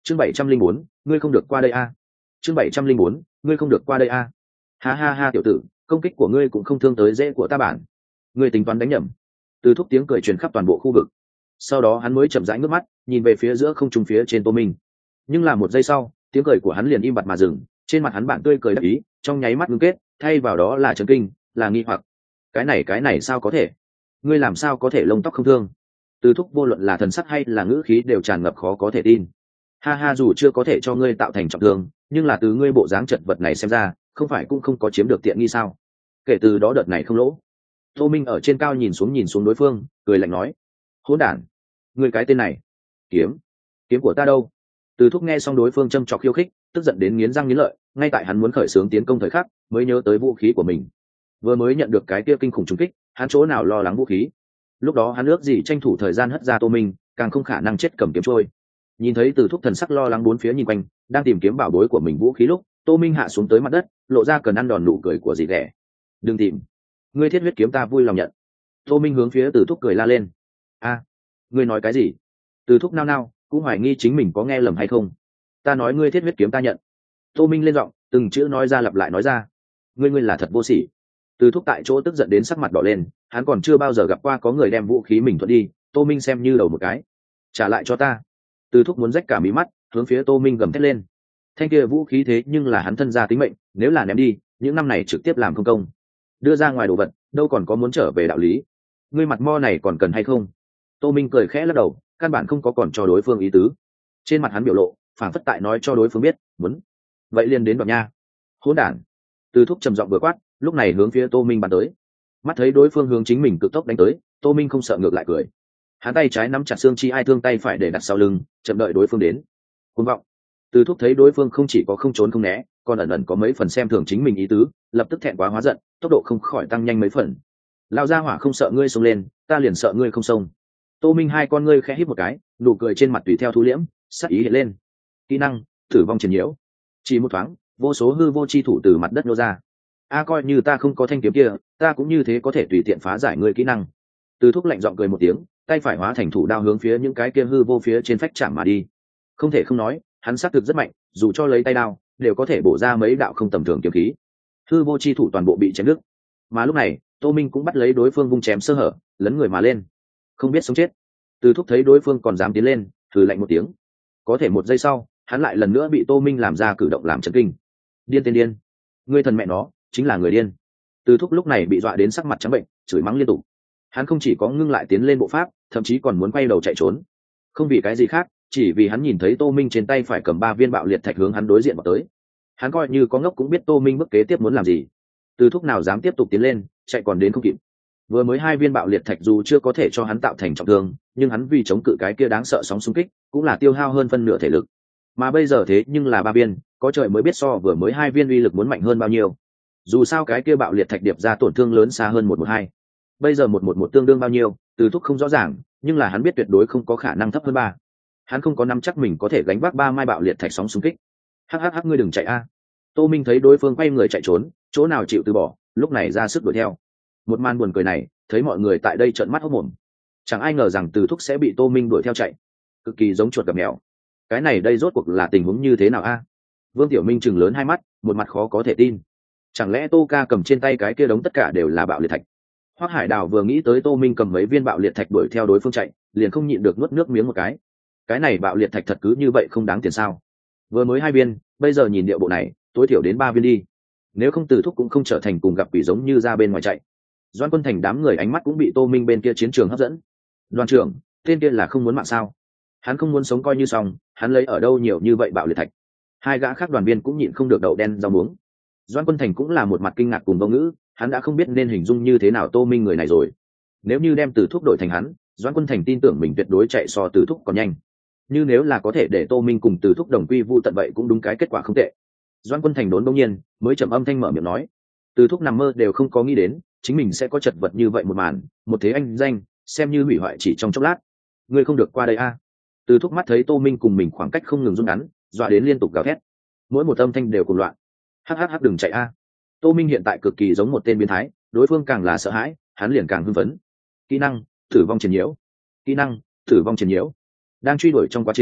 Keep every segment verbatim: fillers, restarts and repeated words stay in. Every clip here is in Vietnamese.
chương bảy trăm linh bốn ngươi không được qua đây a chương bảy trăm linh bốn ngươi không được qua đây a ha ha ha tiểu tử, công kích của ngươi cũng không thương tới dễ của ta bản. Ngươi tính toán đánh nhầm. Từ thúc tiếng cười truyền khắp toàn bộ khu vực. Sau đó hắn mới chậm rãi ngước mắt nhìn về phía giữa không trung phía trên Tô Minh. Nhưng là một giây sau, tiếng cười của hắn liền im bặt mà dừng, trên mặt hắn bạn tươi cười đắc ý trong nháy mắt ngưng kết, thay vào đó là chấn kinh, là nghi hoặc. Cái này cái này sao có thể? Ngươi làm sao có thể lông tóc không thương? Từ thúc vô luận là thần sắc hay là ngữ khí đều tràn ngập khó có thể tin. Ha ha, dù chưa có thể cho ngươi tạo thành trọng thương, nhưng là từ ngươi bộ dáng chật vật này xem ra, không phải cũng không có chiếm được tiện nghi sao? Kể từ đó đợt này không lỗ. Tô Minh ở trên cao nhìn xuống nhìn xuống đối phương, cười lạnh nói: hỗn đản, ngươi cái tên này, kiếm, kiếm của ta đâu? Từ thúc nghe xong đối phương châm chọc khiêu khích, tức giận đến nghiến răng nghiến lợi, ngay tại hắn muốn khởi xướng tiến công thời khắc, mới nhớ tới vũ khí của mình. Vừa mới nhận được cái kia kinh khủng trùng kích, hắn chỗ nào lo lắng vũ khí? Lúc đó hắn ước gì tranh thủ thời gian hất ra Tô Minh, càng không khả năng chết cầm kiếm trôi. Nhìn thấy Từ thúc thần sắc lo lắng bốn phía nhìn quanh, đang tìm kiếm bảo bối của mình vũ khí lúc, Tô Minh hạ xuống tới mặt đất, lộ ra cần ăn đòn nụ cười của dì ghẻ. Đừng tìm, ngươi thiết huyết kiếm ta vui lòng nhận. Tô Minh hướng phía Từ thúc cười la lên. A, ngươi nói cái gì? Từ thúc nao nao, cũng hoài nghi chính mình có nghe lầm hay không. Ta nói ngươi thiết huyết kiếm ta nhận. Tô Minh lên giọng, từng chữ nói ra lặp lại nói ra. Ngươi ngươi là thật vô sỉ. Từ thúc tại chỗ tức giận đến sắc mặt đỏ lên, hắn còn chưa bao giờ gặp qua có người đem vũ khí mình thuận đi. Tô Minh xem như đầu một cái. Trả lại cho ta. Từ thúc muốn rách cả mí mắt, hướng phía Tô Minh gầm thét lên. Thanh kia vũ khí thế nhưng là hắn thân gia tính mệnh, nếu là ném đi, những năm này trực tiếp làm không công. Đưa ra ngoài đồ vật, đâu còn có muốn trở về đạo lý. Ngươi mặt mo này còn cần hay không? Tô Minh cười khẽ lắc đầu, căn bản không có còn cho đối phương ý tứ. Trên mặt hắn biểu lộ, phảng phất tại nói cho đối phương biết, muốn. Vậy liền đến đoạn nha. Hỗn đản. Từ thúc trầm giọng vừa quát, lúc này hướng phía Tô Minh bắn tới. Mắt thấy đối phương hướng chính mình cực tốc đánh tới, Tô Minh không sợ ngược lại cười. Hắn tay trái nắm chặt xương chi ai thương tay phải để đặt sau lưng, chậm đợi đối phương đến. Cuồng vọng. Từ thúc thấy đối phương không chỉ có không trốn không né, còn ẩn ẩn có mấy phần xem thường chính mình ý tứ, lập tức thẹn quá hóa giận, tốc độ không khỏi tăng nhanh mấy phần. Lao ra hỏa không sợ ngươi xông lên, ta liền sợ ngươi không xông. Tô Minh hai con ngươi khẽ híp một cái, nụ cười trên mặt tùy theo thu liễm, sắc ý hiện lên. Kỹ năng tử vong triền nhiễu. Chỉ một thoáng, vô số hư vô chi thủ từ mặt đất nô ra. A, coi như ta không có thanh kiếm kia, ta cũng như thế có thể tùy tiện phá giải ngươi kỹ năng. Từ thúc lạnh giọng cười một tiếng, tay phải hóa thành thủ đao hướng phía những cái kia hư vô phía trên phách chạm mà đi. Không thể không nói, hắn xác thực rất mạnh, dù cho lấy tay đao, đều có thể bổ ra mấy đạo không tầm thường kiếm khí. Hư vô chi thủ toàn bộ bị chém đứt. Mà lúc này, Tô Minh cũng bắt lấy đối phương vung chém sơ hở, lấn người mà lên. Không biết sống chết. Từ thúc thấy đối phương còn dám tiến lên, thử lạnh một tiếng. Có thể một giây sau, hắn lại lần nữa bị Tô Minh làm ra cử động làm chấn kinh. Điên tên điên, ngươi thần mẹ nó chính là người điên. Từ thúc lúc này bị dọa đến sắc mặt trắng bệnh, chửi mắng liên tục. Hắn không chỉ có ngưng lại tiến lên bộ pháp, thậm chí còn muốn quay đầu chạy trốn. Không vì cái gì khác, chỉ vì hắn nhìn thấy Tô Minh trên tay phải cầm ba viên bạo liệt thạch hướng hắn đối diện vào tới. Hắn coi như có ngốc cũng biết Tô Minh bước kế tiếp muốn làm gì. Từ thúc nào dám tiếp tục tiến lên, chạy còn đến không kịp. Vừa mới hai viên bạo liệt thạch dù chưa có thể cho hắn tạo thành trọng thương, nhưng hắn vì chống cự cái kia đáng sợ sóng xung kích, cũng là tiêu hao hơn phân nửa thể lực. Mà bây giờ thế nhưng là ba viên, có trời mới biết so vừa mới hai viên uy lực muốn mạnh hơn bao nhiêu. Dù sao cái kia bạo liệt thạch điệp ra tổn thương lớn xa hơn một một hai. Bây giờ một một một tương đương bao nhiêu, Từ thúc không rõ ràng, nhưng là hắn biết tuyệt đối không có khả năng thấp hơn ba. Hắn không có nắm chắc mình có thể gánh vác ba mai bạo liệt thạch sóng xung kích. Hắc hắc hắc, ngươi đừng chạy a. Tô Minh thấy đối phương quay người chạy trốn, chỗ nào chịu từ bỏ, lúc này ra sức đuổi theo. Một màn buồn cười này, thấy mọi người tại đây trợn mắt hốt mồm. Chẳng ai ngờ rằng Từ thúc sẽ bị Tô Minh đuổi theo chạy, cực kỳ giống chuột gặp mèo. Cái này đây rốt cuộc là tình huống như thế nào a? Vương Tiểu Minh chừng lớn hai mắt, một mặt khó có thể tin. Chẳng lẽ Tô ca cầm trên tay cái kia đống tất cả đều là bạo liệt thạch? Hoắc Hải Đào vừa nghĩ tới Tô Minh cầm mấy viên bạo liệt thạch đuổi theo đối phương chạy, liền không nhịn được nuốt nước miếng một cái. Cái này bạo liệt thạch thật cứ như vậy không đáng tiền sao? Vừa mới hai viên, bây giờ nhìn điệu bộ này, tối thiểu đến ba viên đi. Nếu không Từ thúc cũng không trở thành cùng gặp quỷ giống như ra bên ngoài chạy. Doan Quân Thành đám người ánh mắt cũng bị Tô Minh bên kia chiến trường hấp dẫn. Đoàn trưởng, tên kia là không muốn mạng sao? Hắn không muốn sống coi như xong, hắn lấy ở đâu nhiều như vậy bạo liệt thạch? Hai gã khác đoàn viên cũng nhịn không được đậu đen rau muống. Doan Quân Thành cũng là một mặt kinh ngạc cùng vô ngữ, hắn đã không biết nên hình dung như thế nào Tô Minh người này rồi. Nếu như đem Từ thúc đổi thành hắn, Doan Quân Thành tin tưởng mình tuyệt đối chạy so Từ thúc còn nhanh. Như nếu là có thể để Tô Minh cùng Từ thúc đồng quy vu tận vậy cũng đúng cái kết quả không tệ. Doan Quân Thành đốn đông nhiên, mới trầm âm thanh mở miệng nói, Từ thúc nằm mơ đều không có nghĩ đến, chính mình sẽ có chật vật như vậy một màn, một thế anh danh, xem như hủy hoại chỉ trong chốc lát. Ngươi không được qua đây a. Từ thúc mắt thấy Tô Minh cùng mình khoảng cách không ngừng rút ngắn, dọa đến liên tục gào thét. Mỗi một âm thanh đều cùng loạn. Hắc hắc hắc, đừng chạy a. Tô Minh hiện tại cực kỳ giống một tên biến thái, đối phương càng là sợ hãi, hắn liền càng hưng phấn. Kỹ năng tử vong triền nhiễu. Kỹ năng tử vong triền nhiễu. Đang truy đuổi trong quá trình,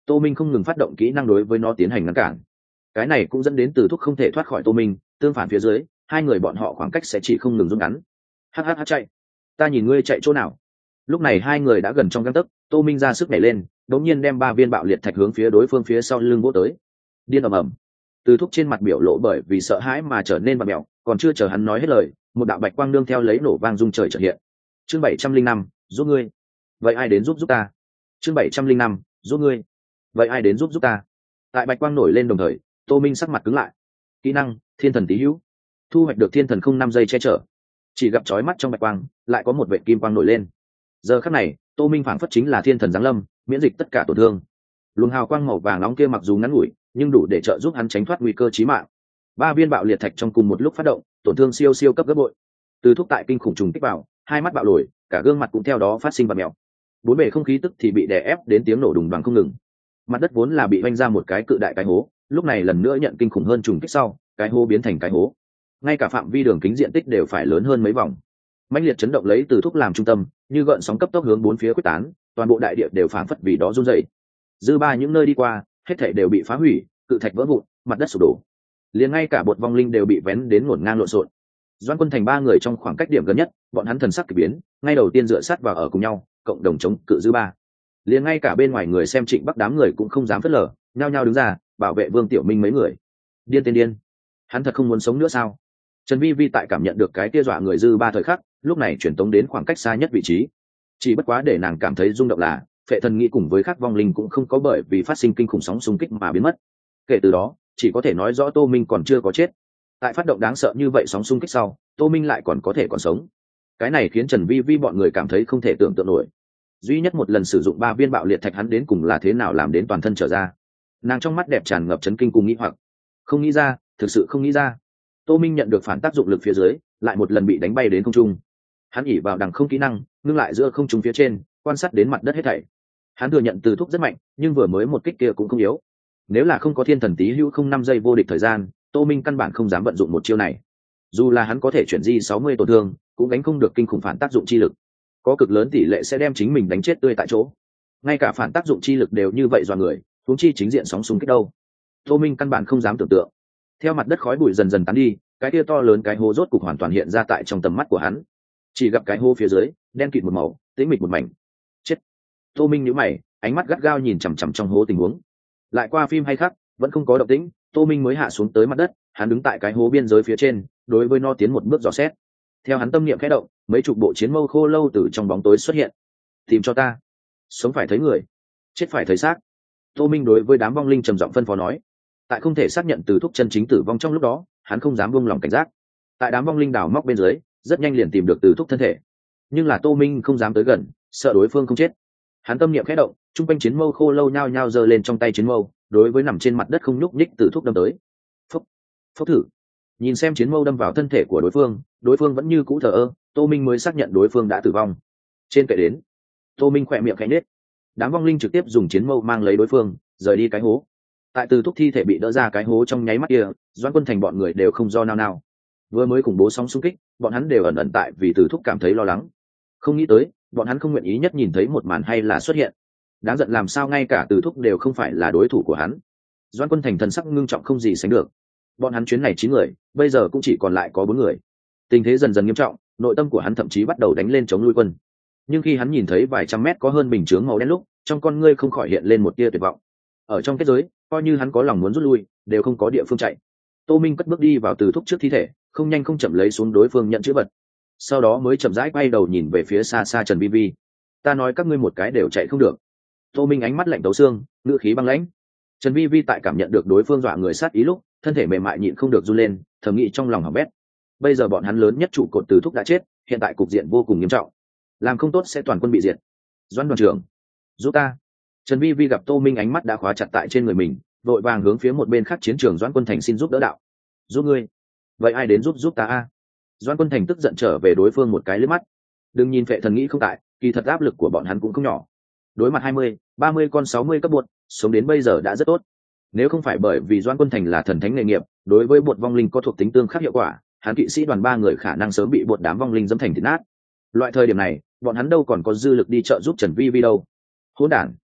Tô Minh không ngừng phát động kỹ năng đối với nó tiến hành ngăn cản. Cái này cũng dẫn đến Từ Thúc không thể thoát khỏi Tô Minh, tương phản phía dưới hai người bọn họ khoảng cách sẽ chỉ không ngừng rút ngắn. Hắc hắc hắc, chạy, ta nhìn ngươi chạy chỗ nào. Lúc này hai người đã gần trong gang tấc, Tô Minh ra sức nhảy lên, đống nhiên đem ba viên bạo liệt thạch hướng phía đối phương phía sau lưng vỗ tới. Điên ầm ầm. Từ Thúc trên mặt biểu lộ bởi vì sợ hãi mà trở nên bặm mèo, còn chưa chờ hắn nói hết lời, một đạo bạch quang nương theo lấy nổ vang rung trời chợt hiện. Chương bảy trăm linh năm, giúp ngươi. Vậy ai đến giúp giúp ta? Chương bảy trăm linh năm, giúp ngươi. Vậy ai đến giúp giúp ta? Tại bạch quang nổi lên đồng thời, Tô Minh sắc mặt cứng lại. Kỹ năng, Thiên Thần Tí Hữu. Thu hoạch được thiên thần không năm giây che chở. Chỉ gặp chói mắt trong bạch quang, lại có một vệt kim quang nổi lên. Giờ khắc này, Tô Minh phảng phất chính là thiên thần giáng lâm, miễn dịch tất cả tổn thương. Luồng hào quang màu vàng nóng kia mặc dù ngắn ngủi, nhưng đủ để trợ giúp hắn tránh thoát nguy cơ chí mạng. Ba viên bạo liệt thạch trong cùng một lúc phát động, tổn thương siêu siêu cấp gấp bội. Từ Thúc tại kinh khủng trùng kích vào, hai mắt bạo lồi, cả gương mặt cũng theo đó phát sinh bạt mèo. Bốn bề không khí tức thì bị đè ép đến tiếng nổ đùng đoàng không ngừng. Mặt đất vốn là bị vênh ra một cái cự đại cái hố, lúc này lần nữa nhận kinh khủng hơn trùng kích sau, cái hố biến thành cái hố. Ngay cả phạm vi đường kính diện tích đều phải lớn hơn mấy vòng. Mãnh liệt chấn động lấy Từ Thúc làm trung tâm, như gợn sóng cấp tốc hướng bốn phía quyết tán, toàn bộ đại địa đều phảng phất vì đó run rẩy. Dư ba những nơi đi qua, hết thảy đều bị phá hủy, cự thạch vỡ vụn, mặt đất sụp đổ. Liền ngay cả bột vong linh đều bị vén đến ngổn ngang lộn xộn. Doãn Quân Thành ba người trong khoảng cách điểm gần nhất, bọn hắn thần sắc kỳ biến, ngay đầu tiên dựa sát vào ở cùng nhau, cộng đồng chống cự dư ba. Liền ngay cả bên ngoài người xem Trịnh Bắc đám người cũng không dám phớt lờ, nhao nhao đứng ra, bảo vệ Vương Tiểu Minh mấy người. Điên tên điên, hắn thật không muốn sống nữa sao? Trần Vi Vi tại cảm nhận được cái kia dọa người dư ba thời khắc, lúc này chuyển tống đến khoảng cách xa nhất vị trí. Chỉ bất quá để nàng cảm thấy rung động là, Phệ Thần nghĩ cùng với các vong linh cũng không có bởi vì phát sinh kinh khủng sóng xung kích mà biến mất. Kể từ đó, chỉ có thể nói rõ Tô Minh còn chưa có chết. Tại phát động đáng sợ như vậy sóng xung kích sau, Tô Minh lại còn có thể còn sống. Cái này khiến Trần Vi Vi bọn người cảm thấy không thể tưởng tượng nổi. Duy nhất một lần sử dụng ba viên bạo liệt thạch hắn đến cùng là thế nào làm đến toàn thân trở ra. Nàng trong mắt đẹp tràn ngập chấn kinh cùng nghĩ hoặc. Không nghĩ ra, thực sự không nghĩ ra. Tô Minh nhận được phản tác dụng lực phía dưới, lại một lần bị đánh bay đến không trung. Hắn ỉ vào đằng không kỹ năng, ngưng lại giữa không trung phía trên, quan sát đến mặt đất hết thảy. Hắn thừa nhận Từ Thúc rất mạnh, nhưng vừa mới một kích kia cũng không yếu. Nếu là không có thiên thần tí hữu không năm giây vô địch thời gian, Tô Minh căn bản không dám vận dụng một chiêu này. Dù là hắn có thể chuyển di sáu mươi tổn thương, cũng gánh không được kinh khủng phản tác dụng chi lực. Có cực lớn tỷ lệ sẽ đem chính mình đánh chết tươi tại chỗ. Ngay cả phản tác dụng chi lực đều như vậy dọa người, huống chi chính diện sóng xung kích đâu. Tô Minh căn bản không dám tưởng tượng. Theo mặt đất khói bụi dần dần tán đi, cái kia to lớn cái hố rốt cục hoàn toàn hiện ra tại trong tầm mắt của hắn. Chỉ gặp cái hố phía dưới, đen kịt một màu, tĩnh mịch một mảnh. Chết. Tô Minh nhíu mày, ánh mắt gắt gao nhìn chằm chằm trong hố tình huống. Lại qua phim hay khác, vẫn không có động tĩnh, Tô Minh mới hạ xuống tới mặt đất, hắn đứng tại cái hố biên giới phía trên, đối với nó tiến một bước dò xét. Theo hắn tâm niệm khẽ động, mấy chục bộ chiến mâu khô lâu từ trong bóng tối xuất hiện. Tìm cho ta, sống phải thấy người, chết phải thấy xác. Tô Minh đối với đám vong linh trầm giọng phân phó nói. Tại không thể xác nhận Từ Thúc chân chính tử vong trong lúc đó, hắn không dám buông lòng cảnh giác. Tại đám vong linh đào móc bên dưới, rất nhanh liền tìm được Từ Thúc thân thể. Nhưng là Tô Minh không dám tới gần, sợ đối phương không chết. Hắn tâm niệm khẽ động, trung quanh chiến mâu khô lâu nhao nhao giơ lên trong tay chiến mâu, đối với nằm trên mặt đất không nhúc nhích Từ Thúc đâm tới. Phốc, phốc thử. Nhìn xem chiến mâu đâm vào thân thể của đối phương, đối phương vẫn như cũ thờ ơ, Tô Minh mới xác nhận đối phương đã tử vong. Trên kệ đến, Tô Minh khỏe miệng khẽ nhếch. Đám vong linh trực tiếp dùng chiến mâu mang lấy đối phương, rời đi cái hố. Tại Từ Thúc thi thể bị đỡ ra cái hố trong nháy mắt kia, Doãn Quân Thành bọn người đều không do nao nao. Vừa mới khủng bố sóng xung kích, bọn hắn đều ẩn ẩn tại vì Từ Thúc cảm thấy lo lắng. Không nghĩ tới, bọn hắn không nguyện ý nhất nhìn thấy một màn hay là xuất hiện. Đáng giận làm sao ngay cả Từ Thúc đều không phải là đối thủ của hắn. Doãn Quân Thành thần sắc ngưng trọng không gì sánh được. Bọn hắn chuyến này chín người, bây giờ cũng chỉ còn lại có bốn người. Tình thế dần dần nghiêm trọng, nội tâm của hắn thậm chí bắt đầu đánh lên chống lui quân. Nhưng khi hắn nhìn thấy vài trăm mét có hơn bình chướng màu đen lúc, trong con ngươi không khỏi hiện lên một tia tuyệt vọng. Ở trong kết giới, coi như hắn có lòng muốn rút lui, đều không có địa phương chạy. Tô Minh cất bước đi vào Từ Thúc trước thi thể, không nhanh không chậm lấy xuống đối phương nhận chữ vật. Sau đó mới chậm rãi quay đầu nhìn về phía xa xa Trần Vi Vi. Ta nói các ngươi một cái đều chạy không được. Tô Minh ánh mắt lạnh tấu xương, ngữ khí băng lãnh. Trần Vi Vi tại cảm nhận được đối phương dọa người sát ý lúc, thân thể mềm mại nhịn không được run lên, thầm nghĩ trong lòng hỏng bét. Bây giờ bọn hắn lớn nhất trụ cột Từ Thúc đã chết, hiện tại cục diện vô cùng nghiêm trọng, làm không tốt sẽ toàn quân bị diệt. Doãn đoàn trưởng, giúp ta. Trần Vi Vi gặp Tô Minh ánh mắt đã khóa chặt tại trên người mình, vội vàng hướng phía một bên khác chiến trường Doãn Quân Thành xin giúp đỡ đạo. Giúp ngươi? Vậy ai đến giúp giúp ta a? Doãn Quân Thành tức giận trở về đối phương một cái liếc mắt. Đừng nhìn Phệ Thần nghĩ không tại, kỳ thật áp lực của bọn hắn cũng không nhỏ. Đối mặt hai mươi, ba mươi con sáu mươi cấp bột, sống đến bây giờ đã rất tốt. Nếu không phải bởi vì Doãn Quân Thành là thần thánh nghề nghiệp, đối với bột vong linh có thuộc tính tương khắc hiệu quả, hắn kỵ sĩ đoàn ba người khả năng sớm bị bột đám vong linh dẫm thành thịt nát. Loại thời điểm này, bọn hắn đâu còn có dư lực đi trợ giúp Trần Vi Vi đâu. Hỗn đản.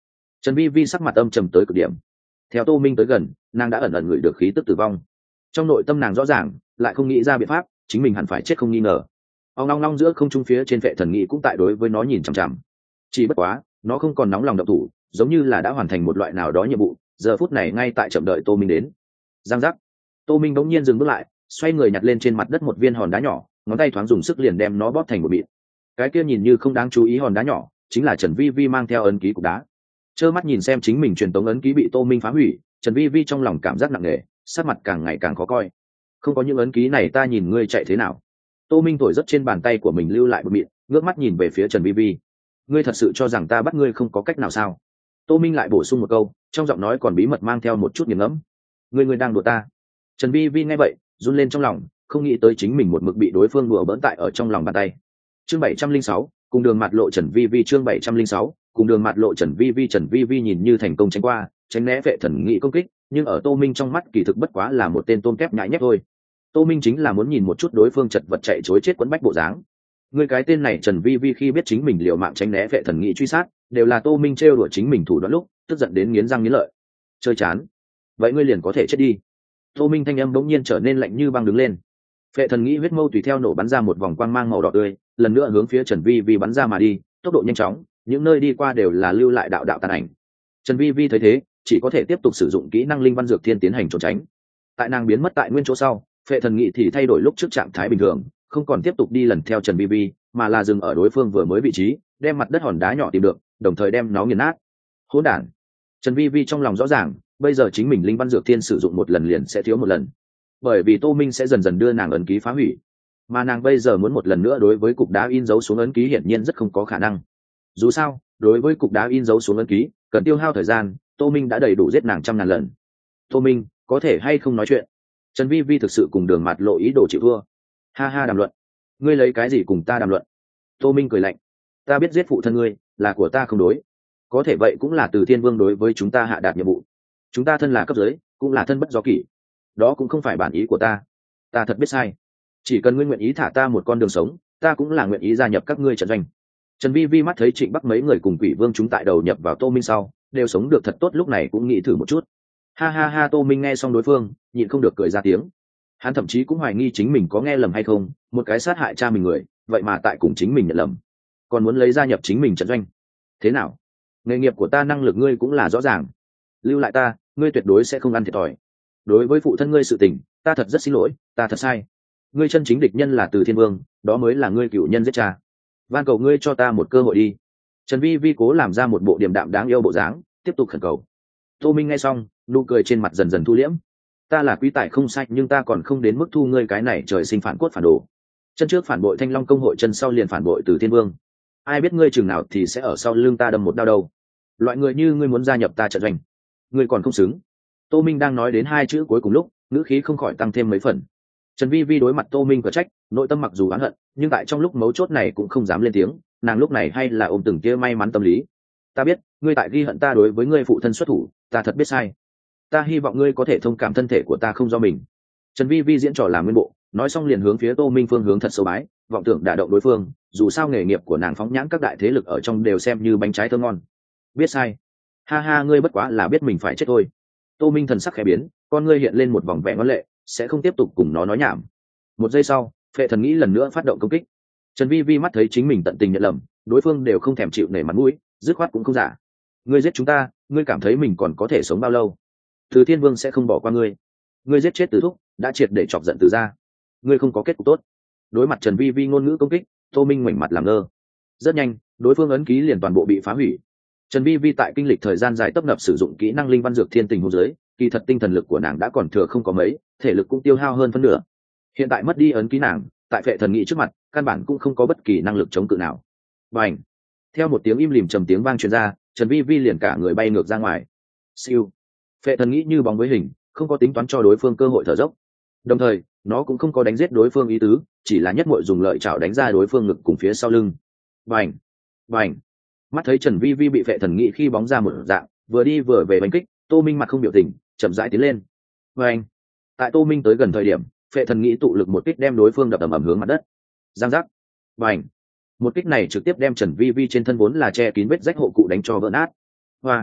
Trần Vi Vi sắc mặt âm trầm tới cực điểm. Theo Tô Minh tới gần, nàng đã ẩn ẩn ngửi được khí tức tử vong. Trong nội tâm nàng rõ ràng, lại không nghĩ ra biện pháp, chính mình hẳn phải chết không nghi ngờ. Ông long long giữa không trung phía trên vệ thần nghị cũng tại đối với nó nhìn chằm chằm. Chỉ bất quá, nó không còn nóng lòng động thủ, giống như là đã hoàn thành một loại nào đó nhiệm vụ, giờ phút này ngay tại chậm đợi Tô Minh đến. Giang giác. Tô Minh bỗng nhiên dừng bước lại, xoay người nhặt lên trên mặt đất một viên hòn đá nhỏ, ngón tay thoáng dùng sức liền đem nó bóp thành một mịn. Cái kia nhìn như không đáng chú ý hòn đá nhỏ, chính là Trần Vi Vi mang theo ấn ký cục đá. Trơ mắt nhìn xem chính mình truyền tống ấn ký bị Tô Minh phá hủy, Trần Vi Vi trong lòng cảm giác nặng nề, sắc mặt càng ngày càng khó coi. Không có những ấn ký này ta nhìn ngươi chạy thế nào? Tô Minh thổi rất trên bàn tay của mình lưu lại một mịn, ngước mắt nhìn về phía Trần Vi Vi. Ngươi thật sự cho rằng ta bắt ngươi không có cách nào sao? Tô Minh lại bổ sung một câu, trong giọng nói còn bí mật mang theo một chút nghiền ngẫm. Ngươi ngươi đang đùa ta? Trần Vi Vi nghe vậy, run lên trong lòng, không nghĩ tới chính mình một mực bị đối phương đùa bỡn tại ở trong lòng bàn tay. Chương bảy trăm linh sáu, cùng đường mặt lộ Trần Vi Vi chương bảy trăm linh sáu, cùng đường mặt lộ Trần Vi Vi Trần Vi Vi nhìn như thành công tránh qua, tránh né vệ thần nghị công kích, nhưng ở Tô Minh trong mắt kỳ thực bất quá là một tên tôm kép nhãi nhép thôi. Tô Minh chính là muốn nhìn một chút đối phương chật vật chạy trối chết quấn bách bộ dáng. Người cái tên này Trần Vi Vi khi biết chính mình liều mạng tránh né vệ thần nghị truy sát, đều là Tô Minh trêu đùa chính mình thủ đoạn lúc, tức giận đến nghiến răng nghiến lợi. Chơi chán. Vậy ngươi liền có thể chết đi. Tô Minh thanh âm bỗng nhiên trở nên lạnh như băng đứng lên. Vệ thần nghĩ huyết mâu tùy theo nổ bắn ra một vòng quang mang màu đỏ tươi, lần nữa hướng phía Trần Vi Vi bắn ra mà đi, tốc độ nhanh chóng, những nơi đi qua đều là lưu lại đạo đạo tàn ảnh. Trần Vi Vi thấy thế, chỉ có thể tiếp tục sử dụng kỹ năng linh văn dược thiên tiến hành trốn tránh. Tại nàng biến mất tại nguyên chỗ sau, Vệ thần nghị thì thay đổi lúc trước trạng thái bình thường, không còn tiếp tục đi lần theo Trần Vi Vi, mà là dừng ở đối phương vừa mới vị trí, đem mặt đất hòn đá nhỏ tìm được, đồng thời đem nó nghiền nát. Hỗn đản. Trần Vi Vi trong lòng rõ ràng, bây giờ chính mình linh văn dược thiên sử dụng một lần liền sẽ thiếu một lần, bởi vì Tô Minh sẽ dần dần đưa nàng ấn ký phá hủy, mà nàng bây giờ muốn một lần nữa đối với cục đá in dấu xuống ấn ký hiển nhiên rất không có khả năng. Dù sao, đối với cục đá in dấu xuống ấn ký cần tiêu hao thời gian, Tô Minh đã đầy đủ giết nàng trăm ngàn lần. Tô Minh, có thể hay không nói chuyện? Trần Vi Vi thực sự cùng đường mặt lộ ý đồ chịu thua. Ha ha, đàm luận. Ngươi lấy cái gì cùng ta đàm luận? Tô Minh cười lạnh. Ta biết giết phụ thân ngươi là của ta không đối, có thể vậy cũng là từ Thiên Vương đối với chúng ta hạ đạt nhiệm vụ. Chúng ta thân là cấp dưới, cũng là thân bất do kỷ, đó cũng không phải bản ý của ta. Ta thật biết sai, chỉ cần ngươi nguyện ý thả ta một con đường sống, ta cũng là nguyện ý gia nhập các ngươi trận doanh. Trần Vi Vi mắt thấy Trịnh Bắc mấy người cùng Quỷ Vương chúng tại đầu nhập vào Tô Minh sau, đều sống được thật tốt, lúc này cũng nghĩ thử một chút. Ha ha ha, Tô Minh nghe xong đối phương, nhịn không được cười ra tiếng. Hắn thậm chí cũng hoài nghi chính mình có nghe lầm hay không, một cái sát hại cha mình người, vậy mà tại cùng chính mình nhận lầm, còn muốn lấy gia nhập chính mình trận doanh. Thế nào? Nghề nghiệp của ta năng lực ngươi cũng là rõ ràng, lưu lại ta, ngươi tuyệt đối sẽ không ăn thiệt thòi. Đối với phụ thân ngươi sự tình, ta thật rất xin lỗi, ta thật sai. Ngươi chân chính địch nhân là Từ Thiên Vương, đó mới là ngươi cựu nhân giết cha. Van cầu ngươi cho ta một cơ hội đi. Trần Vi Vi cố làm ra một bộ điềm đạm đáng yêu bộ dáng, tiếp tục khẩn cầu. Tô Minh nghe xong, nụ cười trên mặt dần dần thu liễm. Ta là quý tài không sai, nhưng ta còn không đến mức thu ngươi cái này trời sinh phản cốt phản đồ. Chân trước phản bội Thanh Long công hội, chân sau liền phản bội Từ Thiên Vương. Ai biết ngươi chừng nào thì sẽ ở sau lưng ta đâm một đao đầu. Loại người như ngươi muốn gia nhập ta trận doanh, ngươi còn không xứng. Tô Minh đang nói đến hai chữ cuối cùng lúc, ngữ khí không khỏi tăng thêm mấy phần. Trần Vi Vi đối mặt Tô Minh cửa trách, nội tâm mặc dù oán hận, nhưng tại trong lúc mấu chốt này cũng không dám lên tiếng, nàng lúc này hay là ôm từng tia may mắn tâm lý. Ta biết, ngươi tại ghi hận ta đối với ngươi phụ thân xuất thủ, ta thật biết sai. Ta hy vọng ngươi có thể thông cảm thân thể của ta không do mình. Trần Vi Vi diễn trò làm nguyên bộ, nói xong liền hướng phía Tô Minh phương hướng thật sâu bái, vọng tưởng đả động đối phương, dù sao nghề nghiệp của nàng phóng nhãn các đại thế lực ở trong đều xem như bánh trái thơm ngon. Biết sai. Ha ha, ngươi bất quá là biết mình phải chết thôi. Tô Minh thần sắc khẽ biến, con ngươi hiện lên một vòng vẻ ngoan lệ, sẽ không tiếp tục cùng nó nói nhảm. Một giây sau, Phệ thần nghĩ lần nữa phát động công kích. Trần Vi Vi mắt thấy chính mình tận tình nhận lầm, đối phương đều không thèm chịu nể mặt mũi, dứt khoát cũng không giả. Ngươi giết chúng ta, ngươi cảm thấy mình còn có thể sống bao lâu? Từ Thiên Vương sẽ không bỏ qua ngươi. Ngươi giết chết Từ Thúc, đã triệt để chọc giận Từ gia. Ngươi không có kết cục tốt. Đối mặt Trần Vi Vi ngôn ngữ công kích, Tô Minh ngoảnh mặt làm ngơ. Rất nhanh, đối phương ấn ký liền toàn bộ bị phá hủy. Trần Vi Vi tại kinh lịch thời gian dài tấp nập sử dụng kỹ năng linh văn dược thiên tình huống dưới, kỳ thật tinh thần lực của nàng đã còn thừa không có mấy, thể lực cũng tiêu hao hơn phân nửa. Hiện tại mất đi ấn ký nàng, tại Phệ thần nghị trước mặt, căn bản cũng không có bất kỳ năng lực chống cự nào. Bành! Theo một tiếng im lìm trầm tiếng vang truyền ra, Trần Vi Vi liền cả người bay ngược ra ngoài. Siêu! Phệ thần nghĩ như bóng với hình, không có tính toán cho đối phương cơ hội thở dốc. Đồng thời, nó cũng không có đánh giết đối phương ý tứ, chỉ là nhất muội dùng lợi chảo đánh ra đối phương ngực cùng phía sau lưng. Bành! Bành! Mắt thấy Trần Vi Vi bị Phệ thần nghị khi bóng ra một dạng, vừa đi vừa về đánh kích, Tô Minh mặt không biểu tình, chậm rãi tiến lên. Bành! Tại Tô Minh tới gần thời điểm, Phệ thần nghĩ tụ lực một kích đem đối phương đập ầm ầm hướng mặt đất. Giang giác! Bành! Một kích này trực tiếp đem Trần Vi Vi trên thân vốn là che kín vết rách hộ cụ đánh cho vỡ nát. Hoa!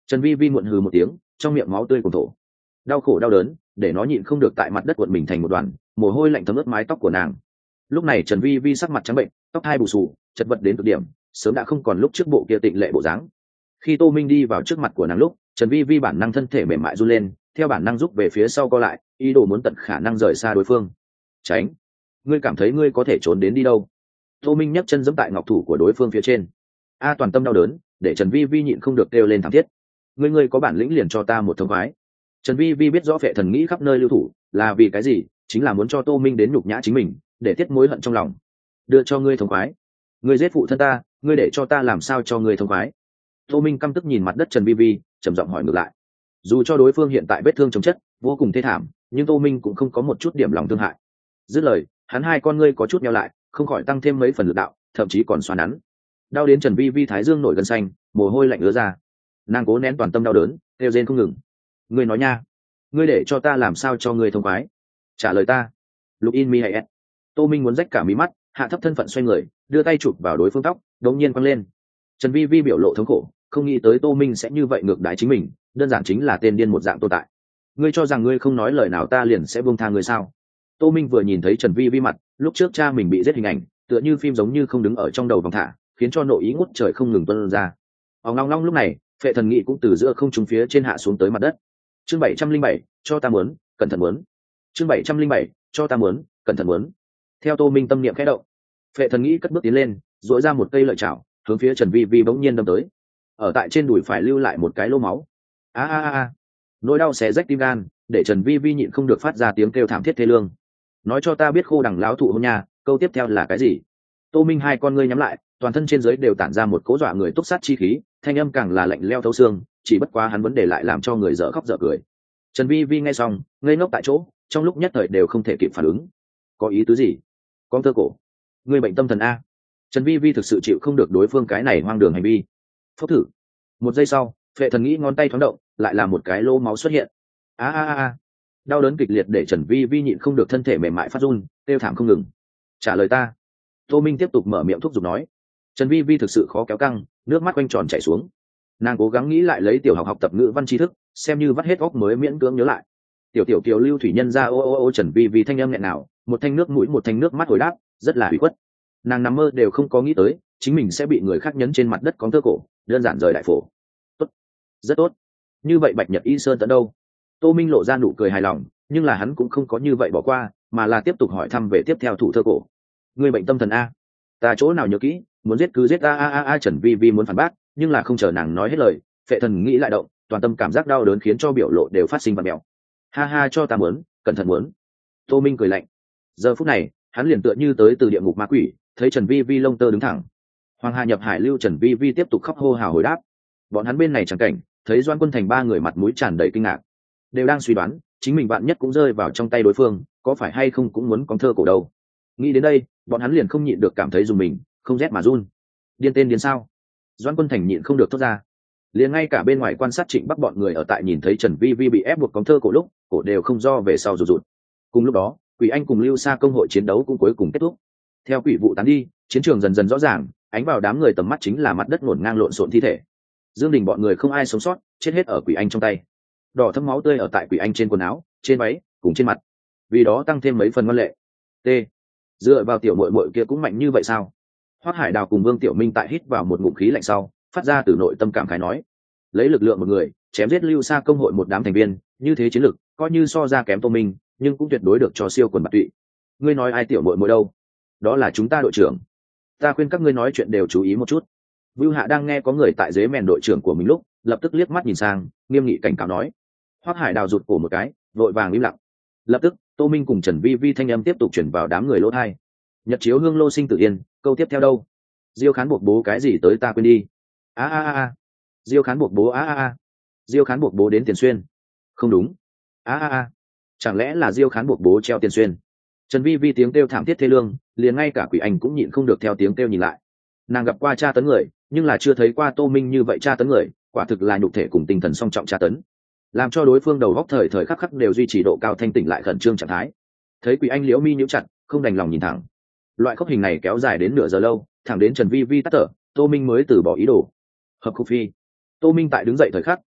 Trần Vi Vi muộn hừ một tiếng, trong miệng máu tươi cùng thổ. Đau khổ đau đớn để nó nhịn không được tại mặt đất cuộn mình thành một đoàn, mồ hôi lạnh thấm ướt mái tóc của nàng. Lúc này Trần Vi Vi sắc mặt trắng bệnh, tóc hai bù xù, chật vật đến cực điểm, sớm đã không còn lúc trước bộ kia tịnh lệ bộ dáng. Khi Tô Minh đi vào trước mặt của nàng lúc, Trần Vi Vi bản năng thân thể mềm mại run lên, theo bản năng rút về phía sau co lại, ý đồ muốn tận khả năng rời xa đối phương. Tránh! Ngươi cảm thấy ngươi có thể trốn đến đi đâu? Tô Minh nhấc chân giẫm tại ngọc thủ của đối phương phía trên. A toàn tâm đau đớn, để Trần Vi Vi nhịn không được kêu lên thảm thiết. Ngươi ngươi có bản lĩnh liền cho ta một thông khoái. Trần Vi Vi biết rõ Phệ Thần nghĩ khắp nơi lưu thủ, là vì cái gì? Chính là muốn cho Tô Minh đến nhục nhã chính mình, để tiết mối hận trong lòng. Đưa cho ngươi thông khoái. Ngươi giết phụ thân ta, ngươi để cho ta làm sao cho ngươi thông khoái? Tô Minh căm tức nhìn mặt đất Trần Vi Vi, trầm giọng hỏi ngược lại. Dù cho đối phương hiện tại vết thương chồng chất, vô cùng thê thảm, nhưng Tô Minh cũng không có một chút điểm lòng thương hại. Dứt lời, hắn hai con ngươi có chút nheo lại, không khỏi tăng thêm mấy phần lực đạo, thậm chí còn xoắn nắn. Đau đến Trần Vi Vi thái dương nổi gân xanh, mồ hôi lạnh ứa ra. Nàng cố nén toàn tâm đau đớn, kêu rên không ngừng. Ngươi nói nha, ngươi để cho ta làm sao cho ngươi thông khoái? Trả lời ta. Lục in mi hay s. Tô Minh muốn rách cả mí mắt, hạ thấp thân phận xoay người, đưa tay chụp vào đối phương tóc, đống nhiên quăng lên. Trần Vi Vi biểu lộ thống khổ, không nghĩ tới Tô Minh sẽ như vậy ngược đãi chính mình, đơn giản chính là tên điên một dạng tồn tại. Ngươi cho rằng ngươi không nói lời nào ta liền sẽ buông tha ngươi sao? Tô Minh vừa nhìn thấy Trần Vi Vi mặt, lúc trước cha mình bị giết hình ảnh, tựa như phim giống như không đứng ở trong đầu vòng thả, khiến cho nội ý ngút trời không ngừng tuôn ra. Ong long long lúc này, Phệ Thần Nghị cũng từ giữa không trung phía trên hạ xuống tới mặt đất. Chương bảy trăm linh bảy, cho ta muốn, cẩn thận muốn. Chương bảy trăm linh bảy, cho ta muốn, cẩn thận muốn. Theo Tô Minh tâm niệm khẽ động, Phệ Thần Nghị cất bước tiến lên, duỗi ra một cây lợi chảo, hướng phía Trần Vi Vi bỗng nhiên đâm tới. Ở tại trên đùi phải lưu lại một cái lỗ máu. A a a, nỗi đau xé rách tim gan, để Trần Vi Vi nhịn không được phát ra tiếng kêu thảm thiết thê lương. Nói cho ta biết khô đằng lão thụ hôn nhà, câu tiếp theo là cái gì? Tô Minh hai con ngươi nhắm lại, toàn thân trên dưới đều tản ra một cỗ dọa người túc sát chi khí, thanh âm càng là lạnh lẽo thấu xương, chỉ bất quá hắn vấn đề lại làm cho người dở khóc dở cười. Trần Vi Vi nghe xong, ngây ngốc tại chỗ, trong lúc nhất thời đều không thể kịp phản ứng. Có ý tứ gì? Con tơ cổ, ngươi bệnh tâm thần a? Trần Vi Vi thực sự chịu không được đối phương cái này hoang đường hành vi. Phốc thử. Một giây sau, Phệ Thần Nghĩ ngón tay thoáng động, lại là một cái lỗ máu xuất hiện. A a a. Đau đớn kịch liệt để Trần Vi Vi nhịn không được thân thể mềm mại phát run, kêu thảm không ngừng. Trả lời ta. Tô Minh tiếp tục mở miệng thúc giục nói. Trần Vi Vi thực sự khó kéo căng, nước mắt quanh tròn chảy xuống. Nàng cố gắng nghĩ lại lấy tiểu học học tập ngữ văn tri thức, xem như vắt hết óc mới miễn cưỡng nhớ lại. Tiểu tiểu kiều lưu thủy nhân ra ô ô ô Trần Vi Vi thanh âm nghẹn nào, một thanh nước mũi một thanh nước mắt hồi đáp, rất là ủy khuất. Nàng nằm mơ đều không có nghĩ tới, chính mình sẽ bị người khác nhấn trên mặt đất có tơ cổ, đơn giản rời đại phổ. Tốt, rất tốt. Như vậy Bạch Nhật Y Sơn tận đâu? Tô Minh lộ ra nụ cười hài lòng, nhưng là hắn cũng không có như vậy bỏ qua, mà là tiếp tục hỏi thăm về tiếp theo thủ thơ cổ. Người bệnh tâm thần a? Ta chỗ nào nhớ kỹ, muốn giết cứ giết a a a a. Trần Vi Vi muốn phản bác, nhưng là không chờ nàng nói hết lời, Phệ Thần Nghĩ lại động, toàn tâm cảm giác đau đớn khiến cho biểu lộ đều phát sinh vặn mèo. Ha ha, cho ta muốn, cẩn thận muốn. Tô Minh cười lạnh. Giờ phút này, hắn liền tựa như tới từ địa ngục ma quỷ, thấy Trần Vi Vi lông tơ đứng thẳng. Hoàng Hà nhập hải lưu, Trần Vi Vi tiếp tục khóc hô hào hồi đáp. Bọn hắn bên này chẳng cảnh, thấy Doan Quân Thành ba người mặt mũi tràn đầy kinh ngạc, đều đang suy đoán chính mình bạn nhất cũng rơi vào trong tay đối phương, có phải hay không cũng muốn con thơ cổ đâu. Nghĩ đến đây, bọn hắn liền không nhịn được cảm thấy dùng mình, không rét mà run. Điên tên điên sao? Doan Quân Thành nhịn không được thốt ra. Liền ngay cả bên ngoài quan sát Trịnh Bắc bọn người ở tại nhìn thấy Trần Vi Vi bị ép buộc con thơ cổ lúc, cổ đều không do về sau rụt rụt. Cùng lúc đó, Quỷ Anh cùng Lưu Sa công hội chiến đấu cũng cuối cùng kết thúc. Theo quỷ vụ tán đi, chiến trường dần dần rõ ràng, ánh vào đám người tầm mắt chính là mặt đất ngổn ngang lộn xộn thi thể. Dương Đình bọn người không ai sống sót, chết hết ở Quỷ Anh trong tay. Đỏ thấm máu tươi ở tại Quỷ Anh trên quần áo, trên váy, cùng trên mặt. Vì đó tăng thêm mấy phần ngoan lệ. T. Dựa vào tiểu muội muội kia cũng mạnh như vậy sao? Hoắc Hải Đào cùng Vương Tiểu Minh tại hít vào một ngụm khí lạnh sau, phát ra từ nội tâm cảm khái nói: lấy lực lượng một người, chém giết Lưu Sa công hội một đám thành viên, như thế chiến lực, coi như so ra kém Tô Minh, nhưng cũng tuyệt đối được cho siêu quần bạt tụy. Ngươi nói ai tiểu muội muội đâu? Đó là chúng ta đội trưởng. Ta khuyên các ngươi nói chuyện đều chú ý một chút. Vưu Hạ đang nghe có người tại dế mèn đội trưởng của mình lúc, lập tức liếc mắt nhìn sang, nghiêm nghị cảnh cáo nói. Hoắc Hải Đào rụt cổ một cái, vội vàng im lặng. Lập tức, Tô Minh cùng Trần Vi Vi thanh âm tiếp tục truyền vào đám người lỗ tai. Nhật chiếu hương lô sinh tử yên, câu tiếp theo đâu? Diêu Khán buộc bố cái gì tới ta quên đi. A a a. Diêu Khán buộc bố a a a. Diêu Khán buộc bố đến Tiền Xuyên. Không đúng. A a a. Chẳng lẽ là Diêu Khán buộc bố treo Tiền Xuyên? Trần Vi Vi tiếng kêu thảm thiết thê lương, liền ngay cả Quỷ Anh cũng nhịn không được theo tiếng kêu nhìn lại. Nàng gặp qua tra tấn người, nhưng là chưa thấy qua Tô Minh như vậy tra tấn người, quả thực là nhục thể cùng tinh thần song trọng tra tấn, làm cho đối phương đầu góc thời thời khắc khắc đều duy trì độ cao thanh tỉnh lại khẩn trương trạng thái. Thấy Quỷ Anh liễu mi nhíu chặt, không đành lòng nhìn thẳng. Loại khốc hình này kéo dài đến nửa giờ lâu, thẳng đến Trần Vi Vi tắt thở, Tô Minh mới từ bỏ ý đồ. Hợp khu phi. Tô Minh tại đứng dậy thời khắc,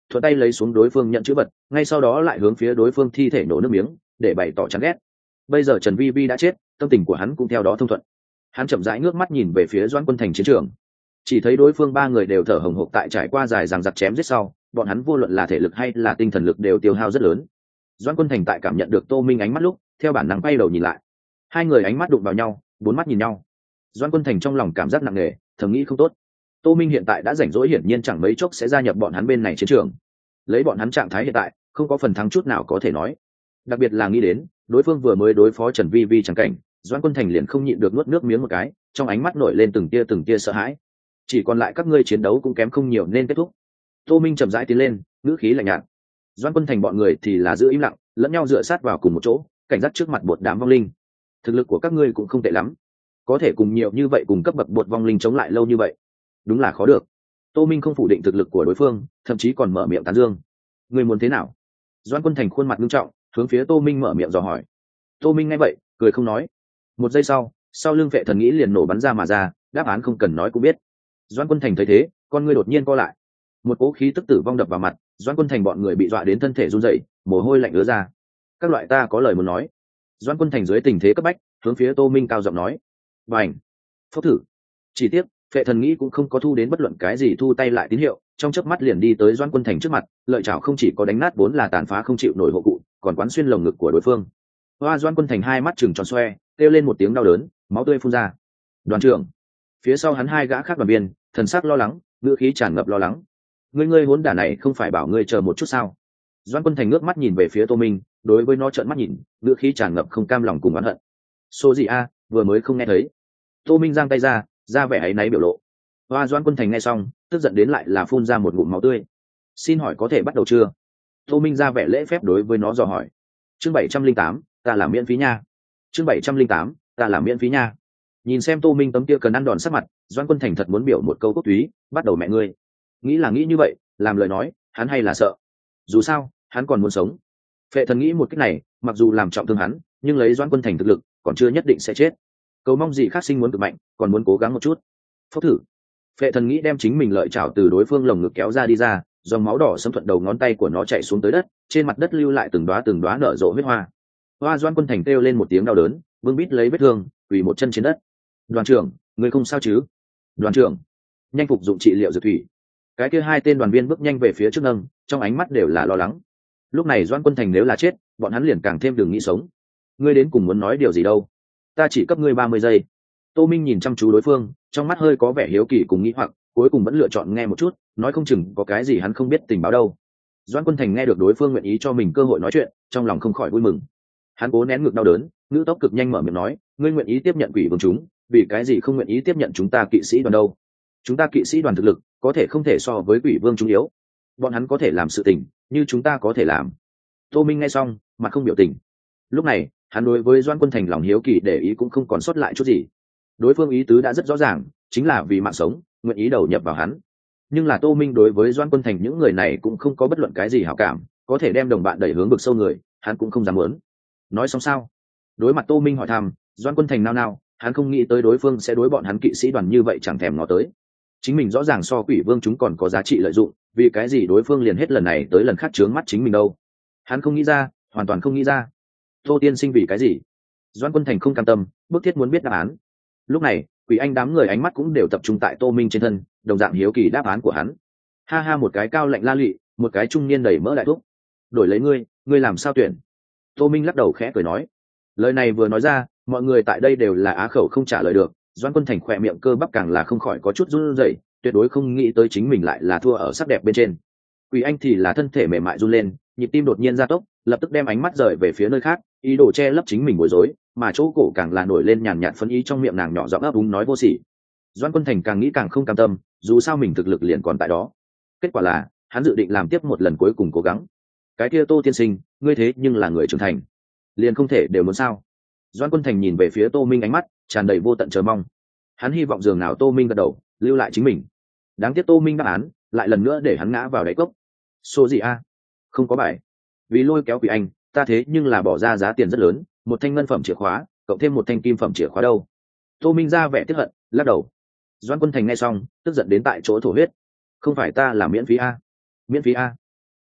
thuận tay lấy xuống đối phương nhận chữ vật, ngay sau đó lại hướng phía đối phương thi thể nổ nước miếng để bày tỏ chán ghét. Bây giờ Trần Vi Vi đã chết, tâm tình của hắn cũng theo đó thông thuận. Hắn chậm rãi ngước mắt nhìn về phía Doãn Quân Thành chiến trường, chỉ thấy đối phương ba người đều thở hổn hộc tại trải qua dài dằng dặc chém giết sau, bọn hắn vô luận là thể lực hay là tinh thần lực đều tiêu hao rất lớn. Doãn Quân Thành tại cảm nhận được Tô Minh ánh mắt lúc, theo bản năng quay đầu nhìn lại. Hai người ánh mắt đụng vào nhau, bốn mắt nhìn nhau. Doãn Quân Thành trong lòng cảm giác nặng nề, thầm nghĩ không tốt. Tô Minh hiện tại đã rảnh rỗi, hiển nhiên chẳng mấy chốc sẽ gia nhập bọn hắn bên này chiến trường. Lấy bọn hắn trạng thái hiện tại, không có phần thắng chút nào có thể nói. Đặc biệt là nghĩ đến đối phương vừa mới đối phó Trần Vi Vi chẳng cảnh, Doãn Quân Thành liền không nhịn được nuốt nước miếng một cái, trong ánh mắt nổi lên từng tia từng tia sợ hãi. Chỉ còn lại các ngươi chiến đấu cũng kém không nhiều nên kết thúc. Tô Minh chậm rãi tiến lên, ngữ khí lạnh nhạt. Doãn Quân Thành bọn người thì là giữ im lặng, lẫn nhau dựa sát vào cùng một chỗ, cảnh giác trước mặt bột đám vong linh. Thực lực của các ngươi cũng không tệ lắm, có thể cùng nhiều như vậy cùng cấp bậc bột vong linh chống lại lâu như vậy, đúng là khó được. Tô Minh không phủ định thực lực của đối phương, thậm chí còn mở miệng tán dương. Ngươi muốn thế nào? Doãn Quân Thành khuôn mặt nghiêm trọng, hướng phía Tô Minh mở miệng dò hỏi. Tô Minh nghe vậy, cười không nói. Một giây sau, sau lưng Vệ Thần Nghĩ liền nổ bắn ra mà ra, đáp án không cần nói cũng biết. Doãn Quân Thành thấy thế, con ngươi đột nhiên co lại. Một cỗ khí tức tử vong đập vào mặt, Doãn Quân Thành bọn người bị dọa đến thân thể run rẩy, mồ hôi lạnh ứa ra. Các loại ta có lời muốn nói. Doãn Quân Thành dưới tình thế cấp bách, hướng phía Tô Minh cao giọng nói. Bành! Phốc thử! Chỉ tiếc, Vệ Thần Nghĩ cũng không có thu đến bất luận cái gì thu tay lại tín hiệu, trong chớp mắt liền đi tới Doãn Quân Thành trước mặt, lợi chảo không chỉ có đánh nát vốn là tàn phá không chịu nổi hộ cụ, còn quán xuyên lồng ngực của đối phương. Hoa Doãn Quân Thành hai mắt trừng tròn xoe, kêu lên một tiếng đau đớn, máu tươi phun ra. Đoàn trưởng! Phía sau hắn hai gã khác đoàn viên, thần sắc lo lắng, ngữ khí tràn ngập lo lắng. Ngươi ngươi hỗn đản này không phải bảo ngươi chờ một chút sao? Doãn Quân Thành ngước mắt nhìn về phía Tô Minh, đối với nó trợn mắt nhìn, ngữ khí tràn ngập không cam lòng cùng oán hận. Số gì a, vừa mới không nghe thấy. Tô Minh giang tay ra, ra vẻ áy náy biểu lộ. Hoa Doãn Quân Thành nghe xong, tức giận đến lại là phun ra một ngụm máu tươi. Xin hỏi có thể bắt đầu chưa? Tô Minh ra vẻ lễ phép đối với nó dò hỏi. Chương bảy trăm linh tám, ta làm miễn phí nha. Chương bảy trăm linh tám, ta làm miễn phí nha. Nhìn xem Tô Minh tấm kia cần ăn đòn sắc mặt, Doãn Quân Thành thật muốn biểu một câu cốt túy, bắt đầu mẹ ngươi. Nghĩ là nghĩ như vậy, làm lời nói, hắn hay là sợ. Dù sao, hắn còn muốn sống. Vệ Thần Nghĩ một cách này, mặc dù làm trọng thương hắn, nhưng lấy Doãn Quân Thành thực lực, còn chưa nhất định sẽ chết. Cầu mong gì khác sinh muốn cực mạnh, còn muốn cố gắng một chút. Phốc thử. Vệ Thần Nghĩ đem chính mình lợi chảo từ đối phương lồng ngực kéo ra đi ra, dòng máu đỏ xâm thuận đầu ngón tay của nó chạy xuống tới đất, trên mặt đất lưu lại từng đóa từng đóa nở rộ huyết hoa. Hoa Doãn Quân Thành kêu lên một tiếng đau đớn, vương bít lấy vết thương, quỳ một chân trên đất. Đoàn trưởng, người không sao chứ? Đoàn trưởng, nhanh phục dụng trị liệu dược thủy. Cái kia hai tên đoàn viên bước nhanh về phía trước nâng, trong ánh mắt đều là lo lắng. Lúc này Doãn Quân Thành nếu là chết, bọn hắn liền càng thêm đừng nghĩ sống. Ngươi đến cùng muốn nói điều gì đâu? Ta chỉ cấp ngươi ba mươi giây. Tô Minh nhìn chăm chú đối phương, trong mắt hơi có vẻ hiếu kỳ cùng nghĩ hoặc, cuối cùng vẫn lựa chọn nghe một chút, nói không chừng có cái gì hắn không biết tình báo đâu. Doãn Quân Thành nghe được đối phương nguyện ý cho mình cơ hội nói chuyện, trong lòng không khỏi vui mừng. Hắn cố nén ngực đau đớn, ngữ tốc cực nhanh mở miệng nói, ngươi nguyện ý tiếp nhận quỷ vương chúng, vì cái gì không nguyện ý tiếp nhận chúng ta kỵ sĩ đoàn đâu? Chúng ta kỵ sĩ đoàn thực lực có thể không thể so với quỷ vương chúng yếu, bọn hắn có thể làm sự tình như chúng ta có thể làm. Tô Minh nghe xong, mặt không biểu tình. Lúc này hắn đối với Doãn Quân Thành lòng hiếu kỳ để ý cũng không còn sót lại chút gì. Đối phương ý tứ đã rất rõ ràng, chính là vì mạng sống, nguyện ý đầu nhập vào hắn. Nhưng là Tô Minh đối với Doãn Quân Thành những người này cũng không có bất luận cái gì hảo cảm, có thể đem đồng bạn đẩy hướng vực sâu người, hắn cũng không dám muốn. Nói xong sao? Đối mặt Tô Minh hỏi thăm, Doãn Quân Thành nao nao, hắn không nghĩ tới đối phương sẽ đối bọn hắn kỵ sĩ đoàn như vậy, chẳng thèm ngó tới. Chính mình rõ ràng so quỷ vương chúng còn có giá trị lợi dụng, vì cái gì đối phương liền hết lần này tới lần khác trướng mắt chính mình đâu? Hắn không nghĩ ra, hoàn toàn không nghĩ ra. Tô tiên sinh vì cái gì? Doãn Quân Thành không cam tâm, bức thiết muốn biết đáp án. Lúc này, Quỷ Anh đám người ánh mắt cũng đều tập trung tại Tô Minh trên thân, đồng dạng hiếu kỳ đáp án của hắn. Ha ha, một cái cao lạnh la lụy, một cái trung niên đầy mỡ đại thúc. Đổi lấy ngươi, ngươi làm sao tuyển? Tô Minh lắc đầu khẽ cười nói. Lời này vừa nói ra, mọi người tại đây đều là á khẩu không trả lời được. Doãn Quân Thành khỏe miệng cơ bắp càng là không khỏi có chút run rẩy, tuyệt đối không nghĩ tới chính mình lại là thua ở sắc đẹp bên trên. Quỷ Anh thì là thân thể mềm mại run lên, nhịp tim đột nhiên gia tốc, lập tức đem ánh mắt rời về phía nơi khác, ý đồ che lấp chính mình bối rối, mà chỗ cổ càng là nổi lên nhàn nhạt phấn ý, trong miệng nàng nhỏ giọng ấp úng nói vô sỉ. Doãn Quân Thành càng nghĩ càng không cam tâm, dù sao mình thực lực liền còn tại đó. Kết quả là hắn dự định làm tiếp một lần cuối cùng cố gắng. Cái kia Tô tiên sinh, ngươi thế nhưng là người trưởng thành, liền không thể đều muốn sao? Doãn Quân Thành nhìn về phía Tô Minh, ánh mắt tràn đầy vô tận chờ mong. Hắn hy vọng dường nào Tô Minh gật đầu, lưu lại chính mình. Đáng tiếc Tô Minh đáp án lại lần nữa để hắn ngã vào đáy cốc. Số gì a? Không có bài. Vì lôi kéo Quỷ Anh, ta thế nhưng là bỏ ra giá tiền rất lớn, một thanh ngân phẩm chìa khóa, cộng thêm một thanh kim phẩm chìa khóa đâu. Tô Minh ra vẻ tiếc hận, lắc đầu. Doãn Quân Thành nghe xong, tức giận đến tại chỗ thổ huyết. Không phải ta là miễn phí a? Miễn phí a?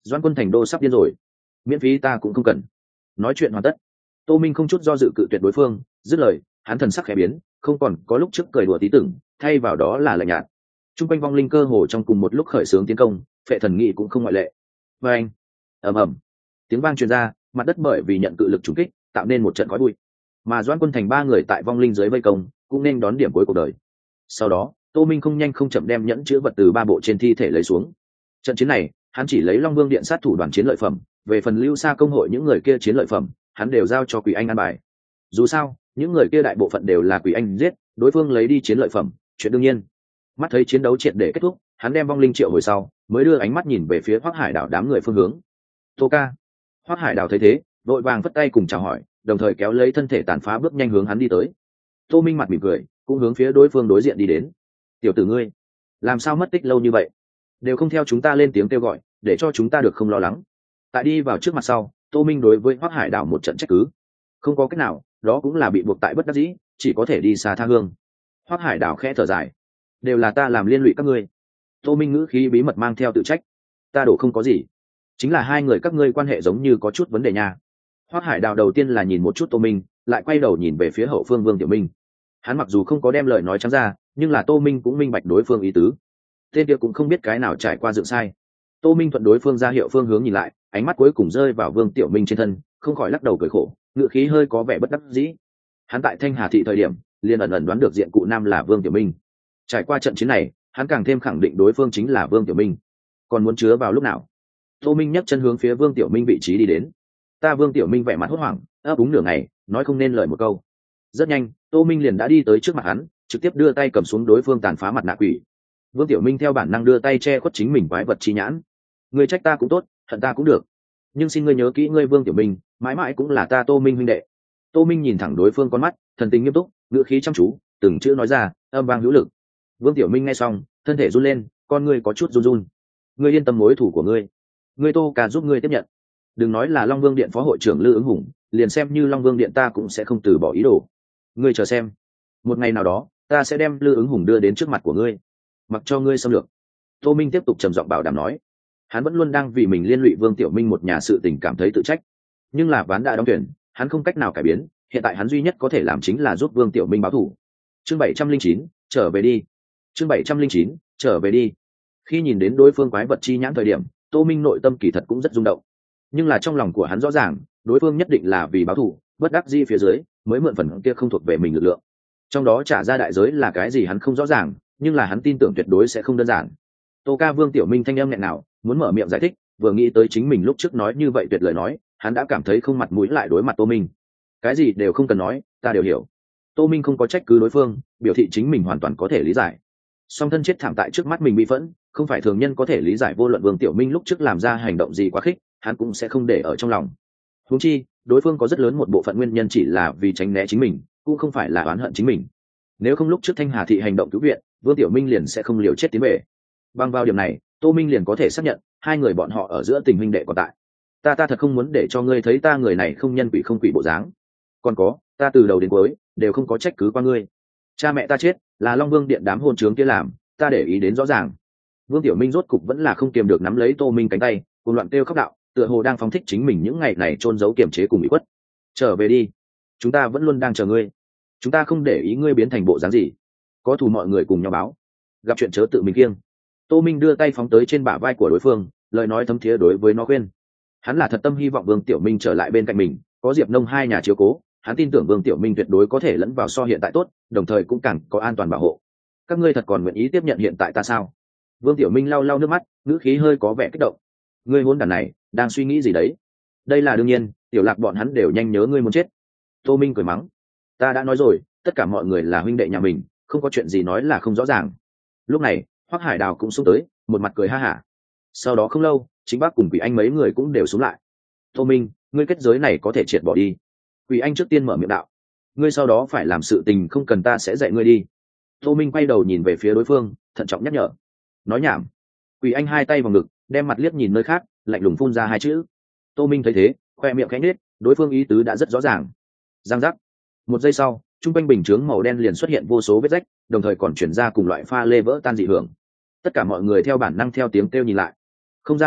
Doãn Quân Thành đô sắp điên rồi, miễn phí ta cũng không cần. Nói chuyện hoàn tất, Tô Minh không chút do dự cự tuyệt đối phương, dứt lời hắn thần sắc khẽ biến, không còn có lúc trước cười đùa tí tưởng, thay vào đó là lạnh nhạt. Trung quanh vong linh cơ hồ trong cùng một lúc khởi xướng tiến công, Phệ Thần Nghị cũng không ngoại lệ. Và anh, ầm ầm, tiếng vang truyền ra, mặt đất bởi vì nhận cự lực trùng kích, tạo nên một trận khói bụi. Mà Doãn Quân Thành ba người tại vong linh dưới vây công, cũng nên đón điểm cuối cuộc đời. Sau đó, Tô Minh không nhanh không chậm đem nhẫn chứa vật từ ba bộ trên thi thể lấy xuống. Trận chiến này, hắn chỉ lấy Long Vương Điện sát thủ đoàn chiến lợi phẩm, về phần lưu xa công hội những người kia chiến lợi phẩm, hắn đều giao cho Quỷ Anh an bài. Dù sao, những người kia đại bộ phận đều là Quỷ Anh giết, đối phương lấy đi chiến lợi phẩm, chuyện đương nhiên. Mắt thấy chiến đấu triệt để kết thúc, hắn đem vong linh triệu hồi sau, mới đưa ánh mắt nhìn về phía Hoắc Hải Đảo đám người phương hướng. Tô ca. Hoắc Hải Đảo thấy thế, vội vàng vất tay cùng chào hỏi, đồng thời kéo lấy thân thể tàn phá bước nhanh hướng hắn đi tới. Tô Minh mặt mỉm cười, cũng hướng phía đối phương đối diện đi đến. Tiểu tử ngươi, làm sao mất tích lâu như vậy, đều không theo chúng ta lên tiếng kêu gọi, để cho chúng ta được không lo lắng. Tại đi vào trước mặt sau, Tô Minh đối với Hoắc Hải Đảo một trận trách cứ. Không có cách nào, đó cũng là bị buộc tại bất đắc dĩ, chỉ có thể đi xa tha hương. Hoắc Hải Đảo khẽ thở dài, đều là ta làm liên lụy các ngươi. Tô Minh ngữ khí bí mật mang theo tự trách. Ta đổ không có gì, chính là hai người các ngươi quan hệ giống như có chút vấn đề nha. Hoắc Hải Đảo đầu tiên là nhìn một chút Tô Minh, lại quay đầu nhìn về phía hậu phương Vương Tiểu Minh. Hắn mặc dù không có đem lời nói trắng ra, nhưng là Tô Minh cũng minh bạch đối phương ý tứ. Tên kia cũng không biết cái nào trải qua dựng sai. Tô Minh thuận đối phương ra hiệu phương hướng nhìn lại, ánh mắt cuối cùng rơi vào Vương Tiểu Minh trên thân, không khỏi lắc đầu cười khổ, ngựa khí hơi có vẻ bất đắc dĩ. Hắn tại Thanh Hà thị thời điểm, liền ẩn ẩn đoán được diện cụ nam là Vương Tiểu Minh. Trải qua trận chiến này, hắn càng thêm khẳng định đối phương chính là Vương Tiểu Minh. Còn muốn chứa vào lúc nào? Tô Minh nhấc chân hướng phía Vương Tiểu Minh vị trí đi đến. Ta Vương Tiểu Minh vẻ mặt hốt hoảng, ấp úng nửa ngày, nói không nên lời một câu. Rất nhanh, Tô Minh liền đã đi tới trước mặt hắn, trực tiếp đưa tay cầm xuống đối phương tàn phá mặt nạ quỷ. Vương Tiểu Minh theo bản năng đưa tay che khuất chính mình quái vật chi nhãn. Ngươi trách ta cũng tốt, hận ta cũng được, nhưng xin ngươi nhớ kỹ, ngươi Vương Tiểu Minh mãi mãi cũng là ta Tô Minh huynh đệ. Tô Minh nhìn thẳng đối phương con mắt, thần tình nghiêm túc, ngữ khí chăm chú, từng chữ nói ra, âm vang hữu lực. Vương Tiểu Minh nghe xong, thân thể run lên, con ngươi có chút run run. Ngươi yên tâm, mối thủ của ngươi, ngươi Tô ca giúp ngươi tiếp nhận. Đừng nói là Long Vương Điện phó hội trưởng Lư Ứng Hùng, liền xem như Long Vương Điện ta cũng sẽ không từ bỏ ý đồ. Ngươi chờ xem, một ngày nào đó ta sẽ đem Lư Ứng Hùng đưa đến trước mặt của ngươi, mặc cho ngươi xâm lược. Tô Minh tiếp tục trầm giọng bảo đảm nói. Hắn vẫn luôn đang vì mình liên lụy Vương Tiểu Minh một nhà sự tình cảm thấy tự trách, nhưng là ván đã đóng tuyển, hắn không cách nào cải biến, hiện tại hắn duy nhất có thể làm chính là giúp Vương Tiểu Minh báo thù. Chương bảy trăm linh chín, trở về đi. Chương bảy trăm linh chín, trở về đi. Khi nhìn đến đối phương quái vật chi nhãn thời điểm, Tô Minh nội tâm kỳ thật cũng rất rung động, nhưng là trong lòng của hắn rõ ràng, đối phương nhất định là vì báo thù, bất đắc dĩ phía dưới mới mượn phần kia không thuộc về mình lực lượng. Trong đó trả ra đại giới là cái gì hắn không rõ ràng, nhưng là hắn tin tưởng tuyệt đối sẽ không đơn giản. Tô ca. Vương Tiểu Minh thanh âm nghẹn nào, muốn mở miệng giải thích, vừa nghĩ tới chính mình lúc trước nói như vậy tuyệt lời nói, hắn đã cảm thấy không mặt mũi lại đối mặt Tô Minh. Cái gì đều không cần nói, ta đều hiểu. Tô Minh không có trách cứ đối phương, biểu thị chính mình hoàn toàn có thể lý giải. Song thân chết thảm tại trước mắt mình bị phẫn, không phải thường nhân có thể lý giải, vô luận Vương Tiểu Minh lúc trước làm ra hành động gì quá khích, hắn cũng sẽ không để ở trong lòng. Huống chi, đối phương có rất lớn một bộ phận nguyên nhân chỉ là vì tránh né chính mình, cũng không phải là oán hận chính mình. Nếu không lúc trước Thanh Hà thị hành động cứu viện, Vương Tiểu Minh liền sẽ không liều chết tiến về. Bằng vào điểm này, Tô Minh liền có thể xác nhận hai người bọn họ ở giữa tình huynh đệ còn tại. Ta ta thật không muốn để cho ngươi thấy ta người này không nhân quỷ không quỷ bộ dáng. Còn có, ta từ đầu đến cuối đều không có trách cứ qua ngươi. Cha mẹ ta chết là Long Vương Điện đám hôn trướng kia làm, ta để ý đến rõ ràng. Vương Tiểu Minh rốt cục vẫn là không kiềm được nắm lấy Tô Minh cánh tay, cùng loạn kêu khóc đạo, tựa hồ đang phóng thích chính mình những ngày này trôn giấu kiềm chế cùng bị khuất. Trở về đi, chúng ta vẫn luôn đang chờ ngươi, chúng ta không để ý ngươi biến thành bộ dáng gì, có thù mọi người cùng nhau báo, gặp chuyện chớ tự mình kiêng. Tô Minh đưa tay phóng tới trên bả vai của đối phương, lời nói thấm thía đối với nó khuyên. Hắn là thật tâm hy vọng Vương Tiểu Minh trở lại bên cạnh mình, có Diệp Nông hai nhà chiếu cố, hắn tin tưởng Vương Tiểu Minh tuyệt đối có thể lẫn vào so hiện tại tốt, đồng thời cũng càng có an toàn bảo hộ. Các ngươi thật còn nguyện ý tiếp nhận hiện tại ta sao? Vương Tiểu Minh lau lau nước mắt, ngữ khí hơi có vẻ kích động. Ngươi hôn đàn này đang suy nghĩ gì đấy? Đây là đương nhiên, Tiểu Lạc bọn hắn đều nhanh nhớ ngươi muốn chết. Tô Minh cười mắng. Ta đã nói rồi, tất cả mọi người là huynh đệ nhà mình, không có chuyện gì nói là không rõ ràng. Lúc này, Hoắc Hải Đào cũng xuống tới, một mặt cười ha hả. Sau đó không lâu, chính bác cùng Quỷ Anh mấy người cũng đều xuống lại. Tô Minh, ngươi kết giới này có thể triệt bỏ đi. Quỷ Anh trước tiên mở miệng đạo. Ngươi sau đó phải làm sự tình không cần ta sẽ dạy ngươi đi. Tô Minh quay đầu nhìn về phía đối phương, thận trọng nhắc nhở. Nói nhảm. Quỷ Anh hai tay vào ngực, đem mặt liếc nhìn nơi khác, lạnh lùng phun ra hai chữ. Tô Minh thấy thế, khoe miệng khẽ nhếch, đối phương ý tứ đã rất rõ ràng. Giang giác. Một giây sau, trung quanh bình chướng màu đen liền xuất hiện vô số vết rách, đồng thời còn chuyển ra cùng loại pha lê vỡ tan dị hưởng. Tất cả mọi người theo bản năng theo tiếng kêu nhìn lại. Không ra một lát,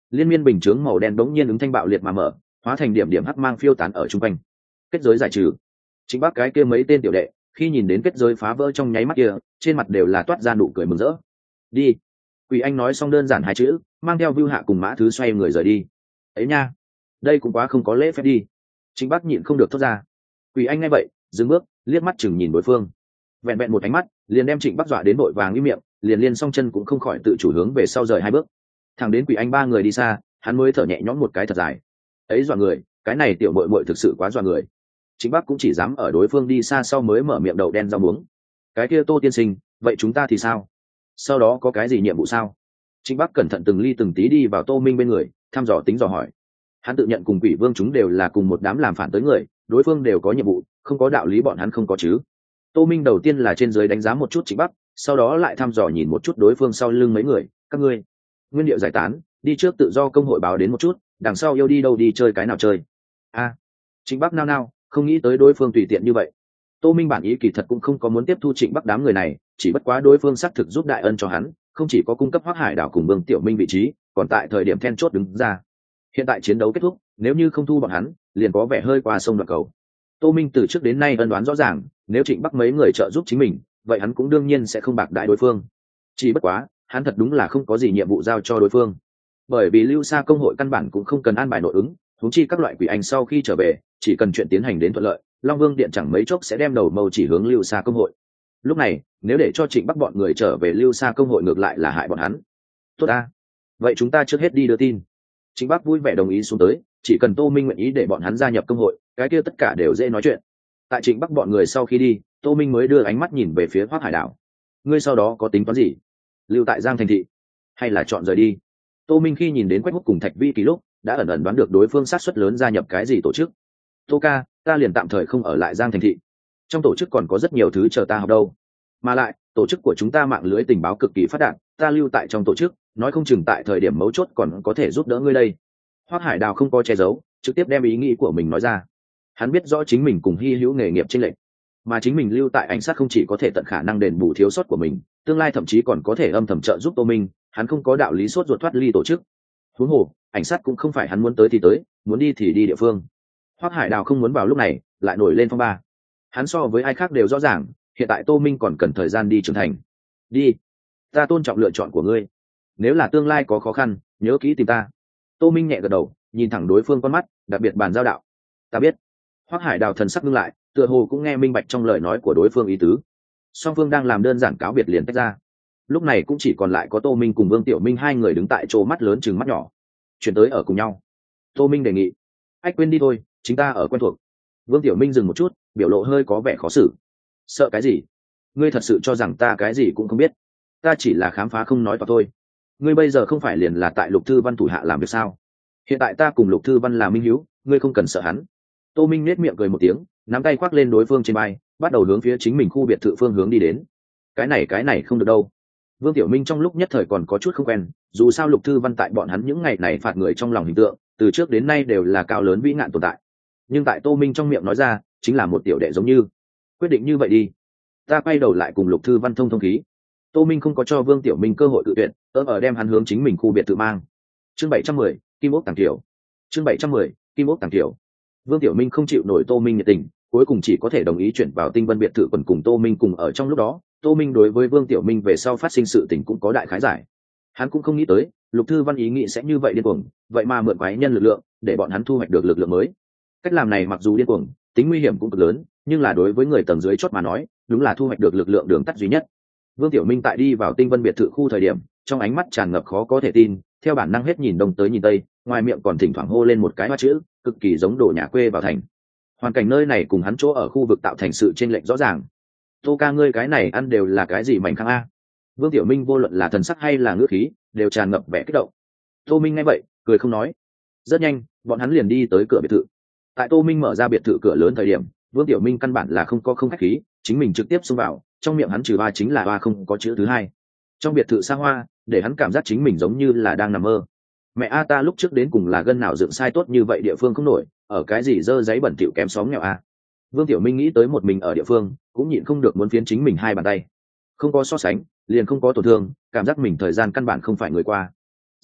liên miên bình chướng màu đen bỗng nhiên ứng thanh bạo liệt mà mở, hóa thành điểm điểm hắc mang phiêu tán ở trung quanh. Kết giới giải trừ. Chính bác cái kia mấy tên tiểu đệ khi nhìn đến kết giới phá vỡ trong nháy mắt kia, trên mặt đều là toát ra nụ cười mừng rỡ. Đi. Quỷ Anh nói xong đơn giản hai chữ, mang theo Vưu Hạ cùng Mã Thứ xoay người rời đi. Ấy nha, đây cũng quá không có lễ phép đi. Chính bác nhịn không được thốt ra. Quỷ Anh nghe vậy dừng bước, liếc mắt chừng nhìn đối phương, vẹn vẹn một ánh mắt liền đem Trịnh Bắc dọa đến vội vàng im miệng, liền liên song chân cũng không khỏi tự chủ hướng về sau rời hai bước. Thẳng đến Quỷ Anh ba người đi xa, hắn mới thở nhẹ nhõm một cái thật dài. Ấy dọa người, cái này tiểu muội muội thực sự quá dọa người. Trịnh Bắc cũng chỉ dám ở đối phương đi xa sau mới mở miệng đầu đen rau muống. Cái kia Tô tiên sinh, vậy chúng ta thì sao? Sau đó có cái gì nhiệm vụ sao? Trịnh Bắc cẩn thận từng ly từng tí đi vào Tô Minh bên người, thăm dò tính dò hỏi. Hắn tự nhận cùng Quỷ Vương chúng đều là cùng một đám làm phản tới người, đối phương đều có nhiệm vụ, không có đạo lý bọn hắn không có chứ. Tô Minh đầu tiên là trên dưới đánh giá một chút Trịnh Bắc, sau đó lại thăm dò nhìn một chút đối phương sau lưng mấy người. Các ngươi nguyên điệu giải tán, đi trước tự do công hội báo đến một chút, đằng sau yêu đi đâu đi chơi cái nào chơi. A, à, Trịnh Bắc nao nao, không nghĩ tới đối phương tùy tiện như vậy. Tô Minh bản ý kỳ thật cũng không có muốn tiếp thu Trịnh Bắc đám người này, chỉ bất quá đối phương xác thực giúp đại ân cho hắn, không chỉ có cung cấp Hoắc Hải Đảo cùng Vương Tiểu Minh vị trí, còn tại thời điểm then chốt đứng ra. Hiện tại chiến đấu kết thúc, nếu như không thu bọn hắn, liền có vẻ hơi qua sông đoạn cầu. Tô Minh từ trước đến nay ân đoán rõ ràng, nếu Trịnh Bắc mấy người trợ giúp chính mình, vậy hắn cũng đương nhiên sẽ không bạc đại đối phương. Chỉ bất quá, hắn thật đúng là không có gì nhiệm vụ giao cho đối phương. Bởi vì Lưu Sa công hội căn bản cũng không cần an bài nội ứng, huống chi các loại quỷ ảnh sau khi trở về, chỉ cần chuyện tiến hành đến thuận lợi, Long Vương điện chẳng mấy chốc sẽ đem đầu mâu chỉ hướng Lưu Sa công hội. Lúc này, nếu để cho Trịnh Bắc bọn người trở về Lưu Sa công hội ngược lại là hại bọn hắn. Tốt a, vậy chúng ta trước hết đi đưa tin. Trịnh Bắc vui vẻ đồng ý xuống tới, chỉ cần Tô Minh nguyện ý để bọn hắn gia nhập công hội, cái kia tất cả đều dễ nói chuyện. Tại Trịnh Bắc bọn người sau khi đi, Tô Minh mới đưa ánh mắt nhìn về phía Hoắc Hải Đảo. Ngươi sau đó có tính toán gì? Lưu tại Giang thành thị, hay là chọn rời đi? Tô Minh khi nhìn đến Quách Húc cùng Thạch Vi Kỳ lúc, đã ẩn ẩn đoán được đối phương sát suất lớn gia nhập cái gì tổ chức. Tô ca, ta liền tạm thời không ở lại Giang thành thị. Trong tổ chức còn có rất nhiều thứ chờ ta học đâu. Mà lại, tổ chức của chúng ta mạng lưới tình báo cực kỳ phát đạt, ta lưu tại trong tổ chức, nói không chừng tại thời điểm mấu chốt còn có thể giúp đỡ ngươi đây. Hoắc Hải Đào không có che giấu, trực tiếp đem ý nghĩ của mình nói ra. Hắn biết rõ chính mình cùng Hi Hữu nghề nghiệp chênh lệch, mà chính mình lưu tại ảnh sát không chỉ có thể tận khả năng đền bù thiếu sót của mình, tương lai thậm chí còn có thể âm thầm trợ giúp Tô Minh, hắn không có đạo lý sốt ruột thoát ly tổ chức. Huống hồ, ảnh sát cũng không phải hắn muốn tới thì tới, muốn đi thì đi địa phương. Hoắc Hải Đào không muốn vào lúc này lại nổi lên phong ba. Hắn so với ai khác đều rõ ràng, hiện tại Tô Minh còn cần thời gian đi trưởng thành. Đi, ta tôn trọng lựa chọn của ngươi. Nếu là tương lai có khó khăn, nhớ kỹ tìm ta. Tô Minh nhẹ gật đầu, nhìn thẳng đối phương con mắt, đặc biệt bàn giao đạo. Ta biết. Hoắc Hải Đào thần sắc ngưng lại, tựa hồ cũng nghe minh bạch trong lời nói của đối phương ý tứ. Song phương đang làm đơn giản cáo biệt liền tách ra. Lúc này cũng chỉ còn lại có Tô Minh cùng Vương Tiểu Minh hai người đứng tại chỗ, mắt lớn chừng mắt nhỏ, chuyển tới ở cùng nhau. Tô Minh đề nghị, ách quên đi thôi, chính ta ở quen thuộc. Vương Tiểu Minh dừng một chút, biểu lộ hơi có vẻ khó xử. Sợ cái gì? Ngươi thật sự cho rằng ta cái gì cũng không biết? Ta chỉ là khám phá không nói toạc thôi. Ngươi bây giờ không phải liền là tại Lục Thư Văn thủ hạ làm việc sao? Hiện tại ta cùng Lục Thư Văn là minh hữu, ngươi không cần sợ hắn. Tô Minh nét miệng cười một tiếng, nắm tay khoác lên đối phương trên vai, bắt đầu hướng phía chính mình khu biệt thự phương hướng đi đến. Cái này cái này không được đâu. Vương Tiểu Minh trong lúc nhất thời còn có chút không quen, dù sao Lục Thư Văn tại bọn hắn những ngày này phạt người trong lòng hình tượng, từ trước đến nay đều là cao lớn vĩ ngạn tồn tại. Nhưng tại Tô Minh trong miệng nói ra, chính là một tiểu đệ giống như. Quyết định như vậy đi. Ta quay đầu lại cùng Lục Thư Văn thông thông khí. Tô Minh không có cho Vương Tiểu Minh cơ hội cự tuyệt, ơ ở đem hắn hướng chính mình khu biệt thự mang. Chương bảy trăm mười, Kim Ốc Tàng Tiểu. Chương bảy trăm mười, Kim Ốc Tàng Tiểu. Vương Tiểu Minh không chịu nổi Tô Minh nhiệt tình, cuối cùng chỉ có thể đồng ý chuyển vào Tinh Vân biệt thự, còn cùng Tô Minh cùng ở trong lúc đó. Tô Minh đối với Vương Tiểu Minh về sau phát sinh sự tình cũng có đại khái giải. Hắn cũng không nghĩ tới, Lục Thư Văn ý nghĩ sẽ như vậy điên cuồng, vậy mà mượn quái nhân lực lượng, để bọn hắn thu hoạch được lực lượng mới. Cách làm này mặc dù điên cuồng, tính nguy hiểm cũng cực lớn, nhưng là đối với người tầng dưới chót mà nói, đúng là thu hoạch được lực lượng đường tắt duy nhất. Vương Tiểu Minh tại đi vào Tinh Vân biệt thự khu thời điểm, trong ánh mắt tràn ngập khó có thể tin, theo bản năng hết nhìn đông tới nhìn tây, ngoài miệng còn thỉnh thoảng hô lên một cái hoa chữ, cực kỳ giống đồ nhà quê vào thành. Hoàn cảnh nơi này cùng hắn chỗ ở khu vực tạo thành sự chênh lệch rõ ràng. Tô ca, ngươi cái này ăn đều là cái gì mảnh khang a? Vương Tiểu Minh vô luận là thần sắc hay là ngữ khí, đều tràn ngập vẻ kích động. Tô Minh nghe vậy, cười không nói. Rất nhanh, bọn hắn liền đi tới cửa biệt thự. Tại Tô Minh mở ra biệt thự cửa lớn thời điểm, Vương Tiểu Minh căn bản là không có không khách khí, chính mình trực tiếp xông vào, trong miệng hắn trừ ba chính là ba, không có chữ thứ hai. Trong biệt thự xa hoa, để hắn cảm giác chính mình giống như là đang nằm mơ. Mẹ a, ta lúc trước đến cùng là gân nào dựng sai tốt như vậy địa phương không nổi, ở cái gì dơ giấy bẩn thỉu kém xóm nghèo a. Vương Tiểu Minh nghĩ tới một mình ở địa phương, cũng nhịn không được muốn phiến chính mình hai bàn tay. Không có so sánh, liền không có tổn thương, cảm giác mình thời gian căn bản không phải người qua.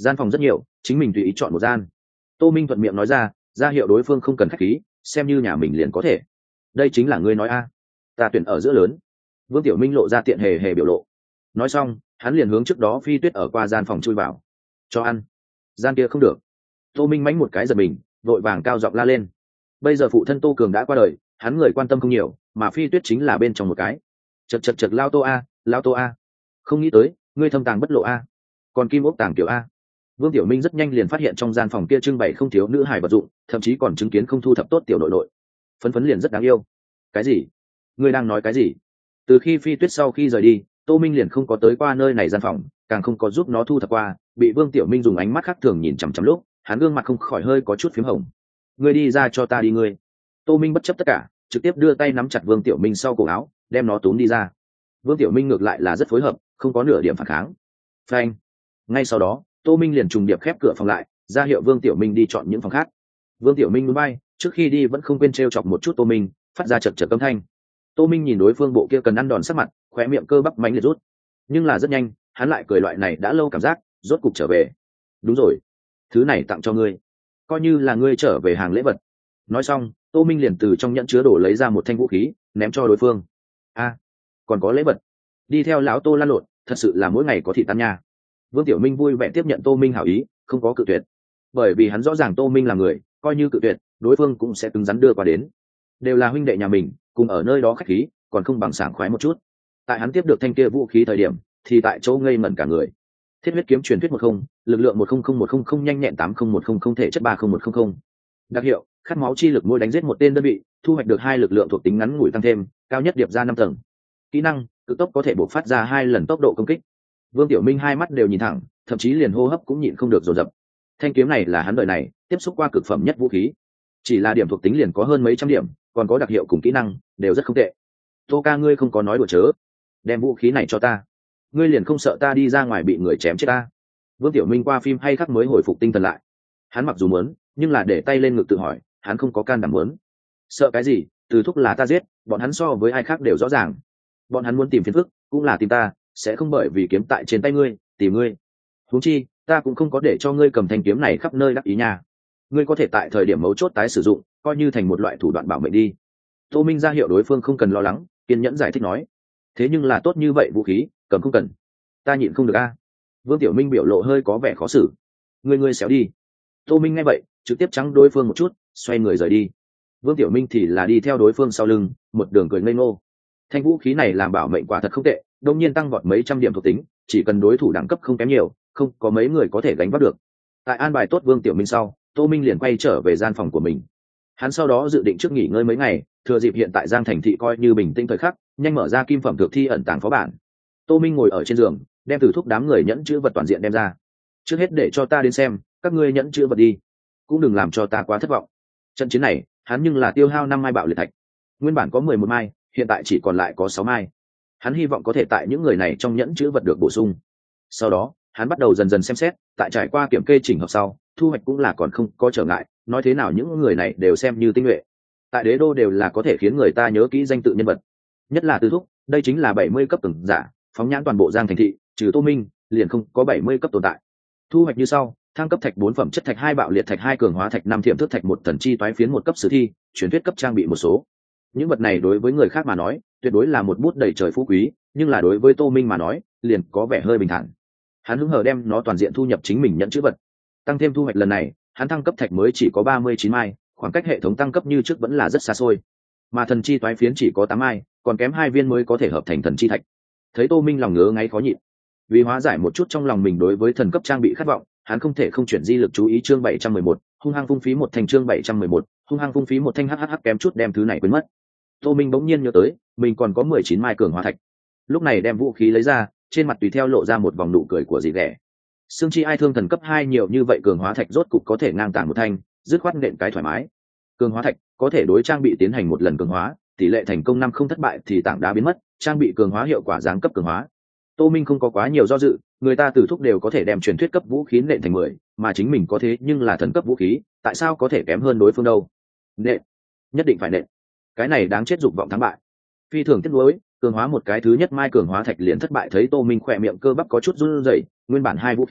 gian phòng rất nhiều, chính mình tùy ý chọn một gian. Tô Minh thuận miệng nói ra, ra hiệu đối phương không cần khách khí, xem như nhà mình liền có thể. Đây chính là ngươi nói a? Ta tuyển ở giữa lớn. Vương Tiểu Minh lộ ra tiện hề hề biểu lộ. Nói xong, hắn liền hướng trước đó Phi Tuyết ở qua gian phòng chui vào. Cho ăn. Gian kia không được. Tô Minh mánh một cái giật mình, vội vàng cao giọng la lên. Bây giờ phụ thân Tô Cường đã qua đời, hắn người quan tâm không nhiều, mà Phi Tuyết chính là bên trong một cái. Chật chật chật lao Tô a, lao Tô a. Không nghĩ tới, ngươi thâm tàng bất lộ a. Còn kim ốc tàng kiểu a. Vương Tiểu Minh rất nhanh liền phát hiện trong gian phòng kia trưng bày không thiếu nữ hài vật dụng, thậm chí còn chứng kiến không thu thập tốt tiểu nội nội. Phấn phấn liền rất đáng yêu. Cái gì? Ngươi đang nói cái gì? Từ khi Phi Tuyết sau khi rời đi, Tô Minh liền không có tới qua nơi này gian phòng, càng không có giúp nó thu thập qua, bị Vương Tiểu Minh dùng ánh mắt khác thường nhìn chằm chằm lúc, hắn gương mặt không khỏi hơi có chút phím hồng. Ngươi đi ra cho ta đi ngươi. Tô Minh bất chấp tất cả, trực tiếp đưa tay nắm chặt Vương Tiểu Minh sau cổ áo, đem nó túm đi ra. Vương Tiểu Minh ngược lại là rất phối hợp, không có nửa điểm phản kháng. Phanh. Ngay sau đó, Tô Minh liền trùng điệp khép cửa phòng lại, ra hiệu Vương Tiểu Minh đi chọn những phòng khác. Vương Tiểu Minh núi bay, trước khi đi vẫn không quên trêu chọc một chút Tô Minh, phát ra chật chật âm thanh. Tô Minh nhìn đối phương bộ kia cần ăn đòn sắc mặt, khóe miệng cơ bắp mánh liệt rút. Nhưng là rất nhanh, hắn lại cười, loại này đã lâu cảm giác, rốt cục trở về. Đúng rồi, thứ này tặng cho ngươi, coi như là ngươi trở về hàng lễ vật. Nói xong, Tô Minh liền từ trong nhẫn chứa đồ lấy ra một thanh vũ khí, ném cho đối phương. A, còn có lễ vật. Đi theo lão Tô lan lộn, thật sự là mỗi ngày có thị tan nha. Vương Tiểu Minh vui vẻ tiếp nhận Tô Minh hảo ý, không có cự tuyệt, bởi vì hắn rõ ràng Tô Minh là người, coi như cự tuyệt, đối phương cũng sẽ cứng rắn đưa qua đến. Đều là huynh đệ nhà mình, cùng ở nơi đó khách khí, còn không bằng sảng khoái một chút. Tại hắn tiếp được thanh kia vũ khí thời điểm, thì tại chỗ ngây ngẩn cả người. Thiết huyết kiếm truyền thuyết một không, lực lượng một không không một không không nhanh nhẹn tám không một không không thể chất ba không một không không. Đặc hiệu, khát máu chi lực mỗi đánh giết một tên đơn vị, thu hoạch được hai lực lượng thuộc tính ngắn ngủi tăng thêm, cao nhất điệp ra năm tầng. Kỹ năng, cực tốc có thể bộc phát ra hai lần tốc độ công kích. Vương Tiểu Minh hai mắt đều nhìn thẳng, thậm chí liền hô hấp cũng nhịn không được dồn dập. Thanh kiếm này là hắn đời này tiếp xúc qua cực phẩm nhất vũ khí, chỉ là điểm thuộc tính liền có hơn mấy trăm điểm, còn có đặc hiệu cùng kỹ năng đều rất không tệ. Tô ca, ngươi không có nói đùa chớ, đem vũ khí này cho ta, ngươi liền không sợ ta đi ra ngoài bị người chém chết ta? Vương Tiểu Minh qua phim hay khắc mới hồi phục tinh thần lại. Hắn mặc dù muốn, nhưng là để tay lên ngực tự hỏi, hắn không có can đảm muốn. Sợ cái gì? Từ thúc là ta giết, bọn hắn so với ai khác đều rõ ràng. Bọn hắn muốn tìm phiền phức, cũng là tìm ta, sẽ không bởi vì kiếm tại trên tay ngươi tìm ngươi. Huống chi, ta cũng không có để cho ngươi cầm thanh kiếm này khắp nơi đắc ý nha. Ngươi có thể tại thời điểm mấu chốt tái sử dụng, coi như thành một loại thủ đoạn bảo mệnh đi. Tô Minh ra hiệu đối phương không cần lo lắng, kiên nhẫn giải thích nói. Thế nhưng là tốt như vậy vũ khí, cầm không cần. Ta nhịn không được a. Vương Tiểu Minh biểu lộ hơi có vẻ khó xử. Ngươi ngươi xéo đi. Tô Minh nghe vậy, trực tiếp trắng đối phương một chút, xoay người rời đi. Vương Tiểu Minh thì là đi theo đối phương sau lưng, một đường cười ngây ngô. Thanh vũ khí này làm bảo mệnh quả thật không tệ, đột nhiên tăng vọt mấy trăm điểm thuộc tính, chỉ cần đối thủ đẳng cấp không kém nhiều, không có mấy người có thể gánh vác được. Tại an bài tốt Vương Tiểu Minh sau, Tô Minh liền quay trở về gian phòng của mình. Hắn sau đó dự định trước nghỉ ngơi mấy ngày, thừa dịp hiện tại Giang Thành thị coi như bình tĩnh thời khắc, nhanh mở ra kim phẩm thực thi ẩn tàng phó bản. Tô Minh ngồi ở trên giường, đem từ thuốc đám người nhẫn chữ vật toàn diện đem ra. Trước hết để cho ta đến xem, các ngươi nhẫn chữ vật đi, cũng đừng làm cho ta quá thất vọng. Trận chiến này, hắn nhưng là tiêu hao năm mai bạo liệt thạch, nguyên bản có mười một mai, hiện tại chỉ còn lại có sáu mai. Hắn hy vọng có thể tại những người này trong nhẫn chữ vật được bổ sung. Sau đó, hắn bắt đầu dần dần xem xét, tại trải qua kiểm kê chỉnh hợp sau, thu hoạch cũng là còn không có trở ngại, nói thế nào những người này đều xem như tinh nhuệ. Tại đế đô đều là có thể khiến người ta nhớ kỹ danh tự nhân vật. Nhất là Tư Thúc, đây chính là bảy mươi cấp cường giả, phóng nhãn toàn bộ Giang Thành thị, trừ Tô Minh, liền không có bảy mươi cấp tồn tại. Thu hoạch như sau: thăng cấp thạch bốn phẩm chất thạch hai bạo liệt thạch hai cường hóa thạch năm thiểm thước thạch một thần chi toái phiến một cấp sử thi, truyền thuyết cấp trang bị một số. Những vật này đối với người khác mà nói, tuyệt đối là một bút đầy trời phú quý, nhưng là đối với Tô Minh mà nói, liền có vẻ hơi bình thản. Hắn hứng hờ đem nó toàn diện thu nhập chính mình nhận chữ vật. Tăng thêm thu hoạch lần này, hắn thăng cấp thạch mới chỉ có ba mươi chín mai, khoảng cách hệ thống tăng cấp như trước vẫn là rất xa xôi. Mà thần chi toái phiến chỉ có tám mai, còn kém hai viên mới có thể hợp thành thần chi thạch. Thấy Tô Minh lòng ngứa ngáy khó nhịn, vì hóa giải một chút trong lòng mình đối với thần cấp trang bị khát vọng, hắn không thể không chuyển di lực chú ý. Chương bảy trăm mười một, hung hăng phung phí một thanh. Chương bảy trăm mười một, hung hăng phung phí một thanh. Hhh kém chút đem thứ này quên mất. Tô Minh bỗng nhiên nhớ tới, mình còn có mười chín mai cường hóa thạch. Lúc này đem vũ khí lấy ra, trên mặt tùy theo lộ ra một vòng nụ cười của dì ghẻ. Xương chi ai thương thần cấp hai nhiều như vậy cường hóa thạch rốt cục có thể ngang tàng một thanh, dứt khoát nện cái thoải mái. Cường hóa thạch có thể đối trang bị tiến hành một lần cường hóa, tỷ lệ thành công năm không thất bại thì tảng đá biến mất, trang bị cường hóa hiệu quả giáng cấp cường hóa. Tô Minh không có quá nhiều do dự, người ta từ thúc đều có thể đem truyền thuyết cấp vũ khí nện thành mười, mà chính mình có thế nhưng là thần cấp vũ khí, tại sao có thể kém hơn đối phương đâu? Nện, nhất định phải nện. Cái này đáng chết, dục vọng thắng bại. Phi thường tiếc nuối, cường hóa một cái thứ nhất mai cường hóa thạch liền thất bại. Thấy Tô Minh khỏe miệng cơ bắp có chút run rẩy, nguyên bản hai vũ khí,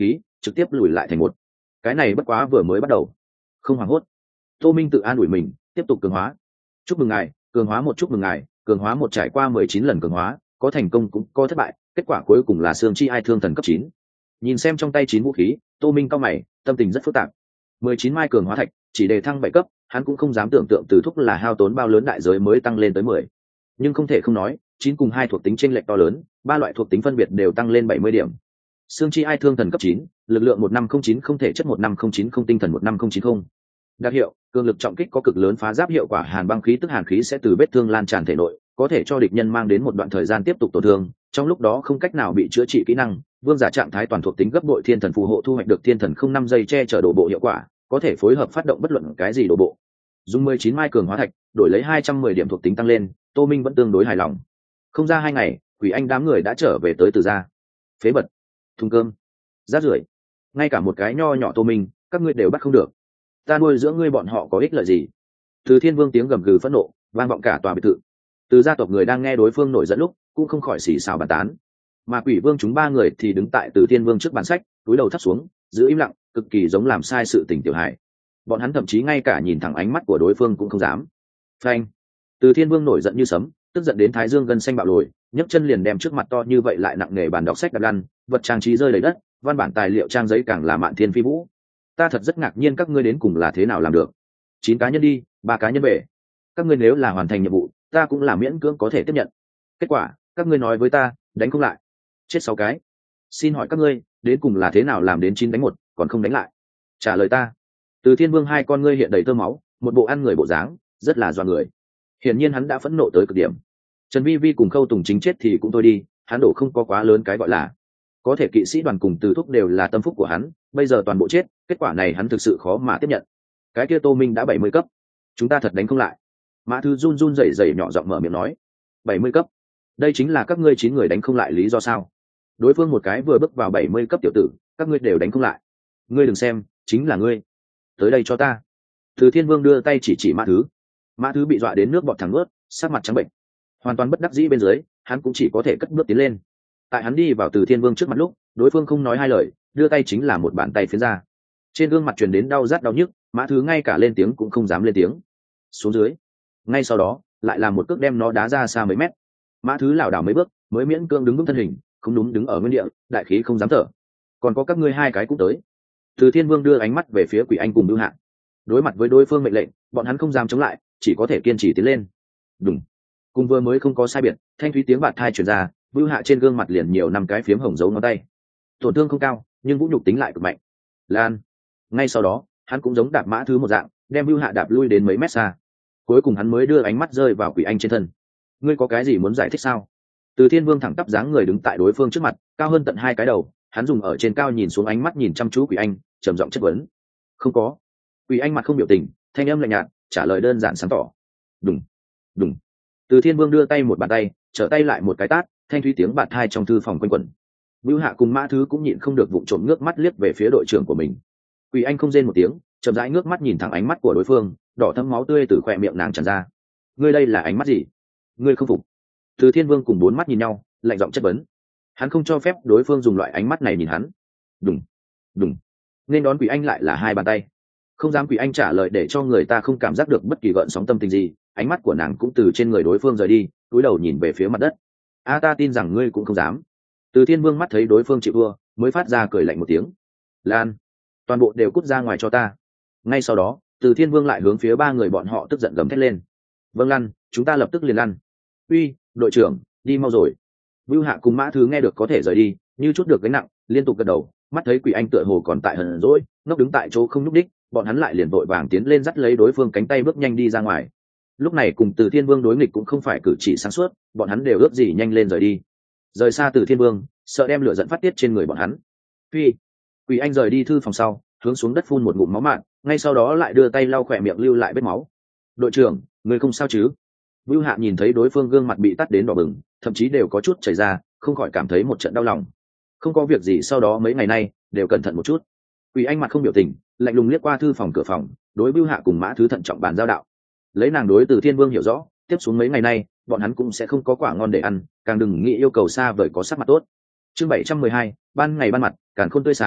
trực tiếp lùi lại thành một. Cái này bất quá vừa mới bắt đầu, không hoảng hốt. Tô Minh tự an ủi mình, tiếp tục cường hóa. Chúc mừng ngài, cường hóa một chúc mừng ngài, cường hóa một trải qua mười chín lần cường hóa, có thành công cũng có thất bại, kết quả cuối cùng là xương chi ai thương thần cấp chín. Nhìn xem trong tay chín vũ khí, Tô Minh cau mày, tâm tình rất phức tạp. mười chín mai cường hóa thạch, chỉ để thăng bảy cấp, hắn cũng không dám tưởng tượng từ thúc là hao tốn bao lớn đại giới mới tăng lên tới mười. Nhưng không thể không nói, chín cùng hai thuộc tính chênh lệch to lớn, ba loại thuộc tính phân biệt đều tăng lên bảy mươi điểm. Xương chi ai thương thần cấp chín, lực lượng một năm không chín không thể chất một năm không chín không tinh thần một năm không chín không. Đặc hiệu, cường lực trọng kích có cực lớn phá giáp hiệu quả, hàn băng khí tức hàn khí sẽ từ vết thương lan tràn thể nội, có thể cho địch nhân mang đến một đoạn thời gian tiếp tục tổn thương, trong lúc đó không cách nào bị chữa trị kỹ năng. Vương giả trạng thái toàn thuộc tính gấp bội thiên thần phù hộ thu hoạch được thiên thần không năm giây che chở đổ bộ hiệu quả, có thể phối hợp phát động bất luận cái gì đổ bộ. Dùng mười chín mai cường hóa thạch, đổi lấy hai trăm mười điểm thuộc tính tăng lên, Tô Minh vẫn tương đối hài lòng. Không ra hai ngày, Quỷ Anh đám người đã trở về tới Từ gia. Phế bật, thùng cơm, rác rưởi, ngay cả một cái nho nhỏ Tô Minh, các ngươi đều bắt không được. Ta nuôi dưỡng ngươi bọn họ có ích lợi gì? Từ Thiên Vương tiếng gầm gừ phẫn nộ vang vọng cả tòa biệt thự. Từ gia tộc người đang nghe đối phương nổi giận lúc, cũng không khỏi xì xào bàn tán. Mà Quỷ Vương chúng ba người thì đứng tại Từ Thiên Vương trước bàn sách, túi đầu thấp xuống, giữ im lặng, cực kỳ giống làm sai sự tình tiểu hài. Bọn hắn thậm chí ngay cả nhìn thẳng ánh mắt của đối phương cũng không dám. Phanh! Từ Thiên Vương nổi giận như sấm, tức giận đến thái dương gân xanh bạo lồi, nhấc chân liền đem trước mặt to như vậy lại nặng nề bàn đọc sách đập lăn, vật trang trí rơi đầy đất, văn bản tài liệu trang giấy càng là mạn thiên phi vũ. Ta thật rất ngạc nhiên các ngươi đến cùng là thế nào làm được. Chín cá nhân đi, ba cá nhân về. Các ngươi nếu là hoàn thành nhiệm vụ, ta cũng là miễn cưỡng có thể tiếp nhận. Kết quả, các ngươi nói với ta, đánh không lại. Chết sáu cái. Xin hỏi các ngươi, đến cùng là thế nào làm đến chín đánh một, còn không đánh lại? Trả lời ta. Từ Thiên Vương hai con ngươi hiện đầy tơ máu, một bộ ăn người bộ dáng, rất là doa người. Hiển nhiên hắn đã phẫn nộ tới cực điểm. Trần Vi Vi cùng Khâu Tùng Chính chết thì cũng thôi đi, hắn đổ không có quá lớn cái gọi là. Có thể kỵ sĩ đoàn cùng Từ Thúc đều là tâm phúc của hắn, bây giờ toàn bộ chết, kết quả này hắn thực sự khó mà tiếp nhận. Cái kia Tô Minh đã bảy mươi cấp, chúng ta thật đánh không lại. Mã Thư run run rẩy rẩy nhỏ giọng mở miệng nói, bảy mươi cấp, đây chính là các ngươi chín người đánh không lại lý do sao? Đối phương một cái vừa bước vào bảy mươi cấp tiểu tử, các ngươi đều đánh không lại. Ngươi đừng xem, chính là ngươi. Tới đây cho ta. Từ Thiên Vương đưa tay chỉ chỉ Mã Thứ. Mã Thứ bị dọa đến nước bọt thẳng ướt, sắc mặt trắng bệnh, hoàn toàn bất đắc dĩ bên dưới, hắn cũng chỉ có thể cất bước tiến lên. Tại hắn đi vào Từ Thiên Vương trước mặt lúc, đối phương không nói hai lời, đưa tay chính là một bàn tay phiến ra. Trên gương mặt truyền đến đau rát đau nhức, Mã Thứ ngay cả lên tiếng cũng không dám lên tiếng. Xuống dưới. Ngay sau đó, lại là một cước đem nó đá ra xa mấy mét. Mã Thứ lảo đảo mấy bước, mới miễn cưỡng đứng vững thân hình, không đúng đứng ở nguyên địa, đại khí không dám thở. Còn có các ngươi hai cái cũng tới. Từ Thiên Vương đưa ánh mắt về phía Quỷ Anh cùng Bưu Hạ. Đối mặt với đối phương mệnh lệnh, bọn hắn không dám chống lại, chỉ có thể kiên trì tiến lên. Đúng. Cùng vừa mới không có sai biệt, thanh thúy tiếng bạt thai truyền ra, Bưu Hạ trên gương mặt liền nhiều năm cái phiếm hồng dấu ngón tay. Tổn thương không cao, nhưng vũ nhục tính lại cực mạnh. Lan. Ngay sau đó, hắn cũng giống đạp Mã Thứ một dạng, đem Bưu Hạ đạp lui đến mấy mét xa. Cuối cùng hắn mới đưa ánh mắt rơi vào Quỷ Anh trên thân. Ngươi có cái gì muốn giải thích sao? Từ Thiên Vương thẳng tắp dáng người đứng tại đối phương trước mặt, cao hơn tận hai cái đầu, hắn dùng ở trên cao nhìn xuống ánh mắt nhìn chăm chú Quỷ Anh, trầm giọng chất vấn. Không có. Quỷ Anh mặt không biểu tình, thanh âm lạnh nhạt, trả lời đơn giản sáng tỏ. Đúng, đúng. Từ Thiên Vương đưa tay một bàn tay, trở tay lại một cái tát, thanh thúy tiếng bạt thai trong thư phòng quanh quẩn. Bưu Hạ cùng Mã Thứ cũng nhịn không được vụng trộm ngước mắt liếc về phía đội trưởng của mình. Quỷ Anh không rên một tiếng, chậm rãi ngước mắt nhìn thẳng ánh mắt của đối phương, đỏ thấm máu tươi từ khóe miệng nàng tràn ra. Ngươi đây là ánh mắt gì? Ngươi không phục? Từ Thiên Vương cùng bốn mắt nhìn nhau, lạnh giọng chất vấn. Hắn không cho phép đối phương dùng loại ánh mắt này nhìn hắn. Đúng, đúng. Nên đón Quỷ Anh lại là hai bàn tay. Không dám Quỷ Anh trả lời để cho người ta không cảm giác được bất kỳ gợn sóng tâm tình gì, ánh mắt của nàng cũng từ trên người đối phương rời đi, cúi đầu nhìn về phía mặt đất. A ta tin rằng ngươi cũng không dám. Từ Thiên Vương mắt thấy đối phương chịu thua, mới phát ra cười lạnh một tiếng. Lan, toàn bộ đều cút ra ngoài cho ta. Ngay sau đó, Từ Thiên Vương lại hướng phía ba người bọn họ tức giận gầm thét lên. Vâng lăn, chúng ta lập tức liền lăn. Uy, đội trưởng, đi mau rồi. Bưu Hạ cùng Mã Thứ nghe được có thể rời đi, như chút được gánh nặng, liên tục gật đầu, mắt thấy Quỷ Anh tựa hồ còn tại hờn dỗi, ngốc đứng tại chỗ không nhúc đích, bọn hắn lại liền vội vàng tiến lên dắt lấy đối phương cánh tay bước nhanh đi ra ngoài. Lúc này cùng Từ Thiên Vương đối nghịch cũng không phải cử chỉ sáng suốt, bọn hắn đều ước gì nhanh lên rời đi. Rời xa Từ Thiên Vương, sợ đem lửa giận phát tiết trên người bọn hắn. Phi, Quỷ Anh rời đi thư phòng sau, hướng xuống đất phun một ngụm máu mạn, ngay sau đó lại đưa tay lau khỏe miệng lưu lại vết máu. Đội trưởng, người không sao chứ? Bưu Hạ nhìn thấy đối phương gương mặt bị tắt đến đỏ bừng, thậm chí đều có chút chảy ra, không khỏi cảm thấy một trận đau lòng. Không có việc gì, sau đó mấy ngày nay đều cẩn thận một chút. Quỷ Anh mặt không biểu tình, lạnh lùng liếc qua thư phòng cửa phòng, đối Bưu Hạ cùng Mã Thứ thận trọng bàn giao đạo. Lấy nàng đối Từ Thiên Vương hiểu rõ, tiếp xuống mấy ngày nay, bọn hắn cũng sẽ không có quả ngon để ăn, càng đừng nghĩ yêu cầu xa vời có sắc mặt tốt. Chương bảy trăm mười hai, ban ngày ban mặt, càn khôn tươi sáng,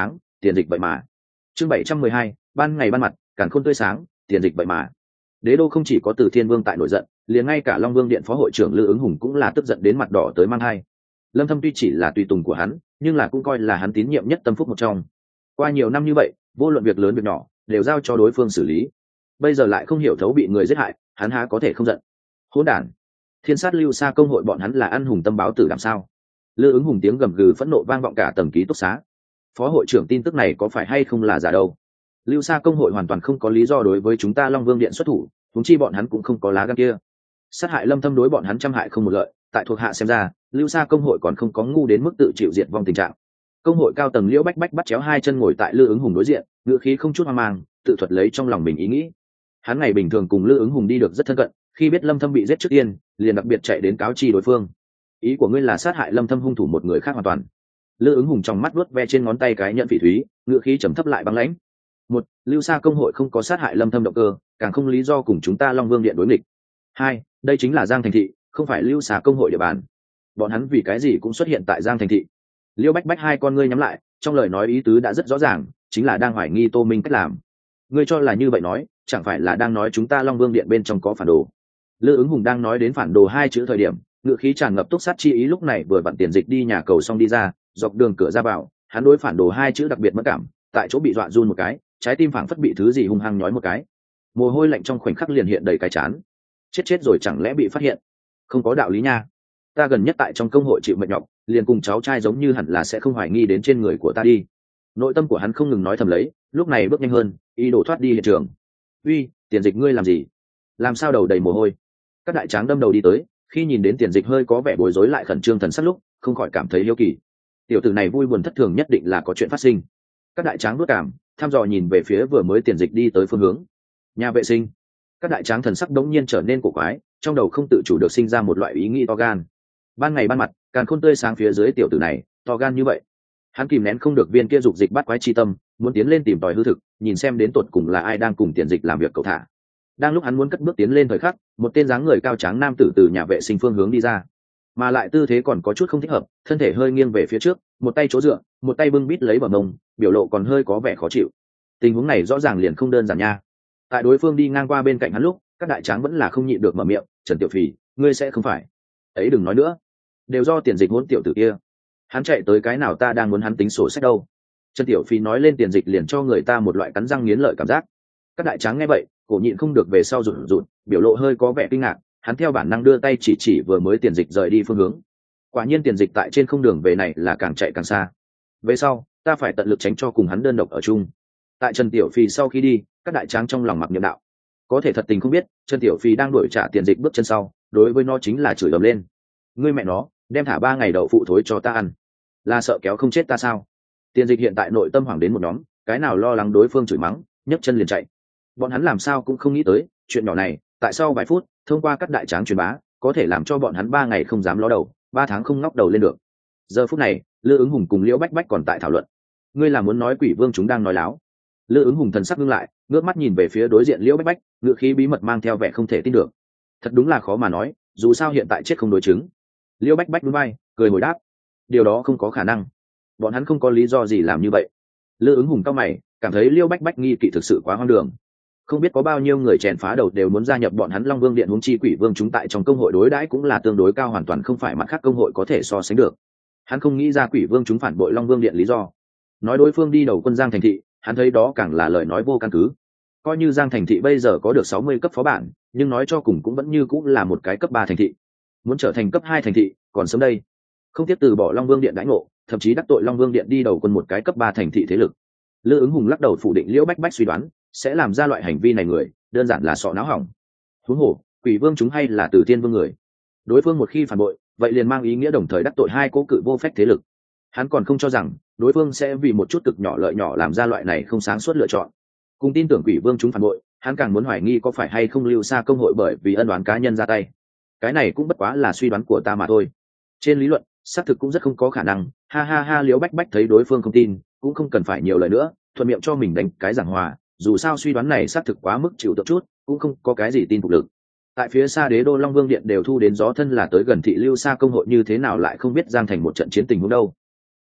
tiền dịch vậy mà. Chương bảy trăm mười hai, ban ngày ban mặt, càn khôn tươi sáng, tiền dịch vậy mà. Đế đô không chỉ có Từ Thiên Vương tại nổi giận, liền ngay cả Long Vương điện phó hội trưởng Lư Ứng Hùng cũng là tức giận đến mặt đỏ tới mang hai. Lâm Thâm tuy chỉ là tùy tùng của hắn, nhưng là cũng coi là hắn tín nhiệm nhất tâm phúc một trong. Qua nhiều năm như vậy, vô luận việc lớn việc nhỏ đều giao cho đối phương xử lý. Bây giờ lại không hiểu thấu bị người giết hại, hắn há có thể không giận. Hỗn đản! Thiên sát lưu xa công hội bọn hắn là ăn hùng tâm báo tử làm sao? Lư Ứng Hùng tiếng gầm gừ phẫn nộ vang vọng cả tầng ký túc xá. Phó hội trưởng tin tức này có phải hay không là giả đâu? Lưu xa công hội hoàn toàn không có lý do đối với chúng ta Long Vương điện xuất thủ, huống chi bọn hắn cũng không có lá gan kia. Sát hại Lâm Thâm đối bọn hắn trăm hại không một lợi, tại thuộc hạ xem ra, Lưu xa công hội còn không có ngu đến mức tự chịu diệt vong tình trạng. Công hội cao tầng Liễu Bách Bách bắt chéo hai chân ngồi tại Lư Ứng Hùng đối diện, ngữ khí không chút hoang mang, tự thuật lấy trong lòng mình ý nghĩ. Hắn ngày bình thường cùng Lư Ứng Hùng đi được rất thân cận, khi biết Lâm Thâm bị giết trước tiên, liền đặc biệt chạy đến cáo chi đối phương. Ý của ngươi là sát hại Lâm Thâm hung thủ một người khác hoàn toàn. Lư Ứng Hùng trong mắt vuốt ve trên ngón tay cái nhận phỉ thúy, ngữ khí trầm thấp lại băng lãnh. Một, Lưu Sa công hội không có sát hại Lâm Thâm động cơ, càng không lý do cùng chúng ta Long Vương điện đối nghịch. Hai, đây chính là Giang Thành thị, không phải Lưu Sa công hội địa bàn. Bọn hắn vì cái gì cũng xuất hiện tại Giang Thành thị. Liêu Bách Bách hai con ngươi nhắm lại, trong lời nói ý tứ đã rất rõ ràng, chính là đang hoài nghi Tô Minh cách làm. Ngươi cho là như vậy nói, chẳng phải là đang nói chúng ta Long Vương điện bên trong có phản đồ. Lư Ứng Hùng đang nói đến phản đồ hai chữ thời điểm, ngữ khí tràn ngập túc sát chi ý, lúc này vừa vặn tiền dịch đi nhà cầu xong đi ra, dọc đường cửa ra vào, hắn đối phản đồ hai chữ đặc biệt mất cảm, tại chỗ bị dọa run một cái, trái tim phảng phất bị thứ gì hung hăng nhói một cái, mồ hôi lạnh trong khoảnh khắc liền hiện đầy cái chán. Chết chết rồi chẳng lẽ bị phát hiện? Không có đạo lý nha. Ta gần nhất tại trong công hội chịu mệt nhọc, liền cùng cháu trai giống như hẳn là sẽ không hoài nghi đến trên người của ta đi. Nội tâm của hắn không ngừng nói thầm lấy, lúc này bước nhanh hơn, ý đồ thoát đi hiện trường. Uy, tiền dịch ngươi làm gì? Làm sao đầu đầy mồ hôi? Các đại tráng đâm đầu đi tới, khi nhìn đến tiền dịch hơi có vẻ bối rối lại khẩn trương thần sắc lúc, không khỏi cảm thấy hiếu kỳ. Tiểu tử này vui buồn thất thường nhất định là có chuyện phát sinh. Các đại tráng bước cảm, thăm dò nhìn về phía vừa mới tiền dịch đi tới phương hướng. Nhà vệ sinh. Các đại tráng thần sắc đống nhiên trở nên cổ quái, trong đầu không tự chủ được sinh ra một loại ý nghĩ to gan. Ban ngày ban mặt, càn khôn tươi sáng phía dưới tiểu tử này, to gan như vậy. Hắn kìm nén không được viên kia dục dịch bắt quái chi tâm, muốn tiến lên tìm tòi hư thực, nhìn xem đến tột cùng là ai đang cùng tiền dịch làm việc cầu thả. Đang lúc hắn muốn cất bước tiến lên thời khắc, một tên dáng người cao tráng nam tử từ nhà vệ sinh phương hướng đi ra, mà lại tư thế còn có chút không thích hợp, thân thể hơi nghiêng về phía trước, một tay chỗ dựa, một tay bưng bít lấy bờ mông, biểu lộ còn hơi có vẻ khó chịu. Tình huống này rõ ràng liền không đơn giản nha. Tại đối phương đi ngang qua bên cạnh hắn lúc, các đại tráng vẫn là không nhịn được mở miệng, "Trần Tiểu Phỉ, ngươi sẽ không phải?" "Ấy đừng nói nữa, đều do tiền dịch hỗn tiểu tử kia. Hắn chạy tới cái nào ta đang muốn hắn tính sổ sách đâu." Trần Tiểu Phỉ nói lên tiền dịch liền cho người ta một loại cắn răng nghiến lợi cảm giác. Các đại tráng nghe vậy, cổ nhịn không được về sau rụt rụt, biểu lộ hơi có vẻ kinh ngạc, hắn theo bản năng đưa tay chỉ chỉ vừa mới tiền dịch rời đi phương hướng. Quả nhiên tiền dịch tại trên không đường về này là càng chạy càng xa. Về sau, ta phải tận lực tránh cho cùng hắn đơn độc ở chung. Tại Trần Tiểu Phi sau khi đi, các đại tráng trong lòng mặc niệm đạo. Có thể thật tình không biết, Trần Tiểu Phi đang đuổi trả tiền dịch bước chân sau, đối với nó chính là chửi ầm lên. Ngươi mẹ nó, đem thả ba ngày đậu phụ thối cho ta ăn. Là sợ kéo không chết ta sao? Tiền dịch hiện tại nội tâm hoảng đến một nhóm, cái nào lo lắng đối phương chửi mắng, nhấc chân liền chạy. Bọn hắn làm sao cũng không nghĩ tới, chuyện nhỏ này, tại sau vài phút, thông qua các đại tráng truyền bá, có thể làm cho bọn hắn ba ngày không dám ló đầu, ba tháng không ngóc đầu lên được. Giờ phút này, Lư Ứng Hùng cùng Liễu Bách Bách còn tại thảo luận. Ngươi là muốn nói Quỷ Vương chúng đang nói láo? Lư Ứng Hùng thần sắc ngưng lại, ngước mắt nhìn về phía đối diện Liễu Bách Bách, ngữ khí bí mật mang theo vẻ không thể tin được. Thật đúng là khó mà nói, dù sao hiện tại chết không đối chứng. Liễu Bách Bách nhún vai, cười hồi đáp, điều đó không có khả năng. Bọn hắn không có lý do gì làm như vậy. Lư Ứng Hùng cau mày, cảm thấy Liễu Bách Bách nghi kỵ thực sự quá hoang đường. Không biết có bao nhiêu người chèn phá đầu đều muốn gia nhập bọn hắn Long Vương điện, huống chi Quỷ Vương chúng tại trong công hội đối đãi cũng là tương đối cao, hoàn toàn không phải mặt khác công hội có thể so sánh được. Hắn không nghĩ ra Quỷ Vương chúng phản bội Long Vương điện lý do. Nói đối phương đi đầu quân Giang Thành thị, hắn thấy đó càng là lời nói vô căn cứ. Coi như Giang Thành thị bây giờ có được sáu mươi cấp phó bản, nhưng nói cho cùng cũng vẫn như cũng là một cái cấp ba thành thị. Muốn trở thành cấp hai thành thị, còn sớm đây. Không tiếp từ bỏ Long Vương điện đãi ngộ, thậm chí đắc tội Long Vương điện đi đầu quân một cái cấp ba thành thị thế lực. Lư Ứng Hùng lắc đầu phủ định Liễu Bách Bách suy đoán, sẽ làm ra loại hành vi này người, đơn giản là sọ não hỏng. Huống hồ, Quỷ Vương chúng hay là Từ Tiên Vương người. Đối phương một khi phản bội, vậy liền mang ý nghĩa đồng thời đắc tội hai cố cự vô phách thế lực. Hắn còn không cho rằng đối phương sẽ vì một chút cực nhỏ lợi nhỏ làm ra loại này không sáng suốt lựa chọn. Cùng tin tưởng Quỷ Vương chúng phản bội, hắn càng muốn hoài nghi có phải hay không Lưu Sa công hội bởi vì ân oán cá nhân ra tay. Cái này cũng bất quá là suy đoán của ta mà thôi. Trên lý luận, xác thực cũng rất không có khả năng. Ha ha ha, Liễu Bách Bách thấy đối phương không tin, cũng không cần phải nhiều lời nữa, thuận miệng cho mình đánh cái giảng hòa. Dù sao suy đoán này xác thực quá mức chịu tượng chút, cũng không có cái gì tin phục lực. Tại phía xa Đế đô Long Vương điện đều thu đến gió thân là tới gần thị Lưu Sa công hội, như thế nào lại không biết Giang Thành một trận chiến tình huống đâu.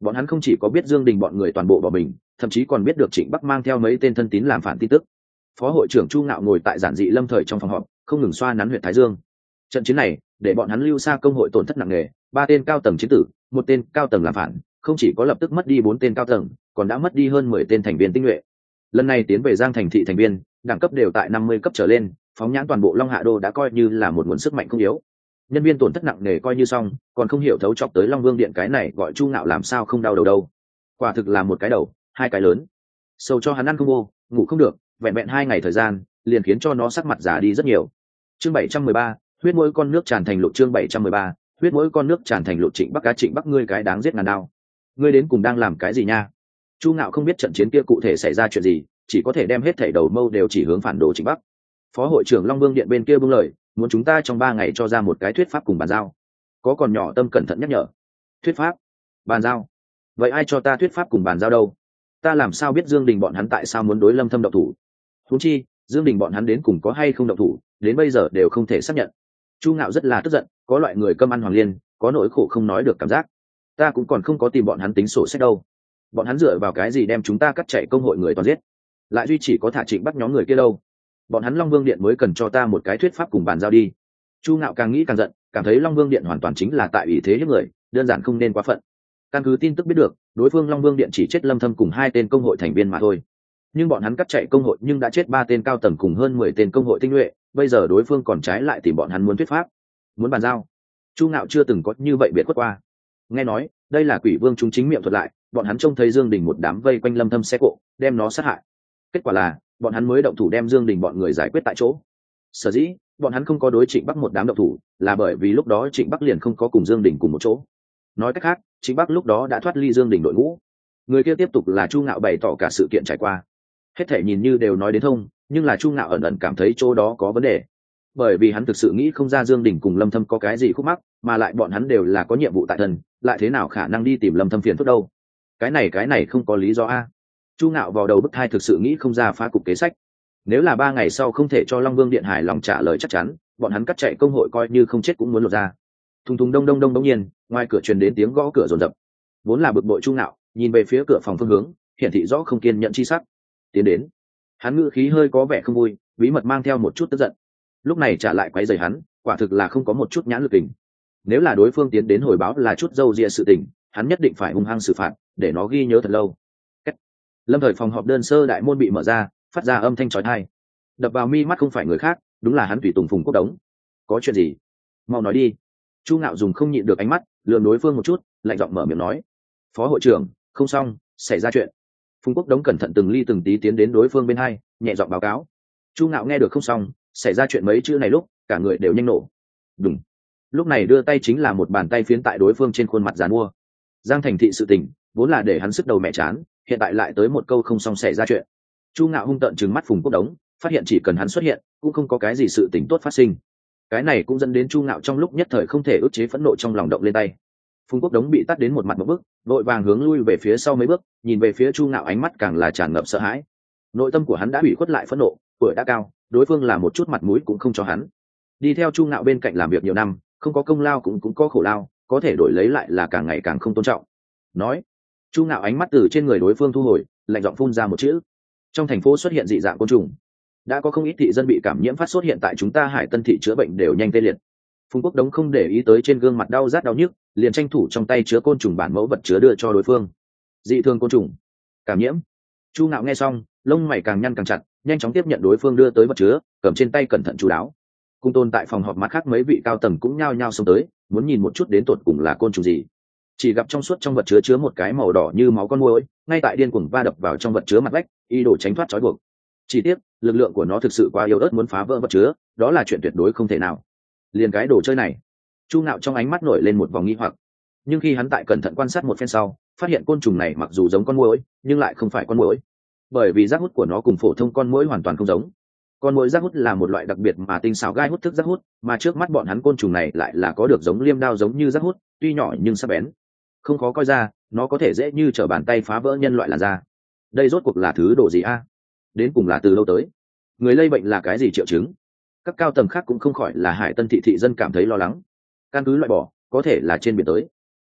Bọn hắn không chỉ có biết Dương Đình bọn người toàn bộ bỏ mình, thậm chí còn biết được Trịnh Bắc mang theo mấy tên thân tín làm phản tin tức. Phó hội trưởng Chu Ngạo ngồi tại giản dị lâm thời trong phòng họp, không ngừng xoa nắn huyện Thái Dương. Trận chiến này, để bọn hắn lưu xa công hội tổn thất nặng nề, ba tên cao tầng chiến tử, một tên cao tầng làm phản, không chỉ có lập tức mất đi bốn tên cao tầng, còn đã mất đi hơn mười tên thành viên tinh nhuệ. Lần này tiến về Giang thành thị thành viên, đẳng cấp đều tại năm mươi cấp trở lên, phóng nhãn toàn bộ Long Hạ đô đã coi như là một nguồn sức mạnh không yếu. Nhân viên tổn thất nặng nề coi như xong, còn không hiểu thấu chọc tới Long Vương điện cái này gọi Chu Ngạo làm sao không đau đầu đâu. Quả thực là một cái đầu, hai cái lớn. Sầu cho hắn ăn không vô, ngủ không được, vẹn vẹn hai ngày thời gian, liền khiến cho nó sắc mặt già đi rất nhiều. Chương bảy trăm mười ba, huyết mỗi con nước tràn thành lụt. Chương bảy trăm mười ba, huyết mỗi con nước tràn thành lụt. Trịnh Bắc cá Trịnh Bắc ngươi cái đáng giết ngàn đao. Ngươi đến cùng đang làm cái gì nha? Chu Ngạo không biết trận chiến kia cụ thể xảy ra chuyện gì, chỉ có thể đem hết thảy đầu mâu đều chỉ hướng phản đồ Trịnh Bắc. Phó hội trưởng Long Vương điện bên kia buông lời, muốn chúng ta trong ba ngày cho ra một cái thuyết pháp cùng bàn giao. Có còn nhỏ tâm cẩn thận nhắc nhở. Thuyết pháp? Bàn giao? Vậy ai cho ta thuyết pháp cùng bàn giao đâu? Ta làm sao biết Dương Đình bọn hắn tại sao muốn đối Lâm Thâm động thủ? Huống chi, Dương Đình bọn hắn đến cùng có hay không động thủ, đến bây giờ đều không thể xác nhận. Chu Ngạo rất là tức giận, có loại người câm ăn hoàng liên, có nỗi khổ không nói được cảm giác. Ta cũng còn không có tìm bọn hắn tính sổ sách đâu. Bọn hắn dựa vào cái gì đem chúng ta cắt chạy công hội người toàn giết? Lại duy chỉ có thả Trịnh Bắc nhóm người kia đâu? Bọn hắn Long Vương điện mới cần cho ta một cái thuyết pháp cùng bàn giao đi. Chu Ngạo càng nghĩ càng giận, cảm thấy Long Vương điện hoàn toàn chính là tại ủy thế hiếp người, đơn giản không nên quá phận. Căn cứ tin tức biết được, đối phương Long Vương điện chỉ chết Lâm Thâm cùng hai tên công hội thành viên mà thôi. Nhưng bọn hắn cắt chạy công hội nhưng đã chết ba tên cao tầng cùng hơn mười tên công hội tinh nhuệ, bây giờ đối phương còn trái lại tìm bọn hắn muốn thuyết pháp, muốn bàn giao. Chu Ngạo chưa từng có như vậy biệt khuất qua. Nghe nói, đây là Quỷ Vương chúng chính miệng thuật lại, bọn hắn trông thấy Dương Đình một đám vây quanh Lâm Thâm xe cộ, đem nó sát hại. Kết quả là, bọn hắn mới động thủ đem Dương Đình bọn người giải quyết tại chỗ. Sở dĩ, bọn hắn không có đối Trịnh Bắc một đám động thủ, là bởi vì lúc đó Trịnh Bắc liền không có cùng Dương Đình cùng một chỗ. Nói cách khác, Trịnh Bắc lúc đó đã thoát ly Dương Đình đội ngũ. Người kia tiếp tục là Chu Ngạo bày tỏ cả sự kiện trải qua. Hết thể nhìn như đều nói đến thông, nhưng là Chu Ngạo ẩn ẩn cảm thấy chỗ đó có vấn đề. Bởi vì hắn thực sự nghĩ không ra Dương Đình cùng Lâm Thâm có cái gì khúc mắc, mà lại bọn hắn đều là có nhiệm vụ tại thân, lại thế nào khả năng đi tìm Lâm Thâm phiền phức đâu. Cái này cái này không có lý do a. Chu Ngạo vào đầu bức thai thực sự nghĩ không ra phá cục kế sách. Nếu là ba ngày sau không thể cho Long Vương điện hài lòng trả lời chắc chắn, bọn hắn cắt chạy công hội coi như không chết cũng muốn lột ra. Thùng thùng đông đông đông đông nhiên, ngoài cửa truyền đến tiếng gõ cửa rồn rập. Vốn là bực bội Chu Ngạo, nhìn về phía cửa phòng phương hướng, hiển thị rõ không kiên nhẫn chi sắc. Tiến đến. Hắn ngữ khí hơi có vẻ không vui, bí mật mang theo một chút tức giận. Lúc này trả lại quấy rầy hắn, quả thực là không có một chút nhãn lực tình. Nếu là đối phương tiến đến hồi báo là chút dâu dịa sự tình, hắn nhất định phải hung hăng xử phạt, để nó ghi nhớ thật lâu. Cách. Lâm thời phòng họp đơn sơ đại môn bị mở ra, phát ra âm thanh chói tai. Đập vào mi mắt không phải người khác, đúng là hắn Tùy Tùng Phùng Quốc Đống. Có chuyện gì? Mau nói đi. Chu Ngạo dùng không nhịn được ánh mắt lườm đối phương một chút, lạnh giọng mở miệng nói. Phó hội trưởng, không xong, xảy ra chuyện. Phùng Quốc Đống cẩn thận từng ly từng tí tiến đến đối phương bên hai, nhẹ giọng báo cáo. Chu Ngạo nghe được không xong, xảy ra chuyện mấy chữ này lúc, cả người đều nhanh nổ. Đúng. Lúc này đưa tay chính là một bàn tay phiến tại đối phương trên khuôn mặt giàn mua. Giang thành thị sự tình, vốn là để hắn sức đầu mẹ chán, hiện tại lại tới một câu không xong xảy ra chuyện. Chu Ngạo hung tợn trừng mắt Phùng Quốc Đống, phát hiện chỉ cần hắn xuất hiện, cũng không có cái gì sự tình tốt phát sinh. Cái này cũng dẫn đến Chu Ngạo trong lúc nhất thời không thể ức chế phẫn nộ trong lòng động lên tay. Phùng Quốc Đống bị tát đến một mặt một bước, vội vàng hướng lui về phía sau mấy bước, nhìn về phía Chu Ngạo ánh mắt càng là tràn ngập sợ hãi. Nội tâm của hắn đã bị khuất lại phẫn nộ, tuổi đã cao, đối phương là một chút mặt mũi cũng không cho hắn. Đi theo Chu Ngạo bên cạnh làm việc nhiều năm, không có công lao cũng cũng có khổ lao, có thể đổi lấy lại là càng ngày càng không tôn trọng. Nói, Chu Ngạo ánh mắt từ trên người đối phương thu hồi, lạnh giọng phun ra một chữ. Trong thành phố xuất hiện dị dạng côn trùng, đã có không ít thị dân bị cảm nhiễm phát sốt, hiện tại chúng ta Hải Tân thị chữa bệnh đều nhanh tê liệt. Phùng Quốc Đống không để ý tới trên gương mặt đau rát đau nhức, liền tranh thủ trong tay chứa côn trùng bản mẫu vật chứa đưa cho đối phương. Dị thường côn trùng, cảm nhiễm. Chu Ngạo nghe xong, lông mày càng nhăn càng chặt, nhanh chóng tiếp nhận đối phương đưa tới vật chứa, cầm trên tay cẩn thận chú đáo. Cung tôn tại phòng họp mặt khác mấy vị cao tầng cũng nhao nhao xông tới, muốn nhìn một chút đến tột cùng là côn trùng gì. Chỉ gặp trong suốt trong vật chứa chứa một cái màu đỏ như máu con muỗi, ngay tại điên cuồng va đập vào trong vật chứa mặt vách, ý đồ tránh thoát trói buộc. Chỉ tiếc, lực lượng của nó thực sự quá yếu ớt, muốn phá vỡ vật chứa, đó là chuyện tuyệt đối không thể nào. Liền cái đồ chơi này, Chu Ngạo trong ánh mắt nổi lên một vòng nghi hoặc. Nhưng khi hắn tại cẩn thận quan sát một phen sau, phát hiện côn trùng này mặc dù giống con muỗi, nhưng lại không phải con muỗi, bởi vì rác hút của nó cùng phổ thông con muỗi hoàn toàn không giống. Con muỗi rác hút là một loại đặc biệt mà tinh xảo gai hút thức rác hút, mà trước mắt bọn hắn côn trùng này lại là có được giống liêm đao giống như rác hút, tuy nhỏ nhưng sắc bén. Không khó coi ra, nó có thể dễ như trở bàn tay phá vỡ nhân loại làn da. Đây rốt cuộc là thứ độ gì a? Đến cùng là từ lâu tới? Người lây bệnh là cái gì triệu chứng? Các cao tầng khác cũng không khỏi là Hải Tân thị thị dân cảm thấy lo lắng. Căn cứ loại bỏ, có thể là trên biển tới.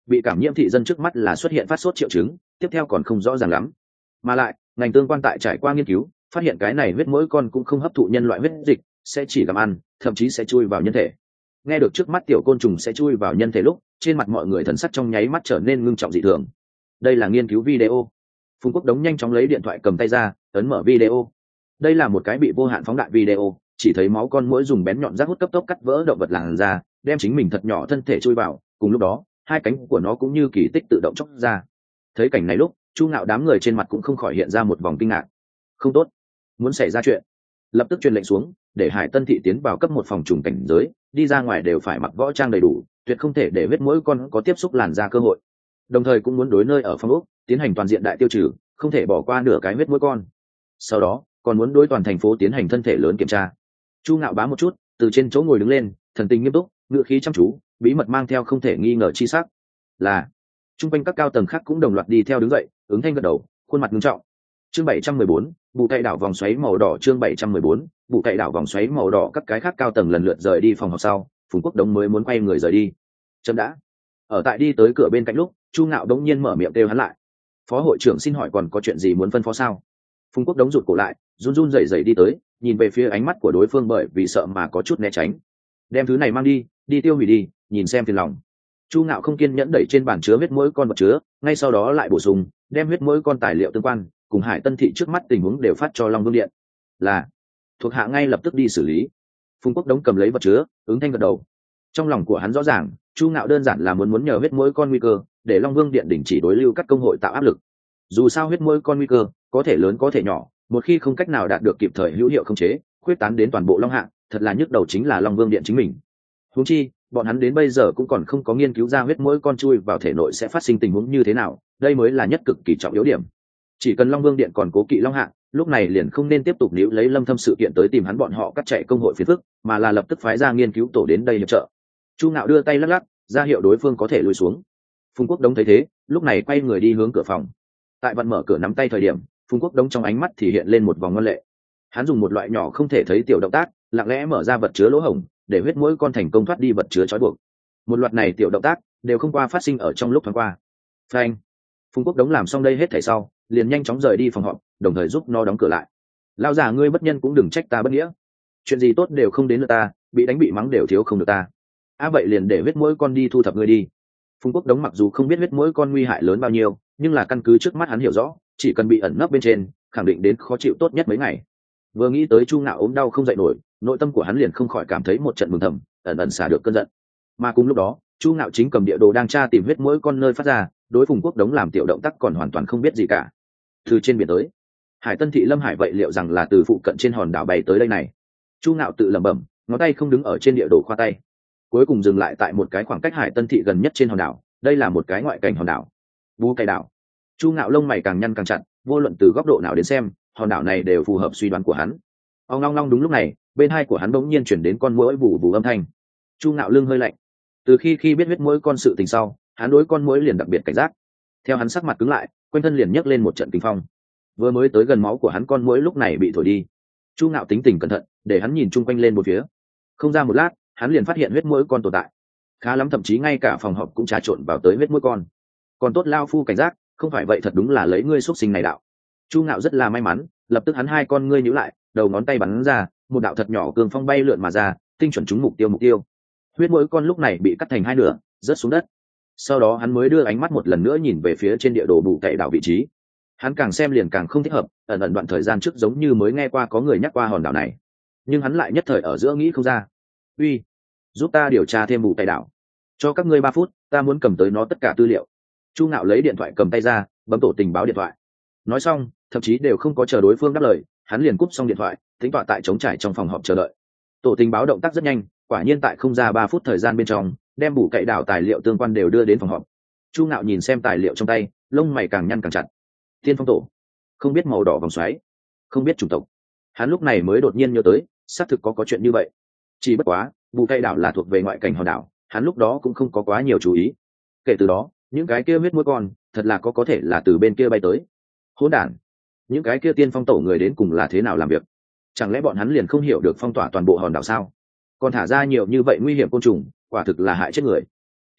bị cảm nhiễm thị dân trước mắt là xuất hiện phát sốt triệu chứng, tiếp theo còn không rõ ràng lắm. Mà lại ngành tương quan tại trải qua nghiên cứu phát hiện cái này huyết mũi con cũng không hấp thụ nhân loại huyết dịch, sẽ chỉ gặm ăn, thậm chí sẽ chui vào nhân thể. Nghe được trước mắt tiểu côn trùng sẽ chui vào nhân thể lúc, trên mặt mọi người thần sắc trong nháy mắt trở nên ngưng trọng dị thường. Đây là nghiên cứu video. Phùng Quốc Đống nhanh chóng lấy điện thoại cầm tay ra, ấn mở video. Đây là một cái bị vô hạn phóng đại video, chỉ thấy máu con muỗi dùng bén nhọn rác hút cấp tốc cắt vỡ động vật làn da, đem chính mình thật nhỏ thân thể chui vào, cùng lúc đó hai cánh của nó cũng như kỳ tích tự động chóc ra. Thấy cảnh này lúc, Chu Ngạo đám người trên mặt cũng không khỏi hiện ra một vòng kinh ngạc. Không tốt, muốn xảy ra chuyện. Lập tức truyền lệnh xuống, để Hải Tân thị tiến vào cấp một phòng trùng cảnh giới, đi ra ngoài đều phải mặc võ trang đầy đủ, tuyệt không thể để huyết mũi con có tiếp xúc làn da cơ hội. Đồng thời cũng muốn đối nơi ở phòng ốc tiến hành toàn diện đại tiêu trừ, không thể bỏ qua nửa cái huyết mũi con. Sau đó còn muốn đối toàn thành phố tiến hành thân thể lớn kiểm tra. Chu Ngạo bá một chút, từ trên chỗ ngồi đứng lên, thần tình nghiêm túc, ngữ khí chăm chú, bí mật mang theo không thể nghi ngờ chi sắc. Là trung quanh các cao tầng khác cũng đồng loạt đi theo đứng dậy, ứng thanh gật đầu, khuôn mặt nghiêm trọng. Chương bảy trăm mười bốn, vụ cậy đảo vòng xoáy màu đỏ. Chương bảy trăm mười bốn, vụ cậy đảo vòng xoáy màu đỏ. Các cái khác cao tầng lần lượt rời đi phòng họp sau, Phùng Quốc Đống mới muốn quay người rời đi. Chấm đã. Ở tại đi tới cửa bên cạnh lúc, Chu Ngạo đống nhiên mở miệng kêu hắn lại. Phó hội trưởng xin hỏi còn có chuyện gì muốn phân phó sao? Phùng Quốc Đống rụt cổ lại, run run rẩy rẩy đi tới, nhìn về phía ánh mắt của đối phương bởi vì sợ mà có chút né tránh. Đem thứ này mang đi, đi tiêu hủy đi, nhìn xem phiền lòng. Chu Ngạo không kiên nhẫn đẩy trên bàn chứa huyết mũi con vật chứa, ngay sau đó lại bổ sung, đem huyết mũi con tài liệu tương quan cùng Hải Tân thị trước mắt tình huống đều phát cho Long Vương điện. Là thuộc hạ ngay lập tức đi xử lý. Phùng Quốc Đống cầm lấy vật chứa, ứng thanh gật đầu. Trong lòng của hắn rõ ràng, Chu Ngạo đơn giản là muốn muốn nhờ huyết mũi con nguy cơ để Long Vương điện đình chỉ đối lưu các công hội tạo áp lực. Dù sao huyết mũi con nguy cơ có thể lớn có thể nhỏ, một khi không cách nào đạt được kịp thời hữu hiệu khống chế, khuyết tán đến toàn bộ Long Hạng, thật là nhức đầu chính là Long Vương điện chính mình. Huống chi, bọn hắn đến bây giờ cũng còn không có nghiên cứu ra huyết mũi con chui vào thể nội sẽ phát sinh tình huống như thế nào, đây mới là nhất cực kỳ trọng yếu điểm. Chỉ cần Long Vương điện còn cố kỵ Long Hạng, lúc này liền không nên tiếp tục níu lấy Lâm Thâm sự kiện tới tìm hắn bọn họ cắt chạy công hội phiền phức, mà là lập tức phái ra nghiên cứu tổ đến đây hiệp trợ. Chu Ngạo đưa tay lắc lắc, ra hiệu đối phương có thể lùi xuống. Phùng Quốc Đống thấy thế, lúc này quay người đi hướng cửa phòng. Tại vận mở cửa nắm tay thời điểm, Phùng Quốc Đống trong ánh mắt thì hiện lên một vòng ngoan lệ. Hắn dùng một loại nhỏ không thể thấy tiểu động tác, lặng lẽ mở ra vật chứa lỗ hổng, để huyết mũi con thành công thoát đi vật chứa trói buộc. Một loạt này tiểu động tác đều không qua phát sinh ở trong lúc thoáng qua. Phanh. Phùng Quốc Đống làm xong đây hết thảy sau, liền nhanh chóng rời đi phòng họp, đồng thời giúp nó đóng cửa lại. Lão già ngươi bất nhân cũng đừng trách ta bất nghĩa. Chuyện gì tốt đều không đến lượt ta, bị đánh bị mắng đều thiếu không được ta. À vậy liền để huyết mũi con đi thu thập ngươi đi. Phùng Quốc Đống mặc dù không biết huyết mũi con nguy hại lớn bao nhiêu, nhưng là căn cứ trước mắt hắn hiểu rõ, chỉ cần bị ẩn nấp bên trên, khẳng định đến khó chịu tốt nhất mấy ngày. Vừa nghĩ tới Chu Ngạo ốm đau không dậy nổi, nội tâm của hắn liền không khỏi cảm thấy một trận mừng thầm, ẩn ẩn xả được cơn giận. Mà cùng lúc đó, Chu Ngạo chính cầm địa đồ đang tra tìm huyết mũi con nơi phát ra, đối Phùng Quốc Đống làm tiểu động tác còn hoàn toàn không biết gì cả. Từ trên biển tới, Hải Tân thị Lâm Hải vậy liệu rằng là từ phụ cận trên hòn đảo bay tới đây này? Chu Ngạo tự lẩm bẩm, ngón tay không đứng ở trên địa đồ khoa tay, cuối cùng dừng lại tại một cái khoảng cách Hải Tân thị gần nhất trên hòn đảo. Đây là một cái ngoại cảnh hòn đảo, Vu Cày đảo. Chu Ngạo lông mày càng nhăn càng chặt, vô luận từ góc độ nào đến xem, hòn đảo này đều phù hợp suy đoán của hắn. Ông long long đúng lúc này, bên hai của hắn bỗng nhiên chuyển đến con muỗi bù bù âm thanh. Chu Ngạo lưng hơi lạnh. Từ khi khi biết huyết muỗi con sự tình sau, hắn đối con muỗi liền đặc biệt cảnh giác. Theo hắn sắc mặt cứng lại, quanh thân liền nhấc lên một trận kinh phong. Vừa mới tới gần máu của hắn con muỗi lúc này bị thổi đi. Chu Ngạo tính tình cẩn thận, để hắn nhìn chung quanh lên một phía. Không ra một lát, hắn liền phát hiện huyết muỗi con tồn tại. Khá lắm, thậm chí ngay cả phòng họp cũng trà trộn vào tới huyết muỗi con. Còn tốt lao phu cảnh giác, không phải vậy thật đúng là lấy ngươi xuất sinh này đạo. Chu Ngạo rất là may mắn, lập tức hắn hai con ngươi nhíu lại, đầu ngón tay bắn ra, một đạo thật nhỏ cường phong bay lượn mà ra, tinh chuẩn trúng mục tiêu mục tiêu. Huyết muỗi con lúc này bị cắt thành hai nửa, rớt xuống đất. Sau đó hắn mới đưa ánh mắt một lần nữa nhìn về phía trên địa đồ bù cậy đảo vị trí. Hắn càng xem liền càng không thích hợp, ẩn ẩn đoạn thời gian trước giống như mới nghe qua có người nhắc qua hòn đảo này, nhưng hắn lại nhất thời ở giữa nghĩ không ra. Uy, giúp ta điều tra thêm bù cậy đảo. Cho các ngươi ba phút, ta muốn cầm tới nó tất cả tư liệu. Chu Ngạo lấy điện thoại cầm tay ra, bấm tổ tình báo điện thoại. Nói xong, thậm chí đều không có chờ đối phương đáp lời, hắn liền cúp xong điện thoại, tính tọa tại trống trải trong phòng họp chờ đợi. Tổ tình báo động tác rất nhanh, quả nhiên tại không ra ba phút thời gian bên trong, đem bù cậy đảo tài liệu tương quan đều đưa đến phòng họp. Chu Ngạo nhìn xem tài liệu trong tay, lông mày càng nhăn càng chặt. Tiên phong tổ, không biết màu đỏ vòng xoáy, không biết chủng tộc. Hắn lúc này mới đột nhiên nhớ tới, xác thực có có chuyện như vậy. Chỉ bất quá, bù cậy đảo là thuộc về ngoại cảnh hòn đảo, hắn lúc đó cũng không có quá nhiều chú ý. Kể từ đó, những cái kia huyết muỗi con, thật là có có thể là từ bên kia bay tới. Hỗn đản, những cái kia tiên phong tổ người đến cùng là thế nào làm việc? Chẳng lẽ bọn hắn liền không hiểu được phong tỏa toàn bộ hòn đảo sao? Còn thả ra nhiều như vậy nguy hiểm côn trùng, quả thực là hại chết người.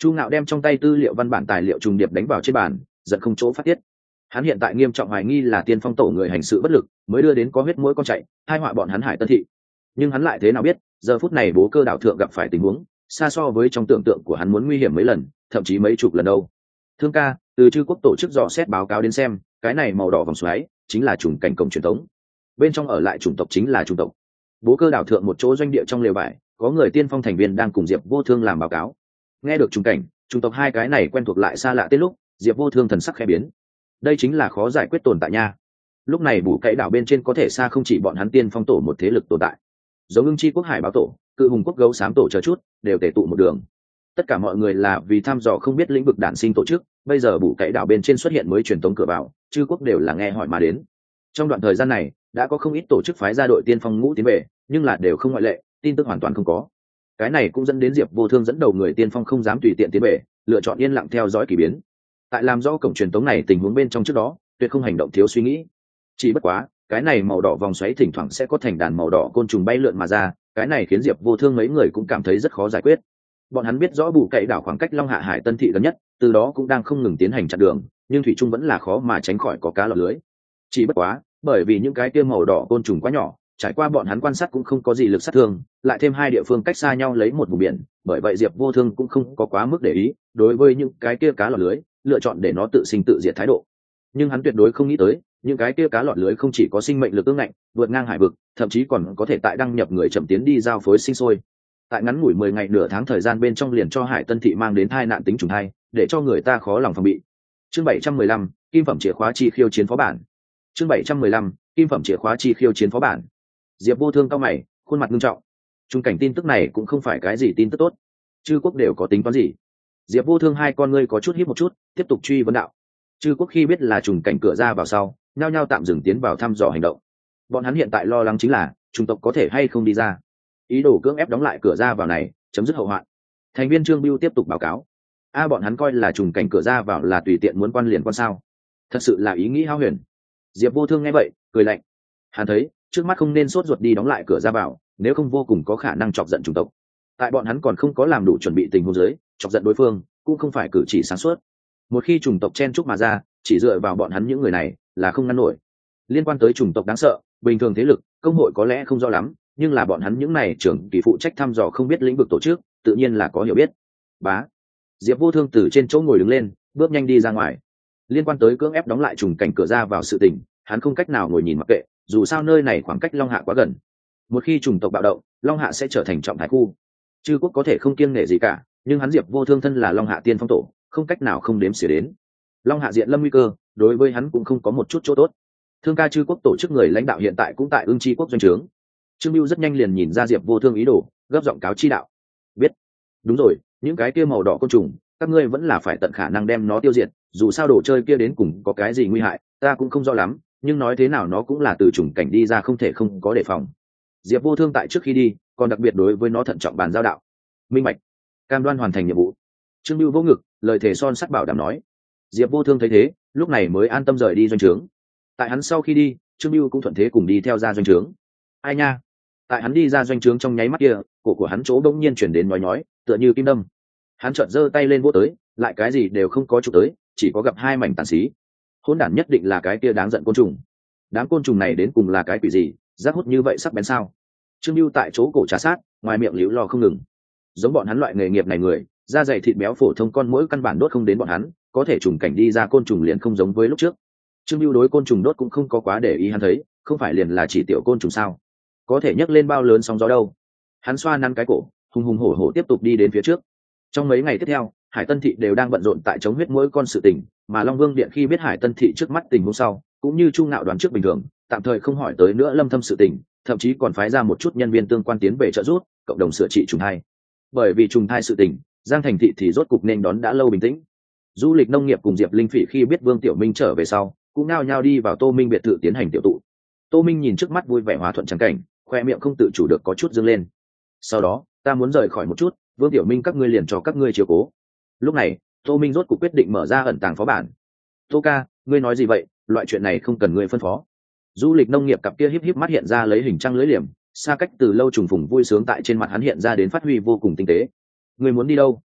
Chu Ngạo đem trong tay tư liệu văn bản tài liệu trùng điệp đánh vào trên bàn, giận không chỗ phát tiết. Hắn hiện tại nghiêm trọng hoài nghi là Tiên Phong tổ người hành sự bất lực, mới đưa đến có huyết mũi con chạy, hai họa bọn hắn Hải Tân thị. Nhưng hắn lại thế nào biết, giờ phút này Bố Cơ đảo thượng gặp phải tình huống, xa so với trong tưởng tượng của hắn muốn nguy hiểm mấy lần, thậm chí mấy chục lần đâu. Thương ca, từ chư quốc tổ chức dò xét báo cáo đến xem, cái này màu đỏ vòng xoáy chính là trùng cảnh cổng truyền thống. Bên trong ở lại chủng tộc chính là chủng tộc. Bố Cơ đảo thượng một chỗ doanh địa trong lều vải, có người Tiên Phong thành viên đang cùng Diệp Vô Thương làm báo cáo. Nghe được trùng cảnh, chủng tộc hai cái này quen thuộc lại xa lạ tên lúc, Diệp Vô Thương thần sắc khẽ biến. Đây chính là khó giải quyết tồn tại nha. Lúc này Bù Cậy đảo bên trên có thể xa không chỉ bọn hắn Tiên Phong tổ một thế lực tồn tại, giống Ưng Chi quốc Hải báo tổ, Cự Hùng quốc Gấu Xám tổ chờ chút, đều tề tụ một đường. Tất cả mọi người là vì thăm dò không biết lĩnh vực đản sinh tổ chức, bây giờ Bù Cậy đảo bên trên xuất hiện mới truyền tống cửa vào, chư quốc đều là nghe hỏi mà đến. Trong đoạn thời gian này, đã có không ít tổ chức phái ra đội tiên phong ngũ tiến về, nhưng là đều không ngoại lệ, tin tức hoàn toàn không có. Cái này cũng dẫn đến Diệp Vô Thương dẫn đầu người tiên phong không dám tùy tiện tiến về, lựa chọn yên lặng theo dõi kỳ biến. Tại làm rõ cổng truyền tống này tình huống bên trong trước đó, tuyệt không hành động thiếu suy nghĩ. Chỉ bất quá, cái này màu đỏ vòng xoáy thỉnh thoảng sẽ có thành đàn màu đỏ côn trùng bay lượn mà ra, cái này khiến Diệp Vô Thương mấy người cũng cảm thấy rất khó giải quyết. Bọn hắn biết rõ Bù Cậy đảo khoảng cách Long Hạ Hải Tân thị gần nhất, từ đó cũng đang không ngừng tiến hành chặn đường, nhưng thủy trung vẫn là khó mà tránh khỏi có cá lọt lưới. Chỉ bất quá, bởi vì những cái kia màu đỏ côn trùng quá nhỏ, trải qua bọn hắn quan sát cũng không có gì lực sát thương, lại thêm hai địa phương cách xa nhau lấy một vùng biển, bởi vậy Diệp Vô Thương cũng không có quá mức để ý, đối với những cái kia cá lọt lưới, lựa chọn để nó tự sinh tự diệt thái độ. Nhưng hắn tuyệt đối không nghĩ tới, những cái kia cá lọt lưới không chỉ có sinh mệnh lực ương ngạnh, vượt ngang hải vực, thậm chí còn có thể tại đăng nhập người chậm tiến đi giao phối sinh sôi. Tại ngắn ngủi mười ngày nửa tháng thời gian bên trong liền cho Hải Tân thị mang đến tai nạn tính trùng thai, để cho người ta khó lòng phòng bị. Chương bảy trăm mười lăm, kim phẩm chìa khóa chi khiêu chiến phó bản. Chương bảy trăm mười lăm, kim phẩm chìa khóa chi khiêu chiến phó bản. Diệp Vô Thương cau mày, khuôn mặt nghiêm trọng. Trung cảnh tin tức này cũng không phải cái gì tin tức tốt. Chư quốc đều có tính toán gì? Diệp Vô Thương hai con ngươi có chút híp một chút, tiếp tục truy vấn đạo. Chư quốc khi biết là trùng cảnh cửa ra vào sau, nhao nhao tạm dừng tiến vào thăm dò hành động. Bọn hắn hiện tại lo lắng chính là chủng tộc có thể hay không đi ra, ý đồ cưỡng ép đóng lại cửa ra vào này, chấm dứt hậu hoạn. Thành viên Trương Bưu tiếp tục báo cáo. A bọn hắn coi là trùng cảnh cửa ra vào là tùy tiện muốn quan liền quan sao? Thật sự là ý nghĩ hao huyền. Diệp Vô Thương nghe vậy, cười lạnh. Hắn thấy, trước mắt không nên sốt ruột đi đóng lại cửa ra vào, nếu không vô cùng có khả năng chọc giận chủng tộc. Tại bọn hắn còn không có làm đủ chuẩn bị tình huống dưới, chọc giận đối phương, cũng không phải cử chỉ sáng suốt. Một khi chủng tộc chen chúc mà ra, chỉ dựa vào bọn hắn những người này là không ngăn nổi. Liên quan tới chủng tộc đáng sợ, bình thường thế lực, công hội có lẽ không rõ lắm, nhưng là bọn hắn những này trưởng kỳ phụ trách thăm dò không biết lĩnh vực tổ chức, tự nhiên là có hiểu biết. Bá. Diệp Vô Thương từ trên chỗ ngồi đứng lên, bước nhanh đi ra ngoài. Liên quan tới cưỡng ép đóng lại trùng cảnh cửa ra vào sự tình, hắn không cách nào ngồi nhìn mặc kệ, dù sao nơi này khoảng cách Long Hạ quá gần. Một khi chủng tộc bạo động, Long Hạ sẽ trở thành trọng thái khu. Chư quốc có thể không kiêng nể gì cả, nhưng hắn Diệp Vô Thương thân là Long Hạ tiên phong tổ, không cách nào không đếm xỉa đến. Long Hạ diện lâm nguy cơ, đối với hắn cũng không có một chút chỗ tốt. Thương ca chư quốc tổ chức người lãnh đạo hiện tại cũng tại Ưng Chi quốc doanh trướng. Trương Bưu rất nhanh liền nhìn ra Diệp Vô Thương ý đồ, gấp giọng cáo chi đạo. Biết. Đúng rồi, những cái kia màu đỏ côn trùng, các ngươi vẫn là phải tận khả năng đem nó tiêu diệt, dù sao đồ chơi kia đến cùng có cái gì nguy hại, ta cũng không rõ lắm, nhưng nói thế nào nó cũng là từ trùng cảnh đi ra không thể không có đề phòng. Diệp Vô Thương tại trước khi đi, còn đặc biệt đối với nó thận trọng bàn giao đạo. Minh bạch, cam đoan hoàn thành nhiệm vụ. Trương Bưu vô ngực, lời thề son sắt bảo đảm nói. Diệp Vô Thương thấy thế, lúc này mới an tâm rời đi doanh trướng. Tại hắn sau khi đi, Trương Bưu cũng thuận thế cùng đi theo ra doanh trướng. Ai nha? Tại hắn đi ra doanh trướng trong nháy mắt kia, cổ của hắn chỗ bỗng nhiên chuyển đến nhói nhói, tựa như kim đâm. Hắn chợt giơ tay lên vỗ tới, lại cái gì đều không có chụp tới, chỉ có gặp hai mảnh tàn xí. Hỗn đản nhất định là cái kia đáng giận côn trùng. Đám côn trùng này đến cùng là cái quỷ gì, rác hút như vậy sắc bén sao? Trương Bưu tại chỗ cổ trà sát, ngoài miệng liễu lo không ngừng. Giống bọn hắn loại nghề nghiệp này người, da dày thịt béo phổ thông con mỗi căn bản đốt không đến bọn hắn, có thể trùng cảnh đi ra côn trùng liền không giống với lúc trước. Trương Bưu đối côn trùng đốt cũng không có quá để ý, hắn thấy không phải liền là chỉ tiểu côn trùng sao, có thể nhấc lên bao lớn sóng gió đâu. Hắn xoa nắn cái cổ, hùng hùng hổ hổ tiếp tục đi đến phía trước. Trong mấy ngày tiếp theo, Hải Tân thị đều đang bận rộn tại chống huyết mỗi con sự tình, mà Long Vương điện khi biết Hải Tân thị trước mắt tình huống sau, cũng như Chu Ngạo đoán trước bình thường, tạm thời không hỏi tới nữa Lâm Thâm sự tình, thậm chí còn phái ra một chút nhân viên tương quan tiến về trợ giúp cộng đồng sửa trị trùng thai. Bởi vì trùng thai sự tình, Giang Thành thị thì rốt cục nên đón đã lâu bình tĩnh. Du lịch nông nghiệp cùng Diệp Linh Phỉ khi biết Vương Tiểu Minh trở về sau, cũng nao nhao đi vào Tô Minh biệt thự tiến hành tiểu tụ. Tô Minh nhìn trước mắt vui vẻ hòa thuận trắng cảnh, khoe miệng không tự chủ được có chút dương lên. Sau đó, ta muốn rời khỏi một chút, Vương Tiểu Minh các ngươi liền cho các ngươi chiếu cố. Lúc này, Tô Minh rốt cuộc quyết định mở ra ẩn tàng phó bản. Tô ca, ngươi nói gì vậy? Loại chuyện này không cần ngươi phân phó. Du lịch nông nghiệp cặp kia híp híp mắt hiện ra lấy hình trăng lưỡi liềm, xa cách từ lâu trùng phùng vui sướng tại trên mặt hắn hiện ra đến phát huy vô cùng tinh tế. Ngươi muốn đi đâu?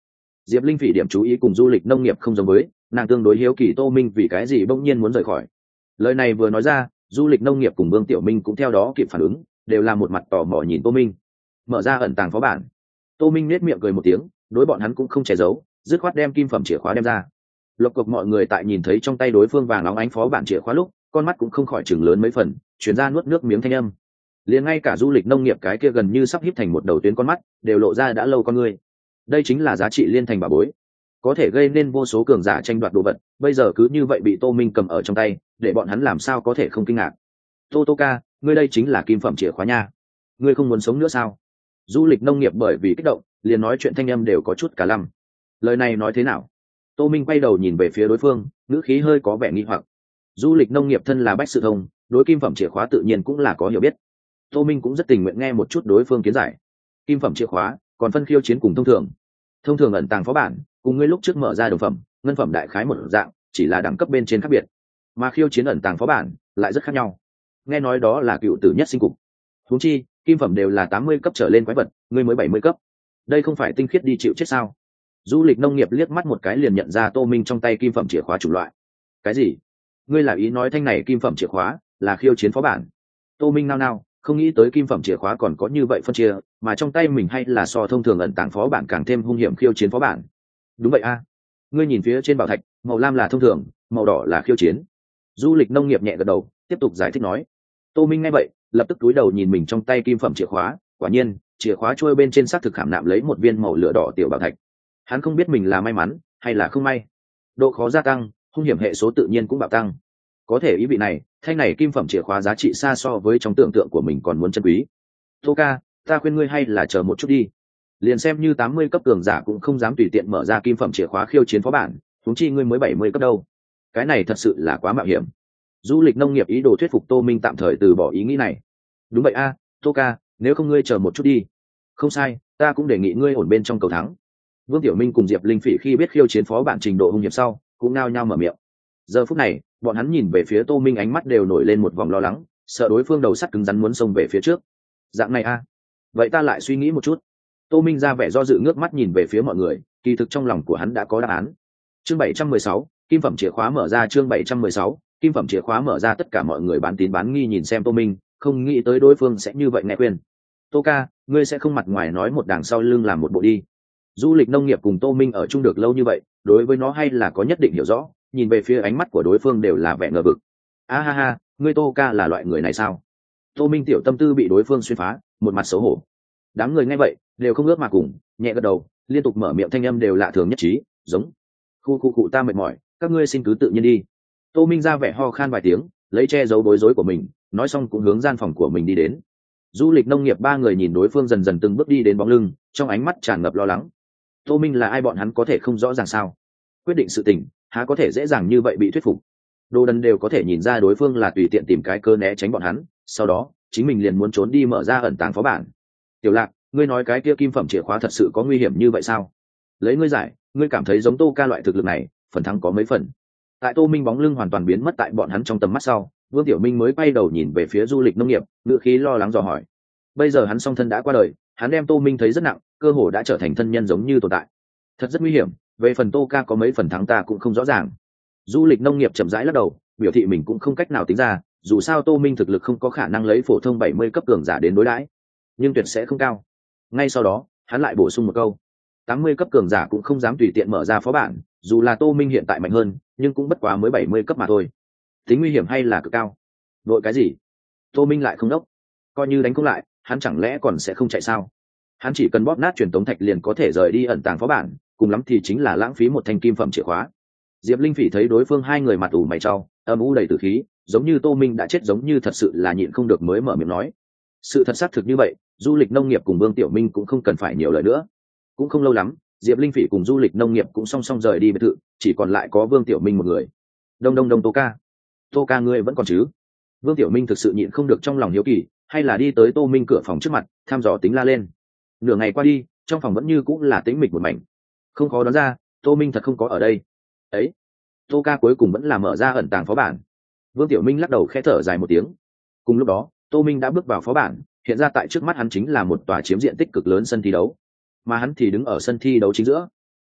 Diệp Linh Phỉ điểm chú ý cùng du lịch nông nghiệp không giống với, nàng tương đối hiếu kỳ Tô Minh vì cái gì bỗng nhiên muốn rời khỏi. Lời này vừa nói ra, du lịch nông nghiệp cùng Vương Tiểu Minh cũng theo đó kịp phản ứng, đều là một mặt tò mò nhìn Tô Minh. Mở ra ẩn tàng phó bản. Tô Minh nét miệng cười một tiếng, đối bọn hắn cũng không che giấu, dứt khoát đem kim phẩm chìa khóa đem ra. Lộc cộc mọi người tại nhìn thấy trong tay đối phương vàng óng ánh phó bản chìa khóa lúc, con mắt cũng không khỏi chừng lớn mấy phần, truyền ra nuốt nước miếng thanh âm. Liền ngay cả du lịch nông nghiệp cái kia gần như sắp híp thành một đầu tuyến con mắt, đều lộ ra đã lâu con người. Đây chính là giá trị liên thành bảo bối, có thể gây nên vô số cường giả tranh đoạt đồ vật, bây giờ cứ như vậy bị Tô Minh cầm ở trong tay, để bọn hắn làm sao có thể không kinh ngạc. Tô Tô ca, ngươi đây chính là kim phẩm chìa khóa nha, ngươi không muốn sống nữa sao? Du lịch nông nghiệp bởi vì kích động, liền nói chuyện thanh âm đều có chút cả lăm. Lời này nói thế nào? Tô Minh quay đầu nhìn về phía đối phương, ngữ khí hơi có vẻ nghi hoặc. Du lịch nông nghiệp thân là bách sự thông, đối kim phẩm chìa khóa tự nhiên cũng là có hiểu biết. Tô Minh cũng rất tình nguyện nghe một chút đối phương kiến giải. Kim phẩm chìa khóa còn phân khiêu chiến cùng thông thường. Thông thường ẩn tàng phó bản, cùng ngươi lúc trước mở ra đồng phẩm, ngân phẩm đại khái một dạng, chỉ là đẳng cấp bên trên khác biệt. Mà khiêu chiến ẩn tàng phó bản lại rất khác nhau. Nghe nói đó là cựu tử nhất sinh cục. Huống chi, kim phẩm đều là tám mươi cấp trở lên quái vật, ngươi mới bảy mươi cấp. Đây không phải tinh khiết đi chịu chết sao? Du lịch nông nghiệp liếc mắt một cái liền nhận ra Tô Minh trong tay kim phẩm chìa khóa chủng loại. Cái gì? Ngươi là ý nói thanh này kim phẩm chìa khóa là khiêu chiến phó bản? Tô Minh nao nao, không nghĩ tới kim phẩm chìa khóa còn có như vậy phân chia, mà trong tay mình hay là so thông thường ẩn tàng phó bản càng thêm hung hiểm khiêu chiến phó bản. Đúng vậy a. Ngươi nhìn phía trên bảo thạch, màu lam là thông thường, màu đỏ là khiêu chiến. Du lịch nông nghiệp nhẹ gật đầu, tiếp tục giải thích nói. Tô Minh nghe vậy, lập tức cúi đầu nhìn mình trong tay kim phẩm chìa khóa, quả nhiên, chìa khóa trôi bên trên xác thực khảm nạm lấy một viên màu lửa đỏ tiểu bảo thạch. Hắn không biết mình là may mắn hay là không may. Độ khó gia tăng, hung hiểm hệ số tự nhiên cũng bạo tăng. Có thể ý vị này, thanh này kim phẩm chìa khóa giá trị xa so với trong tưởng tượng của mình còn muốn chân quý. Tô ca, ta khuyên ngươi hay là chờ một chút đi. Liền xem như tám mươi cấp cường giả cũng không dám tùy tiện mở ra kim phẩm chìa khóa khiêu chiến phó bản, huống chi ngươi mới bảy mươi cấp đâu. Cái này thật sự là quá mạo hiểm. Du lịch nông nghiệp ý đồ thuyết phục Tô Minh tạm thời từ bỏ ý nghĩ này. Đúng vậy a, Tô ca, nếu không ngươi chờ một chút đi. Không sai, ta cũng đề nghị ngươi ổn bên trong cầu thắng. Vương Tiểu Minh cùng Diệp Linh Phỉ khi biết khiêu chiến phó bản trình độ hung hiểm sau, cũng nao nhao mở miệng. Giờ phút này, bọn hắn nhìn về phía Tô Minh ánh mắt đều nổi lên một vòng lo lắng, sợ đối phương đầu sắt cứng rắn muốn xông về phía trước. Dạng này a, vậy ta lại suy nghĩ một chút. Tô Minh ra vẻ do dự ngước mắt nhìn về phía mọi người, kỳ thực trong lòng của hắn đã có đáp án. Chương bảy trăm mười sáu, kim phẩm chìa khóa mở ra. Chương bảy trăm mười sáu, kim phẩm chìa khóa mở ra. Tất cả mọi người bán tín bán nghi nhìn xem Tô Minh, không nghĩ tới đối phương sẽ như vậy nghe khuyên. Tô ca, ngươi sẽ không mặt ngoài nói một đằng sau lưng làm một bộ đi. Du lịch nông nghiệp cùng Tô Minh ở chung được lâu như vậy, đối với nó hay là có nhất định hiểu rõ, nhìn về phía ánh mắt của đối phương đều là vẻ ngờ vực. A ha ha, ngươi Tô ca là loại người này sao? Tô Minh tiểu tâm tư bị đối phương xuyên phá, một mặt xấu hổ. Đám người nghe vậy đều không ước mà cùng, nhẹ gật đầu, liên tục mở miệng thanh âm đều lạ thường nhất trí, giống khu khu cụ ta mệt mỏi, các ngươi xin cứ tự nhiên đi. Tô Minh ra vẻ ho khan vài tiếng, lấy che giấu bối rối của mình, nói xong cũng hướng gian phòng của mình đi đến. Du lịch nông nghiệp ba người nhìn đối phương dần dần từng bước đi đến bóng lưng, trong ánh mắt tràn ngập lo lắng. Tô Minh là ai bọn hắn có thể không rõ ràng sao? Quyết định sự tình, há có thể dễ dàng như vậy bị thuyết phục? Đồ đần đều có thể nhìn ra đối phương là tùy tiện tìm cái cơ né tránh bọn hắn, sau đó chính mình liền muốn trốn đi mở ra ẩn tàng phó bản. Tiểu Lạc, ngươi nói cái kia kim phẩm chìa khóa thật sự có nguy hiểm như vậy sao? Lấy ngươi giải, ngươi cảm thấy giống Tô ca loại thực lực này, phần thắng có mấy phần? Tại Tô Minh bóng lưng hoàn toàn biến mất tại bọn hắn trong tầm mắt sau, Vương Tiểu Minh mới quay đầu nhìn về phía du lịch nông nghiệp, ngữ khí lo lắng dò hỏi. Bây giờ hắn song thân đã qua đời, hắn đem Tô Minh thấy rất nặng, cơ hồ đã trở thành thân nhân giống như tồn tại. Thật rất nguy hiểm, về phần Tô ca có mấy phần thắng ta cũng không rõ ràng. Du lịch nông nghiệp chậm rãi lắc đầu, biểu thị mình cũng không cách nào tính ra, dù sao Tô Minh thực lực không có khả năng lấy phổ thông bảy mươi cấp cường giả đến đối đãi, nhưng tuyệt sẽ không cao. Ngay sau đó, hắn lại bổ sung một câu, tám mươi cấp cường giả cũng không dám tùy tiện mở ra phó bản, dù là Tô Minh hiện tại mạnh hơn, nhưng cũng bất quá mới bảy mươi cấp mà thôi. Tính nguy hiểm hay là cực cao? Đội cái gì? Tô Minh lại không đốc, coi như đánh không lại, hắn chẳng lẽ còn sẽ không chạy sao? Hắn chỉ cần bóp nát truyền tống thạch liền có thể rời đi ẩn tàng phó bản, cùng lắm thì chính là lãng phí một thanh kim phẩm chìa khóa. Diệp Linh Phỉ thấy đối phương hai người mặt ủ mày trao, âm u đầy tử khí, giống như Tô Minh đã chết, giống như thật sự là nhịn không được mới mở miệng nói. Sự thật xác thực như vậy, du lịch nông nghiệp cùng Vương Tiểu Minh cũng không cần phải nhiều lời nữa. Cũng không lâu lắm, Diệp Linh Phỉ cùng du lịch nông nghiệp cũng song song rời đi biệt thự, chỉ còn lại có Vương Tiểu Minh một người. Đông đông đông Tô ca, Tô ca ngươi vẫn còn chứ? Vương Tiểu Minh thực sự nhịn không được trong lòng hiếu kỳ, hay là đi tới Tô Minh cửa phòng trước mặt, thăm dò tính la lên. Nửa ngày qua đi, trong phòng vẫn như cũng là tĩnh mịch một mảnh. Không khó đoán ra, Tô Minh thật không có ở đây. Ấy, Tô ca cuối cùng vẫn là mở ra ẩn tàng phó bản. Vương Tiểu Minh lắc đầu khẽ thở dài một tiếng. Cùng lúc đó, Tô Minh đã bước vào phó bản, hiện ra tại trước mắt hắn chính là một tòa chiếm diện tích cực lớn sân thi đấu, mà hắn thì đứng ở sân thi đấu chính giữa.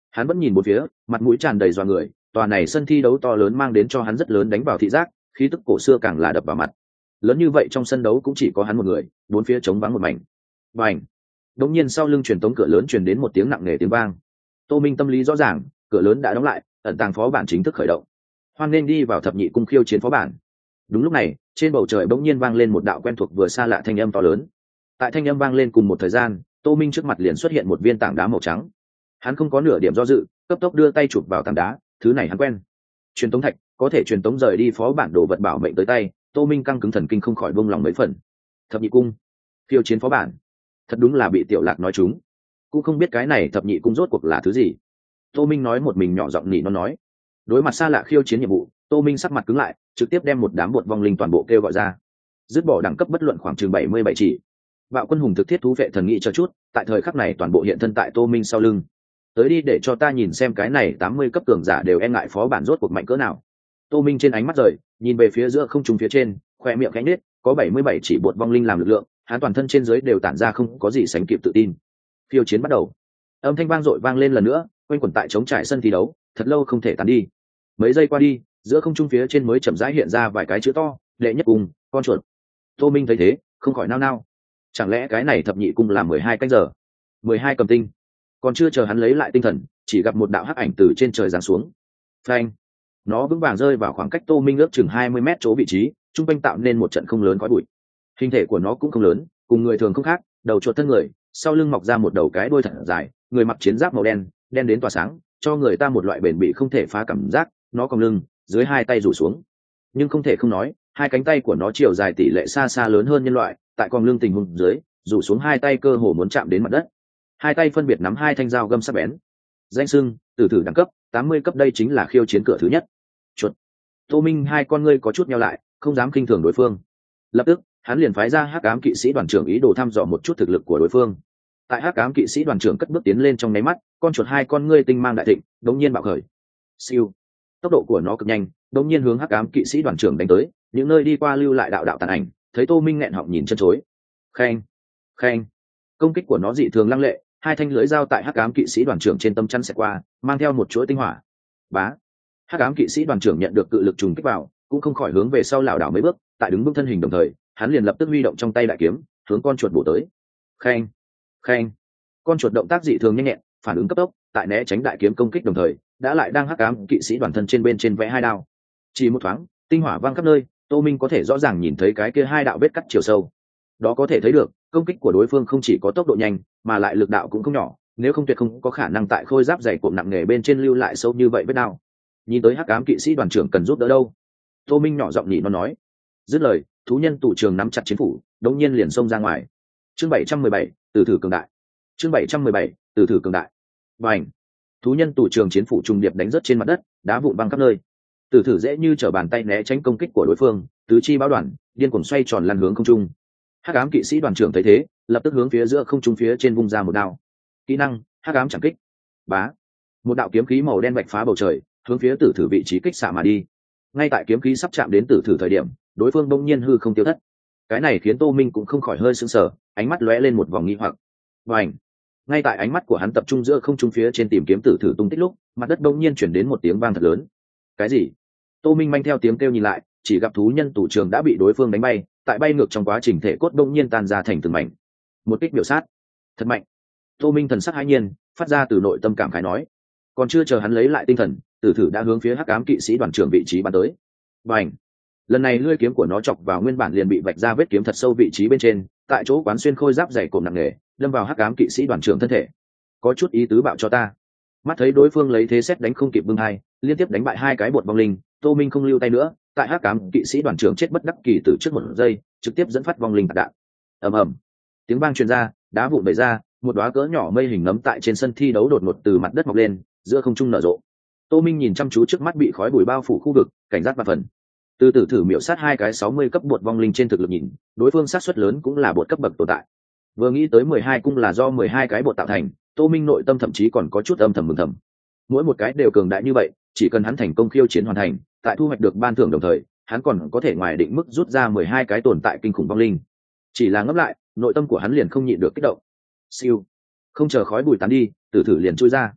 Hắn vẫn nhìn bốn phía, mặt mũi tràn đầy dọa người. Tòa này sân thi đấu to lớn mang đến cho hắn rất lớn đánh vào thị giác, khí tức cổ xưa càng là đập vào mặt. Lớn như vậy trong sân đấu cũng chỉ có hắn một người, bốn phía trống vắng một mảnh. Bành! Đột nhiên sau lưng truyền tống cửa lớn truyền đến một tiếng nặng nề tiếng vang. Tô Minh tâm lý rõ ràng, cửa lớn đã đóng lại, ẩn tàng phó bản chính thức khởi động. Hoan nên đi vào thập nhị cung khiêu chiến phó bản. Đúng lúc này, trên bầu trời bỗng nhiên vang lên một đạo quen thuộc vừa xa lạ thanh âm to lớn. Tại thanh âm vang lên cùng một thời gian, Tô Minh trước mặt liền xuất hiện một viên tảng đá màu trắng. Hắn không có nửa điểm do dự, cấp tốc đưa tay chụp vào tảng đá, thứ này hắn quen. Truyền tống thạch, có thể truyền tống rời đi phó bản đồ vật bảo mệnh tới tay, Tô Minh căng cứng thần kinh không khỏi buông lòng mấy phần. Thập nhị cung, khiêu chiến phó bản. Thật đúng là bị Tiểu Lạc nói trúng. Cũng không biết cái này thập nhị cung rốt cuộc là thứ gì. Tô Minh nói một mình nhỏ giọng nỉ nó nói. Đối mặt xa lạ khiêu chiến nhiệm vụ, Tô Minh sắc mặt cứng lại, trực tiếp đem một đám bột vong linh toàn bộ kêu gọi ra. Dứt bỏ đẳng cấp bất luận khoảng chừng bảy mươi bảy chỉ. Bạo quân hùng thực thiết thú vệ thần nghị cho chút, tại thời khắc này toàn bộ hiện thân tại Tô Minh sau lưng. Tới đi để cho ta nhìn xem cái này tám mươi cấp cường giả đều e ngại phó bản rốt cuộc mạnh cỡ nào. Tô Minh trên ánh mắt rời, nhìn về phía giữa không trung phía trên, khoe miệng khẽ nhếch, có bảy mươi bảy chỉ bột vong linh làm lực lượng, hắn toàn thân trên dưới đều tản ra không có gì sánh kịp tự tin. Khiêu chiến bắt đầu. Âm thanh vang dội vang lên lần nữa, quanh quẩn tại trống trải sân thi đấu, thật lâu không thể tán đi. Mấy giây qua đi, giữa không trung phía trên mới chậm rãi hiện ra vài cái chữ to, đệ nhất cung, con chuột. Tô Minh thấy thế, không khỏi nao nao. Chẳng lẽ cái này thập nhị cung là mười hai canh giờ? mười hai cầm tinh. Còn chưa chờ hắn lấy lại tinh thần, chỉ gặp một đạo hắc ảnh từ trên trời giáng xuống. Phanh! Nó vững vàng rơi vào khoảng cách Tô Minh ước chừng hai mươi mét chỗ vị trí, trung quanh tạo nên một trận không lớn khói bụi. Hình thể của nó cũng không lớn, cùng người thường không khác, đầu chuột thân người, sau lưng mọc ra một đầu cái đuôi thật dài, người mặc chiến giáp màu đen, đen đến tỏa sáng, cho người ta một loại bền bỉ không thể phá cảm giác. Nó cong lưng, dưới hai tay rủ xuống, nhưng không thể không nói, hai cánh tay của nó chiều dài tỷ lệ xa xa lớn hơn nhân loại, tại cong lưng tình huống dưới, rủ xuống hai tay cơ hồ muốn chạm đến mặt đất. Hai tay phân biệt nắm hai thanh dao găm sắc bén. Danh sưng, tử thử đẳng cấp tám mươi cấp, đây chính là khiêu chiến cửa thứ nhất. Chuột. Tô Minh hai con ngươi có chút nheo lại, không dám khinh thường đối phương. Lập tức, hắn liền phái ra Hắc Ám kỵ sĩ đoàn trưởng ý đồ thăm dò một chút thực lực của đối phương. Tại Hắc Ám kỵ sĩ đoàn trưởng cất bước tiến lên trong nháy mắt, con chuột hai con ngươi tinh mang đại thịnh, đống nhiên bạo khởi. Siêu. Tốc độ của nó cực nhanh, đống nhiên hướng Hắc Ám kỵ sĩ đoàn trưởng đánh tới, những nơi đi qua lưu lại đạo đạo tàn ảnh, thấy Tô Minh nghẹn họng nhìn chân chối. Khen, khen. Công kích của nó dị thường lăng lệ, hai thanh lưỡi dao tại Hắc Ám kỵ sĩ đoàn trưởng trên tâm chắn xẹt qua, mang theo một chuỗi tinh hỏa. Bá. Hắc Ám kỵ sĩ đoàn trưởng nhận được cự lực trùng kích vào, cũng không khỏi hướng về sau lảo đảo mấy bước, tại đứng vững thân hình đồng thời, hắn liền lập tức huy động trong tay đại kiếm, hướng con chuột bổ tới. Khen, khen. Con chuột động tác dị thường nhanh nhẹn, phản ứng cấp tốc, tại né tránh đại kiếm công kích đồng thời, đã lại đang Hắc Ám kỵ sĩ đoàn thân trên bên trên vẽ hai đao. Chỉ một thoáng, tinh hỏa văng khắp nơi, Tô Minh có thể rõ ràng nhìn thấy cái kia hai đạo vết cắt chiều sâu. Đó có thể thấy được, công kích của đối phương không chỉ có tốc độ nhanh, mà lại lực đạo cũng không nhỏ, nếu không tuyệt không có khả năng tại khôi giáp dày cộm nặng nề bên trên lưu lại sâu như vậy vết đao. Nhìn tới Hắc Ám kỵ sĩ đoàn trưởng cần giúp đỡ đâu. Tô Minh nhỏ giọng nhị nó nói. Dứt lời, thú nhân tù trường nắm chặt chiến phủ, đống nhiên liền xông ra ngoài. Chương bảy trăm mười bảy, tử thử cường đại. Chương bảy trăm mười bảy, tử thử cường đại. Bành! Thú nhân tù trường chiến phủ trùng điệp đánh rớt trên mặt đất, đá vụn văng khắp nơi. Tử thử dễ như trở bàn tay né tránh công kích của đối phương, tứ chi báo đoàn, điên cuồng xoay tròn lăn hướng không trung. Hắc Ám kỵ sĩ đoàn trưởng thấy thế, lập tức hướng phía giữa không trung phía trên vung ra một đao. Kỹ năng: Hắc Ám chạm kích. Bá! Một đạo kiếm khí màu đen vạch phá bầu trời, hướng phía tử thử vị trí kích xạ mà đi. Ngay tại kiếm khí sắp chạm đến tử thử thời điểm, đối phương bỗng nhiên hư không tiêu thất. Cái này khiến Tô Minh cũng không khỏi hơi sững sờ, ánh mắt lóe lên một vòng nghi hoặc. Bành! Ngay tại ánh mắt của hắn tập trung giữa không trung phía trên tìm kiếm tử thử tung tích lúc, mặt đất bỗng nhiên chuyển đến một tiếng vang thật lớn. Cái gì? Tô Minh mang theo tiếng kêu nhìn lại, chỉ gặp thú nhân tù trường đã bị đối phương đánh bay, tại bay ngược trong quá trình thể cốt bỗng nhiên tan ra thành từng mảnh. Một kích biểu sát, thật mạnh. Tô Minh thần sắc hãi nhiên, phát ra từ nội tâm cảm khái nói. Còn chưa chờ hắn lấy lại tinh thần, tử thử đã hướng phía Hắc Ám kỵ sĩ đoàn trưởng vị trí bắn tới. Bành! Lần này lưỡi kiếm của nó chọc vào nguyên bản liền bị vạch ra vết kiếm thật sâu vị trí bên trên, tại chỗ quán xuyên khôi giáp dày cộm nặng nề, đâm vào Hắc Ám kỵ sĩ đoàn trưởng thân thể. Có chút ý tứ bạo cho ta. Mắt thấy đối phương lấy thế xét đánh không kịp bưng hai, liên tiếp đánh bại hai cái bột vong linh, Tô Minh không lưu tay nữa, tại Hắc Ám kỵ sĩ đoàn trưởng chết bất đắc kỳ từ trước một giây, trực tiếp dẫn phát vong linh tạc đạn. Ầm ầm! Tiếng vang truyền ra, đá vụn bể ra, một đóa cỡ nhỏ mây hình nấm tại trên sân thi đấu đột ngột từ mặt đất mọc lên, giữa không trung nở rộ. Tô Minh nhìn chăm chú trước mắt bị khói bụi bao phủ khu vực, cảnh giác và phần. Từ từ thử miểu sát hai cái sáu mươi cấp bột vong linh trên thực lực nhìn, đối phương sát suất lớn cũng là bột cấp bậc tồn tại. Vừa nghĩ tới mười hai cung là do mười hai cái bột tạo thành, Tô Minh nội tâm thậm chí còn có chút âm thầm mừng thầm. Mỗi một cái đều cường đại như vậy, chỉ cần hắn thành công khiêu chiến hoàn thành, tại thu hoạch được ban thưởng đồng thời, hắn còn có thể ngoài định mức rút ra mười hai cái tồn tại kinh khủng vong linh. Chỉ là ngấp lại, nội tâm của hắn liền không nhịn được kích động. Siêu, không chờ khói bụi tán đi, tử thử liền chui ra.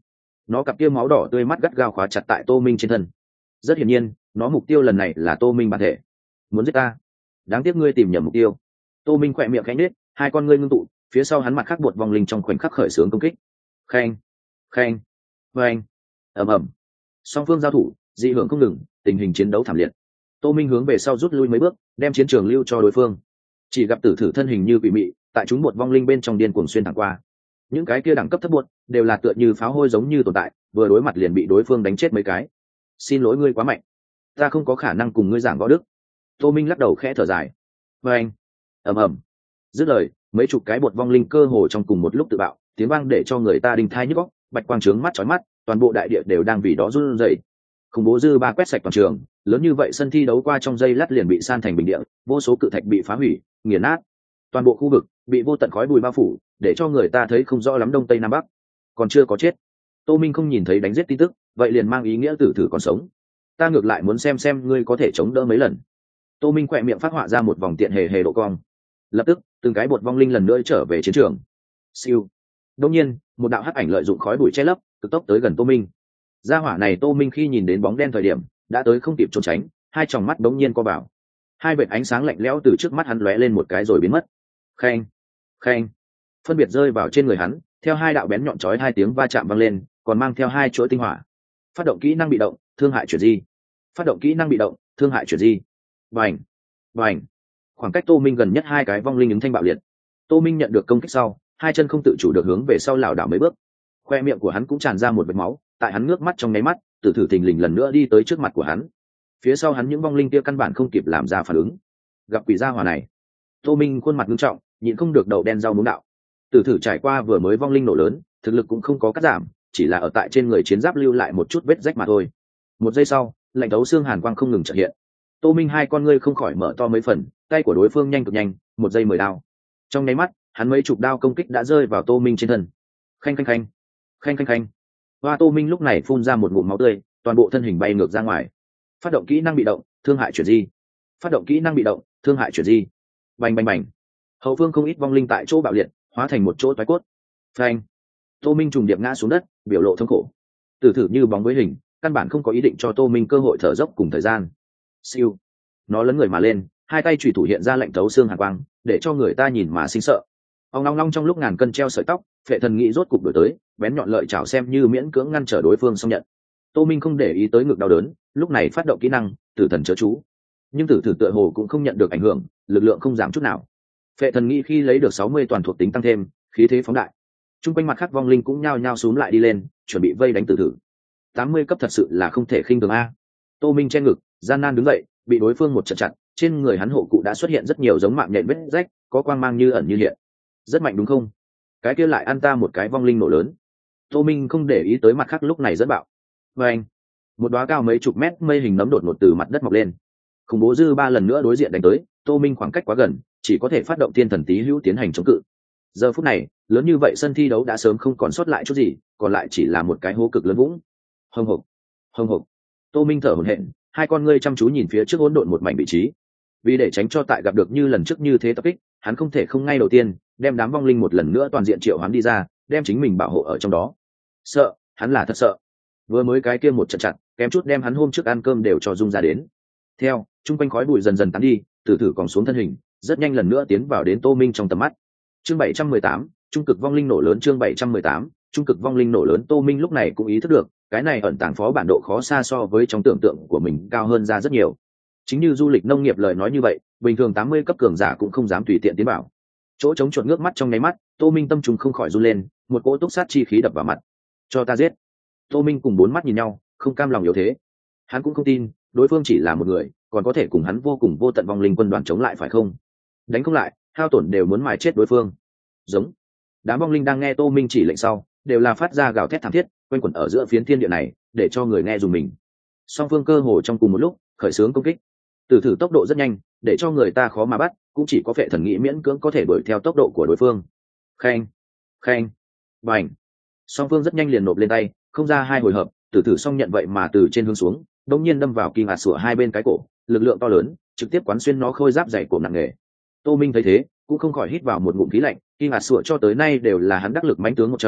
nó cặp kia máu đỏ tươi mắt gắt gao khóa chặt tại tô minh trên thân. Rất hiển nhiên nó mục tiêu lần này là tô minh bản thể, muốn giết ta. Đáng tiếc ngươi tìm nhầm mục tiêu. Tô minh khỏe miệng khẽ nhếch, hai con ngươi ngưng tụ, phía sau hắn mặt khắc bột vong linh trong khoảnh khắc khởi xướng công kích. Khen, khen, vang, ầm ầm. Song phương giao thủ, dị hưởng không ngừng, tình hình chiến đấu thảm liệt. Tô minh hướng về sau rút lui mấy bước, đem chiến trường lưu cho đối phương. Chỉ gặp tử thử thân hình như quỷ mị, tại chúng một vong linh bên trong điên cuồng xuyên thẳng qua. Những cái kia đẳng cấp thấp buốt đều là tựa như pháo hôi giống như tồn tại, vừa đối mặt liền bị đối phương đánh chết mấy cái. Xin lỗi ngươi quá mạnh, ta không có khả năng cùng ngươi giảng võ đức. Tô minh lắc đầu khẽ thở dài. Vang, ầm ầm. Dứt lời, mấy chục cái bột vong linh cơ hồ trong cùng một lúc tự bạo, tiếng vang để cho người ta đinh thai nhức óc, bạch quang trướng mắt chói mắt, toàn bộ đại địa đều đang vì đó run rẩy. Khủng bố dư ba quét sạch toàn trường, lớn như vậy sân thi đấu qua trong giây lát liền bị san thành bình địa, vô số cự thạch bị phá hủy, nghiền nát. Toàn bộ khu vực bị vô tận khói bụi bao phủ, để cho người ta thấy không rõ lắm đông tây nam bắc. Còn chưa có chết. Tô minh không nhìn thấy đánh giết tin tức, vậy liền mang ý nghĩa tử thử còn sống. Ta ngược lại muốn xem xem ngươi có thể chống đỡ mấy lần. Tô minh khỏe miệng phát họa ra một vòng tiện hề hề độ cong. Lập tức từng cái bột vong linh lần nữa trở về chiến trường. Siêu. Đột nhiên một đạo hắc ảnh lợi dụng khói bụi che lấp, cực tốc tới gần Tô minh. Gia hỏa này Tô minh khi nhìn đến bóng đen thời điểm đã tới không kịp trốn tránh, hai tròng mắt đống nhiên co vào, hai vệt ánh sáng lạnh lẽo từ trước mắt hắn lóe lên một cái rồi biến mất. Khen, khen, phân biệt rơi vào trên người hắn, theo hai đạo bén nhọn chói hai tiếng va chạm vang lên, còn mang theo hai chuỗi tinh hỏa. Phát động kỹ năng bị động, thương hại chuyển di. Phát động kỹ năng bị động, thương hại chuyển di. Bành, bành. Khoảng cách Tô minh gần nhất hai cái vong linh ứng thanh bạo liệt. Tô minh nhận được công kích sau, hai chân không tự chủ được hướng về sau lảo đảo mấy bước, khoe miệng của hắn cũng tràn ra một vệt máu. Tại hắn ngước mắt trong nháy mắt, tử thử thình lình lần nữa đi tới trước mặt của hắn. Phía sau hắn những vong linh kia căn bản không kịp làm ra phản ứng. Gặp quỷ gia hỏa này, Tô minh khuôn mặt nghiêm trọng, nhịn không được đầu đen rau muống đạo. Tử thử trải qua vừa mới vong linh nổ lớn, thực lực cũng không có cắt giảm, chỉ là ở tại trên người chiến giáp lưu lại một chút vết rách mà thôi. Một giây sau, lạnh thấu xương hàn quang không ngừng chợt hiện. Tô minh hai con ngươi không khỏi mở to mấy phần, tay của đối phương nhanh cực nhanh, một giây mười đao. Trong nháy mắt, hắn mấy chục đao công kích đã rơi vào Tô minh trên thân. Khanh khanh khanh, khanh khanh khanh. Hoa Tô minh lúc này phun ra một ngụm máu tươi, toàn bộ thân hình bay ngược ra ngoài. Phát động kỹ năng bị động, thương hại chuyển di. Phát động kỹ năng bị động, thương hại chuyển di. Bành bành bành. Hậu phương không ít vong linh tại chỗ bạo liệt, hóa thành một chỗ toái cốt. Phanh. Tô minh trùng điệp ngã xuống đất, biểu lộ thống khổ. Tử thử như bóng với hình, căn bản không có ý định cho Tô minh cơ hội thở dốc cùng thời gian. Siêu. Nó lấn người mà lên, hai tay chủy thủ hiện ra lạnh thấu xương hàn quang, để cho người ta nhìn mà sinh sợ. Ông long long trong lúc ngàn cân treo sợi tóc, phệ thần nghĩ rốt cục đổi tới, bén nhọn lợi chảo xem như miễn cưỡng ngăn trở đối phương xong nhận. Tô minh không để ý tới ngực đau đớn, lúc này phát động kỹ năng tử thần chớ chú. Nhưng tử thử tựa hồ cũng không nhận được ảnh hưởng, lực lượng không giảm chút nào. Phệ thần nghĩ khi lấy được sáu mươi toàn thuộc tính tăng thêm, khí thế phóng đại. Trung quanh mặt khác vong linh cũng nhao nhao xúm lại đi lên, chuẩn bị vây đánh tử thử. tám mươi cấp thật sự là không thể khinh thường a. Tô minh che ngực, gian nan đứng dậy, bị đối phương một trận chặn, trên người hắn hộ cụ đã xuất hiện rất nhiều giống mạng nhện vết rách, có quang mang như ẩn như hiện. Rất mạnh đúng không? Cái kia lại ăn ta một cái vong linh nổ lớn. Tô minh không để ý tới mặt khác lúc này rất bạo. Và anh, một đóa cao mấy chục mét mây hình nấm đột ngột từ mặt đất mọc lên, khủng bố dư ba lần nữa đối diện đánh tới. Tô minh khoảng cách quá gần, chỉ có thể phát động thiên thần tí hữu tiến hành chống cự. Giờ phút này lớn như vậy sân thi đấu đã sớm không còn sót lại chút gì, còn lại chỉ là một cái hố cực lớn vũng. Hồng hộc, hồng hộc. Tô minh thở hổn hển, hai con ngươi chăm chú nhìn phía trước hỗn độn một mảnh vị trí. Vì để tránh cho tại gặp được như lần trước như thế tập kích, hắn không thể không ngay đầu tiên đem đám vong linh một lần nữa toàn diện triệu hắn đi ra, đem chính mình bảo hộ ở trong đó. Sợ, hắn là thật sợ. Vừa mới cái kia một trận chặt, kém chút đem hắn hôm trước ăn cơm đều cho rung ra đến. Theo trung quanh khói bụi dần dần tán đi, tử thử còn xuống thân hình, rất nhanh lần nữa tiến vào đến Tô minh trong tầm mắt. Chương bảy trăm mười tám, trung cực vong linh nổ lớn. Chương bảy trăm mười tám, trung cực vong linh nổ lớn. Tô minh lúc này cũng ý thức được, cái này ẩn tàng phó bản độ khó xa so với trong tưởng tượng của mình cao hơn ra rất nhiều. Chính như du lịch nông nghiệp lời nói như vậy, bình thường tám mươi cấp cường giả cũng không dám tùy tiện tiến vào. Chỗ chống chuột ngước mắt trong nháy mắt, Tô minh tâm trùng không khỏi run lên, một cỗ túc sát chi khí đập vào mặt. Cho ta giết. Tô minh cùng bốn mắt nhìn nhau, không cam lòng yếu thế. Hắn cũng không tin đối phương chỉ là một người, còn có thể cùng hắn vô cùng vô tận vong linh quân đoàn chống lại phải không? Đánh không lại, hao tổn đều muốn mài chết đối phương. Giống. Đám vong linh đang nghe Tô minh chỉ lệnh sau, đều là phát ra gào thét thảm thiết, quanh quẩn ở giữa phiến thiên địa này, để cho người nghe dùng mình. Song phương cơ hồ trong cùng một lúc khởi xướng công kích. Tử thử tốc độ rất nhanh, để cho người ta khó mà bắt, cũng chỉ có phệ thần nghĩ miễn cưỡng có thể đuổi theo tốc độ của đối phương. Khen, khen, bành. Song phương rất nhanh liền nộp lên tay, không ra hai hồi hợp, tử thử xong nhận vậy mà từ trên hướng xuống, đống nhiên đâm vào kim hạt sủa hai bên cái cổ, lực lượng to lớn, trực tiếp quán xuyên nó khôi giáp dày cổ nặng nề. Tô minh thấy thế, cũng không khỏi hít vào một ngụm khí lạnh, kim hạt sủa cho tới nay đều là hắn đắc lực mãnh tướng một trong,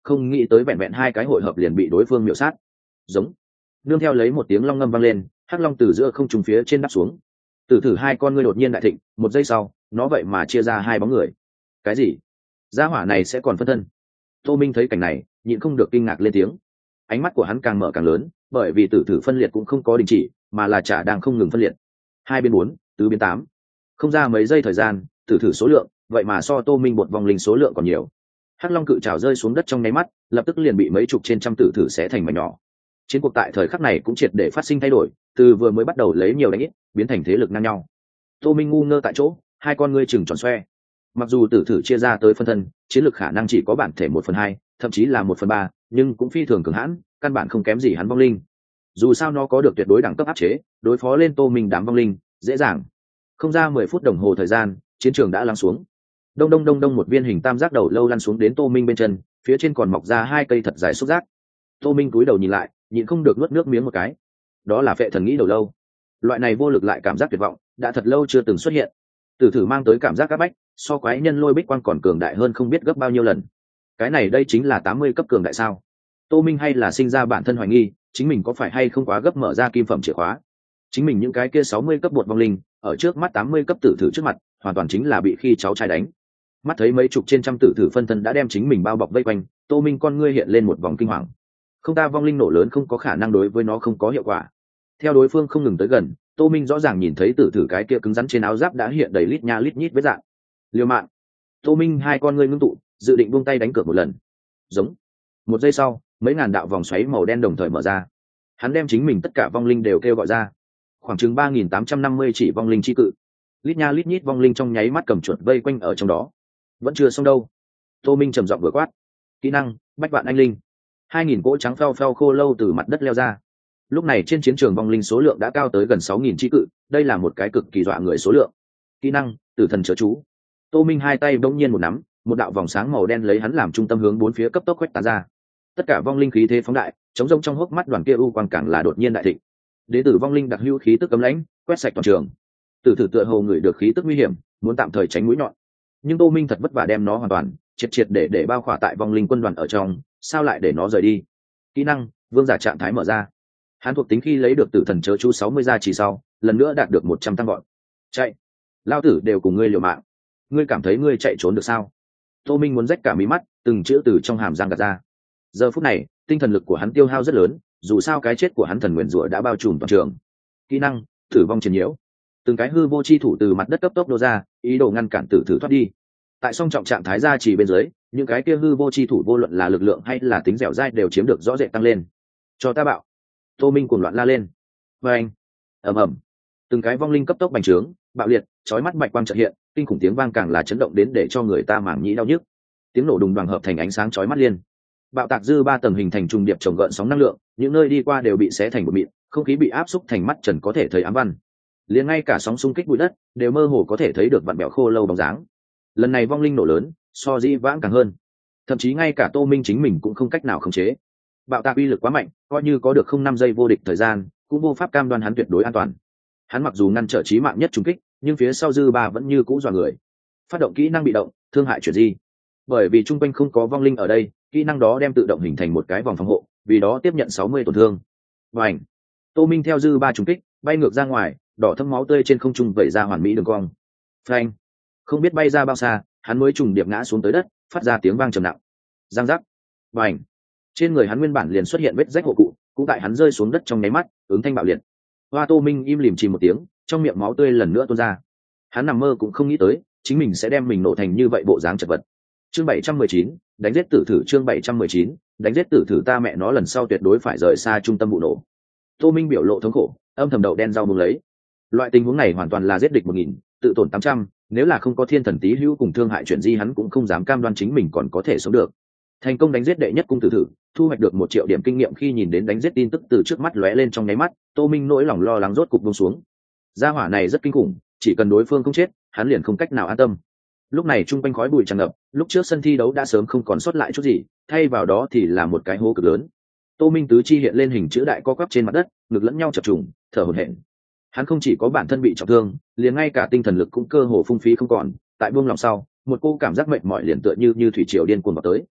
không nghĩ tới vẹn vẹn hai cái hội hợp liền bị đối phương miểu sát. Giống. Nương theo lấy một tiếng long ngâm vang lên, hắc long từ giữa không trung phía trên đáp xuống. Tử thử hai con ngươi đột nhiên đại thịnh, một giây sau nó vậy mà chia ra hai bóng người. Cái gì? Gia hỏa này sẽ còn phân thân? Tô Minh thấy cảnh này nhịn không được kinh ngạc lên tiếng. Ánh mắt của hắn càng mở càng lớn, bởi vì tử thử phân liệt cũng không có đình chỉ, mà là chả đang không ngừng phân liệt. Hai biến bốn, tứ biến tám. Không ra mấy giây thời gian, tử thử số lượng vậy mà so Tô Minh bột vòng linh số lượng còn nhiều. Hắc long cự trảo rơi xuống đất trong nháy mắt, lập tức liền bị mấy chục trên trăm tử thử xé thành mảnh nhỏ. Chiến cuộc tại thời khắc này cũng triệt để phát sinh thay đổi, từ vừa mới bắt đầu lấy nhiều đánh ít, biến thành thế lực ngang nhau. Tô Minh ngu ngơ tại chỗ, hai con ngươi chừng tròn xoe. Mặc dù tử thử chia ra tới phân thân, chiến lược khả năng chỉ có bản thể một phần hai, thậm chí là một phần ba, nhưng cũng phi thường cường hãn, căn bản không kém gì hắn vong linh. Dù sao nó có được tuyệt đối đẳng cấp áp chế, đối phó lên Tô Minh đám vong linh dễ dàng. Không ra mười phút đồng hồ thời gian, chiến trường đã lắng xuống. Đông đông đông đông, một viên hình tam giác đầu lâu lăn xuống đến Tô Minh bên chân, phía trên còn mọc ra hai cây thật dài xúc giác. Tô Minh cúi đầu nhìn lại, nhịn không được nuốt nước miếng một cái. Đó là phệ thần nghĩ đầu lâu. Loại này vô lực lại cảm giác tuyệt vọng, đã thật lâu chưa từng xuất hiện. Tử thử mang tới cảm giác áp bách, so quái nhân lôi bích quang còn cường đại hơn không biết gấp bao nhiêu lần. Cái này đây chính là tám mươi cấp cường đại sao? Tô Minh hay là sinh ra bản thân hoài nghi, chính mình có phải hay không quá gấp mở ra kim phẩm chìa khóa. Chính mình những cái kia sáu mươi cấp bột vong linh, ở trước mắt tám mươi cấp tử thử trước mặt, hoàn toàn chính là bị khi cháu trai đánh. Mắt thấy mấy chục trên trăm tử thử phân thân đã đem chính mình bao bọc vây quanh, Tô Minh con ngươi hiện lên một vòng kinh hoàng. Không ta vong linh nổ lớn không có khả năng đối với nó không có hiệu quả. Theo đối phương không ngừng tới gần, Tô Minh rõ ràng nhìn thấy tử thử cái kia cứng rắn trên áo giáp đã hiện đầy lít nha lít nhít vết dạng. Liều mạng. Tô Minh hai con ngươi ngưng tụ, dự định buông tay đánh cược một lần. Giống. Một giây sau, mấy ngàn đạo vòng xoáy màu đen đồng thời mở ra. Hắn đem chính mình tất cả vong linh đều kêu gọi ra. Khoảng chừng ba nghìn tám trăm năm mươi chỉ vong linh chi cự. Lít nha lít nhít vong linh trong nháy mắt cầm chuột vây quanh ở trong đó. Vẫn chưa xong đâu. Tô Minh trầm giọng vừa quát. Kỹ năng, bách vạn anh linh. Hai nghìn cỗ trắng phao phao khô lâu từ mặt đất leo ra. Lúc này trên chiến trường vong linh số lượng đã cao tới gần sáu nghìn chi cự, đây là một cái cực kỳ dọa người số lượng. Kỹ năng, tử thần chớ chú. Tô Minh hai tay bỗng nhiên một nắm, một đạo vòng sáng màu đen lấy hắn làm trung tâm hướng bốn phía cấp tốc quét tán ra. Tất cả vong linh khí thế phóng đại, chống rông trong hốc mắt đoàn kia u quang càng là đột nhiên đại thịnh. Đế tử vong linh đặc hữu khí tức cấm lãnh, quét sạch toàn trường. Tử thử tựa hồ người được khí tức nguy hiểm, muốn tạm thời tránh mũi nhọn. Nhưng Tô Minh thật vất vả đem nó hoàn toàn triệt triệt để để bao khỏa tại vong linh quân đoàn ở trong, sao lại để nó rời đi? Kỹ năng, vương giả trạng thái mở ra. Hắn thuộc tính khi lấy được tử thần chớ chú sáu mươi gia chỉ sau, lần nữa đạt được một trăm tăng gọn. Chạy, lao tử đều cùng ngươi liều mạng. Ngươi cảm thấy ngươi chạy trốn được sao? Tô Minh muốn rách cả mí mắt, từng chữ từ trong hàm răng gạt ra. Giờ phút này, tinh thần lực của hắn tiêu hao rất lớn, dù sao cái chết của hắn thần nguyên rủa đã bao trùm toàn trường. Kỹ năng, tử vong chiến nhiễu. Từng cái hư vô chi thủ từ mặt đất cấp tốc đổ ra, ý đồ ngăn cản tử thử thoát đi. Tại song trọng trạng thái gia trì bên dưới, những cái kia hư vô chi thủ vô luận là lực lượng hay là tính dẻo dai đều chiếm được rõ rệt tăng lên. Cho ta bạo. Tô Minh cuồng loạn la lên. Và anh, ầm ầm, từng cái vong linh cấp tốc bành trướng, bạo liệt, chói mắt bạch quang chợt hiện, kinh khủng tiếng vang càng là chấn động đến để cho người ta màng nhĩ đau nhức. Tiếng nổ đùng đoàng hợp thành ánh sáng chói mắt liên. Bạo tạc dư ba tầng hình thành trùng điệp chồng gợn sóng năng lượng, những nơi đi qua đều bị xé thành một mịn, không khí bị áp xúc thành mắt trần có thể thấy ám văn. Liền ngay cả sóng xung kích bụi đất đều mơ hồ có thể thấy được vặn bẹo khô lâu bóng dáng. Lần này vong linh nổ lớn, so dĩ vãng càng hơn. Thậm chí ngay cả Tô Minh chính mình cũng không cách nào khống chế. Bạo tạc uy lực quá mạnh, coi như có được không năm giây vô địch thời gian, cũng vô pháp cam đoan hắn tuyệt đối an toàn. Hắn mặc dù ngăn trở chí mạng nhất trùng kích, nhưng phía sau dư ba vẫn như cũ dọa người. Phát động kỹ năng bị động, thương hại chuyển di. Bởi vì trung quanh không có vong linh ở đây, kỹ năng đó đem tự động hình thành một cái vòng phòng hộ, vì đó tiếp nhận sáu mươi tổn thương. Và ảnh, Tô Minh theo dư ba trùng kích, bay ngược ra ngoài, đỏ thấm máu tươi trên không trung vẩy ra hoàn mỹ đường cong. Phanh, không biết bay ra bao xa, hắn mới trùng điệp ngã xuống tới đất, phát ra tiếng vang trầm nặng. Giang giác, và ảnh, trên người hắn nguyên bản liền xuất hiện vết rách hộ cụ, cũng tại hắn rơi xuống đất trong nháy mắt, ứng thanh bạo liệt. Hoa Tô Minh im lìm chìm một tiếng, trong miệng máu tươi lần nữa tuôn ra. Hắn nằm mơ cũng không nghĩ tới, chính mình sẽ đem mình nổ thành như vậy bộ dáng chật vật. Chương bảy trăm mười chín, đánh giết tử thử. Chương bảy trăm mười chín, đánh giết tử thử. Ta mẹ nó lần sau tuyệt đối phải rời xa trung tâm vụ nổ. Tô Minh biểu lộ thống khổ, âm thầm đầu đen rau muống lấy. Loại tình huống này hoàn toàn là giết địch một nghìn, tự tổn tám trăm, nếu là không có thiên thần tí hữu cùng thương hại chuyện gì hắn cũng không dám cam đoan chính mình còn có thể sống được. Thành công đánh giết đệ nhất cung tử thử, thu hoạch được một triệu điểm kinh nghiệm. Khi nhìn đến đánh giết tin tức từ trước mắt lóe lên trong nháy mắt, Tô Minh nỗi lòng lo lắng rốt cục buông xuống. Gia hỏa này rất kinh khủng, chỉ cần đối phương không chết, hắn liền không cách nào an tâm. Lúc này trung quanh khói bụi tràn ngập, lúc trước sân thi đấu đã sớm không còn sót lại chút gì, thay vào đó thì là một cái hố cực lớn. Tô Minh tứ chi hiện lên hình chữ đại co quắp trên mặt đất, ngực lẫn nhau chập trùng, thở hổn hển. Hắn không chỉ có bản thân bị trọng thương, liền ngay cả tinh thần lực cũng cơ hồ phung phí không còn. Tại buông lòng sau, một cô cảm giác mệt mỏi liền tựa như như thủy triều điên cuồng vào tới.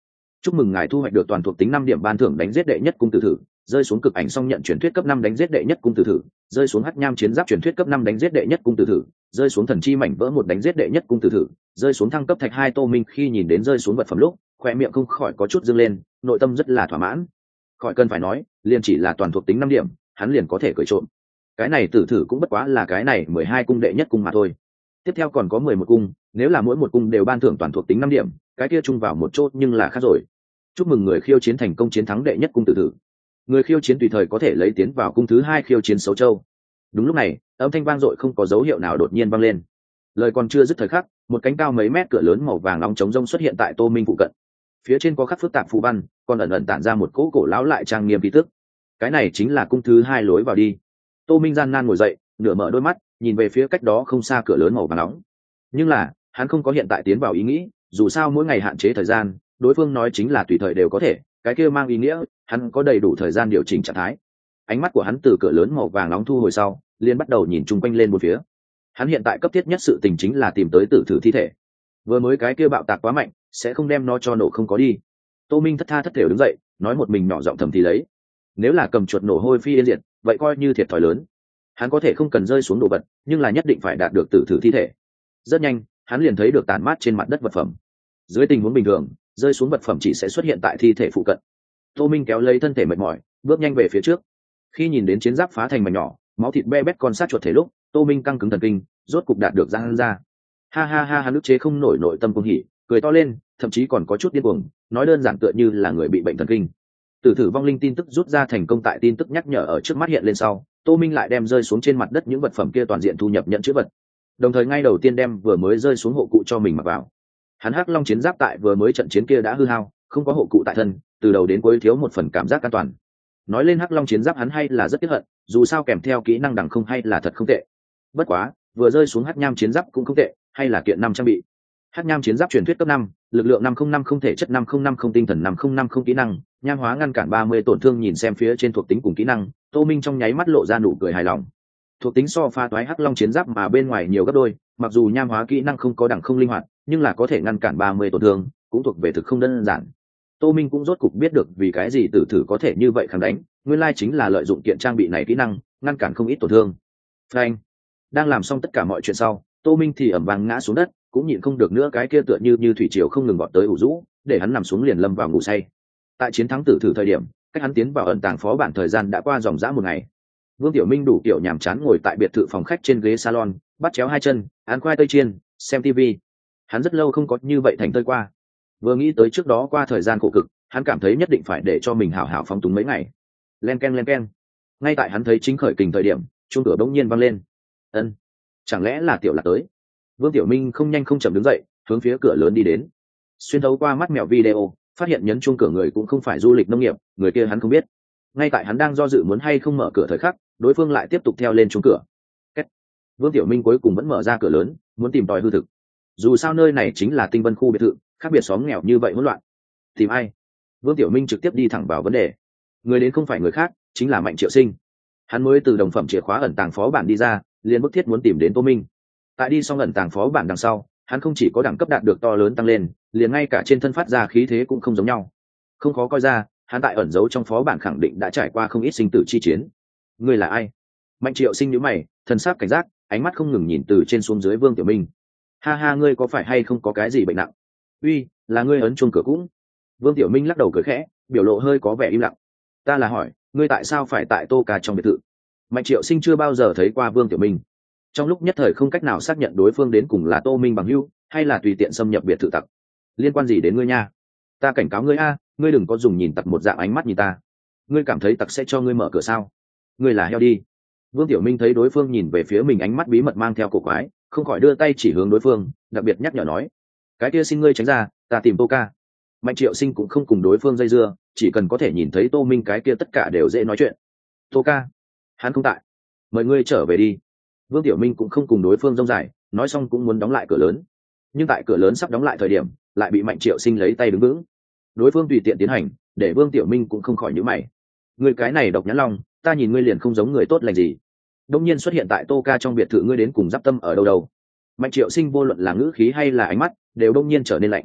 chúc mừng ngài thu hoạch được toàn thuộc tính năm điểm ban thưởng đánh giết đệ nhất cung tử thử, rơi xuống cực ảnh song nhận truyền thuyết cấp năm đánh giết đệ nhất cung tử thử, rơi xuống hắc nham chiến giáp truyền thuyết cấp năm đánh giết đệ nhất cung tử thử, rơi xuống thần chi mảnh vỡ một đánh giết đệ nhất cung tử thử, rơi xuống thăng cấp thạch hai. Tô Minh khi nhìn đến rơi xuống vật phẩm lúc, khoe miệng không khỏi có chút dâng lên, nội tâm rất là thỏa mãn. Khỏi cần phải nói, liền chỉ là toàn thuộc tính năm điểm, hắn liền có thể cởi trộm. Cái này tử thử cũng bất quá là cái này mười hai cung đệ nhất cung mà thôi. Tiếp theo còn có mười một cung, nếu là mỗi một cung đều ban thưởng toàn thuộc tính năm điểm, cái kia chung vào một chốt nhưng là khác rồi. Chúc mừng người khiêu chiến thành công chiến thắng đệ nhất cung tử thử. Người khiêu chiến tùy thời có thể lấy tiến vào cung thứ hai khiêu chiến xấu châu. Đúng lúc này, âm thanh vang dội không có dấu hiệu nào đột nhiên vang lên. Lời còn chưa dứt thời khắc, một cánh cao mấy mét cửa lớn màu vàng long trống rông xuất hiện tại Tô Minh phụ cận. Phía trên có khắc phức tạp phù văn, còn ẩn ẩn tản ra một cỗ cổ lão lại trang nghiêm khí tức. Cái này chính là cung thứ hai lối vào đi. Tô Minh gian nan ngồi dậy, nửa mở đôi mắt, nhìn về phía cách đó không xa cửa lớn màu vàng nóng. Nhưng là, hắn không có hiện tại tiến vào ý nghĩ, dù sao mỗi ngày hạn chế thời gian, đối phương nói chính là tùy thời đều có thể, cái kia mang ý nghĩa hắn có đầy đủ thời gian điều chỉnh trạng thái. Ánh mắt của hắn từ cửa lớn màu vàng nóng thu hồi sau, liền bắt đầu nhìn chung quanh lên một phía. Hắn hiện tại cấp thiết nhất sự tình chính là tìm tới tử thử thi thể. Vừa mới cái kia bạo tạc quá mạnh, sẽ không đem nó cho nổ không có đi. Tô Minh thất tha thất thểu đứng dậy, nói một mình nhỏ giọng thầm thì lấy. Nếu là cầm chuột nổ hôi phi yên diệt, vậy coi như thiệt thòi lớn. Hắn có thể không cần rơi xuống đồ vật, nhưng là nhất định phải đạt được tử thử thi thể. Rất nhanh, hắn liền thấy được tàn mát trên mặt đất vật phẩm. Dưới tình huống bình thường, rơi xuống vật phẩm chỉ sẽ xuất hiện tại thi thể phụ cận. Tô Minh kéo lấy thân thể mệt mỏi, bước nhanh về phía trước. Khi nhìn đến chiến giáp phá thành mảnh nhỏ, máu thịt be bét con sát chuột thể lúc, Tô Minh căng cứng thần kinh, rốt cục đạt được răng ra. Ha ha ha, hắn ức chế không nổi nội tâm cuồng hỉ, cười to lên, thậm chí còn có chút điên cuồng, nói đơn giản tựa như là người bị bệnh thần kinh. Tử thử vong linh tin tức rút ra thành công tại tin tức nhắc nhở ở trước mắt hiện lên sau, Tô Minh lại đem rơi xuống trên mặt đất những vật phẩm kia toàn diện thu nhập nhận chữ vật. Đồng thời ngay đầu tiên đem vừa mới rơi xuống hộ cụ cho mình mặc vào. Hắn hắc long chiến giáp tại vừa mới trận chiến kia đã hư hao, không có hộ cụ tại thân, từ đầu đến cuối thiếu một phần cảm giác an toàn. Nói lên hắc long chiến giáp hắn hay là rất tiếc hận, dù sao kèm theo kỹ năng đằng không hay là thật không tệ. Bất quá, vừa rơi xuống hắc nham chiến giáp cũng không tệ, hay là kiện năm trang bị. Hắc nham chiến giáp truyền thuyết cấp năm, lực lượng năm không năm không thể chất năm không năm không tinh thần năm không năm không kỹ năng, nham hóa ngăn cản ba mươi tổn thương. Nhìn xem phía trên thuộc tính cùng kỹ năng, Tô Minh trong nháy mắt lộ ra nụ cười hài lòng. Thuộc tính so pha toái hắc long chiến giáp mà bên ngoài nhiều gấp đôi, mặc dù nham hóa kỹ năng không có đẳng không linh hoạt, nhưng là có thể ngăn cản ba mươi tổn thương, cũng thuộc về thực không đơn giản. Tô Minh cũng rốt cục biết được vì cái gì tử thử có thể như vậy kháng đánh, nguyên lai chính là lợi dụng kiện trang bị này kỹ năng, ngăn cản không ít tổn thương. Phanh. Đang làm xong tất cả mọi chuyện sau, Tô Minh thì ẩm vang ngã xuống đất, cũng nhịn không được nữa, cái kia tựa như như thủy triều không ngừng vọt tới ủ rũ, để hắn nằm xuống liền lâm vào ngủ say. Tại chiến thắng tử thử thời điểm, cách hắn tiến vào ẩn tàng phó bản thời gian đã qua dòng dã một ngày. Vương Tiểu Minh đủ kiểu nhàm chán ngồi tại biệt thự phòng khách trên ghế salon, bắt chéo hai chân, ăn khoai tây chiên, xem tivi. Hắn rất lâu không có như vậy thành tơi qua. Vừa nghĩ tới trước đó qua thời gian khổ cực, hắn cảm thấy nhất định phải để cho mình hảo hảo phóng túng mấy ngày. Len ken len ken. Ngay tại hắn thấy chính khởi kình thời điểm, chuông cửa bỗng nhiên vang lên. Ân, chẳng lẽ là Tiểu Lạc tới? Vương Tiểu Minh không nhanh không chậm đứng dậy, hướng phía cửa lớn đi đến. Xuyên thấu qua mắt mèo video, phát hiện nhấn chuông cửa người cũng không phải du lịch nông nghiệp, người kia hắn không biết. Ngay tại hắn đang do dự muốn hay không mở cửa thời khắc, đối phương lại tiếp tục theo lên chuông cửa. Kết. Vương Tiểu Minh cuối cùng vẫn mở ra cửa lớn, muốn tìm tòi hư thực. Dù sao nơi này chính là Tinh Vân khu biệt thự, khác biệt xóm nghèo như vậy hỗn loạn. Tìm ai? Vương Tiểu Minh trực tiếp đi thẳng vào vấn đề. Người đến không phải người khác, chính là Mạnh Triệu Sinh. Hắn mới từ đồng phẩm chìa khóa ẩn tàng phó bản đi ra, liền bức thiết muốn tìm đến Tô Minh. Tại đi xong ẩn tàng phó bản đằng sau, hắn không chỉ có đẳng cấp đạt được to lớn tăng lên, liền ngay cả trên thân phát ra khí thế cũng không giống nhau. Không khó coi ra, hắn tại ẩn giấu trong phó bản khẳng định đã trải qua không ít sinh tử chi chiến. Ngươi là ai? Mạnh Triệu Sinh nhíu mày, thần sắc cảnh giác, ánh mắt không ngừng nhìn từ trên xuống dưới Vương Tiểu Minh. Ha ha, ngươi có phải hay không có cái gì bệnh nặng? Uy, là ngươi ấn chuông cửa cũng? Vương Tiểu Minh lắc đầu cười khẽ, biểu lộ hơi có vẻ im lặng. Ta là hỏi, ngươi tại sao phải tại Tô Ca trong biệt thự? Mạnh Triệu Sinh chưa bao giờ thấy qua Vương Tiểu Minh, trong lúc nhất thời không cách nào xác nhận đối phương đến cùng là Tô Minh bằng hữu hay là tùy tiện xâm nhập biệt thự tặc. Liên quan gì đến ngươi nha? Ta cảnh cáo ngươi a, ngươi đừng có dùng nhìn tặc một dạng ánh mắt nhìn ta. Ngươi cảm thấy tặc sẽ cho ngươi mở cửa sao? Ngươi là heo đi. Vương Tiểu Minh thấy đối phương nhìn về phía mình ánh mắt bí mật mang theo cổ quái, không khỏi đưa tay chỉ hướng đối phương, đặc biệt nhắc nhở nói: cái kia xin ngươi tránh ra, ta tìm Tô Ca. Mạnh Triệu Sinh cũng không cùng đối phương dây dưa, chỉ cần có thể nhìn thấy Tô Minh cái kia tất cả đều dễ nói chuyện. Tô Ca, hắn không tại, mời ngươi trở về đi. Vương Tiểu Minh cũng không cùng đối phương rông dài, nói xong cũng muốn đóng lại cửa lớn, nhưng tại cửa lớn sắp đóng lại thời điểm, lại bị Mạnh Triệu Sinh lấy tay đứng vững. Đối phương tùy tiện tiến hành, để Vương Tiểu Minh cũng không khỏi nhíu mày. Ngươi cái này độc nhãn long, ta nhìn ngươi liền không giống người tốt lành gì. Đông nhiên xuất hiện tại Tô Ca trong biệt thự, ngươi đến cùng giáp tâm ở đâu đâu? Mạnh Triệu Sinh vô luận là ngữ khí hay là ánh mắt, đều đông nhiên trở nên lạnh.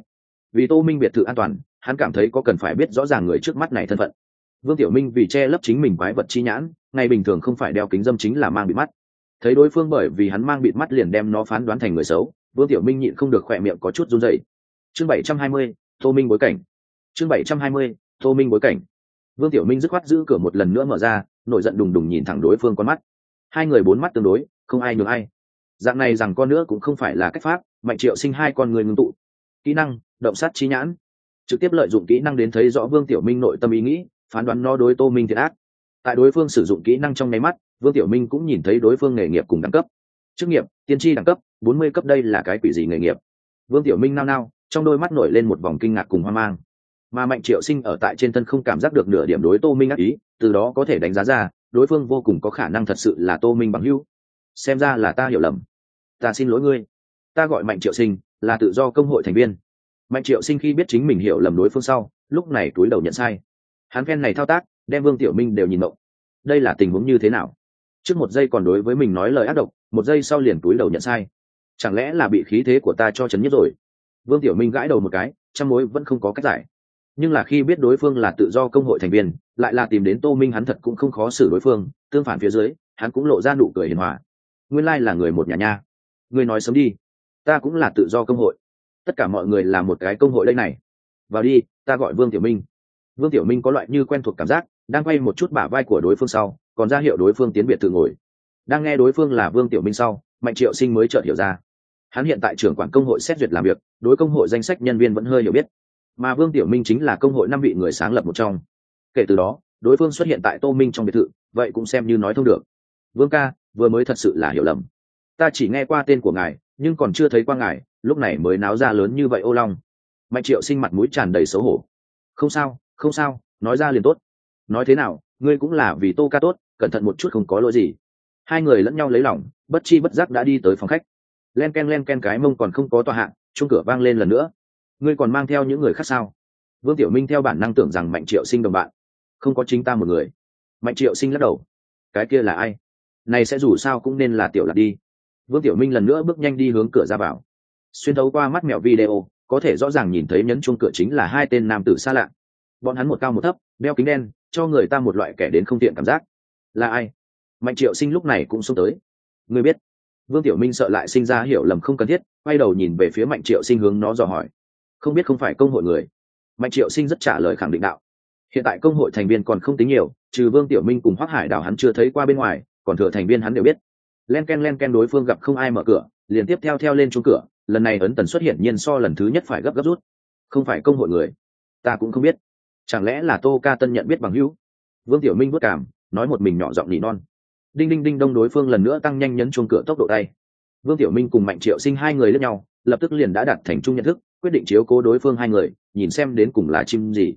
vì tô minh biệt thự an toàn, hắn cảm thấy có cần phải biết rõ ràng người trước mắt này thân phận. Vương Tiểu Minh vì che lấp chính mình quái vật chi nhãn, ngày bình thường không phải đeo kính dâm chính là mang bịt mắt. Thấy đối phương bởi vì hắn mang bịt mắt liền đem nó phán đoán thành người xấu, Vương Tiểu Minh nhịn không được khỏe miệng có chút run rẩy. Chương bảy trăm hai mươi, Tô Minh bối cảnh. Chương bảy trăm hai mươi, Tô Minh bối cảnh. Vương Tiểu Minh dứt khoát giữ cửa một lần nữa mở ra, nổi giận đùng đùng nhìn thẳng đối phương con mắt. Hai người bốn mắt tương đối, không ai nhường ai. Dạng này rằng con nữa cũng không phải là cách pháp, Mạnh Triệu Sinh hai con người ngưng tụ. Kỹ năng, động sát chi nhãn. Trực tiếp lợi dụng kỹ năng đến thấy rõ Vương Tiểu Minh nội tâm ý nghĩ, phán đoán nó đối Tô Minh thiệt ác. Tại đối phương sử dụng kỹ năng trong nháy mắt, Vương Tiểu Minh cũng nhìn thấy đối phương nghề nghiệp cùng đẳng cấp. Chức nghiệp, tiên tri đẳng cấp, bốn mươi cấp, đây là cái quỷ gì nghề nghiệp? Vương Tiểu Minh nao nao, trong đôi mắt nổi lên một vòng kinh ngạc cùng hoang mang. Mà Mạnh Triệu Sinh ở tại trên thân không cảm giác được nửa điểm đối Tô Minh ác ý, từ đó có thể đánh giá ra, đối phương vô cùng có khả năng thật sự là Tô Minh bằng hữu. Xem ra là ta hiểu lầm. Ta xin lỗi ngươi. Ta gọi Mạnh Triệu Sinh, là tự do công hội thành viên. Mạnh Triệu Sinh khi biết chính mình hiểu lầm đối phương sau, lúc này cúi đầu nhận sai. Hắn phen này thao tác, đem Vương Tiểu Minh đều nhìn mộng. Đây là tình huống như thế nào? Trước một giây còn đối với mình nói lời ác độc, một giây sau liền cúi đầu nhận sai. Chẳng lẽ là bị khí thế của ta cho chấn nhất rồi? Vương Tiểu Minh gãi đầu một cái, trăm mối vẫn không có cách giải. Nhưng là khi biết đối phương là tự do công hội thành viên, lại là tìm đến Tô Minh, hắn thật cũng không khó xử đối phương, tương phản phía dưới, hắn cũng lộ ra nụ cười hiền hòa. Nguyên lai là người một nhà nha. Ngươi nói sớm đi, ta cũng là tự do công hội. Tất cả mọi người là một cái công hội đây này. Vào đi, ta gọi Vương Tiểu Minh. Vương Tiểu Minh có loại như quen thuộc cảm giác, đang quay một chút bả vai của đối phương sau, còn ra hiệu đối phương tiến biệt thự ngồi. Đang nghe đối phương là Vương Tiểu Minh sau, Mạnh Triệu Sinh mới chợt hiểu ra. Hắn hiện tại trưởng quản công hội xét duyệt làm việc, đối công hội danh sách nhân viên vẫn hơi hiểu biết. Mà Vương Tiểu Minh chính là công hội năm vị người sáng lập một trong. Kể từ đó, đối phương xuất hiện tại Tô Minh trong biệt thự, vậy cũng xem như nói thông được. Vương ca, vừa mới thật sự là hiểu lầm. Ta chỉ nghe qua tên của ngài, nhưng còn chưa thấy qua ngài, lúc này mới náo ra lớn như vậy ô long. Mạnh Triệu Sinh mặt mũi tràn đầy xấu hổ. Không sao, không sao, nói ra liền tốt. Nói thế nào, ngươi cũng là vì Tô ca tốt, cẩn thận một chút không có lỗi gì. Hai người lẫn nhau lấy lòng, bất chi bất giác đã đi tới phòng khách. Len ken len ken, cái mông còn không có tòa hạng, chuông cửa vang lên lần nữa. Ngươi còn mang theo những người khác sao? Vương Tiểu Minh theo bản năng tưởng rằng Mạnh Triệu Sinh đồng bạn. Không có chính ta một người. Mạnh Triệu Sinh lắc đầu. Cái kia là ai? Này sẽ dù sao cũng nên là Tiểu Lạc đi. Vương Tiểu Minh lần nữa bước nhanh đi hướng cửa ra vào. Xuyên thấu qua mắt mèo video, có thể rõ ràng nhìn thấy nhấn chuông cửa chính là hai tên nam tử xa lạ. Bọn hắn một cao một thấp, đeo kính đen, cho người ta một loại kẻ đến không tiện cảm giác. Là ai? Mạnh Triệu Sinh lúc này cũng xông tới. Ngươi biết? Vương Tiểu Minh sợ lại sinh ra hiểu lầm không cần thiết, quay đầu nhìn về phía Mạnh Triệu Sinh hướng nó dò hỏi. Không biết, không phải công hội người. Mạnh Triệu Sinh rất trả lời khẳng định đạo. Hiện tại công hội thành viên còn không tính nhiều, trừ Vương Tiểu Minh cùng Hoắc Hải Đào hắn chưa thấy qua bên ngoài, còn thừa thành viên hắn đều biết. Len ken len ken, đối phương gặp không ai mở cửa, liền tiếp theo theo lên chuông cửa, lần này ấn tần xuất hiện nhiên so lần thứ nhất phải gấp gấp rút. Không phải công hội người, ta cũng không biết. Chẳng lẽ là Tô ca tân nhận biết bằng hữu? Vương Tiểu Minh bước cảm, nói một mình nhỏ giọng nỉ non. Đinh đinh đinh đông, đối phương lần nữa tăng nhanh nhấn chuông cửa tốc độ tay. Vương Tiểu Minh cùng Mạnh Triệu Sinh hai người lẫn nhau, lập tức liền đã đạt thành chung nhận thức, quyết định chiếu cố đối phương hai người, nhìn xem đến cùng là chim gì.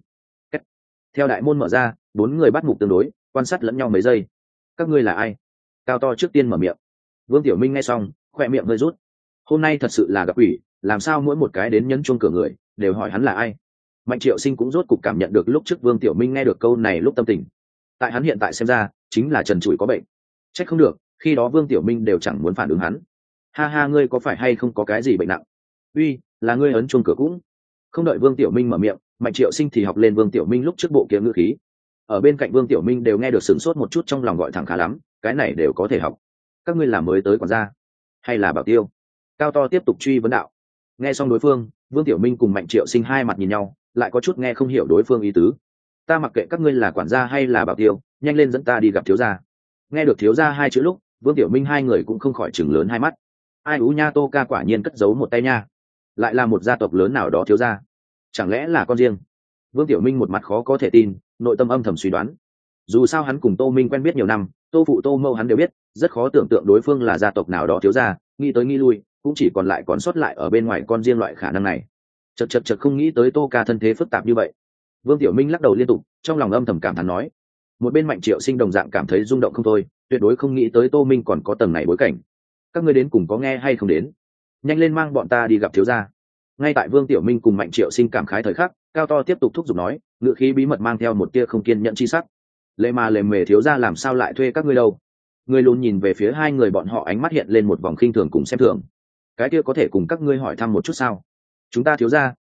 Theo đại môn mở ra, bốn người bắt mục tương đối, quan sát lẫn nhau mấy giây. Các ngươi là ai? Cao to trước tiên mở miệng. Vương Tiểu Minh nghe xong, khoe miệng hơi rút. Hôm nay thật sự là gặp ủy, làm sao mỗi một cái đến nhấn chuông cửa người đều hỏi hắn là ai? Mạnh Triệu Sinh cũng rốt cục cảm nhận được lúc trước Vương Tiểu Minh nghe được câu này lúc tâm tình. Tại hắn hiện tại xem ra, chính là trần trụi có bệnh. Trách không được, khi đó Vương Tiểu Minh đều chẳng muốn phản ứng hắn. Ha ha, ngươi có phải hay không có cái gì bệnh nặng? Uy, là ngươi ấn chuông cửa cũng. Không đợi Vương Tiểu Minh mở miệng, Mạnh Triệu Sinh thì học lên Vương Tiểu Minh lúc trước bộ kia ngữ khí. Ở bên cạnh Vương Tiểu Minh đều nghe được sửng sốt một chút, trong lòng gọi thẳng khá lắm, cái này đều có thể học. Các ngươi là mới tới quản gia, hay là bảo tiêu? Cao to tiếp tục truy vấn đạo. Nghe xong đối phương, Vương Tiểu Minh cùng Mạnh Triệu Sinh hai mặt nhìn nhau, lại có chút nghe không hiểu đối phương ý tứ. Ta mặc kệ các ngươi là quản gia hay là bảo tiêu, nhanh lên dẫn ta đi gặp thiếu gia. Nghe được thiếu gia hai chữ lúc, Vương Tiểu Minh hai người cũng không khỏi chừng lớn hai mắt. Ai ú nha, Tô ca quả nhiên cất giấu một tay nha, lại là một gia tộc lớn nào đó thiếu gia, chẳng lẽ là con riêng? Vương Tiểu Minh một mặt khó có thể tin, nội tâm âm thầm suy đoán. Dù sao hắn cùng Tô Minh quen biết nhiều năm, Tô phụ Tô mẫu hắn đều biết, rất khó tưởng tượng đối phương là gia tộc nào đó thiếu gia. Nghĩ tới nghĩ lui, cũng chỉ còn lại còn sót lại ở bên ngoài con riêng loại khả năng này. Chật chật chật, không nghĩ tới Tô ca thân thế phức tạp như vậy. Vương Tiểu Minh lắc đầu liên tục, trong lòng âm thầm cảm thán nói. Một bên Mạnh Triệu Sinh đồng dạng cảm thấy rung động không thôi, tuyệt đối không nghĩ tới Tô Minh còn có tầng này bối cảnh. Các ngươi đến cùng có nghe hay không đến? Nhanh lên mang bọn ta đi gặp thiếu gia. Ngay tại Vương Tiểu Minh cùng Mạnh Triệu Sinh cảm khái thời khắc, Cao to tiếp tục thúc giục nói, ngữ khí bí mật mang theo một tia không kiên nhẫn chi sắc. Lệ mà lề mề, thiếu gia làm sao lại thuê các ngươi đâu? Người lùn nhìn về phía hai người bọn họ, ánh mắt hiện lên một vòng khinh thường cùng xem thường. Cái kia có thể cùng các ngươi hỏi thăm một chút sao? Chúng ta thiếu gia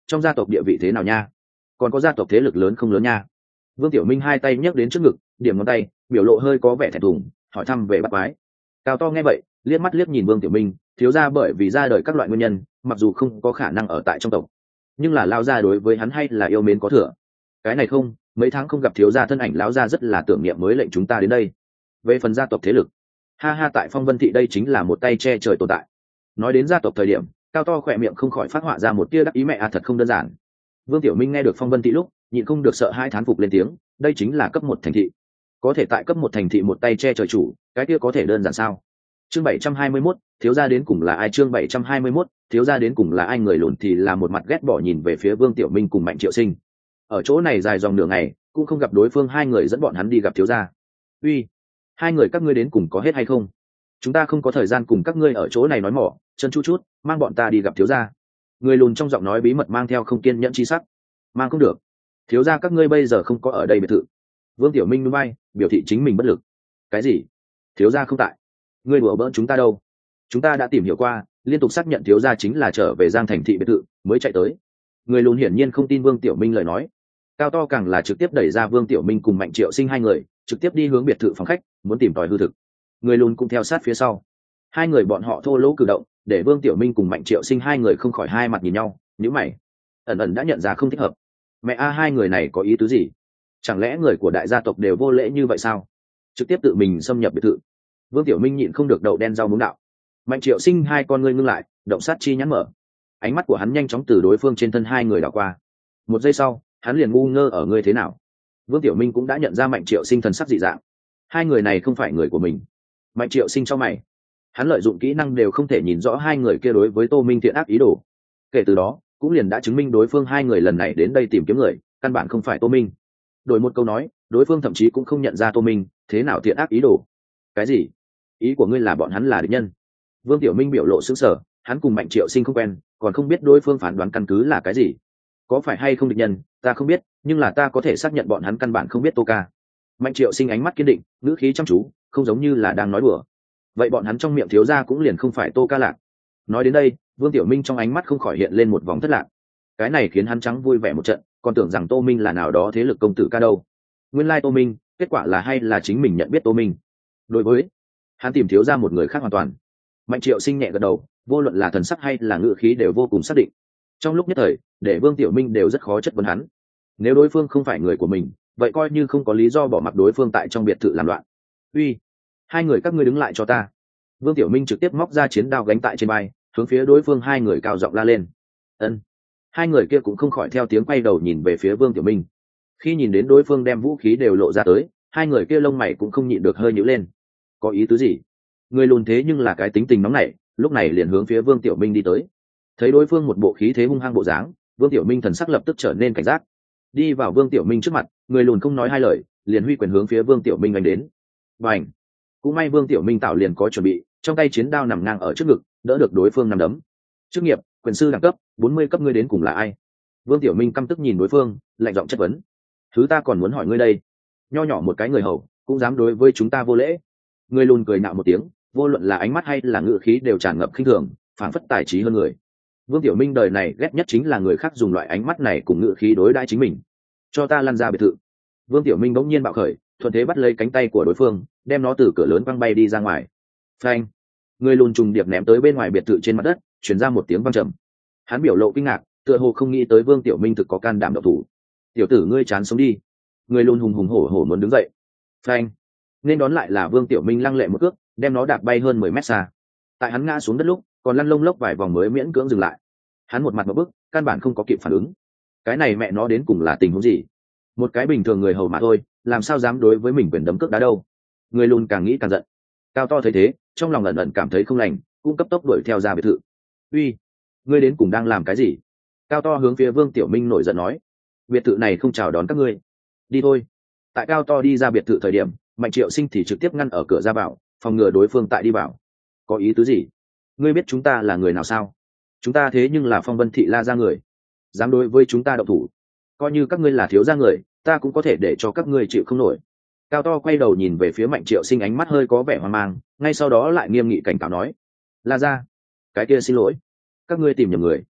trong gia tộc địa vị thế nào nha? Còn có gia tộc thế lực lớn không lớn nha? Vương Tiểu Minh hai tay nhấc đến trước ngực, điểm ngón tay, biểu lộ hơi có vẻ thẹn thùng, hỏi thăm về bắt quái. Cao To nghe vậy, liếc mắt liếc nhìn Vương Tiểu Minh, thiếu gia bởi vì ra đời các loại nguyên nhân, mặc dù không có khả năng ở tại trong tộc, nhưng là lão gia đối với hắn hay là yêu mến có thừa. Cái này không, mấy tháng không gặp thiếu gia thân ảnh lão gia rất là tưởng niệm mới lệnh chúng ta đến đây. Về phần gia tộc thế lực, ha ha, tại Phong Vân thị đây chính là một tay che trời tồn tại. Nói đến gia tộc thời điểm, Cao To khỏe miệng không khỏi phát họa ra một tia đắc ý, mẹ à, thật không đơn giản. Vương Tiểu Minh nghe được Phong Vân thị lúc, nhịn không được sợ hai thán phục lên tiếng, đây chính là cấp một thành thị. Có thể tại cấp một thành thị một tay che trời chủ, cái kia có thể đơn giản sao? Chương bảy trăm hai mươi mốt, thiếu gia đến cùng là ai? Chương bảy trăm hai mươi mốt, thiếu gia đến cùng là ai? Người lùn thì là một mặt ghét bỏ nhìn về phía Vương Tiểu Minh cùng Mạnh Triệu Sinh. Ở chỗ này dài dòng nửa ngày, cũng không gặp đối phương hai người dẫn bọn hắn đi gặp thiếu gia. Uy, hai người các ngươi đến cùng có hết hay không? Chúng ta không có thời gian cùng các ngươi ở chỗ này nói mỏ, chân chút chút, mang bọn ta đi gặp thiếu gia. Người lùn trong giọng nói bí mật mang theo không kiên nhẫn chi sắc. Mang không được, thiếu gia các ngươi bây giờ không có ở đây biệt thự. Vương Tiểu Minh núi bay, biểu thị chính mình bất lực. Cái gì? Thiếu gia không tại? Ngươi đùa bỡn chúng ta đâu? Chúng ta đã tìm hiểu qua, liên tục xác nhận thiếu gia chính là trở về Giang thành thị biệt thự mới chạy tới. Người lùn hiển nhiên không tin Vương Tiểu Minh lời nói. Cao To càng là trực tiếp đẩy ra Vương Tiểu Minh cùng Mạnh Triệu Sinh hai người, trực tiếp đi hướng biệt thự phòng khách, muốn tìm tòi hư thực. Người lùn cũng theo sát phía sau. Hai người bọn họ thô lỗ cử động, để Vương Tiểu Minh cùng Mạnh Triệu Sinh hai người không khỏi hai mặt nhìn nhau, nhíu mày. Ẩn ẩn đã nhận ra không thích hợp. Mẹ a, hai người này có ý tứ gì? Chẳng lẽ người của đại gia tộc đều vô lễ như vậy sao? Trực tiếp tự mình xâm nhập biệt thự. Vương Tiểu Minh nhịn không được đậu đen rau muống đạo. Mạnh Triệu Sinh hai con ngươi ngưng lại, động sát chi nhãn mở. Ánh mắt của hắn nhanh chóng từ đối phương trên thân hai người đảo qua. Một giây sau, hắn liền ngu ngơ ở ngươi thế nào. Vương Tiểu Minh cũng đã nhận ra Mạnh Triệu Sinh thần sắc dị dạng. Hai người này không phải người của mình. Mạnh Triệu Sinh cho mày. Hắn lợi dụng kỹ năng đều không thể nhìn rõ hai người kia đối với Tô Minh thiện ác ý đồ. Kể từ đó, cũng liền đã chứng minh đối phương hai người lần này đến đây tìm kiếm người, căn bản không phải Tô Minh. Đổi một câu nói, đối phương thậm chí cũng không nhận ra Tô Minh thế nào thiện ác ý đồ. Cái gì? Ý của ngươi là bọn hắn là địch nhân? Vương Tiểu Minh biểu lộ sững sờ, hắn cùng Mạnh Triệu Sinh không quen, còn không biết đối phương phán đoán căn cứ là cái gì. Có phải hay không địch nhân, ta không biết, nhưng là ta có thể xác nhận bọn hắn căn bản không biết Tô Ca. Mạnh Triệu Sinh ánh mắt kiên định, ngữ khí chăm chú, không giống như là đang nói đùa. Vậy bọn hắn trong miệng thiếu gia cũng liền không phải Tô Ca Lạc. Nói đến đây, Vương Tiểu Minh trong ánh mắt không khỏi hiện lên một vòng thất lạc. Cái này khiến hắn trắng vui vẻ một trận, còn tưởng rằng Tô Minh là nào đó thế lực công tử ca đâu. Nguyên lai Tô Minh, kết quả là hay là chính mình nhận biết Tô Minh. Đối với hắn tìm thiếu gia một người khác hoàn toàn. Mạnh Triệu Sinh nhẹ gật đầu, vô luận là thần sắc hay là ngữ khí đều vô cùng xác định. Trong lúc nhất thời, để Vương Tiểu Minh đều rất khó chất vấn hắn. Nếu đối phương không phải người của mình, vậy coi như không có lý do bỏ mặc đối phương tại trong biệt thự làm loạn. Uy, hai người các ngươi đứng lại cho ta. Vương Tiểu Minh trực tiếp móc ra chiến đao gánh tại trên vai, hướng phía đối phương hai người cao giọng la lên. Ân. Hai người kia cũng không khỏi theo tiếng quay đầu nhìn về phía Vương Tiểu Minh. Khi nhìn đến đối phương đem vũ khí đều lộ ra tới, hai người kia lông mày cũng không nhịn được hơi nhíu lên. Có ý tứ gì? Người lùn thế nhưng là cái tính tình nóng nảy, lúc này liền hướng phía Vương Tiểu Minh đi tới. Thấy đối phương một bộ khí thế hung hăng bộ dáng, Vương Tiểu Minh thần sắc lập tức trở nên cảnh giác. Đi vào Vương Tiểu Minh trước mặt, người lùn không nói hai lời, liền huy quyền hướng phía Vương Tiểu Minh đánh đến. Bành! Cũng may Vương Tiểu Minh tạo liền có chuẩn bị, trong tay chiến đao nằm ngang ở trước ngực, đỡ được đối phương nằm đấm. Chức nghiệp, quyền sư đẳng cấp, bốn mươi cấp, ngươi đến cùng là ai? Vương Tiểu Minh căm tức nhìn đối phương, lạnh giọng chất vấn. Thứ ta còn muốn hỏi ngươi đây, nho nhỏ một cái người hầu, cũng dám đối với chúng ta vô lễ. Người lùn cười nạo một tiếng, vô luận là ánh mắt hay là ngữ khí đều tràn ngập khinh thường, phảng phất tài trí hơn người. Vương Tiểu Minh đời này ghét nhất chính là người khác dùng loại ánh mắt này cùng ngữ khí đối đãi chính mình. Cho ta lăn ra biệt thự. Vương Tiểu Minh bỗng nhiên bạo khởi, thuận thế bắt lấy cánh tay của đối phương, đem nó từ cửa lớn văng bay đi ra ngoài. Phanh! Người lùn trùng điệp ném tới bên ngoài biệt thự trên mặt đất, truyền ra một tiếng vang trầm. Hắn biểu lộ kinh ngạc, tựa hồ không nghĩ tới Vương Tiểu Minh thực có can đảm động thủ. Tiểu tử ngươi chán sống đi. Người lùn hùng hùng hổ hổ muốn đứng dậy. Phanh! Nên đón lại là Vương Tiểu Minh lăng lệ một cước, đem nó đạp bay hơn mười mét xa. Tại hắn ngã xuống đất lúc, còn lăn lông lốc vài vòng mới miễn cưỡng dừng lại. Hắn một mặt một bức, căn bản không có kịp phản ứng. Cái này mẹ nó đến cùng là tình huống gì? Một cái bình thường người hầu mà thôi, làm sao dám đối với mình quyền đấm cước đá đâu? Người lùn càng nghĩ càng giận. Cao To thấy thế, trong lòng ẩn ẩn cảm thấy không lành, cũng cấp tốc đuổi theo ra biệt thự. Uy, ngươi đến cùng đang làm cái gì? Cao To hướng phía Vương Tiểu Minh nổi giận nói. Biệt thự này không chào đón các ngươi, đi thôi. Tại Cao To đi ra biệt thự thời điểm, Mạnh Triệu Sinh thì trực tiếp ngăn ở cửa ra vào, phòng ngừa đối phương tại đi vào. Có ý tứ gì? Ngươi biết chúng ta là người nào sao? Chúng ta thế nhưng là Phong Vân thị La gia người, dám đối với chúng ta động thủ, coi như các ngươi là thiếu gia người, ta cũng có thể để cho các ngươi chịu không nổi. Cao To quay đầu nhìn về phía Mạnh Triệu Sinh, ánh mắt hơi có vẻ hoang mang, ngay sau đó lại nghiêm nghị cảnh cáo nói. La gia, cái kia xin lỗi, các ngươi tìm nhầm người.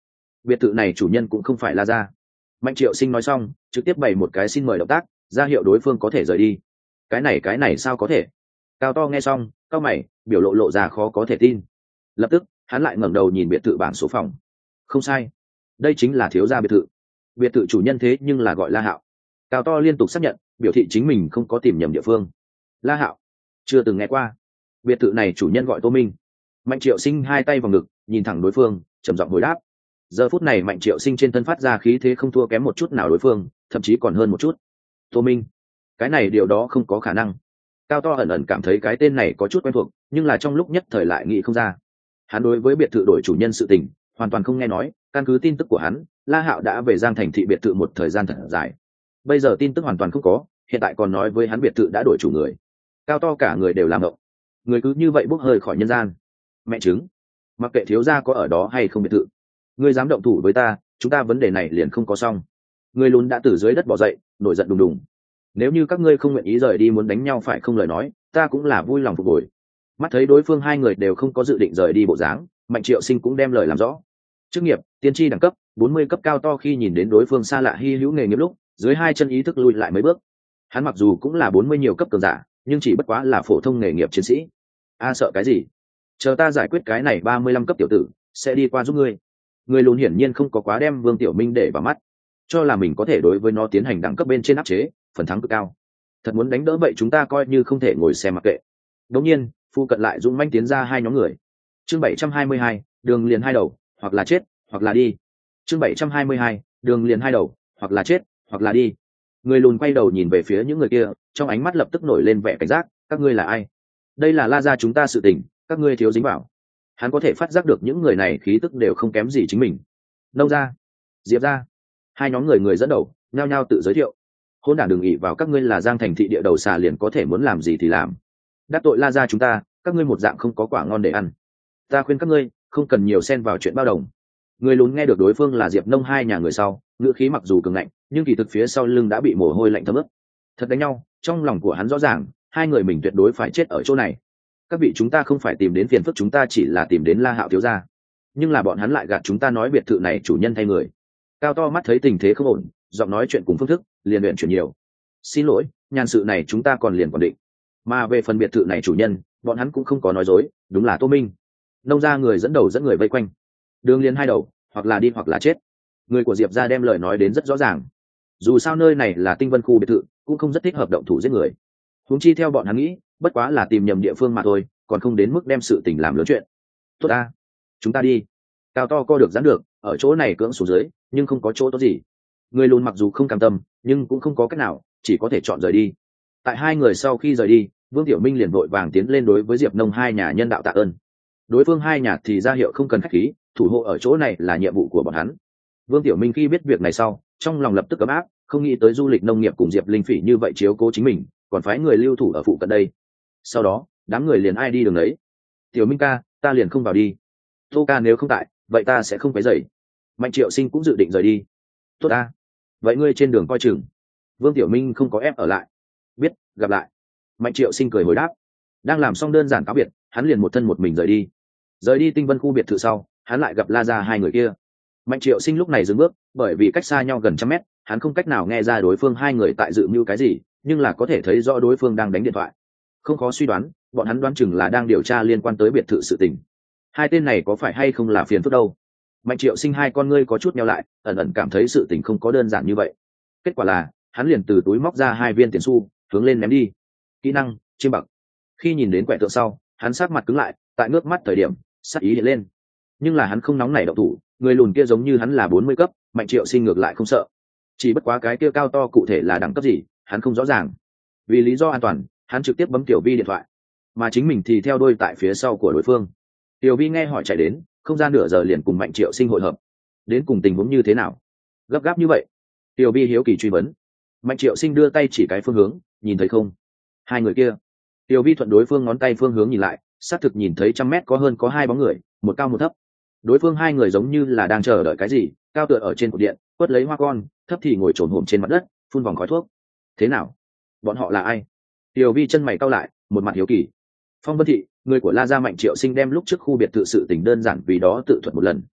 biệt thự này chủ nhân cũng không phải La Gia. Mạnh Triệu Sinh nói xong trực tiếp bày một cái xin mời động tác, ra hiệu đối phương có thể rời đi. Cái này cái này sao có thể? Cao To nghe xong cao mày, biểu lộ lộ ra khó có thể tin. Lập tức hắn lại ngẩng đầu nhìn biệt thự bảng số phòng. Không sai, đây chính là thiếu gia biệt thự. Biệt thự chủ nhân thế nhưng là gọi La Hạo. Cao To liên tục xác nhận, biểu thị chính mình không có tìm nhầm địa phương. La Hạo? Chưa từng nghe qua. Biệt thự này chủ nhân gọi Tô Minh. Mạnh Triệu Sinh hai tay vào ngực, nhìn thẳng đối phương, trầm giọng hồi đáp. Giờ phút này Mạnh Triệu Sinh trên thân phát ra khí thế không thua kém một chút nào đối phương, thậm chí còn hơn một chút. Tô Minh? Cái này điều đó không có khả năng. Cao To ẩn ẩn cảm thấy cái tên này có chút quen thuộc, nhưng là trong lúc nhất thời lại nghĩ không ra. Hắn đối với biệt thự đổi chủ nhân sự tình hoàn toàn không nghe nói, căn cứ tin tức của hắn, La Hạo đã về Giang Thành thị biệt thự một thời gian thật dài. Bây giờ tin tức hoàn toàn không có, hiện tại còn nói với hắn biệt thự đã đổi chủ người. Cao To cả người đều làm động. Người cứ như vậy bốc hơi khỏi nhân gian. Mẹ chứng, mặc kệ thiếu gia có ở đó hay không biệt thự, ngươi dám động thủ với ta, chúng ta vấn đề này liền không có xong. Người lùn đã từ dưới đất bỏ dậy, nổi giận đùng đùng. Nếu như các ngươi không nguyện ý rời đi muốn đánh nhau phải không lời nói, ta cũng là vui lòng phục hồi. Mắt thấy đối phương hai người đều không có dự định rời đi bộ dáng, Mạnh Triệu Sinh cũng đem lời làm rõ. Chức nghiệp tiên tri đẳng cấp bốn mươi cấp. Cao To khi nhìn đến đối phương xa lạ hy hữu nghề nghiệp lúc, dưới hai chân ý thức lùi lại mấy bước. Hắn mặc dù cũng là bốn mươi nhiều cấp cường giả, nhưng chỉ bất quá là phổ thông nghề nghiệp chiến sĩ. A sợ cái gì? Chờ ta giải quyết cái này ba mươi lăm cấp tiểu tử, sẽ đi qua giúp ngươi. Người lùn hiển nhiên không có quá đem Vương Tiểu Minh để vào mắt, cho là mình có thể đối với nó tiến hành đẳng cấp bên trên áp chế, phần thắng cực cao. Thật muốn đánh đỡ vậy chúng ta coi như không thể ngồi xem mặc kệ. Đống nhiên, phu cận lại dũng manh tiến ra hai nhóm người. Chương bảy trăm hai mươi hai, đường liền hai đầu, hoặc là chết, hoặc là đi. Chương bảy trăm hai mươi hai, đường liền hai đầu, hoặc là chết, hoặc là đi. Người lùn quay đầu nhìn về phía những người kia, trong ánh mắt lập tức nổi lên vẻ cảnh giác, các ngươi là ai? Đây là La Gia chúng ta sự tình, các ngươi thiếu dính vào. Hắn có thể phát giác được những người này khí tức đều không kém gì chính mình. Nông gia, Diệp gia, hai nhóm người người dẫn đầu, nhao nhao tự giới thiệu. Hôn đản đừng ỷ vào các ngươi là Giang Thành thị địa đầu xà liền có thể muốn làm gì thì làm. Đắc tội La Gia chúng ta, các ngươi một dạng không có quả ngon để ăn. Ta khuyên các ngươi không cần nhiều xen vào chuyện bao đồng. Người lùn nghe được đối phương là Diệp Nông hai nhà người sau, ngữ khí mặc dù cường ngạnh, nhưng kỳ thực phía sau lưng đã bị mồ hôi lạnh thấm ướt. Thật đánh nhau, trong lòng của hắn rõ ràng, hai người mình tuyệt đối phải chết ở chỗ này. Các vị chúng ta không phải tìm đến phiền phức, chúng ta chỉ là tìm đến La Hạo thiếu gia. Nhưng là bọn hắn lại gạt chúng ta nói biệt thự này chủ nhân thay người. Cao To mắt thấy tình thế không ổn, giọng nói chuyện cùng phương thức liền luyện chuyển nhiều. Xin lỗi, nhàn sự này chúng ta còn liền còn định. Mà về phần biệt thự này chủ nhân, bọn hắn cũng không có nói dối, đúng là Tô Minh. Nông gia người dẫn đầu dẫn người vây quanh. Đường liền hai đầu, hoặc là đi hoặc là chết. Người của Diệp gia đem lời nói đến rất rõ ràng. Dù sao nơi này là Tinh Vân khu biệt thự, cũng không rất thích hợp động thủ giết người. Huống chi theo bọn hắn nghĩ, bất quá là tìm nhầm địa phương mà thôi, còn không đến mức đem sự tình làm lớn chuyện. Tốt ta, chúng ta đi. Cao To co được giãn được, ở chỗ này cưỡng xuống dưới, nhưng không có chỗ tốt gì. Người lùn mặc dù không cam tâm, nhưng cũng không có cách nào, chỉ có thể chọn rời đi. Tại hai người sau khi rời đi, Vương Tiểu Minh liền vội vàng tiến lên đối với Diệp Nông hai nhà nhân đạo tạ ơn. Đối phương hai nhà thì ra hiệu không cần khách khí, thủ hộ ở chỗ này là nhiệm vụ của bọn hắn. Vương Tiểu Minh khi biết việc này sau, trong lòng lập tức ấm áp, không nghĩ tới du lịch nông nghiệp cùng Diệp Linh Phỉ như vậy chiếu cố chính mình, còn phái người lưu thủ ở phụ cận đây. Sau đó, đám người liền ai đi đường đấy. Tiểu Minh ca, ta liền không vào đi. Tô ca nếu không tại, vậy ta sẽ không phải dậy. Mạnh Triệu Sinh cũng dự định rời đi. Tốt ta, vậy ngươi trên đường coi chừng. Vương Tiểu Minh không có ép ở lại. Biết, gặp lại. Mạnh Triệu Sinh cười hồi đáp. Đang làm xong đơn giản cáo biệt, hắn liền một thân một mình rời đi. Rời đi Tinh Vân khu biệt thự sau, hắn lại gặp La Gia hai người kia. Mạnh Triệu Sinh lúc này dừng bước, bởi vì cách xa nhau gần trăm mét, hắn không cách nào nghe ra đối phương hai người tại dự mưu cái gì, nhưng là có thể thấy rõ đối phương đang đánh điện thoại. Không khó suy đoán, bọn hắn đoán chừng là đang điều tra liên quan tới biệt thự sự tình. Hai tên này có phải hay không là phiền phức đâu. Mạnh Triệu Sinh hai con ngươi có chút nheo lại, ẩn ẩn cảm thấy sự tình không có đơn giản như vậy. Kết quả là, hắn liền từ túi móc ra hai viên tiền xu, hướng lên ném đi. Kỹ năng, chiêm bậc. Khi nhìn đến quẻ tượng sau, hắn sát mặt cứng lại, tại ngước mắt thời điểm, sát ý hiện lên. Nhưng là hắn không nóng nảy động thủ, người lùn kia giống như hắn là bốn mươi cấp, Mạnh Triệu Sinh ngược lại không sợ. Chỉ bất quá cái kia cao to cụ thể là đẳng cấp gì, hắn không rõ ràng. Vì lý do an toàn, hắn trực tiếp bấm Tiểu Vi điện thoại, mà chính mình thì theo đuôi tại phía sau của đối phương. Tiểu Vi nghe hỏi chạy đến, không ra nửa giờ liền cùng Mạnh Triệu Sinh hội hợp. Đến cùng tình huống như thế nào? Gấp gáp như vậy? Tiểu Vi hiếu kỳ truy vấn. Mạnh Triệu Sinh đưa tay chỉ cái phương hướng, nhìn thấy không? Hai người kia. Tiểu Vi thuận đối phương ngón tay phương hướng nhìn lại, xác thực nhìn thấy trăm mét có hơn có hai bóng người, một cao một thấp. Đối phương hai người giống như là đang chờ đợi cái gì, cao tựa ở trên cột điện, quất lấy hoa con, thấp thì ngồi trồn hổm trên mặt đất, phun vòng khói thuốc. Thế nào? Bọn họ là ai? Tiểu Vi chân mày cau lại, một mặt hiếu kỳ. Phong Vân Thị, người của La Gia. Mạnh Triệu Sinh đem lúc trước khu biệt thự sự tình đơn giản vì đó tự thuật một lần.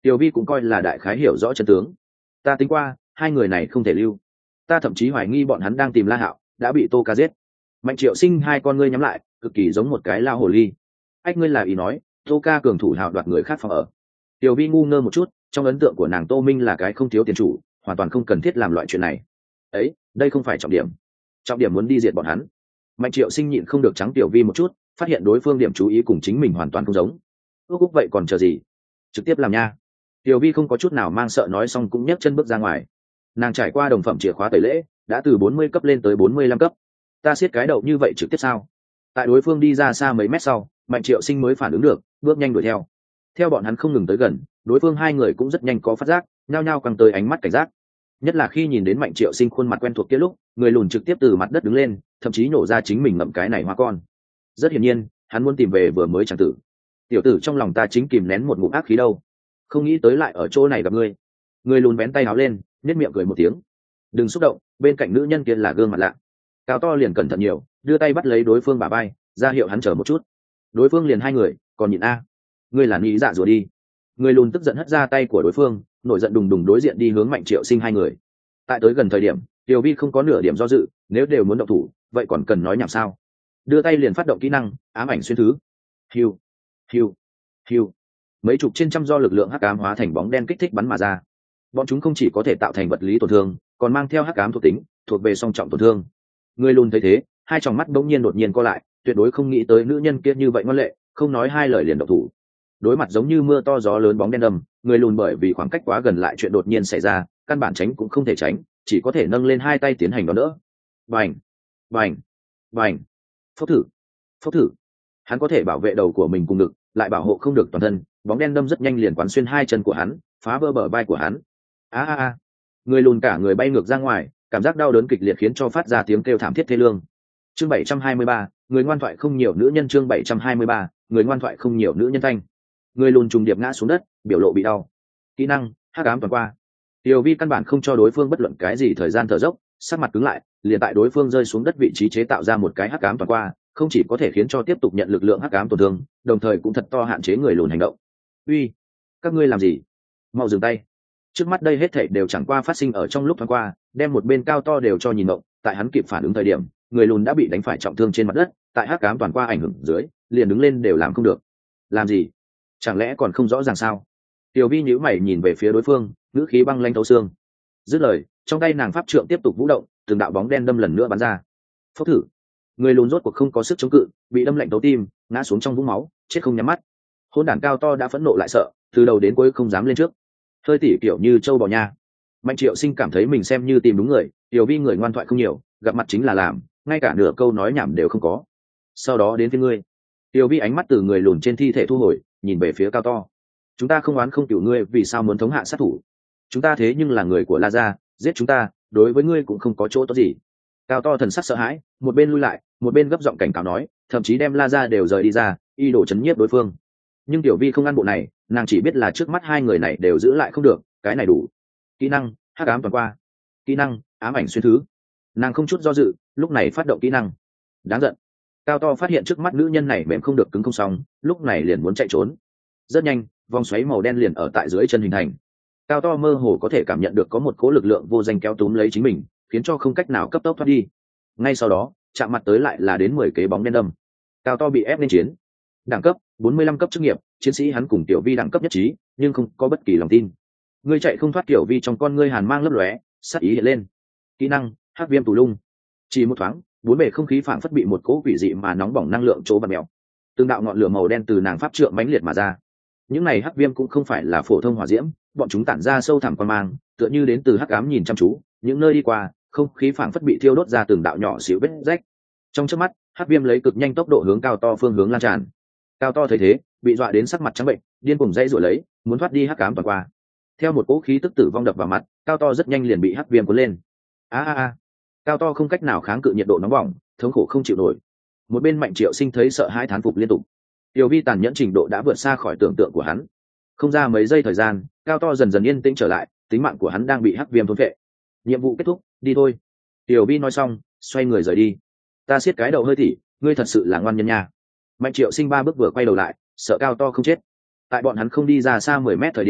Tiểu vi cũng coi là đại khái hiểu rõ chân tướng. Ta tính qua hai người này không thể lưu, ta thậm chí hoài nghi bọn hắn đang tìm La Hạo, đã bị Tô Ca giết. Mạnh Triệu Sinh hai con ngươi nhắm lại, cực kỳ giống một cái lao hồ ly. Ách, ngươi là ý nói Tô Ca cường thủ hào đoạt người khác phòng ở? Tiểu vi ngu ngơ một chút, trong ấn tượng của nàng Tô Minh là cái không thiếu tiền chủ, hoàn toàn không cần thiết làm loại chuyện này. Ấy, đây không phải trọng điểm, trọng điểm muốn đi diệt bọn hắn. Mạnh Triệu Sinh nhịn không được trắng Tiểu vi một chút, phát hiện đối phương điểm chú ý cùng chính mình hoàn toàn không giống. ước úc vậy còn chờ gì, trực tiếp làm nha. Tiểu vi không có chút nào mang sợ, nói xong cũng nhấc chân bước ra ngoài. Nàng trải qua đồng phẩm chìa khóa tẩy lễ, đã từ bốn mươi cấp lên tới bốn mươi lăm cấp. Ta siết cái đầu như vậy trực tiếp sao? Tại đối phương đi ra xa mấy mét sau, Mạnh Triệu Sinh mới phản ứng được, bước nhanh đuổi theo. Theo bọn hắn không ngừng tới gần, đối phương hai người cũng rất nhanh có phát giác, nhao nhao căng tới ánh mắt cảnh giác. Nhất là khi nhìn đến Mạnh Triệu Sinh khuôn mặt quen thuộc kia lúc, người lùn trực tiếp từ mặt đất đứng lên, thậm chí nổ ra chính mình ngậm cái này hoa con. Rất hiển nhiên, hắn muốn tìm về vừa mới chẳng tử. Tiểu tử trong lòng ta chính kìm nén một ngụm ác khí đâu, không nghĩ tới lại ở chỗ này gặp ngươi. Người lùn bén tay áo lên, nhếch miệng cười một tiếng. Đừng xúc động, bên cạnh nữ nhân kia là gương mặt lạ. Cao to liền cẩn thận nhiều, đưa tay bắt lấy đối phương bả vai, ra hiệu hắn chờ một chút. Đối phương liền hai người, còn nhịn a? Ngươi là nghĩ dạ rùa đi. Người lùn tức giận hất ra tay của đối phương, nổi giận đùng đùng đối diện đi hướng Mạnh Triệu Sinh hai người. Tại tới gần thời điểm, Tiểu vi không có nửa điểm do dự, nếu đều muốn động thủ, vậy còn cần nói nhảm sao? Đưa tay liền phát động kỹ năng ám ảnh xuyên thứ. Hiu, hiu, hiu. Mấy chục trên trăm do lực lượng hắc ám hóa thành bóng đen kích thích bắn mà ra. Bọn chúng không chỉ có thể tạo thành vật lý tổn thương, còn mang theo hắc ám thuộc tính, thuộc về song trọng tổn thương. Người lùn thấy thế, hai tròng mắt bỗng nhiên đột nhiên co lại, tuyệt đối không nghĩ tới nữ nhân kia như vậy ngoan lệ, không nói hai lời liền động thủ. Đối mặt giống như mưa to gió lớn bóng đen đâm, người lùn bởi vì khoảng cách quá gần lại chuyện đột nhiên xảy ra, căn bản tránh cũng không thể tránh, chỉ có thể nâng lên hai tay tiến hành đón đỡ. Bành, bành, bành. Phốc thử, phốc thử. Hắn có thể bảo vệ đầu của mình cùng ngực, lại bảo hộ không được toàn thân, bóng đen đâm rất nhanh liền quán xuyên hai chân của hắn, phá vỡ bờ vai của hắn. A a a. Người lùn cả người bay ngược ra ngoài, cảm giác đau đớn kịch liệt khiến cho phát ra tiếng kêu thảm thiết thê lương. Chương bảy trăm hai mươi ba, người ngoan thoại không nhiều nữ nhân. Chương bảy trăm hai mươi ba, người ngoan thoại không nhiều nữ nhân thanh. Người lùn trùng điệp ngã xuống đất, biểu lộ bị đau. Kỹ năng hắc ám toàn qua. Tiểu vi căn bản không cho đối phương bất luận cái gì thời gian thở dốc, sắc mặt cứng lại, liền tại đối phương rơi xuống đất vị trí chế tạo ra một cái hắc ám toàn qua, không chỉ có thể khiến cho tiếp tục nhận lực lượng hắc ám tổn thương, đồng thời cũng thật to hạn chế người lùn hành động. Uy, các ngươi làm gì? Mau dừng tay. Trước mắt đây hết thảy đều chẳng qua phát sinh ở trong lúc thoáng qua, đem một bên cao to đều cho nhìn động, tại hắn kịp phản ứng thời điểm, người lùn đã bị đánh phải trọng thương trên mặt đất, tại hắc ám toàn qua ảnh hưởng dưới, liền đứng lên đều làm không được. Làm gì? Chẳng lẽ còn không rõ ràng sao? Tiểu vi nhíu mày nhìn về phía đối phương, ngữ khí băng lãnh thấu xương. Dứt lời, trong tay nàng pháp trượng tiếp tục vũ động, từng đạo bóng đen đâm lần nữa bắn ra. Phốc thử. Người lùn rốt cuộc không có sức chống cự, bị đâm lạnh tấu tim, ngã xuống trong vũng máu, chết không nhắm mắt. Hôn đản cao to đã phẫn nộ lại sợ, từ đầu đến cuối không dám lên trước. Hơi tỉ kiểu như trâu bò nha. Mạnh Triệu Sinh cảm thấy mình xem như tìm đúng người, Tiểu vi người ngoan thoại không nhiều, gặp mặt chính là làm, ngay cả nửa câu nói nhảm đều không có. Sau đó đến phía ngươi. Tiểu vi ánh mắt từ người lùn trên thi thể thu hồi, nhìn về phía cao to. Chúng ta không oán không cửu ngươi, vì sao muốn thống hạ sát thủ? Chúng ta thế nhưng là người của La gia, giết chúng ta, đối với ngươi cũng không có chỗ tốt gì. Cao to thần sắc sợ hãi, một bên lui lại, một bên gấp giọng cảnh cáo nói, thậm chí đem La gia đều rời đi ra, y đổ chấn nhiếp đối phương. Nhưng Tiểu vi không ăn bộ này, nàng chỉ biết là trước mắt hai người này đều giữ lại không được, cái này đủ. Kỹ năng hắc ám toàn qua. Kỹ năng ám ảnh xuyên thứ. Nàng không chút do dự, lúc này phát động kỹ năng. Đáng giận. Cao to phát hiện trước mắt nữ nhân này mềm không được cứng không xong, lúc này liền muốn chạy trốn. Rất nhanh, vòng xoáy màu đen liền ở tại dưới chân hình thành. Cao to mơ hồ có thể cảm nhận được có một cỗ lực lượng vô danh kéo túm lấy chính mình, khiến cho không cách nào cấp tốc thoát đi. Ngay sau đó, chạm mặt tới lại là đến mười kế bóng đen đâm. Cao to bị ép lên chiến. Đẳng cấp bốn mươi lăm cấp chức nghiệp, chiến sĩ hắn cùng Tiểu vi đẳng cấp nhất trí, nhưng không có bất kỳ lòng tin. Ngươi chạy không thoát, Tiểu vi trong con ngươi hàn mang lấp lóe, sát ý hiện lên. Kỹ năng hắc viêm tù lung. Chỉ một thoáng, bốn bề không khí phảng phất bị một cỗ quỷ dị mà nóng bỏng năng lượng chỗ bật mèo. Từng đạo ngọn lửa màu đen từ nàng pháp trượng mãnh liệt mà ra. Những này hắc viêm cũng không phải là phổ thông hỏa diễm, bọn chúng tản ra sâu thẳm quan mang, tựa như đến từ hắc ám nhìn chăm chú, những nơi đi qua, không khí phảng phất bị thiêu đốt ra từng đạo nhỏ xíu vết rách. Trong chớp mắt, hắc viêm lấy cực nhanh tốc độ hướng cao to phương hướng lan tràn. Cao to thấy thế, bị dọa đến sắc mặt trắng bệnh, điên cuồng dãy rủa lấy, muốn thoát đi hắc ám toàn qua. Theo một cỗ khí tức tử vong đập vào mặt, cao to rất nhanh liền bị hắc viêm cuốn lên. A a a. Cao to không cách nào kháng cự nhiệt độ nóng bỏng, thống khổ không chịu nổi. Một bên Mạnh Triệu Sinh thấy sợ hãi thán phục liên tục. Tiểu vi tàn nhẫn trình độ đã vượt xa khỏi tưởng tượng của hắn. Không ra mấy giây thời gian, cao to dần dần yên tĩnh trở lại, tính mạng của hắn đang bị hắc viêm thôn phệ. Nhiệm vụ kết thúc, đi thôi. Tiểu vi nói xong, xoay người rời đi. Ta siết cái đầu hơi tỉ, ngươi thật sự là ngoan nhân nha. Mạnh Triệu Sinh ba bước vừa quay đầu lại, sợ cao to không chết. Tại bọn hắn không đi ra xa mười mét thời điểm,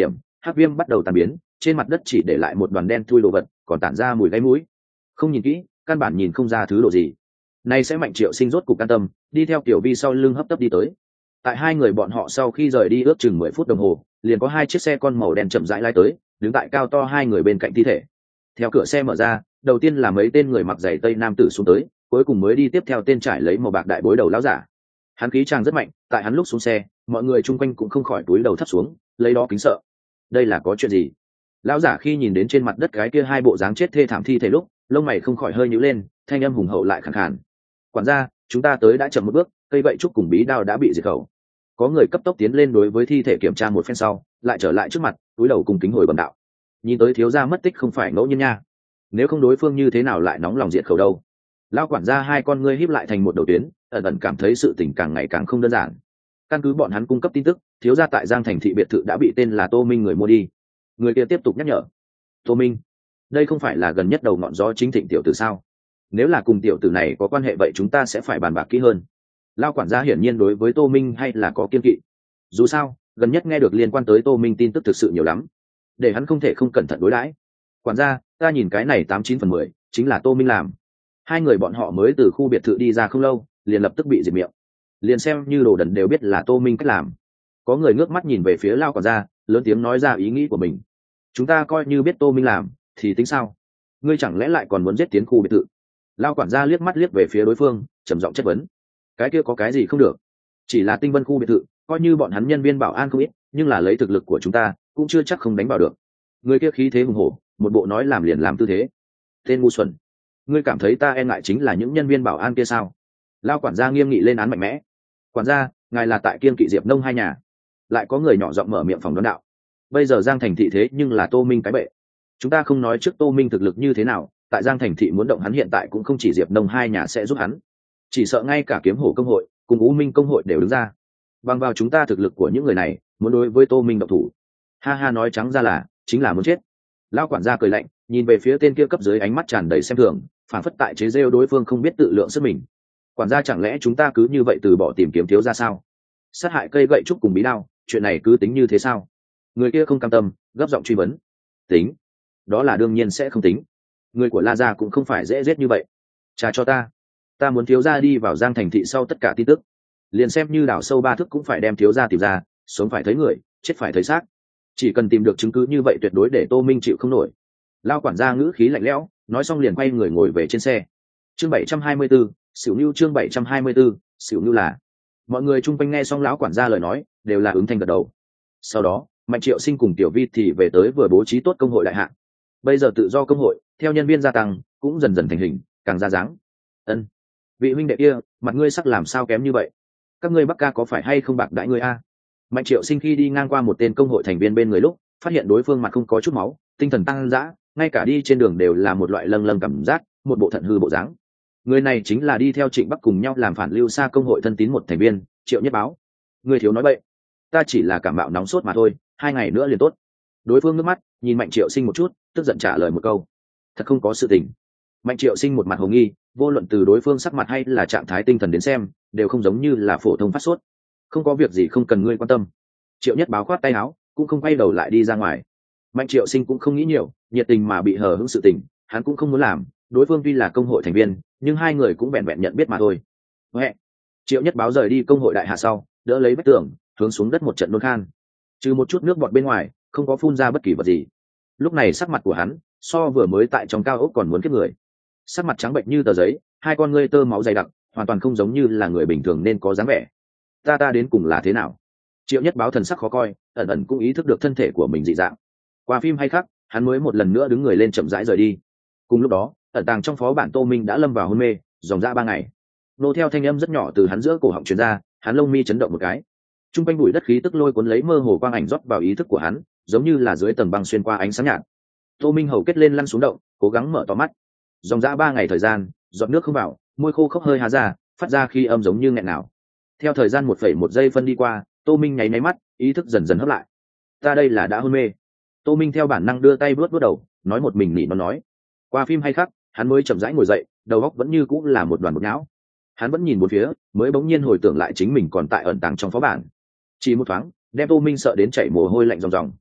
hắc viêm bắt đầu tàn biến, trên mặt đất chỉ để lại một đoàn đen thui đồ vật, còn tản ra mùi gáy mũi. Không nhìn kỹ, căn bản nhìn không ra thứ đồ gì. Nay sẽ Mạnh Triệu Sinh rốt cục can tâm, đi theo Tiểu Vi sau lưng hấp tấp đi tới. Tại hai người bọn họ sau khi rời đi ước chừng mười phút đồng hồ, liền có hai chiếc xe con màu đen chậm rãi lái tới, đứng tại cao to hai người bên cạnh thi thể. Theo cửa xe mở ra, đầu tiên là mấy tên người mặc giày tây nam tử xuống tới, cuối cùng mới đi tiếp theo tên trải lấy màu bạc đại bối đầu lão giả. Hắn khí trang rất mạnh, tại hắn lúc xuống xe, mọi người chung quanh cũng không khỏi túi đầu thấp xuống, lấy đó kính sợ. Đây là có chuyện gì? Lão giả khi nhìn đến trên mặt đất cái kia hai bộ dáng chết thê thảm thi thể lúc, lông mày không khỏi hơi nhíu lên, thanh âm hùng hậu lại khàn khàn. Quản gia, chúng ta tới đã chậm một bước, cây gậy trúc cùng bí đao đã bị diệt khẩu. Có người cấp tốc tiến lên đối với thi thể kiểm tra một phen sau, lại trở lại trước mặt, túi đầu cùng kính hồi bẩm đạo. Nhìn tới thiếu gia mất tích không phải ngẫu nhiên nha. Nếu không đối phương như thế nào lại nóng lòng diệt khẩu đâu? Lão quản gia hai con ngươi híp lại thành một đầu tuyến, ẩn ẩn cảm thấy sự tình càng ngày càng không đơn giản. Căn cứ bọn hắn cung cấp tin tức, thiếu gia tại Giang Thành thị biệt thự đã bị tên là Tô Minh người mua đi. Người kia tiếp tục nhắc nhở. Tô Minh, đây không phải là gần nhất đầu ngọn gió chính thịnh tiểu tử sao? Nếu là cùng tiểu tử này có quan hệ vậy chúng ta sẽ phải bàn bạc kỹ hơn. Lão quản gia hiển nhiên đối với Tô Minh hay là có kiên kỵ. Dù sao, gần nhất nghe được liên quan tới Tô Minh tin tức thực sự nhiều lắm, để hắn không thể không cẩn thận đối đãi. Quản gia, ta nhìn cái này tám chín phần mười chính là Tô Minh làm. Hai người bọn họ mới từ khu biệt thự đi ra không lâu, liền lập tức bị diệt miệng. Liền xem như đồ đần đều biết là Tô Minh cách làm. Có người ngước mắt nhìn về phía Lão quản gia, lớn tiếng nói ra ý nghĩ của mình. Chúng ta coi như biết Tô Minh làm, thì tính sao? Ngươi chẳng lẽ lại còn muốn giết tiến khu biệt thự? Lão quản gia liếc mắt liếc về phía đối phương, trầm giọng chất vấn. Cái kia có cái gì không được? Chỉ là Tinh Vân khu biệt thự, coi như bọn hắn nhân viên bảo an không ít, nhưng là lấy thực lực của chúng ta, cũng chưa chắc không đánh vào được. Người kia khí thế hùng hổ, một bộ nói làm liền làm tư thế. Tên ngu xuẩn, ngươi cảm thấy ta e ngại chính là những nhân viên bảo an kia sao? Lão quản gia nghiêm nghị lên án mạnh mẽ. Quản gia, ngài là tại kiên kỵ Diệp Nông hai nhà? Lại có người nhỏ giọng mở miệng phòng đoán đạo. Bây giờ Giang Thành thị thế nhưng là Tô Minh cái bệ. Chúng ta không nói trước Tô Minh thực lực như thế nào, tại Giang Thành thị muốn động hắn hiện tại cũng không chỉ Diệp Nông hai nhà sẽ giúp hắn, chỉ sợ ngay cả Kiếm Hổ công hội cùng U Minh công hội đều đứng ra. Bằng vào chúng ta thực lực của những người này, muốn đối với Tô Minh động thủ, ha ha nói trắng ra là chính là muốn chết. Lão quản gia cười lạnh, nhìn về phía tên kia cấp dưới ánh mắt tràn đầy xem thường, phản phất tại chế giễu đối phương không biết tự lượng sức mình. Quản gia, chẳng lẽ chúng ta cứ như vậy từ bỏ tìm kiếm thiếu gia sao? Sát hại cây gậy trúc cùng bí đao, chuyện này cứ tính như thế sao? Người kia không cam tâm, gấp giọng truy vấn. Tính, đó là đương nhiên sẽ không tính. Người của La gia cũng không phải dễ giết như vậy. Trả cho ta, ta muốn thiếu gia đi vào Giang Thành thị sau tất cả tin tức, liền xem như đào sâu ba thước cũng phải đem thiếu gia tìm ra, sống phải thấy người, chết phải thấy xác. Chỉ cần tìm được chứng cứ như vậy tuyệt đối để Tô Minh chịu không nổi. Lao quản gia ngữ khí lạnh lẽo, nói xong liền quay người ngồi về trên xe. Chương bảy trăm hai mươi 724, Sửu Nưu chương bảy trăm hai mươi 724, Sửu Nưu là. Mọi người chung quanh nghe xong lão quản gia lời nói, đều là ứng thanh gật đầu. Sau đó, Mạnh Triệu Sinh cùng Tiểu Vi thì về tới vừa bố trí tốt công hội đại hạng. Bây giờ tự do công hội, theo nhân viên gia tăng, cũng dần dần thành hình, càng ra dáng. Ân, vị huynh đệ kia, mặt ngươi sắc làm sao kém như vậy? Các ngươi Bắc ca có phải hay không bạc đãi ngươi a? Mạnh Triệu Sinh khi đi ngang qua một tên công hội thành viên bên người lúc, phát hiện đối phương mặt không có chút máu, tinh thần tăng dã, ngay cả đi trên đường đều là một loại lâng lâng cảm giác, một bộ thận hư bộ dáng. Người này chính là đi theo Trịnh Bắc cùng nhau làm phản lưu xa công hội thân tín một thành viên, Triệu Nhất Báo. Người thiếu nói bậy, ta chỉ là cảm mạo nóng sốt mà thôi, hai ngày nữa liền tốt. Đối phương nước mắt nhìn Mạnh Triệu Sinh một chút, tức giận trả lời một câu. Thật không có sự tình. Mạnh Triệu Sinh một mặt hồ nghi, vô luận từ đối phương sắc mặt hay là trạng thái tinh thần đến xem, đều không giống như là phổ thông phát sốt. Không có việc gì không cần ngươi quan tâm. Triệu Nhất Báo khoát tay áo, cũng không quay đầu lại đi ra ngoài. Mạnh Triệu Sinh cũng không nghĩ nhiều, nhiệt tình mà bị hờ hững sự tình, hắn cũng không muốn làm. Đối phương tuy là công hội thành viên, nhưng hai người cũng vẹn vẹn nhận biết mà thôi. Huệ. Triệu Nhất Báo rời đi công hội đại hạ sau, đỡ lấy vách tường, hướng xuống đất một trận nôn khan. Trừ một chút nước bọt bên ngoài, không có phun ra bất kỳ vật gì. Lúc này sắc mặt của hắn, so vừa mới tại trong cao ốc còn muốn kiếp người. Sắc mặt trắng bệnh như tờ giấy, hai con ngươi tơ máu dày đặc, hoàn toàn không giống như là người bình thường nên có dáng vẻ. Ta ta đến cùng là thế nào? Triệu Nhất Báo thần sắc khó coi, ẩn ẩn cũng ý thức được thân thể của mình dị dạng. Qua phim hay khác, hắn mới một lần nữa đứng người lên chậm rãi rời đi. Cùng lúc đó, ẩn tàng trong phó bản Tô Minh đã lâm vào hôn mê, dòng dã ba ngày. Nô theo thanh âm rất nhỏ từ hắn giữa cổ họng truyền ra, hắn lông mi chấn động một cái. Trung quanh bụi đất khí tức lôi cuốn lấy mơ hồ quang ảnh rót vào ý thức của hắn, giống như là dưới tầng băng xuyên qua ánh sáng nhạt. Tô Minh hầu kết lên lăn xuống động, cố gắng mở to mắt. Dòng dã ba ngày thời gian, giọt nước không vào, môi khô khốc hơi há ra, phát ra khi âm giống như nghẹn nào. Theo thời gian một phẩy một giây phân đi qua, Tô Minh nháy nháy mắt, ý thức dần dần hấp lại. Ta đây là đã hôn mê. Tô Minh theo bản năng đưa tay vuốt vuốt đầu, nói một mình nỉ nó nói. Qua phim hay khác, hắn mới chậm rãi ngồi dậy, đầu óc vẫn như cũng là một đoàn bột não. Hắn vẫn nhìn bốn phía, mới bỗng nhiên hồi tưởng lại chính mình còn tại ẩn tàng trong phó bản. Chỉ một thoáng, đem Tô Minh sợ đến chảy mồ hôi lạnh ròng ròng.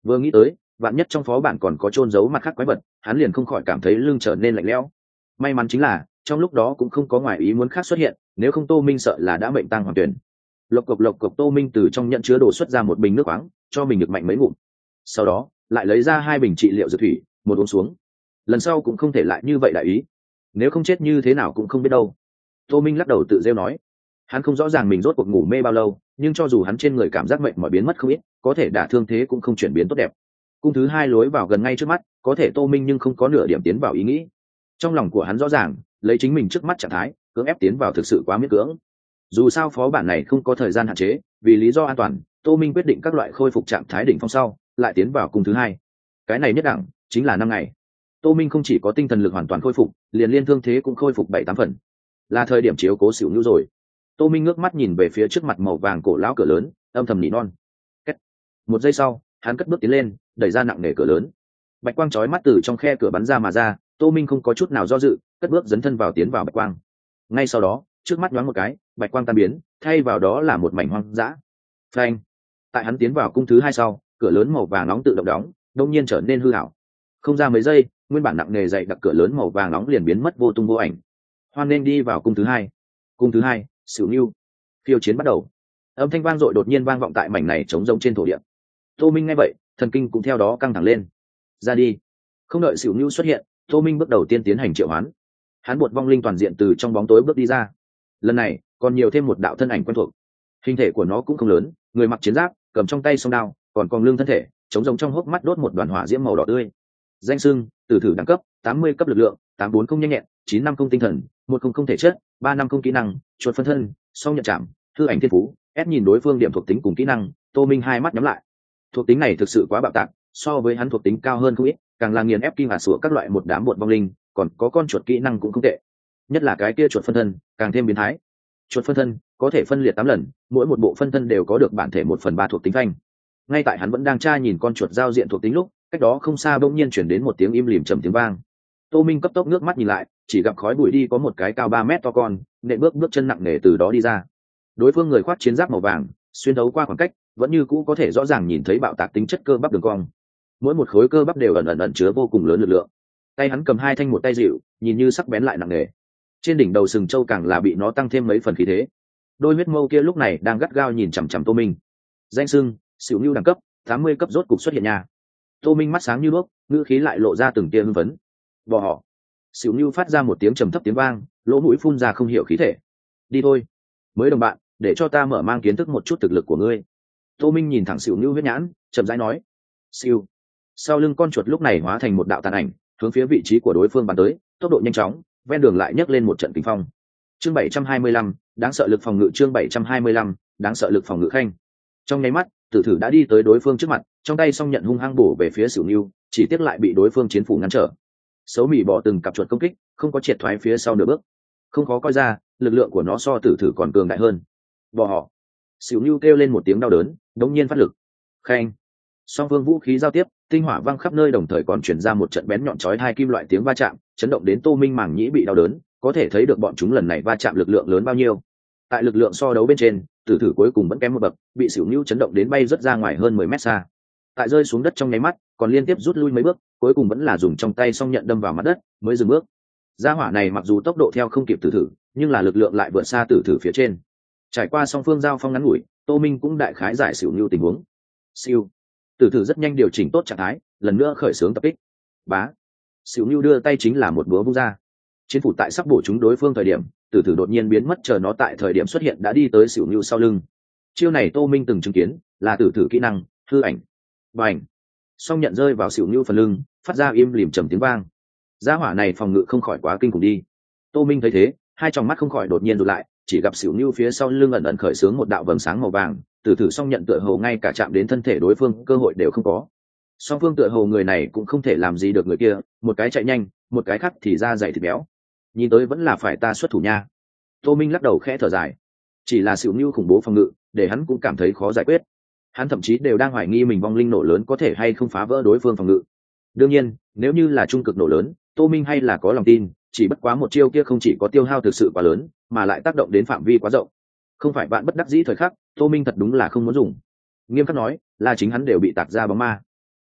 Vừa nghĩ tới vạn nhất trong phó bản còn có trôn giấu mặt khác quái vật, hắn liền không khỏi cảm thấy lưng trở nên lạnh lẽo. May mắn chính là trong lúc đó cũng không có ngoài ý muốn khác xuất hiện, nếu không Tô Minh sợ là đã mệnh tang hoàn tuyển. Lộc cộc lộc cộc, Tô Minh từ trong nhận chứa đồ xuất ra một bình nước khoáng, cho mình được mạnh mấy ngụm. Sau đó lại lấy ra hai bình trị liệu dược thủy, một uống xuống. Lần sau cũng không thể lại như vậy đại ý, nếu không chết như thế nào cũng không biết đâu. Tô Minh lắc đầu tự rêu nói. Hắn không rõ ràng mình rốt cuộc ngủ mê bao lâu, nhưng cho dù hắn trên người cảm giác mệt mỏi biến mất không ít, có thể đả thương thế cũng không chuyển biến tốt đẹp. Cung thứ hai lối vào gần ngay trước mắt, có thể Tô Minh nhưng không có nửa điểm tiến vào ý nghĩ. Trong lòng của hắn rõ ràng, lấy chính mình trước mắt trạng thái, cưỡng ép tiến vào thực sự quá miễn cưỡng. Dù sao phó bản này không có thời gian hạn chế, vì lý do an toàn, Tô Minh quyết định các loại khôi phục trạng thái đỉnh phong sau, lại tiến vào cung thứ hai. Cái này nhất đẳng chính là năm ngày. Tô Minh không chỉ có tinh thần lực hoàn toàn khôi phục, liền liên thương thế cũng khôi phục bảy tám phần. Là thời điểm chiếu cố xỉu nhu rồi. Tô Minh ngước mắt nhìn về phía trước mặt màu vàng cổ lão cửa lớn, âm thầm nỉ non. Kết. Một giây sau, hắn cất bước tiến lên, đẩy ra nặng nề cửa lớn. Bạch quang chói mắt từ trong khe cửa bắn ra mà ra, Tô Minh không có chút nào do dự, cất bước dấn thân vào tiến vào bạch quang. Ngay sau đó, trước mắt nhoáng một cái, bạch quang tan biến, thay vào đó là một mảnh hoang dã. Phanh. Tại hắn tiến vào cung thứ hai sau, cửa lớn màu vàng nóng tự động đóng, đột nhiên trở nên hư ảo. Không ra mấy giây, nguyên bản nặng nề dày đặc cửa lớn màu vàng nóng liền biến mất vô tung vô ảnh. Hoan nên đi vào cung thứ hai. Cung thứ hai, Sửu Nưu. Khiêu chiến bắt đầu. Âm thanh vang dội đột nhiên vang vọng tại mảnh này trống rỗng trên thổ địa. Tô Minh nghe vậy, thần kinh cũng theo đó căng thẳng lên. Ra đi. Không đợi Sửu Nưu xuất hiện, Tô Minh bước đầu tiên tiến hành triệu hoán. Hắn buộc vong linh toàn diện từ trong bóng tối bước đi ra. Lần này, còn nhiều thêm một đạo thân ảnh quen thuộc. Hình thể của nó cũng không lớn, người mặc chiến giáp, cầm trong tay song đao, còn còn lưng thân thể, trống rỗng trong hốc mắt đốt một đoàn hỏa diễm màu đỏ tươi. Danh xưng, tử thử đẳng cấp, tám mươi cấp lực lượng, tám bốn không nhanh nhẹn, chín năm không tinh thần, một không không thể chất, ba năm không kỹ năng, chuột phân thân, song nhận chạm, hư ảnh thiên phú. Ép nhìn đối phương điểm thuộc tính cùng kỹ năng, Tô Minh hai mắt nhắm lại. Thuộc tính này thực sự quá bạo tạc, so với hắn thuộc tính cao hơn không ít, càng là nghiền ép kim hạt sủa các loại một đám bột vong linh, còn có con chuột kỹ năng cũng không tệ. Nhất là cái kia chuột phân thân, càng thêm biến thái. Chuột phân thân có thể phân liệt tám lần, mỗi một bộ phân thân đều có được bản thể một phần ba thuộc tính phanh. Ngay tại hắn vẫn đang tra nhìn con chuột giao diện thuộc tính lúc, cách đó không xa bỗng nhiên chuyển đến một tiếng im lìm trầm tiếng vang. Tô Minh cấp tốc nước mắt nhìn lại, chỉ gặp khói bụi đi có một cái cao ba mét to con, nện bước bước chân nặng nề từ đó đi ra. Đối phương người khoác chiến giáp màu vàng, xuyên đấu qua khoảng cách, vẫn như cũ có thể rõ ràng nhìn thấy bạo tạc tính chất cơ bắp đường cong. Mỗi một khối cơ bắp đều ẩn ẩn ẩn chứa vô cùng lớn lực lượng. Tay hắn cầm hai thanh một tay dịu, nhìn như sắc bén lại nặng nề. Trên đỉnh đầu sừng châu càng là bị nó tăng thêm mấy phần khí thế. Đôi huyết mâu kia lúc này đang gắt gao nhìn chằm chằm Tô Minh. Danh xưng, Sửu Nưu đẳng cấp, tám mươi cấp rốt cục xuất hiện nha. Tô Minh mắt sáng như đuốc, ngữ khí lại lộ ra từng tia hưng phấn. Bò họ. Sửu Nưu phát ra một tiếng trầm thấp tiếng vang, lỗ mũi phun ra không hiểu khí thể. Đi thôi, mới đồng bạn, để cho ta mở mang kiến thức một chút thực lực của ngươi. Tô Minh nhìn thẳng Sửu Nưu huyết nhãn, chậm rãi nói. Siêu. Sau lưng con chuột lúc này hóa thành một đạo tàn ảnh, hướng phía vị trí của đối phương bắn tới, tốc độ nhanh chóng, ven đường lại nhấc lên một trận kinh phong. Chương bảy trăm hai mươi lăm, đáng sợ lực phòng ngự. Chương bảy trăm hai mươi lăm, đáng sợ lực phòng ngự khanh. Trong nháy mắt, tử thử đã đi tới đối phương trước mặt, trong tay song nhận hung hăng bổ về phía Sửu Nưu, chỉ tiếc lại bị đối phương chiến phủ ngăn trở. Xấu mỉ bỏ từng cặp chuột công kích, không có triệt thoái phía sau nửa bước. Không khó coi ra, lực lượng của nó so tử thử còn cường đại hơn. Bỏ họ. Sửu Nưu kêu lên một tiếng đau đớn, đống nhiên phát lực. Khanh. Song phương vũ khí giao tiếp, tinh hỏa văng khắp nơi, đồng thời còn truyền ra một trận bén nhọn chói hai kim loại tiếng va chạm, chấn động đến Tô Minh màng nhĩ bị đau đớn, có thể thấy được bọn chúng lần này va chạm lực lượng lớn bao nhiêu. Tại lực lượng so đấu bên trên, tử thử cuối cùng vẫn kém một bậc, bị Sửu Nưu chấn động đến bay rất ra ngoài hơn mười mét xa. Tại rơi xuống đất trong nháy mắt, còn liên tiếp rút lui mấy bước, cuối cùng vẫn là dùng trong tay song nhận đâm vào mặt đất, mới dừng bước. Gia hỏa này mặc dù tốc độ theo không kịp tử thử, nhưng là lực lượng lại vượt xa tử thử phía trên. Trải qua song phương giao phong ngắn ngủi, Tô Minh cũng đại khái giải Sửu Nưu tình huống. Siêu. Tử thử rất nhanh điều chỉnh tốt trạng thái, lần nữa khởi xướng tập kích. Bá. Sửu Nưu đưa tay chính là một búa vung ra. Chiến phủ tại sắp bổ trúng đối phương thời điểm, tử thử đột nhiên biến mất, chờ nó tại thời điểm xuất hiện đã đi tới Sửu Nưu sau lưng. Chiêu này Tô Minh từng chứng kiến, là tử thử kỹ năng hư ảnh. Bành. Song nhận rơi vào Sửu Nưu phần lưng, phát ra im lìm trầm tiếng vang. Gia hỏa này phòng ngự không khỏi quá kinh khủng đi. Tô Minh thấy thế, hai tròng mắt không khỏi đột nhiên rụt lại, chỉ gặp Sửu Nưu phía sau lưng ẩn ẩn khởi xướng một đạo vầng sáng màu vàng, tử thử song nhận tựa hồ ngay cả chạm đến thân thể đối phương cơ hội đều không có. Song phương tựa hồ người này cũng không thể làm gì được người kia, một cái chạy nhanh, một cái khác thì ra dày thịt béo. Nhìn tới vẫn là phải ta xuất thủ nha. Tô Minh lắc đầu khẽ thở dài. Chỉ là Sửu Nưu khủng bố phòng ngự, để hắn cũng cảm thấy khó giải quyết. Hắn thậm chí đều đang hoài nghi mình vong linh nổ lớn có thể hay không phá vỡ đối phương phòng ngự. Đương nhiên, nếu như là trung cực nổ lớn, Tô Minh hay là có lòng tin, chỉ bất quá một chiêu kia không chỉ có tiêu hao thực sự quá lớn, mà lại tác động đến phạm vi quá rộng. Không phải bạn bất đắc dĩ thời khắc, Tô Minh thật đúng là không muốn dùng. Nghiêm khắc nói, là chính hắn đều bị tạc ra bóng ma.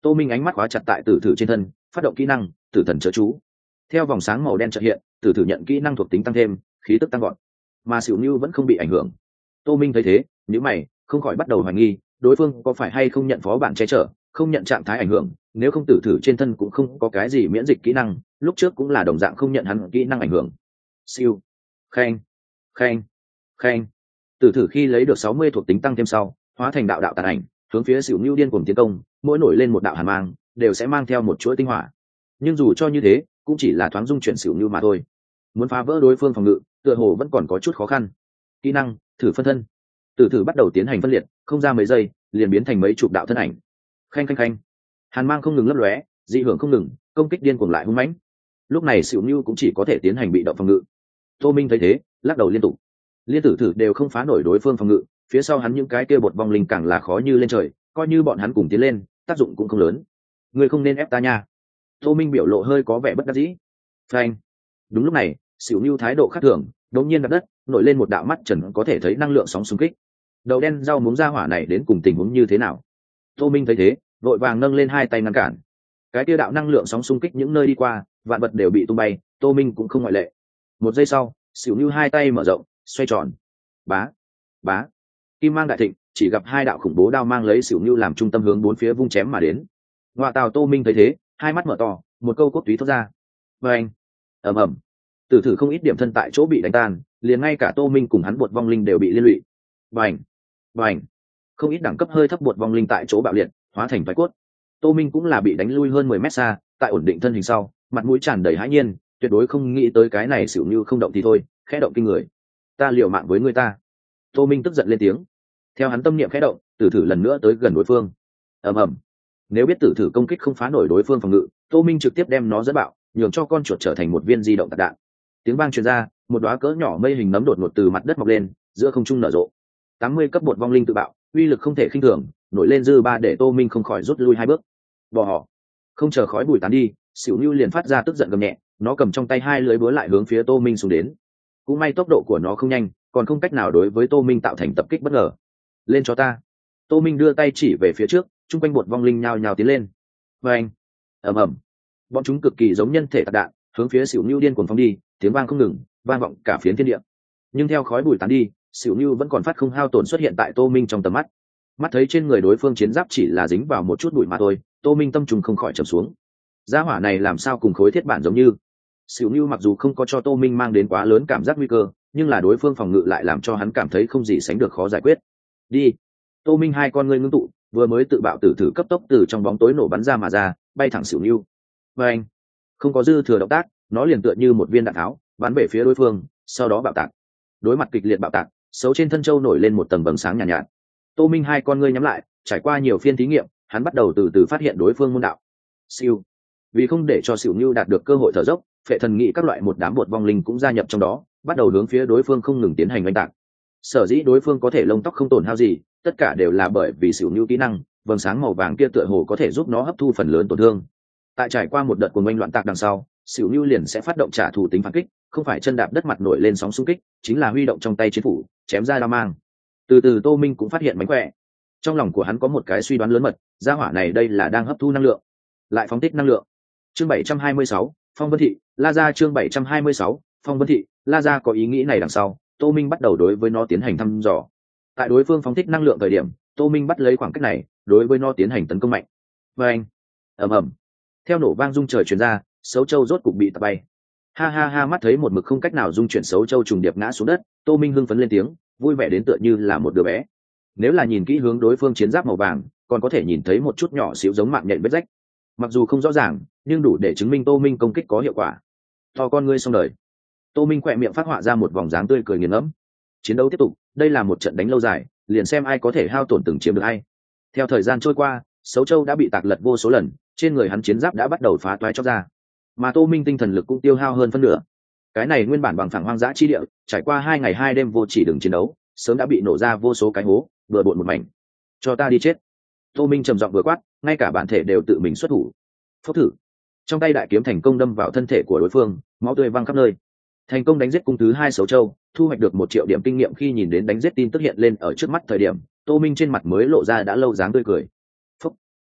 Tô Minh ánh mắt khóa chặt tại tử thử trên thân, phát động kỹ năng tử thần chớ chú. Theo vòng sáng màu đen chợt hiện, tử thử nhận kỹ năng thuộc tính tăng thêm, khí tức tăng gọn, mà Sửu Nưu vẫn không bị ảnh hưởng. Tô Minh thấy thế, nhíu mày, không khỏi bắt đầu hoài nghi, đối phương có phải hay không nhận phó bản che chở, không nhận trạng thái ảnh hưởng, nếu không tử thử trên thân cũng không có cái gì miễn dịch kỹ năng, lúc trước cũng là đồng dạng không nhận hắn kỹ năng ảnh hưởng. Siêu, khen, khen, khen. Tử thử khi lấy được sáu mươi thuộc tính tăng thêm sau, hóa thành đạo đạo tàn ảnh, hướng phía Sửu Nưu điên cuồng tiến công, mỗi nổi lên một đạo hàn mang, đều sẽ mang theo một chuỗi tinh hỏa. Nhưng dù cho như thế, cũng chỉ là thoáng dung chuyển Sửu Nưu mà thôi. Muốn phá vỡ đối phương phòng ngự, tựa hồ vẫn còn có chút khó khăn. Kỹ năng thử phân thân. Tử thử bắt đầu tiến hành phân liệt, không ra mấy giây liền biến thành mấy chục đạo thân ảnh. Khanh khanh khanh, hàn mang không ngừng lấp lóe, dị hưởng không ngừng, công kích điên cuồng lại hung mãnh. Lúc này Sửu Nưu cũng chỉ có thể tiến hành bị động phòng ngự. Tô Minh thấy thế, lắc đầu liên tục. Liên tử thử đều không phá nổi đối phương phòng ngự, phía sau hắn những cái kia bột vong linh càng là khó như lên trời, coi như bọn hắn cùng tiến lên, tác dụng cũng không lớn. Ngươi không nên ép ta nha. Tô Minh biểu lộ hơi có vẻ bất đắc dĩ. Phanh. Đúng lúc này, Sửu Nưu thái độ khác thường, đống nhiên đập đất, nổi lên một đạo mắt trần có thể thấy năng lượng sóng xung kích. Đầu đen rau muống ra hỏa này đến cùng tình huống như thế nào? Tô Minh thấy thế, vội vàng nâng lên hai tay ngăn cản. Cái kia đạo năng lượng sóng xung kích những nơi đi qua, vạn vật đều bị tung bay, Tô Minh cũng không ngoại lệ. Một giây sau, Sửu Nưu hai tay mở rộng, xoay tròn. Bá, bá. Kim mang đại thịnh, chỉ gặp hai đạo khủng bố đao mang lấy Sửu Nưu làm trung tâm hướng bốn phía vung chém mà đến. Ngoại Tào Tô Minh thấy thế, hai mắt mở to, một câu cốt túy thoát ra. Và anh, ầm ầm. Tử thử không ít điểm thân tại chỗ bị đánh tan, liền ngay cả Tô Minh cùng hắn bột vong linh đều bị liên lụy. Bành, bành. Không ít đẳng cấp hơi thấp bột vong linh tại chỗ bạo liệt, hóa thành vài cốt. Tô Minh cũng là bị đánh lui hơn mười mét xa, tại ổn định thân hình sau, mặt mũi tràn đầy hãi nhiên, tuyệt đối không nghĩ tới cái này Sửu Nưu không động thì thôi, khẽ động kinh người. Ta liều mạng với ngươi ta. Tô Minh tức giận lên tiếng. Theo hắn tâm niệm khẽ động, tử thử lần nữa tới gần đối phương. Ầm ầm. Nếu biết tử thử công kích không phá nổi đối phương phòng ngự, Tô Minh trực tiếp đem nó dẫn bạo, nhường cho con chuột trở thành một viên di động tạc đạn. Tiếng vang truyền ra, một đóa cỡ nhỏ mây hình nấm đột ngột từ mặt đất mọc lên, giữa không trung nở rộ. tám mươi cấp bột vong linh tự bạo, uy lực không thể khinh thường, nổi lên dư ba để Tô Minh không khỏi rút lui hai bước. Bỏ họ. Không chờ khói bụi tán đi, Sửu Nưu liền phát ra tức giận gầm nhẹ, nó cầm trong tay hai lưới búa lại hướng phía Tô Minh xuống đến. Cũng may tốc độ của nó không nhanh, còn không cách nào đối với Tô Minh tạo thành tập kích bất ngờ. Lên cho ta. Tô Minh đưa tay chỉ về phía trước, chung quanh bột vong linh nhào nhào tiến lên. Và anh, ầm ầm, bọn chúng cực kỳ giống nhân thể tạc đạn, hướng phía Sửu Nưu điên cuồng phóng đi, tiếng vang không ngừng, vang vọng cả phiến thiên địa. Nhưng theo khói bụi tán đi, Sửu Nưu vẫn còn phát không hao tổn xuất hiện tại Tô Minh trong tầm mắt. Mắt thấy trên người đối phương chiến giáp chỉ là dính vào một chút bụi mà thôi, Tô Minh tâm trùng không khỏi trầm xuống. Gia hỏa này làm sao cùng khối thiết bản giống như? Sửu Nưu mặc dù không có cho Tô Minh mang đến quá lớn cảm giác nguy cơ, nhưng là đối phương phòng ngự lại làm cho hắn cảm thấy không gì sánh được khó giải quyết. Đi. Tô Minh hai con ngươi ngưng tụ, vừa mới tự bạo tử thử cấp tốc từ trong bóng tối nổ bắn ra mà ra, bay thẳng Sửu Nưu. Và anh, không có dư thừa động tác, nó liền tựa như một viên đạn tháo, bắn về phía đối phương, sau đó bạo tạc. Đối mặt kịch liệt bạo tạc, xấu trên thân châu nổi lên một tầng vầng sáng nhàn nhạt, nhạt. Tô Minh hai con ngươi nhắm lại, trải qua nhiều phiên thí nghiệm, hắn bắt đầu từ từ phát hiện đối phương môn đạo. Siêu. Vì không để cho Sửu Nưu đạt được cơ hội thở dốc, Phệ Thần Nghị các loại một đám bột vong linh cũng gia nhập trong đó, bắt đầu hướng phía đối phương không ngừng tiến hành oanh tạc. Sở dĩ đối phương có thể lông tóc không tổn hao gì, tất cả đều là bởi vì Sửu Nưu kỹ năng, vầng sáng màu vàng kia tựa hồ có thể giúp nó hấp thu phần lớn tổn thương. Tại trải qua một đợt cuồng oanh loạn tạc đằng sau, Sửu Nưu liền sẽ phát động trả thù tính phản kích, không phải chân đạp đất mặt nổi lên sóng xung kích, chính là huy động trong tay chiến phủ, chém ra đao mang. Từ từ Tô Minh cũng phát hiện mánh khỏe. Trong lòng của hắn có một cái suy đoán lớn mật, gia hỏa này đây là đang hấp thu năng lượng, lại phóng thích năng lượng. Chương bảy trăm hai mươi sáu, Phong Vân Thị, La Gia. Chương bảy trăm hai mươi sáu, Phong Vân Thị, La Gia. Có ý nghĩ này đằng sau, Tô Minh bắt đầu đối với nó tiến hành thăm dò. Tại đối phương phóng thích năng lượng thời điểm, Tô Minh bắt lấy khoảng cách này, đối với nó tiến hành tấn công mạnh. Và anh, ầm ầm, theo nổ vang rung trời truyền ra, Sấu Châu rốt cục bị tạt bay. Ha ha ha, mắt thấy một mực không cách nào dung chuyển Sấu Châu trùng điệp ngã xuống đất, Tô Minh hưng phấn lên tiếng, vui vẻ đến tựa như là một đứa bé. Nếu là nhìn kỹ hướng đối phương chiến giáp màu vàng, còn có thể nhìn thấy một chút nhỏ xíu giống mạng nhện vết rách. Mặc dù không rõ ràng, nhưng đủ để chứng minh Tô Minh công kích có hiệu quả. To con ngươi xong đời. Tô Minh khỏe miệng phát họa ra một vòng dáng tươi cười nghiền ngẫm. Chiến đấu tiếp tục, đây là một trận đánh lâu dài, liền xem ai có thể hao tổn từng chiếm được ai. Theo thời gian trôi qua, Sấu Châu đã bị tạc lật vô số lần, trên người hắn chiến giáp đã bắt đầu phá toái chóc ra, mà Tô Minh tinh thần lực cũng tiêu hao hơn phân nửa. Cái này nguyên bản bằng phẳng hoang dã chi địa, trải qua hai ngày hai đêm vô chỉ đường chiến đấu, sớm đã bị nổ ra vô số cái hố, vừa bộn một mảnh. Cho ta đi chết. Tô Minh trầm giọng vừa quát, ngay cả bản thể đều tự mình xuất thủ. Phốc thử. Trong tay đại kiếm thành công đâm vào thân thể của đối phương, máu tươi văng khắp nơi. Thành công đánh giết cung thứ hai Sấu Châu, thu hoạch được một triệu điểm kinh nghiệm. Khi nhìn đến đánh giết tin tức hiện lên ở trước mắt thời điểm, Tô Minh trên mặt mới lộ ra đã lâu dáng tươi cười. Phốc.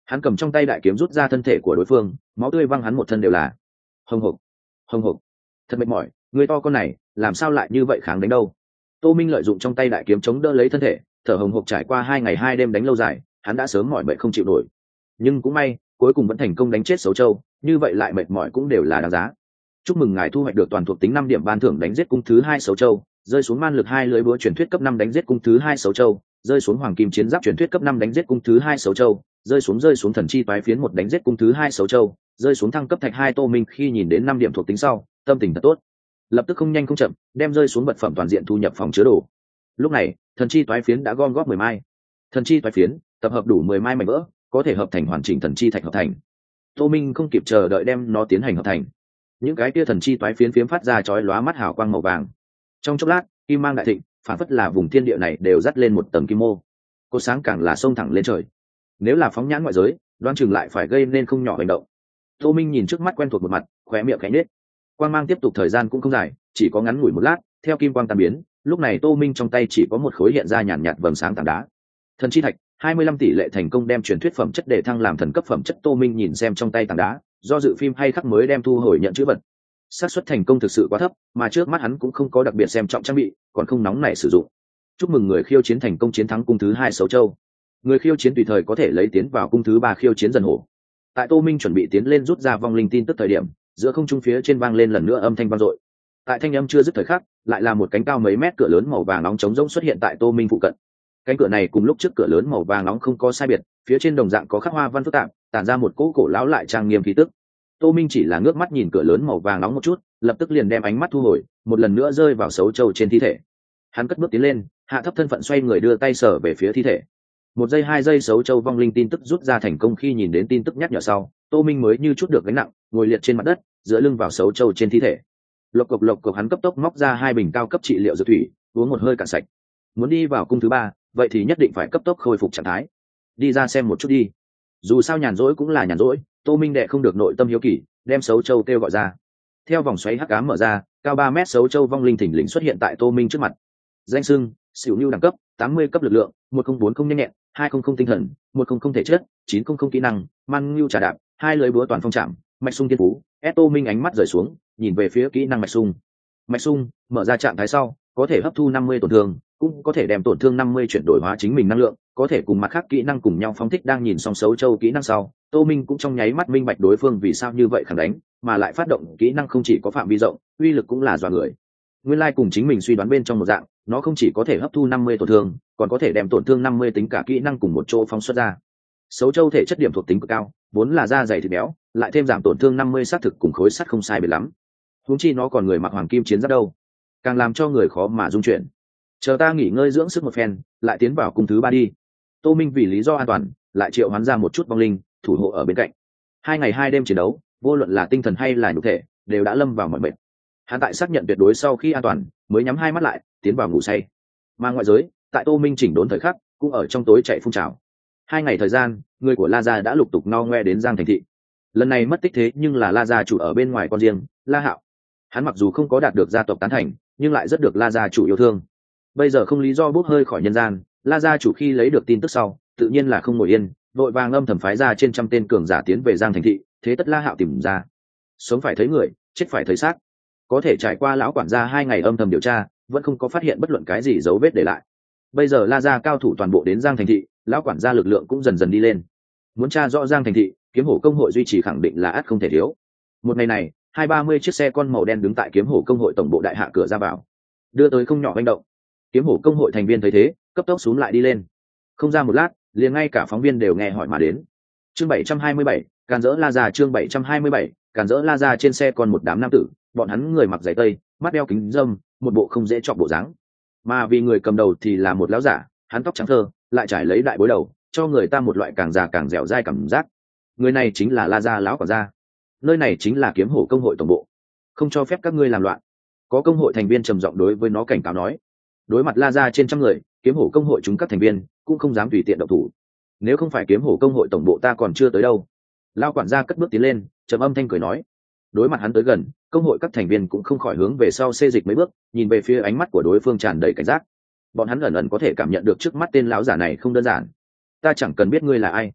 Hắn cầm trong tay đại kiếm rút ra thân thể của đối phương, máu tươi văng hắn một thân đều là. Hồng hộc, hồng hộc, thật mệt mỏi, người to con này làm sao lại như vậy kháng đánh đâu. Tô Minh lợi dụng trong tay đại kiếm chống đỡ lấy thân thể, thở hồng hộc trải qua hai ngày hai đêm đánh lâu dài, hắn đã sớm mỏi mệt không chịu nổi. Nhưng cũng may, cuối cùng vẫn thành công đánh chết Sấu Châu, như vậy lại mệt mỏi cũng đều là đáng giá. Chúc mừng ngài thu hoạch được toàn thuộc tính năm điểm ban thưởng đánh giết cung thứ hai Sấu Châu, rơi xuống man lực hai lưới búa truyền thuyết cấp năm đánh giết cung thứ hai Sấu Châu, rơi xuống hoàng kim chiến giáp truyền thuyết cấp năm đánh giết cung thứ hai Sấu Châu, rơi xuống rơi xuống thần chi toái phiến một đánh giết cung thứ hai Sấu Châu, rơi xuống thăng cấp thạch hai. Tô Minh khi nhìn đến năm điểm thuộc tính sau, tâm tình thật tốt, lập tức không nhanh không chậm đem rơi xuống vật phẩm toàn diện thu nhập phòng chứa đồ. Lúc này thần chi toái phiến đã gom góp mười mai. Thần chi toái phiến tập hợp đủ mười mai mảnh vỡ, có thể hợp thành hoàn chỉnh thần chi thạch hợp thành. Tô Minh không kịp chờ đợi đem nó tiến hành hợp thành. Những cái kia thần chi toái phiến phiếm phát ra chói lóa mắt hào quang màu vàng. Trong chốc lát, kim mang đại thịnh, phản phất là vùng thiên địa này đều dắt lên một tầng kim mô. Cột sáng càng là sông thẳng lên trời. Nếu là phóng nhãn ngoại giới, đoán chừng lại phải gây nên không nhỏ hành động. Tô Minh nhìn trước mắt quen thuộc một mặt, khóe miệng khẽ nhếch. Quang mang tiếp tục thời gian cũng không dài, chỉ có ngắn ngủi một lát, theo kim quang tan biến, lúc này Tô Minh trong tay chỉ có một khối hiện ra nhàn nhạt vầng sáng tảng đá. Thần chi thạch, hai mươi lăm tỷ lệ thành công đem truyền thuyết phẩm chất để thăng làm thần cấp phẩm chất. Tô Minh nhìn xem trong tay tảng đá, do dự phim hay khắc mới đem thu hồi nhận chữ vật. Xác suất thành công thực sự quá thấp, mà trước mắt hắn cũng không có đặc biệt xem trọng trang bị, còn không nóng nảy sử dụng. Chúc mừng người khiêu chiến thành công chiến thắng cung thứ hai Sấu Châu. Người khiêu chiến tùy thời có thể lấy tiến vào cung thứ ba khiêu chiến dần hổ. Tại Tô Minh chuẩn bị tiến lên rút ra vong linh tin tức thời điểm, giữa không trung phía trên vang lên lần nữa âm thanh vang dội. Tại thanh âm chưa dứt thời khắc, lại là một cánh cao mấy mét cửa lớn màu vàng nóng trống rỗng xuất hiện tại Tô Minh phụ cận. Cánh cửa này cùng lúc trước cửa lớn màu vàng nóng không có sai biệt, phía trên đồng dạng có khắc hoa văn phức tạp, tản ra một cỗ cổ lão lại trang nghiêm khí tức. Tô Minh chỉ là ngước mắt nhìn cửa lớn màu vàng nóng một chút, lập tức liền đem ánh mắt thu hồi, một lần nữa rơi vào Sấu Châu trên thi thể. Hắn cất bước tiến lên, hạ thấp thân phận xoay người đưa tay sờ về phía thi thể. Một giây hai giây Sấu Châu vong linh tin tức rút ra thành công. Khi nhìn đến tin tức nhắc nhở sau, Tô Minh mới như chút được gánh nặng, ngồi liệt trên mặt đất, dựa lưng vào Sấu Châu trên thi thể. Lộc cộc lộc cộc hắn cấp tốc móc ra hai bình cao cấp trị liệu dược thủy, uống một hơi cạn sạch. Muốn đi vào cung thứ ba, vậy thì nhất định phải cấp tốc khôi phục trạng thái. Đi ra xem một chút đi. Dù sao nhàn rỗi cũng là nhàn rỗi, Tô Minh đệ không được nội tâm hiếu kỳ, đem Sấu Châu kêu gọi ra. Theo vòng xoáy hắc ám mở ra, cao ba mét Sấu Châu vong linh thỉnh lình xuất hiện tại Tô Minh trước mặt. Danh xưng: Sửu Nưu đẳng cấp, tám mươi cấp lực lượng, một không bốn không nhanh nhẹn, hai không không tinh thần, một không không thể chất, chín không không kỹ năng, Man Nưu trà đạp, hai lưới búa toàn phong trảm, mạch sung thiên phú. ét Tô Minh ánh mắt rời xuống, nhìn về phía kỹ năng mạch sung. Mạch sung mở ra trạng thái sau, có thể hấp thu năm mươi tổn thương, cũng có thể đem tổn thương năm mươi chuyển đổi hóa chính mình năng lượng, có thể cùng mặt khác kỹ năng cùng nhau phóng thích. Đang nhìn xong Sấu Châu kỹ năng sau, Tô Minh cũng trong nháy mắt minh bạch đối phương vì sao như vậy khẳng đánh, mà lại phát động kỹ năng không chỉ có phạm vi rộng, uy lực cũng là dọa người. Nguyên lai like cùng chính mình suy đoán bên trong một dạng, nó không chỉ có thể hấp thu năm mươi tổn thương, còn có thể đem tổn thương năm mươi tính cả kỹ năng cùng một chỗ phóng xuất ra. Sấu Châu thể chất điểm thuộc tính cực cao, vốn là da dày thịt béo, lại thêm giảm tổn thương năm mươi xác thực cùng khối sắt không sai biệt lắm. Huống chi nó còn người mặc hoàng kim chiến giáp đâu, càng làm cho người khó mà dung chuyển. Chờ ta nghỉ ngơi dưỡng sức một phen, lại tiến vào cung thứ ba đi. Tô Minh vì lý do an toàn, lại triệu hoán ra một chút vong linh, thủ hộ ở bên cạnh. Hai ngày hai đêm chiến đấu, vô luận là tinh thần hay là nhục thể, đều đã lâm vào mọi mệt. Hắn tại xác nhận tuyệt đối sau khi an toàn, mới nhắm hai mắt lại, tiến vào ngủ say. Mà ngoại giới, tại Tô Minh chỉnh đốn thời khắc, cũng ở trong tối chạy phun trào. Hai ngày thời gian, người của La Gia đã lục tục no ngoe đến Giang Thành thị. Lần này mất tích thế nhưng là La Gia chủ ở bên ngoài con riêng, La Hạo. Hắn mặc dù không có đạt được gia tộc tán thành, nhưng lại rất được La Gia chủ yêu thương. Bây giờ không lý do bốc hơi khỏi nhân gian, La Gia chủ khi lấy được tin tức sau, tự nhiên là không ngồi yên, vội vàng âm thầm phái ra trên trăm tên cường giả tiến về Giang Thành thị, thế tất La Hạo tìm ra. Sống phải thấy người, chết phải thấy xác. Có thể trải qua lão quản gia hai ngày âm thầm điều tra, vẫn không có phát hiện bất luận cái gì dấu vết để lại. Bây giờ La Gia cao thủ toàn bộ đến Giang Thành thị, lão quản gia lực lượng cũng dần dần đi lên. Muốn tra rõ Giang Thành thị, kiếm hổ công hội duy trì khẳng định là ắt không thể thiếu. Một ngày này, hai ba mươi chiếc xe con màu đen đứng tại kiếm hổ công hội tổng bộ đại hạ cửa ra vào, đưa tới không nhỏ manh động. Kiếm hổ công hội thành viên thấy thế, cấp tốc xuống lại đi lên. Không ra một lát, liền ngay cả phóng viên đều nghe hỏi mà đến. Chương bảy trăm hai mươi bảy, càn dỡ La Gia. Chương bảy trăm hai mươi bảy, càn dỡ La Gia. Trên xe còn một đám nam tử, bọn hắn người mặc giày tây, mắt đeo kính râm, một bộ không dễ chọc bộ dáng. Mà vì người cầm đầu thì là một lão giả, hắn tóc trắng thơ, lại trải lấy đại bối đầu, cho người ta một loại càng già càng dẻo dai cảm giác. Người này chính là La Gia lão quản gia. Nơi này chính là kiếm hổ công hội tổng bộ, không cho phép các ngươi làm loạn. Có công hội thành viên trầm giọng đối với nó cảnh cáo nói. Đối mặt La Gia trên trăm người, kiếm hổ công hội chúng các thành viên cũng không dám tùy tiện động thủ. Nếu không phải kiếm hổ công hội tổng bộ ta còn chưa tới đâu. Lão quản gia cất bước tiến lên, trầm âm thanh cười nói. Đối mặt hắn tới gần, công hội các thành viên cũng không khỏi hướng về sau xê dịch mấy bước, nhìn về phía ánh mắt của đối phương tràn đầy cảnh giác. Bọn hắn ẩn ẩn có thể cảm nhận được trước mắt tên lão giả này không đơn giản. Ta chẳng cần biết ngươi là ai,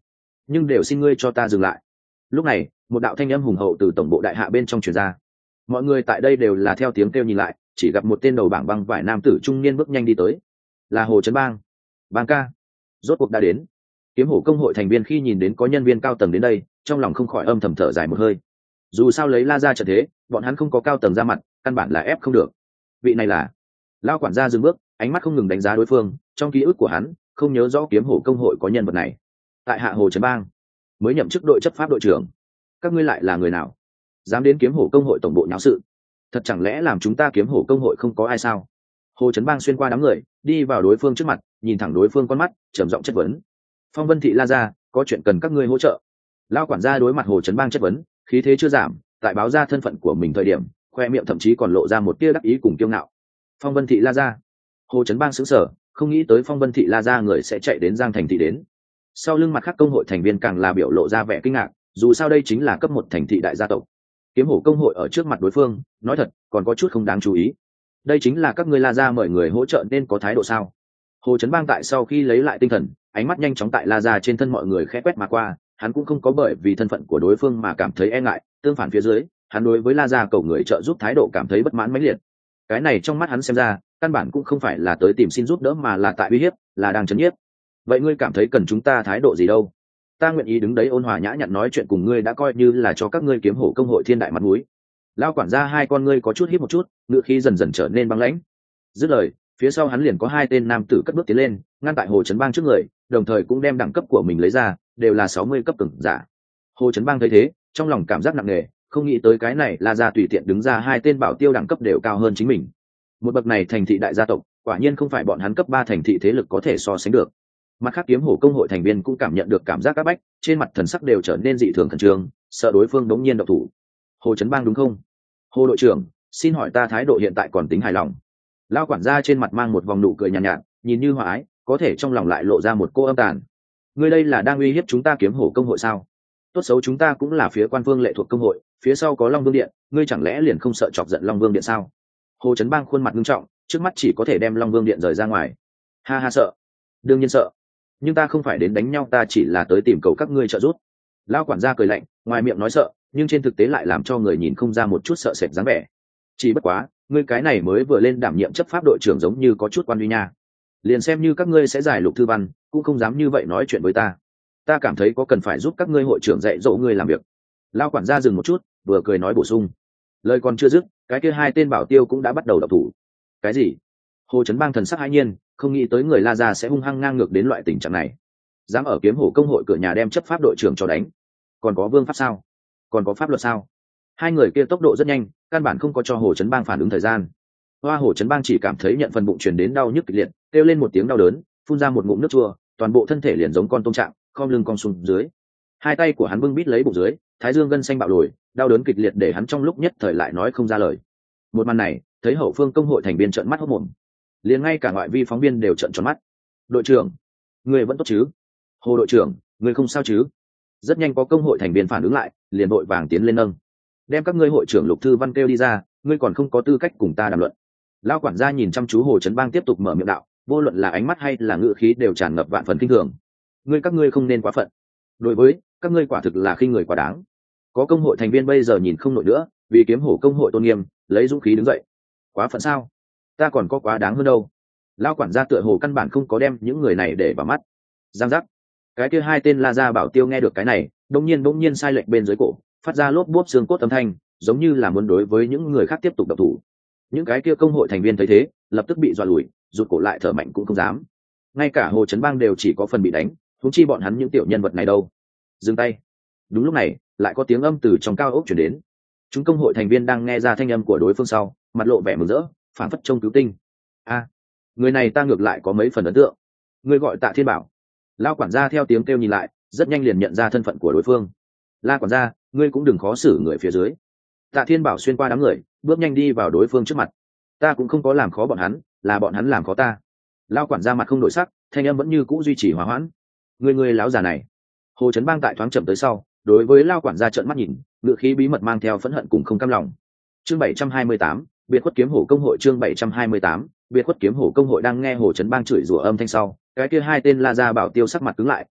nhưng đều xin ngươi cho ta dừng lại. Lúc này một đạo thanh âm hùng hậu từ tổng bộ đại hạ bên trong truyền ra. Mọi người tại đây đều là theo tiếng kêu nhìn lại, chỉ gặp một tên đầu bảng băng vải nam tử trung niên bước nhanh đi tới. Là Hồ Chấn Bang. Bang ca, rốt cuộc đã đến. Kiếm hổ công hội thành viên khi nhìn đến có nhân viên cao tầng đến đây, trong lòng không khỏi âm thầm thở dài một hơi. Dù sao lấy La ra trận thế, bọn hắn không có cao tầng ra mặt, căn bản là ép không được. Vị này là Lao quản gia dừng bước, ánh mắt không ngừng đánh giá đối phương, trong ký ức của hắn không nhớ rõ kiếm hổ công hội có nhân vật này. Tại hạ Hồ Chấn Bang, mới nhậm chức đội chấp pháp đội trưởng. Các ngươi lại là người nào, dám đến kiếm hổ công hội tổng bộ nháo sự? Thật chẳng lẽ làm chúng ta kiếm hổ công hội không có ai sao? Hồ Chấn Bang xuyên qua đám người, đi vào đối phương trước mặt, nhìn thẳng đối phương con mắt, trầm giọng chất vấn. Phong Vân Thị La Gia, có chuyện cần các ngươi hỗ trợ. Lao quản gia đối mặt Hồ Chấn Bang chất vấn, khí thế chưa giảm, tại báo ra thân phận của mình thời điểm, khoe miệng thậm chí còn lộ ra một tia đắc ý cùng kiêu ngạo. Phong Vân Thị La Gia. Hồ Chấn Bang sững sờ, không nghĩ tới Phong Vân Thị La Gia người sẽ chạy đến Giang Thành thị đến. Sau lưng mặt khác công hội thành viên càng là biểu lộ ra vẻ kinh ngạc, dù sao đây chính là cấp một thành thị đại gia tộc. Kiếm hổ công hội ở trước mặt đối phương, nói thật còn có chút không đáng chú ý. Đây chính là các ngươi La Gia mời người hỗ trợ nên có thái độ sao? Hồ Chấn Bang tại sau khi lấy lại tinh thần, ánh mắt nhanh chóng tại La Gia trên thân mọi người khẽ quét mà qua, hắn cũng không có bởi vì thân phận của đối phương mà cảm thấy e ngại, tương phản phía dưới, hắn đối với La Gia cầu người trợ giúp thái độ cảm thấy bất mãn mãnh liệt. Cái này trong mắt hắn xem ra, căn bản cũng không phải là tới tìm xin giúp đỡ mà là tại uy hiếp, là đang chấn nhiếp. Vậy ngươi cảm thấy cần chúng ta thái độ gì đâu? Ta nguyện ý đứng đấy ôn hòa nhã nhặn nói chuyện cùng ngươi đã coi như là cho các ngươi kiếm hổ công hội thiên đại mặt mũi. Lao quản gia hai con ngươi có chút hít một chút, ngựa khí dần dần trở nên băng lãnh. Dứt lời, phía sau hắn liền có hai tên nam tử cất bước tiến lên, ngăn tại Hồ Chấn Bang trước người, đồng thời cũng đem đẳng cấp của mình lấy ra, đều là sáu mươi cấp cường giả. Hồ Chấn Bang thấy thế, trong lòng cảm giác nặng nề, không nghĩ tới cái này là ra tùy tiện đứng ra hai tên bảo tiêu đẳng cấp đều cao hơn chính mình. Một bậc này thành thị đại gia tộc, quả nhiên không phải bọn hắn cấp ba thành thị thế lực có thể so sánh được. Mặt khác kiếm hổ công hội thành viên cũng cảm nhận được cảm giác áp bách, trên mặt thần sắc đều trở nên dị thường khẩn trương, sợ đối phương đống nhiên động thủ. Hồ Chấn Bang đúng không? Hồ đội trưởng, xin hỏi ta thái độ hiện tại còn tính hài lòng. Lao quản gia trên mặt mang một vòng nụ cười nhàn nhạt, nhạt, nhìn như hòa ái, có thể trong lòng lại lộ ra một cô âm tàn. Ngươi đây là đang uy hiếp chúng ta kiếm hổ công hội sao? Tốt xấu chúng ta cũng là phía quan vương lệ thuộc công hội, phía sau có Long Vương Điện, ngươi chẳng lẽ liền không sợ chọc giận Long Vương Điện sao? Hồ Chấn Bang khuôn mặt nghiêm trọng, trước mắt chỉ có thể đem Long Vương Điện rời ra ngoài. Ha ha, sợ? Đương nhiên sợ. Nhưng ta không phải đến đánh nhau, ta chỉ là tới tìm cầu các ngươi trợ giúp. Lao quản gia cười lạnh, ngoài miệng nói sợ, nhưng trên thực tế lại làm cho người nhìn không ra một chút sợ sệt dáng vẻ. Chỉ bất quá, ngươi cái này mới vừa lên đảm nhiệm chấp pháp đội trưởng giống như có chút quan uy nha. Liền xem như các ngươi sẽ giải Lục Thư Văn, cũng không dám như vậy nói chuyện với ta. Ta cảm thấy có cần phải giúp các ngươi hội trưởng dạy dỗ ngươi làm việc. Lao quản gia dừng một chút, vừa cười nói bổ sung. Lời còn chưa dứt, cái kia hai tên bảo tiêu cũng đã bắt đầu đọc thủ. Cái gì? Hồ Chấn Bang thần sắc hãi nhiên, không nghĩ tới người La Gia sẽ hung hăng ngang ngược đến loại tình trạng này. Dám ở kiếm hổ công hội cửa nhà đem chấp pháp đội trưởng cho đánh. Còn có vương pháp sao? Còn có pháp luật sao? Hai người kia tốc độ rất nhanh, căn bản không có cho Hồ Chấn Bang phản ứng thời gian. Hoa Hồ Chấn Bang chỉ cảm thấy nhận phần bụng truyền đến đau nhức kịch liệt, kêu lên một tiếng đau đớn, phun ra một ngụm nước chua, toàn bộ thân thể liền giống con tôm trạng, khom lưng cong xuống dưới. Hai tay của hắn bưng bít lấy bụng dưới, thái dương gân xanh bạo lồi, đau đớn kịch liệt để hắn trong lúc nhất thời lại nói không ra lời. Một màn này, thấy hậu phương công hội thành viên trợn mắt hốt mồm, liền ngay cả ngoại vi phóng viên đều trợn tròn mắt. Đội trưởng, người vẫn tốt chứ? Hồ đội trưởng, người không sao chứ? Rất nhanh có công hội thành viên phản ứng lại, liền đội vàng tiến lên nâng, đem các ngươi hội trưởng Lục Thư Văn kêu đi ra, ngươi còn không có tư cách cùng ta đàm luận. Lao quản gia nhìn chăm chú Hồ Chấn Bang tiếp tục mở miệng đạo, vô luận là ánh mắt hay là ngữ khí đều tràn ngập vạn phần kinh thường. Ngươi các ngươi không nên quá phận. Đối với các ngươi quả thực là khinh người quá đáng. Có công hội thành viên bây giờ nhìn không nổi nữa, vì kiếm hổ công hội tôn nghiêm, lấy dũng khí đứng dậy. Quá phận sao? Ta còn có quá đáng hơn đâu. Lao quản gia tựa hồ căn bản không có đem những người này để vào mắt. Giang giác. Cái kia hai tên La Gia bảo tiêu nghe được cái này, đông nhiên đông nhiên sai lệch bên dưới cổ, phát ra lốp bốp xương cốt âm thanh, giống như là muốn đối với những người khác tiếp tục độc thủ. Những cái kia công hội thành viên thấy thế, lập tức bị dọa lùi, rụt cổ lại thở mạnh cũng không dám. Ngay cả Hồ Chấn Bang đều chỉ có phần bị đánh, huống chi bọn hắn những tiểu nhân vật này đâu. Dừng tay. Đúng lúc này, lại có tiếng âm từ trong cao ốc truyền đến. Chúng công hội thành viên đang nghe ra thanh âm của đối phương sau, mặt lộ vẻ mừng rỡ, phảng phất trông cứu tinh. A, người này ta ngược lại có mấy phần ấn tượng. Người gọi Tạ Thiên Bảo. Lao quản gia theo tiếng kêu nhìn lại, rất nhanh liền nhận ra thân phận của đối phương. La quản gia, ngươi cũng đừng khó xử người phía dưới. Tạ Thiên Bảo xuyên qua đám người, bước nhanh đi vào đối phương trước mặt. Ta cũng không có làm khó bọn hắn, là bọn hắn làm khó ta. Lao quản gia mặt không đổi sắc, thanh âm vẫn như cũ duy trì hòa hoãn. Người người láo già này. Hồ Chấn Bang tại thoáng chậm tới sau, đối với Lao quản gia trợn mắt nhìn, ngựa khí bí mật mang theo phẫn hận cùng không cam lòng. Chương bảy trăm hai mươi tám, biệt khuất kiếm hổ công hội. Chương bảy trăm hai mươi tám, biệt khuất kiếm hổ công hội. Đang nghe Hồ Chấn Bang chửi rủa âm thanh sau, cái kia hai tên La Gia bảo tiêu sắc mặt cứng lại,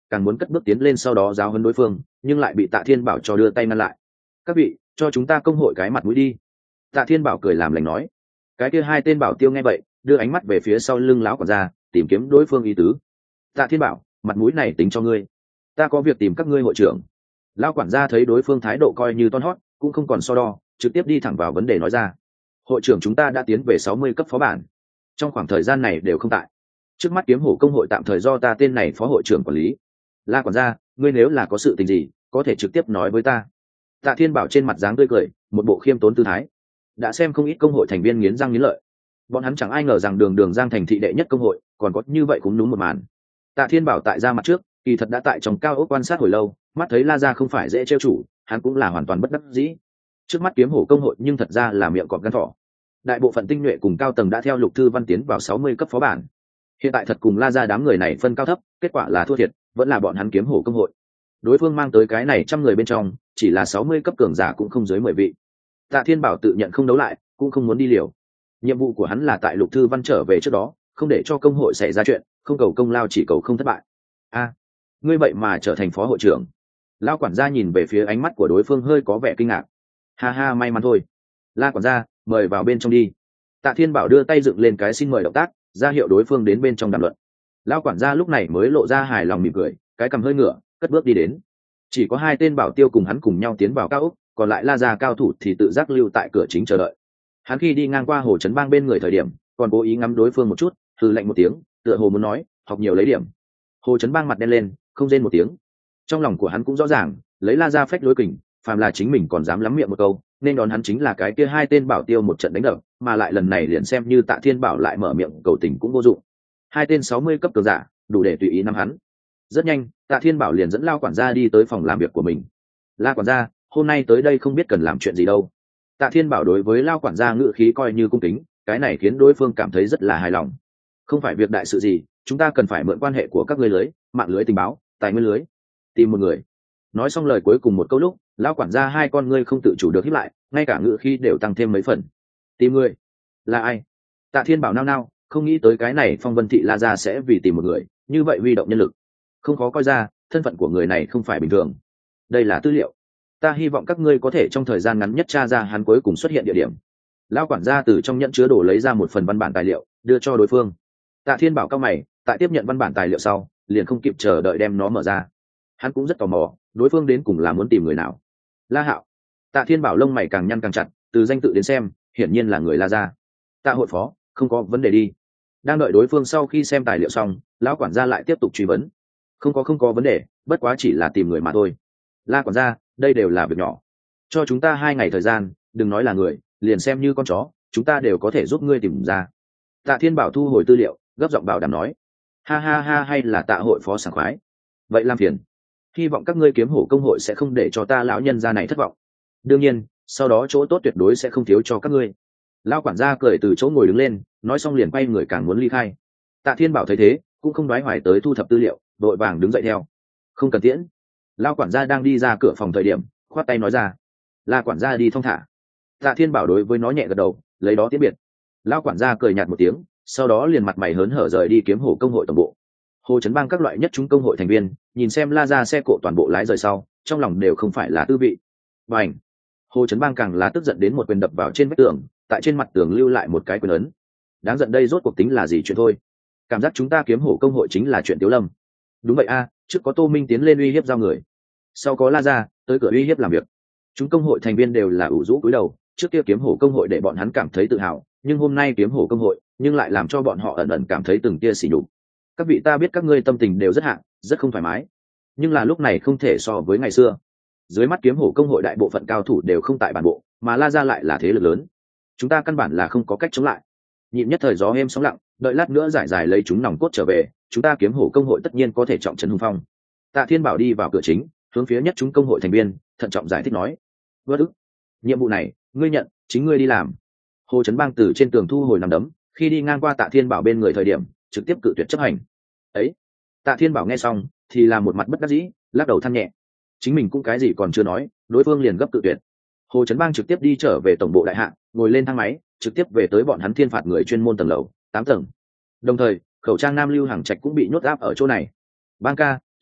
càng muốn cất bước tiến lên sau đó giáo huấn đối phương, nhưng lại bị Tạ Thiên Bảo cho đưa tay ngăn lại. Các vị, cho chúng ta công hội cái mặt mũi đi. Tạ Thiên Bảo cười làm lành nói. Cái kia hai tên bảo tiêu nghe vậy, đưa ánh mắt về phía sau lưng lão quản gia, tìm kiếm đối phương ý tứ. Tạ Thiên Bảo, mặt mũi này tính cho ngươi, ta có việc tìm các ngươi hội trưởng. Lão quản gia thấy đối phương thái độ coi như toan hót, cũng không còn so đo, trực tiếp đi thẳng vào vấn đề nói ra. Hội trưởng chúng ta đã tiến về sáu mươi cấp phó bản, trong khoảng thời gian này đều không tại. Trước mắt kiếm hổ công hội tạm thời do ta tên này phó hội trưởng quản lý. La quản gia, ngươi nếu là có sự tình gì, có thể trực tiếp nói với ta. Tạ Thiên Bảo trên mặt dáng tươi cười, một bộ khiêm tốn tư thái. Đã xem không ít công hội thành viên nghiến răng nghiến lợi, bọn hắn chẳng ai ngờ rằng đường đường giang thành thị đệ nhất công hội còn có như vậy cũng đúng một màn. Tạ Thiên Bảo tại ra mặt trước, kỳ thật đã tại trong cao ốc quan sát hồi lâu, mắt thấy La Gia không phải dễ trêu chủ, hắn cũng là hoàn toàn bất đắc dĩ. Trước mắt kiếm hổ công hội nhưng thật ra là miệng cọp gan thỏ. Đại bộ phận tinh nhuệ cùng cao tầng đã theo Lục Thư Văn tiến vào sáu mươi cấp phó bản. Hiện tại thật cùng La Gia đám người này phân cao thấp, kết quả là thua thiệt, vẫn là bọn hắn kiếm hổ công hội. Đối phương mang tới cái này trăm người bên trong, chỉ là sáu mươi cấp cường giả cũng không dưới mười vị. Tạ Thiên Bảo tự nhận không đấu lại, cũng không muốn đi liều. Nhiệm vụ của hắn là tại Lục Thư Văn trở về trước đó, không để cho công hội xảy ra chuyện, không cầu công lao chỉ cầu không thất bại. A, ngươi vậy mà trở thành phó hội trưởng? Lão quản gia nhìn về phía ánh mắt của đối phương hơi có vẻ kinh ngạc. Ha ha, may mắn thôi. La quản gia, mời vào bên trong đi. Tạ Thiên Bảo đưa tay dựng lên cái xin mời động tác, ra hiệu đối phương đến bên trong đàm luận. Lão quản gia lúc này mới lộ ra hài lòng mỉm cười, cái cằm hơi ngửa, cất bước đi đến. Chỉ có hai tên bảo tiêu cùng hắn cùng nhau tiến vào cao ốc, còn lại La Gia cao thủ thì tự giác lưu tại cửa chính chờ đợi. Hắn khi đi ngang qua Hồ Trấn Bang bên người thời điểm, còn cố ý ngắm đối phương một chút, hừ lạnh một tiếng, tựa hồ muốn nói, học nhiều lấy điểm. Hồ Trấn Bang mặt đen lên, không rên một tiếng. Trong lòng của hắn cũng rõ ràng, lấy La Gia phách lối kình, phàm là chính mình còn dám lắm miệng một câu, nên đón hắn chính là cái kia hai tên bảo tiêu một trận đánh đập, mà lại lần này liền xem như Tạ Thiên Bảo lại mở miệng cầu tình cũng vô dụng. Hai tên sáu mươi cấp cường giả, đủ để tùy ý nắm hắn. Rất nhanh, Tạ Thiên Bảo liền dẫn Lao quản gia đi tới phòng làm việc của mình. La quản gia, hôm nay tới đây không biết cần làm chuyện gì đâu. Tạ Thiên Bảo đối với Lao quản gia ngữ khí coi như cung kính, cái này khiến đối phương cảm thấy rất là hài lòng. Không phải việc đại sự gì, chúng ta cần phải mượn quan hệ của các ngươi lưới, mạng lưới tình báo, tài nguyên lưới, tìm một người. Nói xong lời cuối cùng một câu lúc, Lao quản gia hai con ngươi không tự chủ được híp lại, ngay cả ngữ khí đều tăng thêm mấy phần. Tìm người? Là ai? Tạ Thiên Bảo nao nao, không nghĩ tới cái này Phong Vân Thị La Gia sẽ vì tìm một người, như vậy huy động nhân lực. Không khó coi ra, thân phận của người này không phải bình thường. Đây là tư liệu, ta hy vọng các ngươi có thể trong thời gian ngắn nhất tra ra hắn cuối cùng xuất hiện địa điểm. Lão quản gia từ trong nhẫn chứa đồ lấy ra một phần văn bản tài liệu, đưa cho đối phương. Tạ Thiên Bảo cao mày, tại tiếp nhận văn bản tài liệu sau, liền không kịp chờ đợi đem nó mở ra. Hắn cũng rất tò mò, đối phương đến cùng là muốn tìm người nào. La Hạo. Tạ Thiên Bảo lông mày càng nhăn càng chặt, từ danh tự đến xem, hiển nhiên là người La Gia. Tạ hội phó, không có vấn đề đi. Đang đợi đối phương sau khi xem tài liệu xong, lão quản gia lại tiếp tục truy vấn. Không có không có vấn đề, bất quá chỉ là tìm người mà thôi. La quản gia, đây đều là việc nhỏ, cho chúng ta hai ngày thời gian, đừng nói là người, liền xem như con chó, chúng ta đều có thể giúp ngươi tìm ra. Tạ Thiên Bảo thu hồi tư liệu, gấp giọng bảo đảm nói. Ha ha ha, hay là Tạ hội phó sảng khoái. Vậy làm phiền, hy vọng các ngươi kiếm hổ công hội sẽ không để cho ta lão nhân gia này thất vọng. Đương nhiên, sau đó chỗ tốt tuyệt đối sẽ không thiếu cho các ngươi. Lão quản gia cười từ chỗ ngồi đứng lên, nói xong liền quay người càng muốn ly khai. Tạ Thiên Bảo thấy thế, cũng không đoái hoài tới thu thập tư liệu, đội vàng đứng dậy theo. Không cần tiễn. Lão quản gia đang đi ra cửa phòng thời điểm, khoát tay nói ra. La quản gia đi thong thả. Tạ Thiên Bảo đối với nó nhẹ gật đầu, lấy đó tiễn biệt. Lão quản gia cười nhạt một tiếng, sau đó liền mặt mày hớn hở rời đi kiếm hổ công hội tổng bộ. Hồ Trấn Bang các loại nhất chúng công hội thành viên, nhìn xem La Gia xe cộ toàn bộ lái rời sau, trong lòng đều không phải là tư vị. Bành! Hồ Trấn Bang càng là tức giận đến một quyền đập vào trên vách tường, tại trên mặt tường lưu lại một cái quyền ấn. Đáng giận đây rốt cuộc tính là gì chuyện thôi? Cảm giác chúng ta kiếm hổ công hội chính là chuyện Tiếu Lâm. Đúng vậy a, trước có Tô Minh tiến lên uy hiếp giao người, sau có La Gia tới cửa uy hiếp làm việc. Chúng công hội thành viên đều là ủ rũ cúi đầu, trước kia kiếm hổ công hội để bọn hắn cảm thấy tự hào, nhưng hôm nay kiếm hổ công hội nhưng lại làm cho bọn họ ẩn ẩn cảm thấy từng tia sỉ nhục. Các vị, ta biết các ngươi tâm tình đều rất hạng, rất không thoải mái, nhưng là lúc này không thể so với ngày xưa. Dưới mắt kiếm hổ công hội đại bộ phận cao thủ đều không tại bản bộ, mà La Gia lại là thế lực lớn, chúng ta căn bản là không có cách chống lại. Nhịn nhất thời gió êm sóng lặng, đợi lát nữa giải giải lấy chúng nòng cốt trở về, chúng ta kiếm hổ công hội tất nhiên có thể trọng trấn hùng phong. Tạ Thiên Bảo đi vào cửa chính, hướng phía nhất chúng công hội thành viên thận trọng giải thích nói. Vâng ức, nhiệm vụ này ngươi nhận, chính ngươi đi làm. Hồ Trấn Bang từ trên tường thu hồi nằm đấm, khi đi ngang qua Tạ Thiên Bảo bên người thời điểm, trực tiếp cự tuyệt chấp hành. Ấy, Tạ Thiên Bảo nghe xong thì là một mặt bất đắc dĩ, lắc đầu than nhẹ. Chính mình cũng cái gì còn chưa nói, đối phương liền gấp cự tuyệt. Hồ Trấn Bang trực tiếp đi trở về tổng bộ đại hạng, ngồi lên thang máy, trực tiếp về tới bọn hắn thiên phạt người chuyên môn tầng lầu tám tầng. Đồng thời, khẩu trang nam Lưu Hằng Trạch cũng bị nhốt áp ở chỗ này. Bang ca,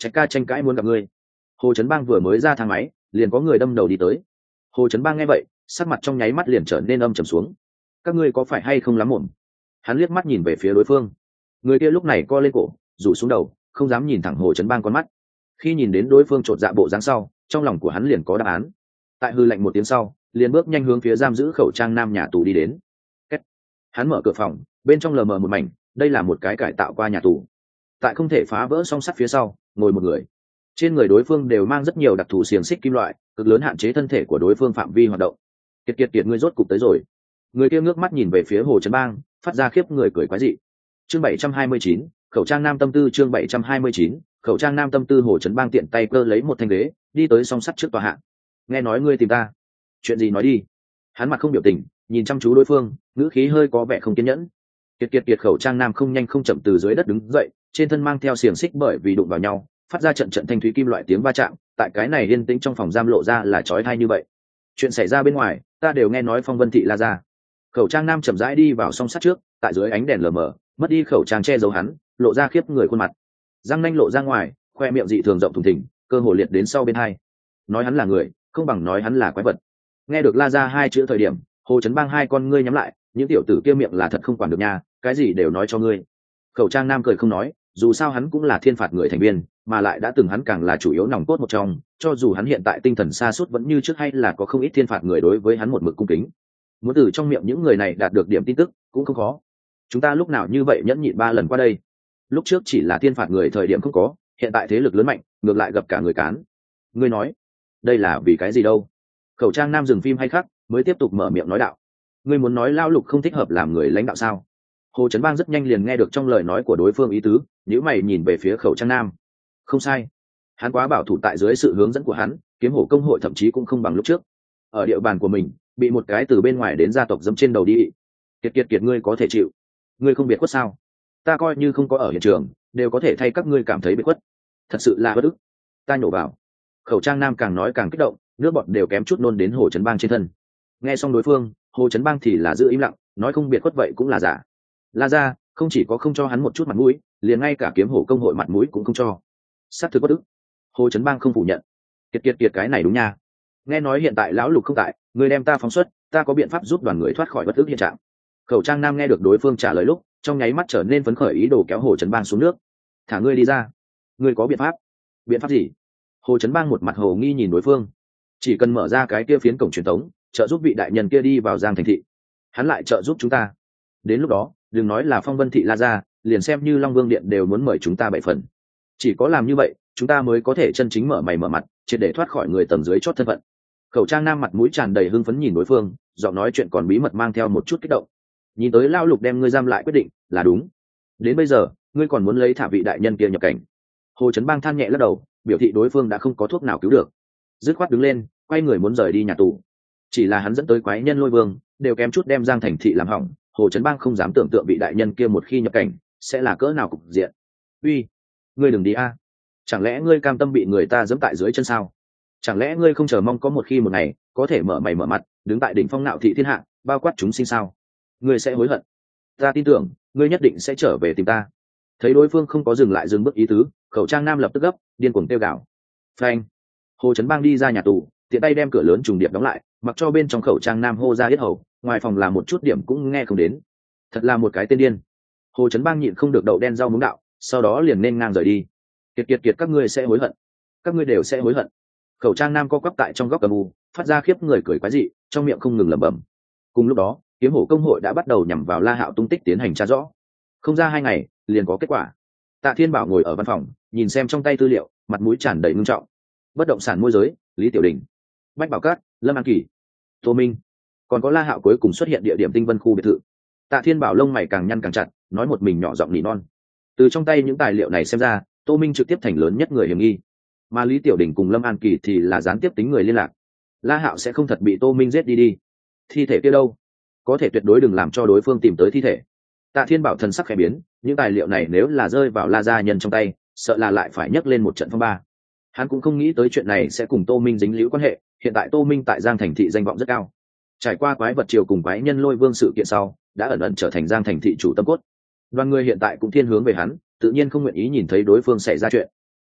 Trạch ca tranh cãi muốn gặp ngươi. Hồ Trấn Bang vừa mới ra thang máy, liền có người đâm đầu đi tới. Hồ Trấn Bang nghe vậy, sắc mặt trong nháy mắt liền trở nên âm trầm xuống. Các ngươi có phải hay không lắm mồm? Hắn liếc mắt nhìn về phía đối phương. Người kia lúc này co lên cổ, rủ xuống đầu, không dám nhìn thẳng Hồ Trấn Bang con mắt. Khi nhìn đến đối phương chột dạ bộ dáng sau, trong lòng của hắn liền có đáp án. Tại hư lệnh một tiếng sau, liền bước nhanh hướng phía giam giữ khẩu trang nam nhà tù đi đến. Kết. Hắn mở cửa phòng, bên trong lờ mờ một mảnh, đây là một cái cải tạo qua nhà tù. Tại không thể phá vỡ song sắt phía sau, ngồi một người. Trên người đối phương đều mang rất nhiều đặc thù xiềng xích kim loại, cực lớn hạn chế thân thể của đối phương phạm vi hoạt động. Kiệt kiệt kiệt, ngươi rốt cục tới rồi. Người kia ngước mắt nhìn về phía Hồ Trấn Bang, phát ra khiếp người cười quái dị. Chương bảy trăm hai mươi chín, khẩu trang nam tâm tư. Chương bảy trăm hai mươi chín, khẩu trang nam tâm tư. Hồ Trấn Bang tiện tay cơ lấy một thanh ghế, đi tới song sắt trước tòa hạng. Nghe nói ngươi tìm ta, chuyện gì nói đi. Hắn mặt không biểu tình, nhìn chăm chú đối phương, ngữ khí hơi có vẻ không kiên nhẫn. Kiệt kiệt kiệt, khẩu trang nam không nhanh không chậm từ dưới đất đứng dậy, trên thân mang theo xiềng xích bởi vì đụng vào nhau, phát ra trận trận thanh thúy kim loại tiếng va chạm. Tại cái này yên tĩnh trong phòng giam lộ ra là chói tai như vậy. Chuyện xảy ra bên ngoài, ta đều nghe nói Phong Vân Thị la ra. Khẩu trang nam chậm rãi đi vào song sắt trước, tại dưới ánh đèn lờ mờ, mất đi khẩu trang che giấu hắn, lộ ra khiếp người khuôn mặt. Răng nanh lộ ra ngoài, khoe miệng dị thường rộng thùng thình, cơ hồ liệt đến sau bên hai. Nói hắn là người, không bằng nói hắn là quái vật. Nghe được la ra hai chữ thời điểm, Hồ Trấn Bang hai con ngươi nhắm lại, những tiểu tử kia miệng là thật không quản được nha, cái gì đều nói cho ngươi. Khẩu trang nam cười không nói, dù sao hắn cũng là thiên phạt người thành viên, mà lại đã từng hắn càng là chủ yếu nòng cốt một trong, cho dù hắn hiện tại tinh thần sa sút vẫn như trước, hay là có không ít thiên phạt người đối với hắn một mực cung kính. Muốn từ trong miệng những người này đạt được điểm tin tức cũng không khó. Chúng ta lúc nào như vậy nhẫn nhịn ba lần qua đây? Lúc trước chỉ là thiên phạt người thời điểm không có, hiện tại thế lực lớn mạnh, ngược lại gặp cả người cán. Ngươi nói, đây là vì cái gì đâu? Khẩu trang nam dừng phim hay khác, mới tiếp tục mở miệng nói đạo. Ngươi muốn nói Lão Lục không thích hợp làm người lãnh đạo sao? Hồ Trấn Bang rất nhanh liền nghe được trong lời nói của đối phương ý tứ, nếu mày nhìn về phía khẩu trang nam. Không sai, hắn quá bảo thủ, tại dưới sự hướng dẫn của hắn, kiếm hổ công hội thậm chí cũng không bằng lúc trước. Ở địa bàn của mình, bị một cái từ bên ngoài đến gia tộc dẫm trên đầu đi. Kiệt kiệt kiệt, ngươi có thể chịu? Ngươi không biệt khuất sao? Ta coi như không có ở hiện trường, đều có thể thay các ngươi cảm thấy biệt khuất. Thật sự là bất ức. Ta nhổ vào. Khẩu trang nam càng nói càng kích động, nước bọt đều kém chút nôn đến Hồ Trấn Bang trên thân. Nghe xong đối phương, Hồ Trấn Bang thì là giữ im lặng, nói không biệt khuất vậy cũng là giả. La ra không chỉ có không cho hắn một chút mặt mũi, liền ngay cả kiếm hổ công hội mặt mũi cũng không cho. Sát thực bất ức. Hồ Trấn Bang không phủ nhận. Kiệt kiệt kiệt, cái này đúng nha. Nghe nói hiện tại Lão Lục không tại, người đem ta phóng xuất, ta có biện pháp giúp đoàn người thoát khỏi bất ức hiện trạng. Khẩu trang nam nghe được đối phương trả lời lúc, trong nháy mắt trở nên phấn khởi, ý đồ kéo Hồ Trấn Bang xuống nước. Thả ngươi đi ra. Ngươi có biện pháp? Biện pháp gì? Hồ Trấn Bang một mặt hồ nghi nhìn đối phương. Chỉ cần mở ra cái kia phiến cổng truyền thống, trợ giúp vị đại nhân kia đi vào Giang thành thị, hắn lại trợ giúp chúng ta. Đến lúc đó, đừng nói là Phong Vân Thị la ra, liền xem như Long Vương Điện đều muốn mời chúng ta bảy phần. Chỉ có làm như vậy, chúng ta mới có thể chân chính mở mày mở mặt, triệt để thoát khỏi người tầng dưới chót thân phận. Khẩu trang nam mặt mũi tràn đầy hưng phấn nhìn đối phương, giọng nói chuyện còn bí mật mang theo một chút kích động. Nhìn tới Lão Lục đem ngươi giam lại quyết định là đúng. Đến bây giờ, ngươi còn muốn lấy thả vị đại nhân kia nhập cảnh. Hồ Trấn Bang than nhẹ lắc đầu, biểu thị đối phương đã không có thuốc nào cứu được. Dứt khoát đứng lên, quay người muốn rời đi nhà tù. Chỉ là hắn dẫn tới quái nhân Lôi Vương, đều kém chút đem Giang thành thị làm hỏng. Hồ Trấn Bang không dám tưởng tượng vị đại nhân kia một khi nhập cảnh sẽ là cỡ nào cục diện. Uy, ngươi đừng đi a! Chẳng lẽ ngươi cam tâm bị người ta giẫm tại dưới chân sao? Chẳng lẽ ngươi không chờ mong có một khi một ngày có thể mở mày mở mặt, đứng tại đỉnh phong nạo thị thiên hạ, bao quát chúng sinh sao? Ngươi sẽ hối hận. Ta tin tưởng, ngươi nhất định sẽ trở về tìm ta. Thấy đối phương không có dừng lại dừng bước ý tứ, khẩu trang nam lập tức gấp, điên cuồng kêu gào. Phanh! Hồ Trấn Bang đi ra nhà tù, tiện tay đem cửa lớn trùng điệp đóng lại, mặc cho bên trong khẩu trang nam hô ra hết hầu, ngoài phòng là một chút điểm cũng nghe không đến. Thật là một cái tên điên. Hồ Trấn Bang nhịn không được đậu đen rau muống đạo, sau đó liền nên ngang rời đi. Kiệt kiệt kiệt, các ngươi sẽ hối hận. Các ngươi đều sẽ hối hận. Khẩu trang nam co quắp tại trong góc cầm u, phát ra khiếp người cười quái dị, trong miệng không ngừng lẩm bẩm. Cùng lúc đó, kiếm hổ công hội đã bắt đầu nhằm vào La Hạo tung tích tiến hành tra rõ. Không ra hai ngày, liền có kết quả. Tạ Thiên Bảo ngồi ở văn phòng, nhìn xem trong tay tư liệu, mặt mũi tràn đầy ngưng trọng. Bất động sản môi giới, Lý Tiểu Đình, Bách Bảo Cát, Lâm An Kỳ, Tô Minh, còn có La Hạo cuối cùng xuất hiện địa điểm Tinh Vân khu biệt thự. Tạ Thiên Bảo lông mày càng nhăn càng chặt, nói một mình nhỏ giọng nỉ non. Từ trong tay những tài liệu này xem ra, Tô Minh trực tiếp thành lớn nhất người hiểm nghi, mà Lý Tiểu Đình cùng Lâm An Kỳ thì là gián tiếp tính người liên lạc. La Hạo sẽ không thật bị Tô Minh giết đi đi. Thi thể kia đâu? Có thể tuyệt đối đừng làm cho đối phương tìm tới thi thể. Tạ Thiên Bảo thần sắc khẽ biến, những tài liệu này nếu là rơi vào La gia nhân trong tay, sợ là lại phải nhấc lên một trận phong ba. Hắn cũng không nghĩ tới chuyện này sẽ cùng Tô Minh dính líu quan hệ, hiện tại Tô Minh tại Giang thành thị danh vọng rất cao. Trải qua quái vật triều cùng quái nhân Lôi Vương sự kiện sau, đã ẩn ẩn trở thành Giang thành thị chủ tâm cốt. Đoàn người hiện tại cũng thiên hướng về hắn, tự nhiên không nguyện ý nhìn thấy đối phương xảy ra chuyện.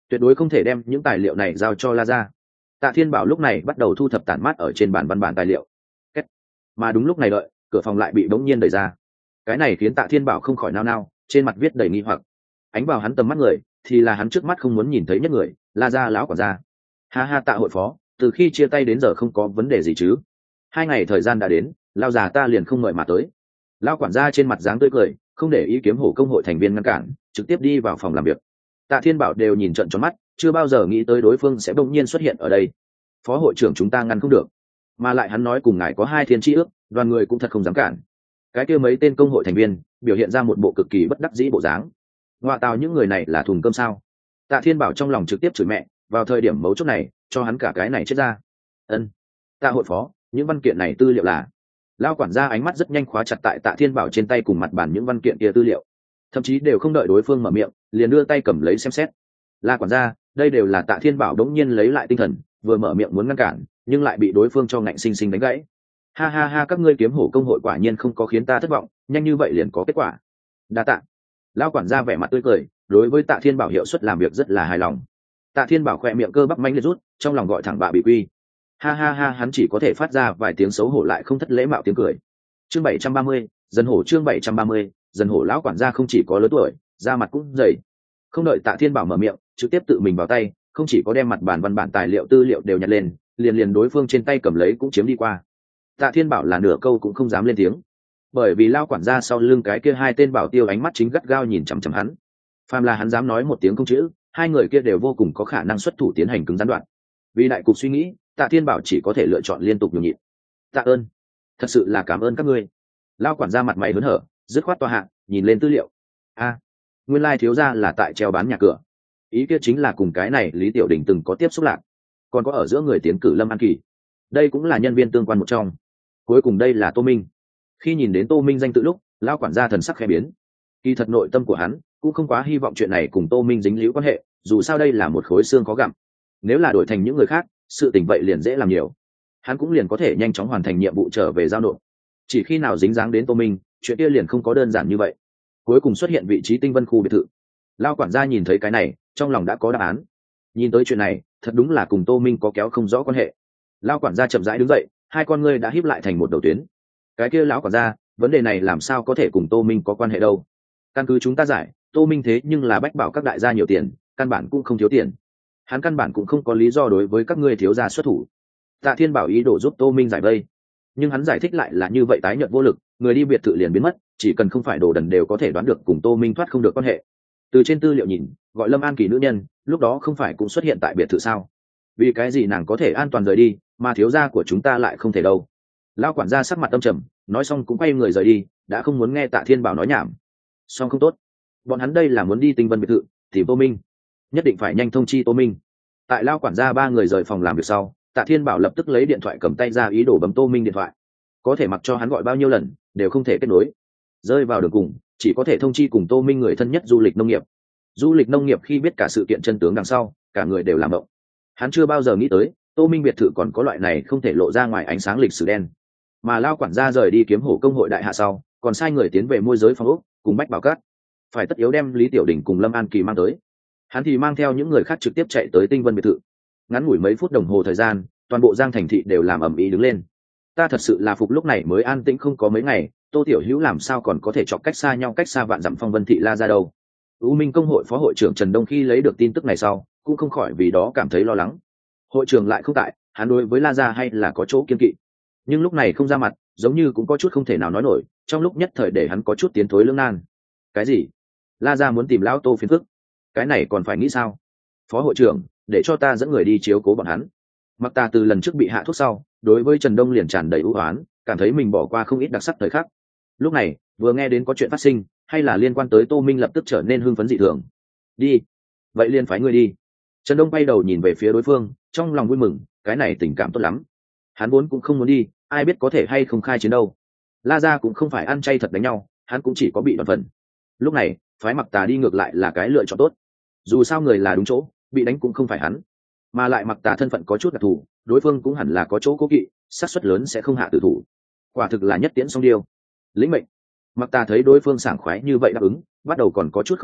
tuyệt đối không thể đem những tài liệu này giao cho La Gia. Tạ Thiên Bảo lúc này bắt đầu thu thập tản mát ở trên bàn văn bản tài liệu. Kết. Mà đúng lúc này đợi, cửa phòng lại bị bỗng nhiên đẩy ra. Cái này khiến Tạ Thiên Bảo không khỏi nao nao, trên mặt viết đầy nghi hoặc. Ánh vào hắn tầm mắt người, thì là hắn trước mắt không muốn nhìn thấy nhất người, La Gia lão quản gia. Ha ha, Tạ hội phó, từ khi chia tay đến giờ không có vấn đề gì chứ? Hai ngày thời gian đã đến, lão già ta liền không mời mà tới. Lão quản gia trên mặt dáng tươi cười, không để ý kiếm hổ công hội thành viên ngăn cản, trực tiếp đi vào phòng làm việc. Tạ Thiên Bảo đều nhìn trợn tròn mắt, chưa bao giờ nghĩ tới đối phương sẽ bỗng nhiên xuất hiện ở đây. Phó hội trưởng chúng ta ngăn không được, mà lại hắn nói cùng ngài có hai thiên chi ước, đoàn người cũng thật không dám cản. Cái kia mấy tên công hội thành viên biểu hiện ra một bộ cực kỳ bất đắc dĩ bộ dáng. Ngoại tào những người này là thùng cơm sao? Tạ Thiên Bảo trong lòng trực tiếp chửi mẹ, vào thời điểm mấu chốt này, cho hắn cả cái này chết ra. Ân, Tạ hội phó, những văn kiện này tư liệu là? Lao quản gia ánh mắt rất nhanh khóa chặt tại Tạ Thiên Bảo trên tay cùng mặt bàn những văn kiện kia tư liệu, thậm chí đều không đợi đối phương mở miệng, liền đưa tay cầm lấy xem xét. La quản gia, đây đều là Tạ Thiên Bảo đống nhiên lấy lại tinh thần, vừa mở miệng muốn ngăn cản, nhưng lại bị đối phương cho ngạnh sinh sinh đánh gãy. Ha ha ha, các ngươi kiếm hổ công hội quả nhiên không có khiến ta thất vọng, nhanh như vậy liền có kết quả. Đa tạ. Lao quản gia vẻ mặt tươi cười, đối với Tạ Thiên Bảo hiệu suất làm việc rất là hài lòng. Tạ Thiên Bảo khỏe miệng cơ bắp manh liệt rút, trong lòng gọi thẳng bạ bị quy. Ha ha ha, hắn chỉ có thể phát ra vài tiếng xấu hổ lại không thất lễ mạo tiếng cười. Chương bảy trăm ba mươi, dần hổ chương bảy trăm ba mươi, dần hổ lão quản gia không chỉ có lớn tuổi, da mặt cũng dày. Không đợi Tạ Thiên Bảo mở miệng, trực tiếp tự mình vào tay, không chỉ có đem mặt bản văn bản tài liệu tư liệu đều nhặt lên, liền liền đối phương trên tay cầm lấy cũng chiếm đi qua. Tạ Thiên Bảo là nửa câu cũng không dám lên tiếng, bởi vì lao quản gia sau lưng cái kia hai tên bảo tiêu ánh mắt chính gắt gao nhìn chằm chằm hắn. Phàm là hắn dám nói một tiếng không chữ, hai người kia đều vô cùng có khả năng xuất thủ tiến hành cứng rắn đoạn. Vì đại cục suy nghĩ, Tạ Thiên Bảo chỉ có thể lựa chọn liên tục nhường nhịn. Tạ ơn, thật sự là cảm ơn các ngươi. Lao quản gia mặt mày hớn hở, dứt khoát tòa hạ, nhìn lên tư liệu. A, nguyên lai thiếu gia là tại treo bán nhà cửa. Ý kia chính là cùng cái này Lý Tiểu Đình từng có tiếp xúc lạc, còn có ở giữa người tiến cử Lâm An Kỳ, đây cũng là nhân viên tương quan một trong. Cuối cùng đây là Tô Minh. Khi nhìn đến Tô Minh danh tự lúc, lão quản gia thần sắc khẽ biến. Kỳ thật nội tâm của hắn cũng không quá hy vọng chuyện này cùng Tô Minh dính líu quan hệ, dù sao đây là một khối xương khó gặm. Nếu là đổi thành những người khác, sự tình vậy liền dễ làm nhiều, hắn cũng liền có thể nhanh chóng hoàn thành nhiệm vụ trở về giao nộp. Chỉ khi nào dính dáng đến Tô Minh, chuyện kia liền không có đơn giản như vậy. Cuối cùng xuất hiện vị trí Tinh Vân khu biệt thự. Lão quản gia nhìn thấy cái này, trong lòng đã có đáp án. Nhìn tới chuyện này, thật đúng là cùng Tô Minh có kéo không rõ quan hệ. Lão quản gia chậm rãi đứng dậy, hai con ngươi đã híp lại thành một đầu tuyến. Cái kia lão quản gia, vấn đề này làm sao có thể cùng Tô Minh có quan hệ đâu? Căn cứ chúng ta giải, Tô Minh thế nhưng là bách bảo các đại gia nhiều tiền, căn bản cũng không thiếu tiền. Hắn căn bản cũng không có lý do đối với các ngươi thiếu gia xuất thủ. Tạ Thiên Bảo ý đồ giúp Tô Minh giải vây, nhưng hắn giải thích lại là như vậy tái nhợt vô lực, người đi biệt thự liền biến mất, chỉ cần không phải đồ đần đều có thể đoán được cùng Tô Minh thoát không được quan hệ. Từ trên tư liệu nhìn, gọi Lâm An Kỳ nữ nhân, lúc đó không phải cũng xuất hiện tại biệt thự sao? Vì cái gì nàng có thể an toàn rời đi, mà thiếu gia của chúng ta lại không thể đâu? Lão quản gia sắc mặt tâm trầm, nói xong cũng quay người rời đi, đã không muốn nghe Tạ Thiên Bảo nói nhảm. Song không tốt, bọn hắn đây là muốn đi Tinh Vân biệt thự tìm Tô Minh, nhất định phải nhanh thông chi Tô Minh. Tại Lão quản gia ba người rời phòng làm việc sau, Tạ Thiên Bảo lập tức lấy điện thoại cầm tay ra ý đồ bấm Tô Minh điện thoại, có thể mặc cho hắn gọi bao nhiêu lần đều không thể kết nối. Rơi vào đường cùng, chỉ có thể thông chi cùng Tô Minh người thân nhất du lịch nông nghiệp. Du lịch nông nghiệp khi biết cả sự kiện chân tướng đằng sau, cả người đều làm động. Hắn chưa bao giờ nghĩ tới Tô Minh biệt thự còn có loại này không thể lộ ra ngoài ánh sáng lịch sử đen. Mà Lao quản gia rời đi kiếm hổ công hội đại hạ sau, còn sai người tiến về môi giới phòng ốc cùng bách bảo cát, phải tất yếu đem Lý Tiểu Đình cùng Lâm An Kỳ mang tới. Hắn thì mang theo những người khác trực tiếp chạy tới Tinh Vân biệt thự. Ngắn ngủi mấy phút đồng hồ thời gian, toàn bộ Giang thành thị đều làm ầm ĩ đứng lên. Ta thật sự là phục lúc này mới an tĩnh không có mấy ngày, Tô Tiểu Hữu làm sao còn có thể chọc cách xa nhau cách xa vạn dặm Phong Vân thị La ra đâu. U Minh công hội phó hội trưởng Trần Đông khi lấy được tin tức này sau, cũng không khỏi vì đó cảm thấy lo lắng. Hội trưởng lại không tại, hắn đối với La gia hay là có chỗ kiên kỵ, nhưng lúc này không ra mặt, giống như cũng có chút không thể nào nói nổi, trong lúc nhất thời để hắn có chút tiến thối lưỡng nan. Cái gì? La gia muốn tìm lão Tô phiền phức? Cái này còn phải nghĩ sao? Phó hội trưởng, để cho ta dẫn người đi chiếu cố bọn hắn. Mặc ta từ lần trước bị hạ thuốc sau, đối với Trần Đông liền tràn đầy ưu oán, cảm thấy mình bỏ qua không ít đặc sắc thời khắc. Lúc này, vừa nghe đến có chuyện phát sinh, hay là liên quan tới Tô Minh lập tức trở nên hưng phấn dị thường. Đi, vậy liền phái người đi. Trần Đông bay đầu nhìn về phía đối phương, trong lòng vui mừng, cái này tình cảm tốt lắm. Hắn vốn cũng không muốn đi, ai biết có thể hay không khai chiến đâu. La gia cũng không phải ăn chay thật đánh nhau, hắn cũng chỉ có bị đoạn phần. Lúc này, phái Mặc Tà đi ngược lại là cái lựa chọn tốt. Dù sao người là đúng chỗ, bị đánh cũng không phải hắn, mà lại Mặc Tà thân phận có chút đặc thù, đối phương cũng hẳn là có chỗ cố kỵ, xác suất lớn sẽ không hạ tử thủ. Quả thực là nhất tiễn song điêu. Lĩnh mệnh. Mặc Tà thấy đối phương sảng khoái như vậy đáp ứng, bắt đầu còn có chút không quen,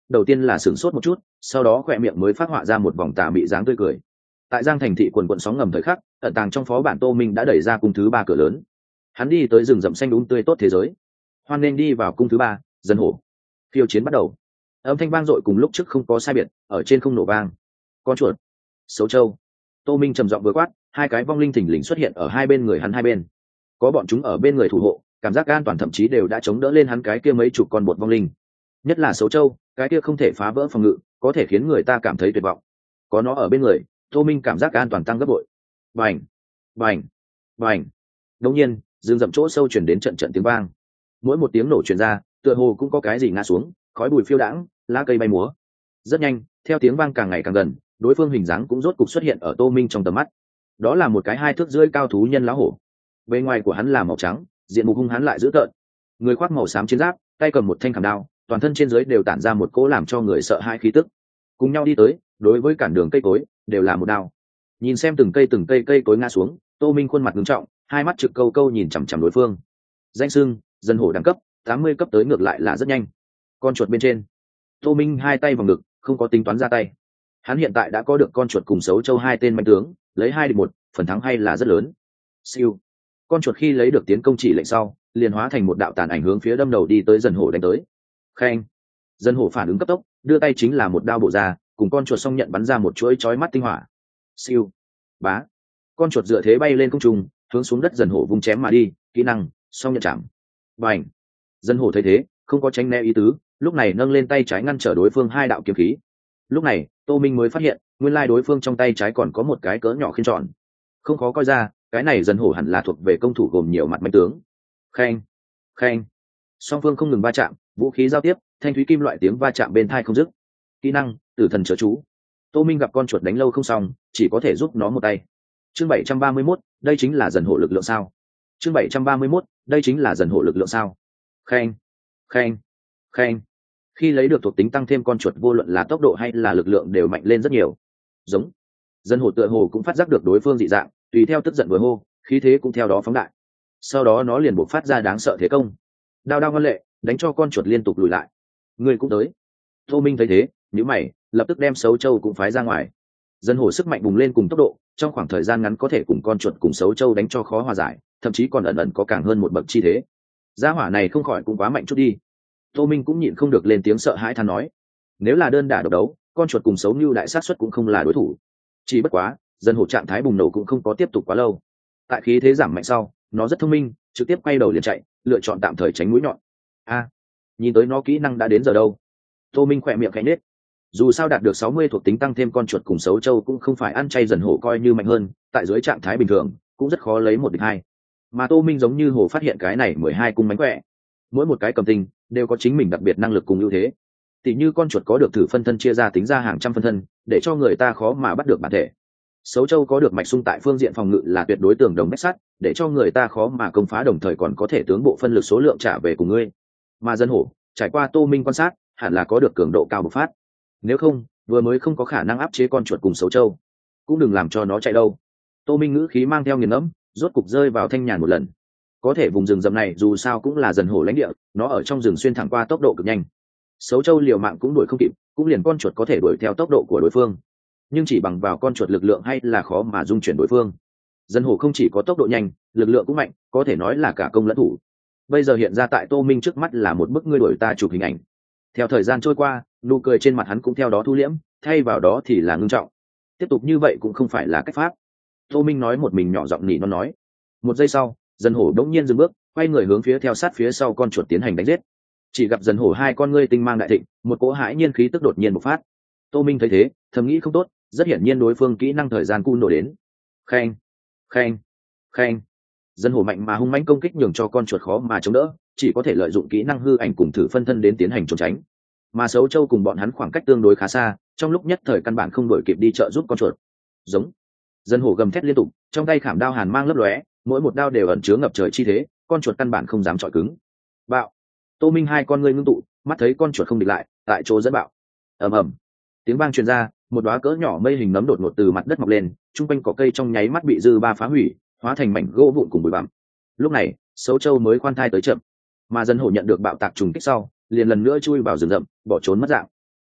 đầu tiên là sửng sốt một chút, sau đó khỏe miệng mới phát họa ra một vòng tà mị dáng tươi cười. Tại Giang Thành thị quần quận sóng ngầm thời khắc, ẩn tàng trong phó bản Tô Minh đã đẩy ra cung thứ ba cửa lớn. Hắn đi tới rừng rậm xanh đúng tươi tốt thế giới. Hoan nên đi vào cung thứ ba, dân hổ. Khiêu chiến bắt đầu. Âm thanh vang dội cùng lúc trước không có sai biệt, ở trên không nổ vang. Con chuột, xấu châu. Tô Minh trầm giọng vừa quát, hai cái vong linh thình lình xuất hiện ở hai bên người hắn hai bên. Có bọn chúng ở bên người thủ hộ, cảm giác an toàn thậm chí đều đã chống đỡ lên hắn cái kia mấy chục con bột vong linh. Nhất là xấu châu, cái kia không thể phá vỡ phòng ngự, có thể khiến người ta cảm thấy tuyệt vọng. Có nó ở bên người, Tô Minh cảm giác an toàn tăng gấp bội. Bành, bành, bành. Đột nhiên, rừng rậm chỗ sâu truyền đến trận trận tiếng vang. Mỗi một tiếng nổ truyền ra, tựa hồ cũng có cái gì ngã xuống, khói bụi phiêu đãng, lá cây bay múa. Rất nhanh, theo tiếng vang càng ngày càng gần, đối phương hình dáng cũng rốt cục xuất hiện ở Tô Minh trong tầm mắt. Đó là một cái hai thước rưỡi cao thú nhân lá hổ. Bề ngoài của hắn là màu trắng, diện mục hung hãn lại dữ tợn. Người khoác màu xám chiến giáp, tay cầm một thanh khảm đao, toàn thân trên dưới đều tản ra một cỗ làm cho người sợ hãi khí tức. Cùng nhau đi tới, đối với cản đường cây cối, đều là một đao. Nhìn xem từng cây từng cây cây cối ngã xuống, Tô Minh khuôn mặt nghiêm trọng, hai mắt trực câu câu nhìn chằm chằm đối phương. Danh xưng, dân hổ đẳng cấp, tám mươi cấp tới ngược lại là rất nhanh. Con chuột bên trên. Tô Minh hai tay vào ngực, không có tính toán ra tay. Hắn hiện tại đã có được con chuột cùng xấu châu hai tên mạnh tướng, lấy hai địch một, phần thắng hay là rất lớn. Siêu. Con chuột khi lấy được tiến công chỉ lệnh sau, liền hóa thành một đạo tàn ảnh hướng phía đâm đầu đi tới dân hổ đánh tới. Khen. Dân hổ phản ứng cấp tốc, đưa tay chính là một đao bổ ra, cùng con chuột song nhận bắn ra một chuỗi chói mắt tinh hỏa. Siêu. Bá. Con chuột dựa thế bay lên không trung, hướng xuống đất dần hổ vung chém mà đi, kỹ năng song nhận chạm. Bành. Dân hổ thấy thế, không có tránh né ý tứ, lúc này nâng lên tay trái ngăn trở đối phương hai đạo kiếm khí. Lúc này, Tô Minh mới phát hiện, nguyên lai đối phương trong tay trái còn có một cái cỡ nhỏ khiên tròn. Không khó coi ra, cái này dân hổ hẳn là thuộc về công thủ gồm nhiều mặt mạnh tướng. Khen. Khen. Song phương không ngừng va chạm, vũ khí giao tiếp, thanh thúy kim loại tiếng va chạm bên tai không dứt. Kỹ năng tử thần chớ chú. Tô Minh gặp con chuột đánh lâu không xong, chỉ có thể giúp nó một tay. Chương bảy trăm ba mươi mốt, đây chính là dần hộ lực lượng sao? Chương bảy trăm ba mươi mốt, đây chính là dần hộ lực lượng sao? Khen. Khen. Khen. Khi lấy được thuộc tính tăng thêm, con chuột vô luận là tốc độ hay là lực lượng đều mạnh lên rất nhiều. Giống. Dân hổ tựa hồ cũng phát giác được đối phương dị dạng, tùy theo tức giận vừa hô, khí thế cũng theo đó phóng đại. Sau đó nó liền bộc phát ra đáng sợ thế công. Đao đao ngân lệ, đánh cho con chuột liên tục lùi lại. Người cũng tới. Tô Minh thấy thế, nhíu mày, lập tức đem xấu châu cũng phái ra ngoài. Dân hổ sức mạnh bùng lên cùng tốc độ, trong khoảng thời gian ngắn có thể cùng con chuột cùng xấu châu đánh cho khó hòa giải, thậm chí còn ẩn ẩn có càng hơn một bậc chi thế. Gia hỏa này không khỏi cũng quá mạnh chút đi. Tô Minh cũng nhịn không được lên tiếng sợ hãi than nói, nếu là đơn đả độc đấu, con chuột cùng xấu như đại sát suất cũng không là đối thủ. Chỉ bất quá, dân hổ trạng thái bùng nổ cũng không có tiếp tục quá lâu. Tại khí thế giảm mạnh sau, nó rất thông minh, trực tiếp quay đầu liền chạy, lựa chọn tạm thời tránh mũi nhọn. A, nhìn tới nó kỹ năng đã đến giờ đâu. Tô Minh khỏe miệng khẽ nết. Dù sao đạt được sáu mươi thuộc tính tăng thêm, con chuột cùng xấu châu cũng không phải ăn chay dần hổ coi như mạnh hơn, tại dưới trạng thái bình thường cũng rất khó lấy một địch hai. Mà Tô Minh giống như hồ phát hiện cái này mười hai cung mánh khỏe, mỗi một cái cầm tinh đều có chính mình đặc biệt năng lực cùng ưu thế. Tỷ như con chuột có được thử phân thân chia ra tính ra hàng trăm phân thân, để cho người ta khó mà bắt được bản thể. Xấu châu có được mạch sung tại phương diện phòng ngự là tuyệt đối tường đồng mét sắt, để cho người ta khó mà công phá, đồng thời còn có thể tướng bộ phân lực số lượng trả về cùng ngươi. Mà dân hổ, trải qua Tô Minh quan sát, hẳn là có được cường độ cao bộc phát. Nếu không, vừa mới không có khả năng áp chế con chuột cùng xấu châu. Cũng đừng làm cho nó chạy đâu. Tô Minh ngữ khí mang theo nghiền ngẫm, rốt cục rơi vào thanh nhàn một lần. Có thể vùng rừng rậm này dù sao cũng là dần hổ lãnh địa, nó ở trong rừng xuyên thẳng qua tốc độ cực nhanh. Xấu châu liều mạng cũng đuổi không kịp, cũng liền con chuột có thể đuổi theo tốc độ của đối phương. Nhưng chỉ bằng vào con chuột lực lượng hay là khó mà dung chuyển đối phương. Dân hổ không chỉ có tốc độ nhanh, lực lượng cũng mạnh, có thể nói là cả công lẫn thủ. Bây giờ hiện ra tại Tô Minh trước mắt là một bức ngươi đuổi ta chụp hình ảnh. Theo thời gian trôi qua, nụ cười trên mặt hắn cũng theo đó thu liễm, thay vào đó thì là ngưng trọng. Tiếp tục như vậy cũng không phải là cách pháp. Tô Minh nói một mình nhỏ giọng nỉ non nói. Một giây sau, dân hổ đống nhiên dừng bước, quay người hướng phía theo sát phía sau con chuột tiến hành đánh giết. Chỉ gặp dân hổ hai con ngươi tinh mang đại thịnh, một cỗ hãi nhiên khí tức đột nhiên bộc phát. Tô Minh thấy thế, thầm nghĩ không tốt, rất hiển nhiên đối phương kỹ năng thời gian cun nổ đến. Khen, khen, khen. Dân hổ mạnh mà hung mãnh công kích nhường cho con chuột khó mà chống đỡ, chỉ có thể lợi dụng kỹ năng hư ảnh cùng thử phân thân đến tiến hành trốn tránh. Mà xấu châu cùng bọn hắn khoảng cách tương đối khá xa, trong lúc nhất thời căn bản không đuổi kịp đi trợ giúp con chuột. Giống. Dân hổ gầm thét liên tục, trong tay khảm đao hàn mang lấp lóe, mỗi một đao đều ẩn chứa ngập trời chi thế, con chuột căn bản không dám chọi cứng. Bạo. Tô Minh hai con ngươi ngưng tụ, mắt thấy con chuột không địch lại, tại chỗ dẫn bạo. Ầm ầm. Tiếng vang truyền ra, một đóa cỡ nhỏ mây hình nấm đột ngột từ mặt đất mọc lên, trung quanh cỏ cây trong nháy mắt bị dư ba phá hủy, hóa thành mảnh gỗ vụn cùng bụi bặm. Lúc này, xấu châu mới khoan thai tới chậm, mà dân hổ nhận được bạo tạc trùng kích sau, liền lần nữa chui vào rừng rậm, bỏ trốn mất dạng.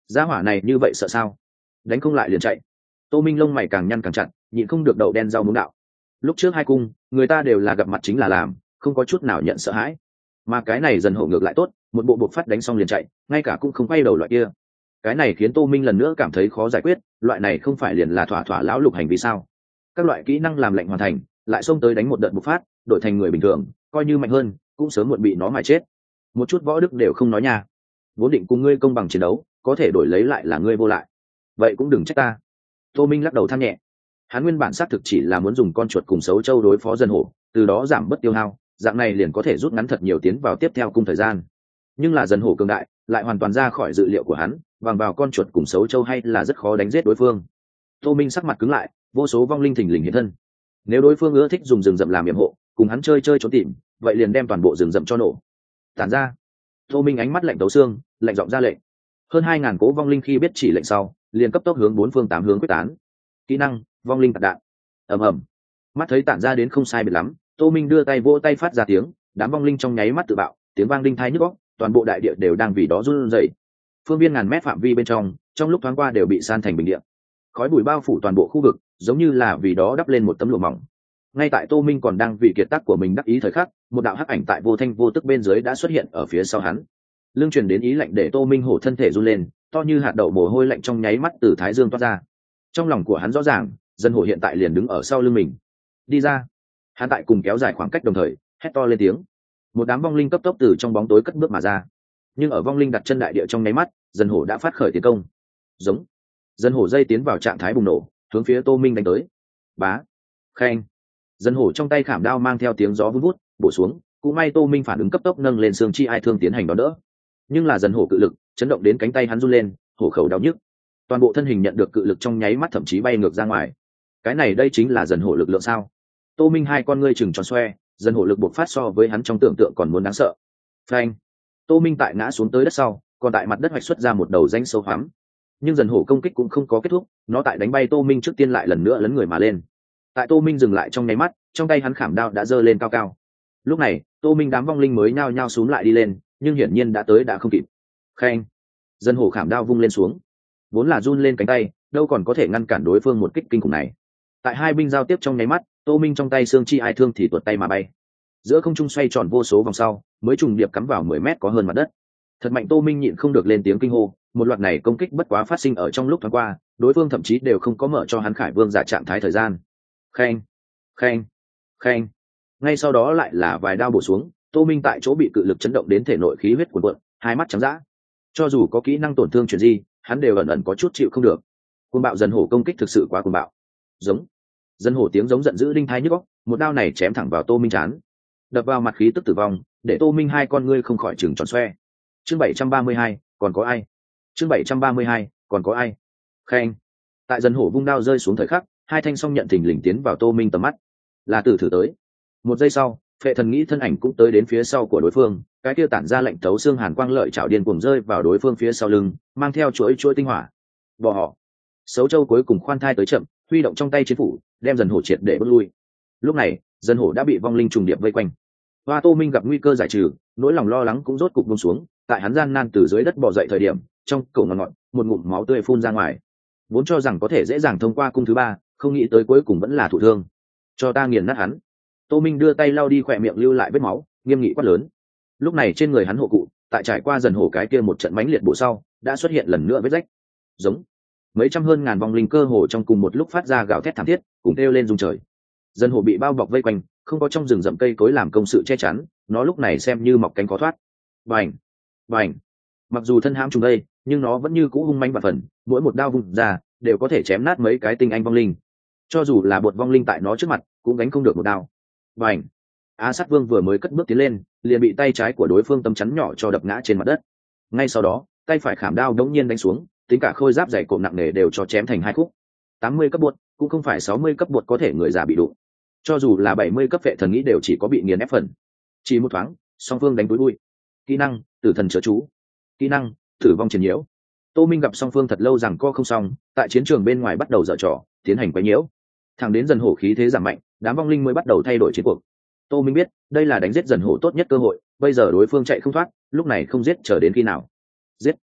gia hỏa này như vậy sợ sao? Đánh không lại liền chạy. Tô Minh lông mày càng nhăn càng chặt, nhịn không được đậu đen rau muống đạo. Lúc trước hai cung, người ta đều là gặp mặt chính là làm, không có chút nào nhận sợ hãi. Mà cái này dần hổ ngược lại tốt, một bộ bộc phát đánh xong liền chạy, ngay cả cũng không quay đầu loại kia. Cái này khiến Tô Minh lần nữa cảm thấy khó giải quyết, loại này không phải liền là thỏa thỏa lão lục hành vi sao? Các loại kỹ năng làm lệnh hoàn thành, lại xông tới đánh một đợt bộc phát, đổi thành người bình thường, coi như mạnh hơn, cũng sớm muộn bị nó mài chết. Một chút võ đức đều không nói nha. Vốn định cùng ngươi công bằng chiến đấu, có thể đổi lấy lại là ngươi vô lại. Vậy cũng đừng trách ta. Tô Minh lắc đầu than nhẹ. Hắn nguyên bản xác thực chỉ là muốn dùng con chuột cùng xấu châu đối phó dân hổ, từ đó giảm bớt tiêu hao, dạng này liền có thể rút ngắn thật nhiều tiến vào tiếp theo cung thời gian. Nhưng là dân hổ cường đại, lại hoàn toàn ra khỏi dự liệu của hắn, bằng vào con chuột cùng xấu châu hay là rất khó đánh giết đối phương. Tô Minh sắc mặt cứng lại, vô số vong linh thình lình hiện thân. Nếu đối phương ưa thích dùng rừng rậm làm yểm hộ, cùng hắn chơi chơi trốn tìm, vậy liền đem toàn bộ rừng rậm cho nổ. Tản ra. Tô Minh ánh mắt lạnh tấu xương, lạnh giọng ra lệnh. Hơn hai ngàn cỗ vong linh khi biết chỉ lệnh sau, liền cấp tốc hướng bốn phương tám hướng quyết tán. Kỹ năng, vong linh tạt đạn. Ầm ầm. Mắt thấy tản ra đến không sai biệt lắm, Tô Minh đưa tay vỗ tay phát ra tiếng, đám vong linh trong nháy mắt tự bạo, tiếng vang đinh tai nhức óc, toàn bộ đại địa đều đang vì đó run rẩy. Phương viên ngàn mét phạm vi bên trong, trong lúc thoáng qua đều bị san thành bình địa. Khói bụi bao phủ toàn bộ khu vực, giống như là vì đó đắp lên một tấm lụa mỏng. Ngay tại Tô Minh còn đang vì kiệt tác của mình đắc ý thời khắc, một đạo hắc ảnh tại vô thanh vô tức bên dưới đã xuất hiện ở phía sau hắn. Lương truyền đến ý lạnh để Tô Minh hổ thân thể run lên, to như hạt đậu mồ hôi lạnh trong nháy mắt từ thái dương toát ra. Trong lòng của hắn rõ ràng, dân hổ hiện tại liền đứng ở sau lưng mình. Đi ra. Hắn tại cùng kéo dài khoảng cách đồng thời, hét to lên tiếng. Một đám vong linh cấp tốc từ trong bóng tối cất bước mà ra. Nhưng ở vong linh đặt chân đại địa trong nháy mắt, dân hổ đã phát khởi tiến công. Giống. Dân hổ dây tiến vào trạng thái bùng nổ, hướng phía Tô Minh đánh tới. Bá. Khen. Dân hổ trong tay khảm đao mang theo tiếng gió vun vút bổ xuống, cũng may Tô Minh phản ứng cấp tốc nâng lên xương chi ai thương tiến hành đón đỡ. Nhưng là dân hổ cự lực chấn động đến cánh tay hắn run lên, hổ khẩu đau nhức, toàn bộ thân hình nhận được cự lực trong nháy mắt thậm chí bay ngược ra ngoài. Cái này đây chính là dân hổ lực lượng sao? Tô Minh hai con ngươi chừng tròn xoe, dân hổ lực bộc phát so với hắn trong tưởng tượng còn muốn đáng sợ. Phanh. Tô Minh tại ngã xuống tới đất sau, còn tại mặt đất hoạch xuất ra một đầu rãnh sâu hoắm. Nhưng dân hổ công kích cũng không có kết thúc, nó tại đánh bay Tô Minh trước tiên lại lần nữa lấn người mà lên. Tại Tô Minh dừng lại trong nháy mắt, trong tay hắn khảm đao đã giơ lên cao cao. Lúc này, Tô Minh đám vong linh mới nhao nhao xuống lại đi lên, nhưng hiển nhiên đã tới đã không kịp. Khen. Dân hổ khảm đao vung lên xuống, vốn là run lên cánh tay, đâu còn có thể ngăn cản đối phương một kích kinh khủng này. Tại hai binh giao tiếp trong nháy mắt, Tô Minh trong tay xương chi ai thương thì tuột tay mà bay. Giữa không trung xoay tròn vô số vòng sau, mới trùng điệp cắm vào mười mét có hơn mặt đất. Thật mạnh. Tô Minh nhịn không được lên tiếng kinh hô, một loạt này công kích bất quá phát sinh ở trong lúc thoáng qua, đối phương thậm chí đều không có mở cho hắn Khải Vương giả trạng thái thời gian. Khen. Khen. Khen. Ngay sau đó lại là vài đao bổ xuống, Tô Minh tại chỗ bị cự lực chấn động đến thể nội khí huyết cuồn cuộn, hai mắt trắng dã. Cho dù có kỹ năng tổn thương chuyển di, hắn đều ẩn ẩn có chút chịu không được. Cuồng bạo dần hổ công kích thực sự quá cuồng bạo. Giống. Dân hổ tiếng giống giận dữ đinh thai nhức óc, một đao này chém thẳng vào Tô Minh trán, đập vào mặt khí tức tử vong, để Tô Minh hai con ngươi không khỏi trừng tròn xoe. Chương bảy trăm ba mươi hai, còn có ai? Chương bảy trăm ba mươi hai, còn có ai? Khen. Tại dân hổ vung đao rơi xuống thời khắc, hai thanh song nhận thình lình tiến vào Tô Minh tầm mắt. Là Tử thử tới. Một giây sau, Phệ Thần nghĩ thân ảnh cũng tới đến phía sau của đối phương, cái kia tản ra lệnh tấu xương hàn quang lợi chảo điên cuồng rơi vào đối phương phía sau lưng, mang theo chuỗi chuỗi tinh hỏa. Bỏ họ. Sấu Châu cuối cùng khoan thai tới chậm, huy động trong tay chiến phủ, đem dần hổ triệt để bước lui. Lúc này, dân hổ đã bị vong linh trùng điệp vây quanh. Hoa Tô Minh gặp nguy cơ giải trừ, nỗi lòng lo lắng cũng rốt cục buông xuống, tại hắn gian nan từ dưới đất bò dậy thời điểm, trong cổ ngọn ngọn, một ngụm máu tươi phun ra ngoài. Vốn cho rằng có thể dễ dàng thông qua cung thứ ba, không nghĩ tới cuối cùng vẫn là thụ thương. Cho ta nghiền nát hắn. Tô Minh đưa tay lau đi khỏe miệng lưu lại vết máu, nghiêm nghị quát lớn. Lúc này trên người hắn hộ cụ, tại trải qua dần hổ cái kia một trận mãnh liệt bộ sau, đã xuất hiện lần nữa vết rách. Giống. Mấy trăm hơn ngàn vong linh cơ hồ trong cùng một lúc phát ra gào thét thảm thiết, cùng kêu lên rung trời. Dần hổ bị bao bọc vây quanh, không có trong rừng rậm cây cối làm công sự che chắn, nó lúc này xem như mọc cánh khó thoát. Bành, bành. Mặc dù thân hãm trùng đây, nhưng nó vẫn như cũ hung manh và phần, mỗi một đao vung ra đều có thể chém nát mấy cái tinh anh vong linh. Cho dù là bột vong linh tại nó trước mặt, cũng gánh không được một đao. Bành. Á Sát Vương vừa mới cất bước tiến lên, liền bị tay trái của đối phương tấm chắn nhỏ cho đập ngã trên mặt đất. Ngay sau đó, tay phải khảm đao đống nhiên đánh xuống, tính cả khôi giáp dày cộm nặng nề đều cho chém thành hai khúc. tám mươi cấp bột, cũng không phải sáu mươi cấp bột có thể người già bị đụng. Cho dù là bảy mươi cấp Vệ Thần nghĩ đều chỉ có bị nghiền ép phần. Chỉ một thoáng, song phương đánh túi bụi. Kỹ năng, Tử Thần chớ chú. Kỹ năng, Tử vong triền nhiễu. Tô Minh gặp song phương thật lâu rằng co không xong, tại chiến trường bên ngoài bắt đầu dở trò, tiến hành quấy nhiễu. Thẳng đến dần hổ khí thế giảm mạnh, đám vong linh mới bắt đầu thay đổi chiến cuộc. Tô Minh biết, đây là đánh giết dần hổ tốt nhất cơ hội, bây giờ đối phương chạy không thoát, lúc này không giết chờ đến khi nào? Giết.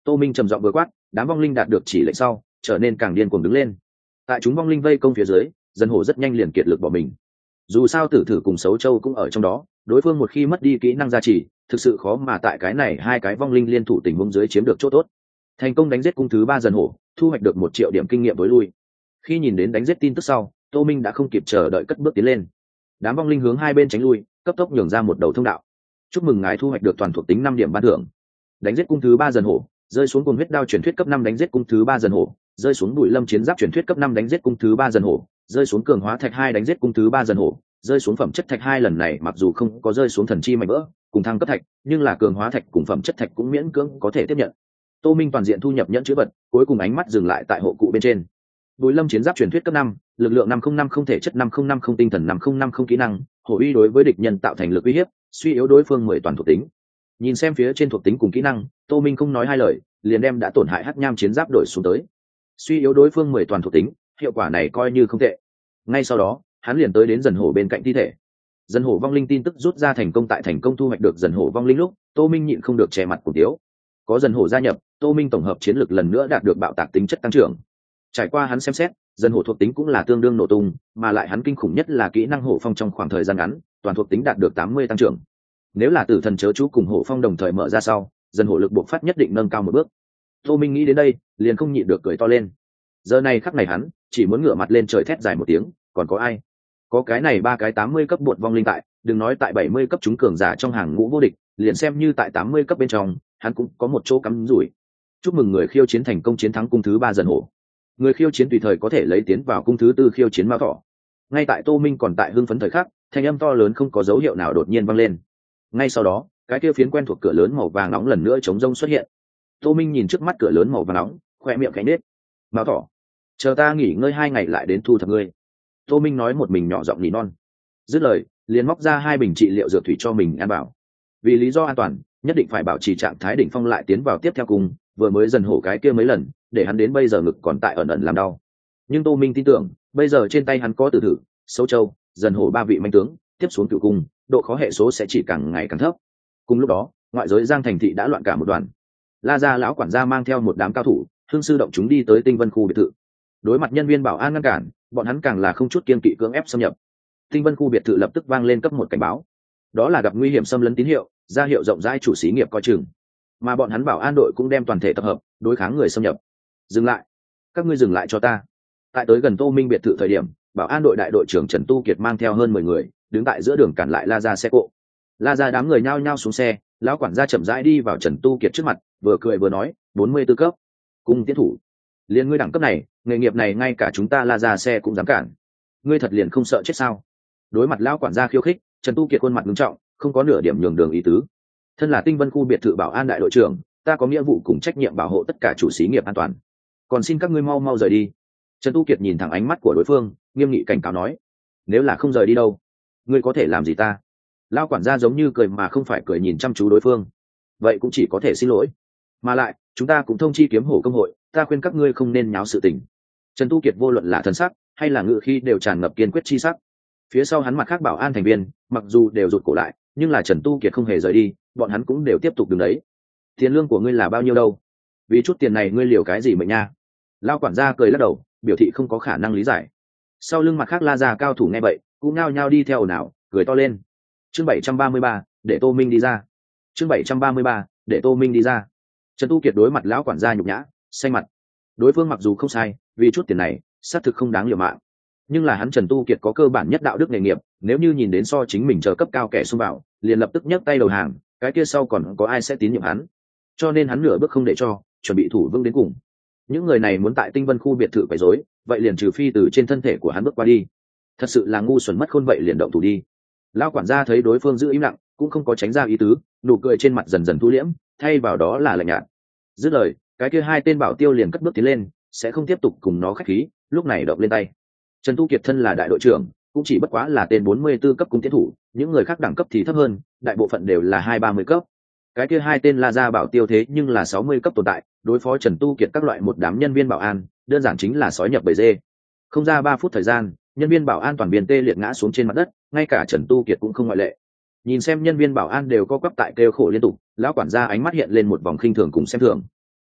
Tô Minh trầm giọng vừa quát, đám vong linh đạt được chỉ lệnh sau trở nên càng điên cuồng đứng lên. Tại chúng vong linh vây công phía dưới, dân hổ rất nhanh liền kiệt lực bỏ mình. Dù sao tử thử cùng xấu châu cũng ở trong đó, đối phương một khi mất đi kỹ năng gia trì, thực sự khó mà tại cái này hai cái vong linh liên thủ tình huống dưới chiếm được chỗ tốt. Thành công đánh giết cung thứ ba dần hổ, thu hoạch được một triệu điểm kinh nghiệm tối lui. Khi nhìn đến đánh giết tin tức sau, Tô Minh đã không kịp chờ đợi cất bước tiến lên. Đám vong linh hướng hai bên tránh lui, cấp tốc nhường ra một đầu thông đạo. Chúc mừng ngài thu hoạch được toàn thuộc tính năm điểm ban thưởng. Đánh giết cung thứ ba dần hổ, rơi xuống cuồng huyết đao truyền thuyết cấp năm đánh giết cung thứ ba dần hổ, rơi xuống bụi lâm chiến giáp truyền thuyết cấp năm đánh giết cung thứ ba dần hổ, rơi xuống cường hóa thạch hai đánh giết cung thứ ba dần hổ, rơi xuống phẩm chất thạch hai lần này mặc dù không có rơi xuống thần chi mảnh vỡ cùng thăng cấp thạch, nhưng là cường hóa thạch cùng phẩm chất thạch cũng miễn cưỡng có thể tiếp nhận. Tô Minh toàn diện thu nhập nhẫn chữ vật, cuối cùng ánh mắt dừng lại tại hộ cụ bên trên. Bùi lâm chiến giáp truyền thuyết cấp năm, lực lượng năm không năm không thể chất năm không năm không tinh thần năm không năm không kỹ năng, hổ uy đối với địch nhân tạo thành lực uy hiếp, suy yếu đối phương mười toàn thuộc tính. Nhìn xem phía trên thuộc tính cùng kỹ năng, Tô Minh không nói hai lời, liền đem đã tổn hại hắc nham chiến giáp đổi xuống tới. Suy yếu đối phương mười toàn thuộc tính, hiệu quả này coi như không tệ. Ngay sau đó, hắn liền tới đến dần hổ bên cạnh thi thể. Dần hổ vong linh tin tức rút ra thành công tại thành công thu hoạch được dần hổ vong linh lúc, Tô Minh nhịn không được che mặt của tiếu. Có dần hổ gia nhập, Tô Minh tổng hợp chiến lược lần nữa đạt được bạo tạc tính chất tăng trưởng. Trải qua hắn xem xét, dần hổ thuộc tính cũng là tương đương nổ tung, mà lại hắn kinh khủng nhất là kỹ năng hổ phong trong khoảng thời gian ngắn, toàn thuộc tính đạt được tám mươi tăng trưởng. Nếu là tử thần chớ chú cùng hổ phong đồng thời mở ra sau, dần hổ lực buộc phát nhất định nâng cao một bước. Tô Minh nghĩ đến đây, liền không nhịn được cười to lên. Giờ này khắc này hắn chỉ muốn ngửa mặt lên trời thét dài một tiếng, còn có ai? Có cái này ba cái tám mươi cấp bột vong linh tại, đừng nói tại bảy mươi cấp chúng cường giả trong hàng ngũ vô địch, liền xem như tại tám mươi cấp bên trong, hắn cũng có một chỗ cắm rủi. Chúc mừng người khiêu chiến thành công chiến thắng cung thứ ba dần hổ. Người khiêu chiến tùy thời có thể lấy tiến vào cung thứ tư khiêu chiến mao thỏ. Ngay tại Tô Minh còn tại hưng phấn thời khắc, thanh âm to lớn không có dấu hiệu nào đột nhiên vang lên. Ngay sau đó, cái kia phiến quen thuộc cửa lớn màu vàng nóng lần nữa chống rông xuất hiện. Tô Minh nhìn trước mắt cửa lớn màu vàng nóng, khoe miệng khẽ nết. Mao thỏ, chờ ta nghỉ ngơi hai ngày lại đến thu thập ngươi. Tô Minh nói một mình nhỏ giọng nỉ non. Dứt lời, liền móc ra hai bình trị liệu dược thủy cho mình ăn bảo. Vì lý do an toàn, nhất định phải bảo trì trạng thái đỉnh phong lại tiến vào tiếp theo cùng, vừa mới dần hổ cái kia mấy lần, để hắn đến bây giờ ngực còn tại ẩn ẩn làm đau. Nhưng Tô Minh tin tưởng, bây giờ trên tay hắn có tử thử, sâu châu, dần hổ ba vị manh tướng, tiếp xuống cựu cung, độ khó hệ số sẽ chỉ càng ngày càng thấp. Cùng lúc đó, ngoại giới Giang thành thị đã loạn cả một đoàn. La gia lão quản gia mang theo một đám cao thủ, hương sư động chúng đi tới Tinh Vân khu biệt thự. Đối mặt nhân viên bảo an ngăn cản, bọn hắn càng là không chút kiêng kỵ cưỡng ép xâm nhập. Tinh Vân khu biệt thự lập tức vang lên cấp một cảnh báo. Đó là gặp nguy hiểm xâm lấn tín hiệu, ra hiệu rộng rãi chủ xí nghiệp coi chừng. Mà bọn hắn bảo an đội cũng đem toàn thể tập hợp, đối kháng người xâm nhập. Dừng lại, các ngươi dừng lại cho ta. Tại tới gần Tô Minh biệt thự thời điểm, bảo an đội đại đội trưởng Trần Tu Kiệt mang theo hơn mười người, đứng tại giữa đường cản lại La gia xe cộ. La gia đám người nhao nhao xuống xe, lão quản gia chậm rãi đi vào Trần Tu Kiệt trước mặt, vừa cười vừa nói, bốn mươi tư cấp, cung tiến thủ. Liên ngươi đẳng cấp này, nghề nghiệp này ngay cả chúng ta La gia xe cũng dám cản. Ngươi thật liền không sợ chết sao? Đối mặt lão quản gia khiêu khích, Trần Tu Kiệt khuôn mặt nghiêm trọng, không có nửa điểm nhường đường ý tứ. Thân là Tinh Vân khu biệt thự bảo an đại đội trưởng, ta có nghĩa vụ cùng trách nhiệm bảo hộ tất cả chủ xí nghiệp an toàn. Còn xin các ngươi mau mau rời đi. Trần Tu Kiệt nhìn thẳng ánh mắt của đối phương, nghiêm nghị cảnh cáo nói: nếu là không rời đi đâu, ngươi có thể làm gì ta? Lão quản gia giống như cười mà không phải cười nhìn chăm chú đối phương. Vậy cũng chỉ có thể xin lỗi. Mà lại, chúng ta cũng thông chi kiếm hổ công hội, ta khuyên các ngươi không nên nháo sự tình. Trần Tu Kiệt vô luận là thân sắc hay là ngữ khi đều tràn ngập kiên quyết chi sắc. Phía sau hắn mặt khác bảo an thành viên, mặc dù đều rụt cổ lại, nhưng là Trần Tu Kiệt không hề rời đi, bọn hắn cũng đều tiếp tục đứng đấy. Tiền lương của ngươi là bao nhiêu đâu? Vì chút tiền này ngươi liều cái gì mệnh nha? Lão quản gia cười lắc đầu, biểu thị không có khả năng lý giải. Sau lưng mặt khác La gia cao thủ nghe vậy, cũng nhao nhao đi theo ồn ào, cười to lên. Chương bảy trăm ba mươi ba, để Tô Minh đi ra. Chương bảy trăm ba mươi ba, để Tô Minh đi ra. Trần Tu Kiệt đối mặt lão quản gia nhục nhã, xanh mặt. Đối phương mặc dù không sai, vì chút tiền này, xác thực không đáng liều mạng. Nhưng là hắn Trần Tu Kiệt có cơ bản nhất đạo đức nghề nghiệp, nếu như nhìn đến so chính mình chờ cấp cao kẻ xung vào, liền lập tức nhấc tay đầu hàng, cái kia sau còn có ai sẽ tín nhiệm hắn. Cho nên hắn nửa bước không để cho, chuẩn bị thủ vững đến cùng. Những người này muốn tại Tinh Vân khu biệt thự quấy rối, vậy liền trừ phi từ trên thân thể của hắn bước qua đi. Thật sự là ngu xuẩn mất khôn, vậy liền động thủ đi. Lão quản gia thấy đối phương giữ im lặng, cũng không có tránh ra ý tứ, nụ cười trên mặt dần dần thu liễm, thay vào đó là lạnh nhạt. Dứt lời, cái kia hai tên bảo tiêu liền cất bước tiến lên, sẽ không tiếp tục cùng nó khách khí, lúc này động lên tay. Trần Tu Kiệt thân là đại đội trưởng, cũng chỉ bất quá là tên bốn mươi tư cấp cung tiến thủ, những người khác đẳng cấp thì thấp hơn, đại bộ phận đều là hai ba mươi cấp. Cái kia hai tên La gia bảo tiêu thế nhưng là sáu mươi cấp tồn tại, đối phó Trần Tu Kiệt các loại một đám nhân viên bảo an, đơn giản chính là sói nhập bầy dê. Không ra ba phút thời gian, nhân viên bảo an toàn viên tê liệt ngã xuống trên mặt đất, ngay cả Trần Tu Kiệt cũng không ngoại lệ. Nhìn xem nhân viên bảo an đều co quắp tại kêu khổ liên tục, lão quản gia ánh mắt hiện lên một vòng khinh thường cùng xem thường.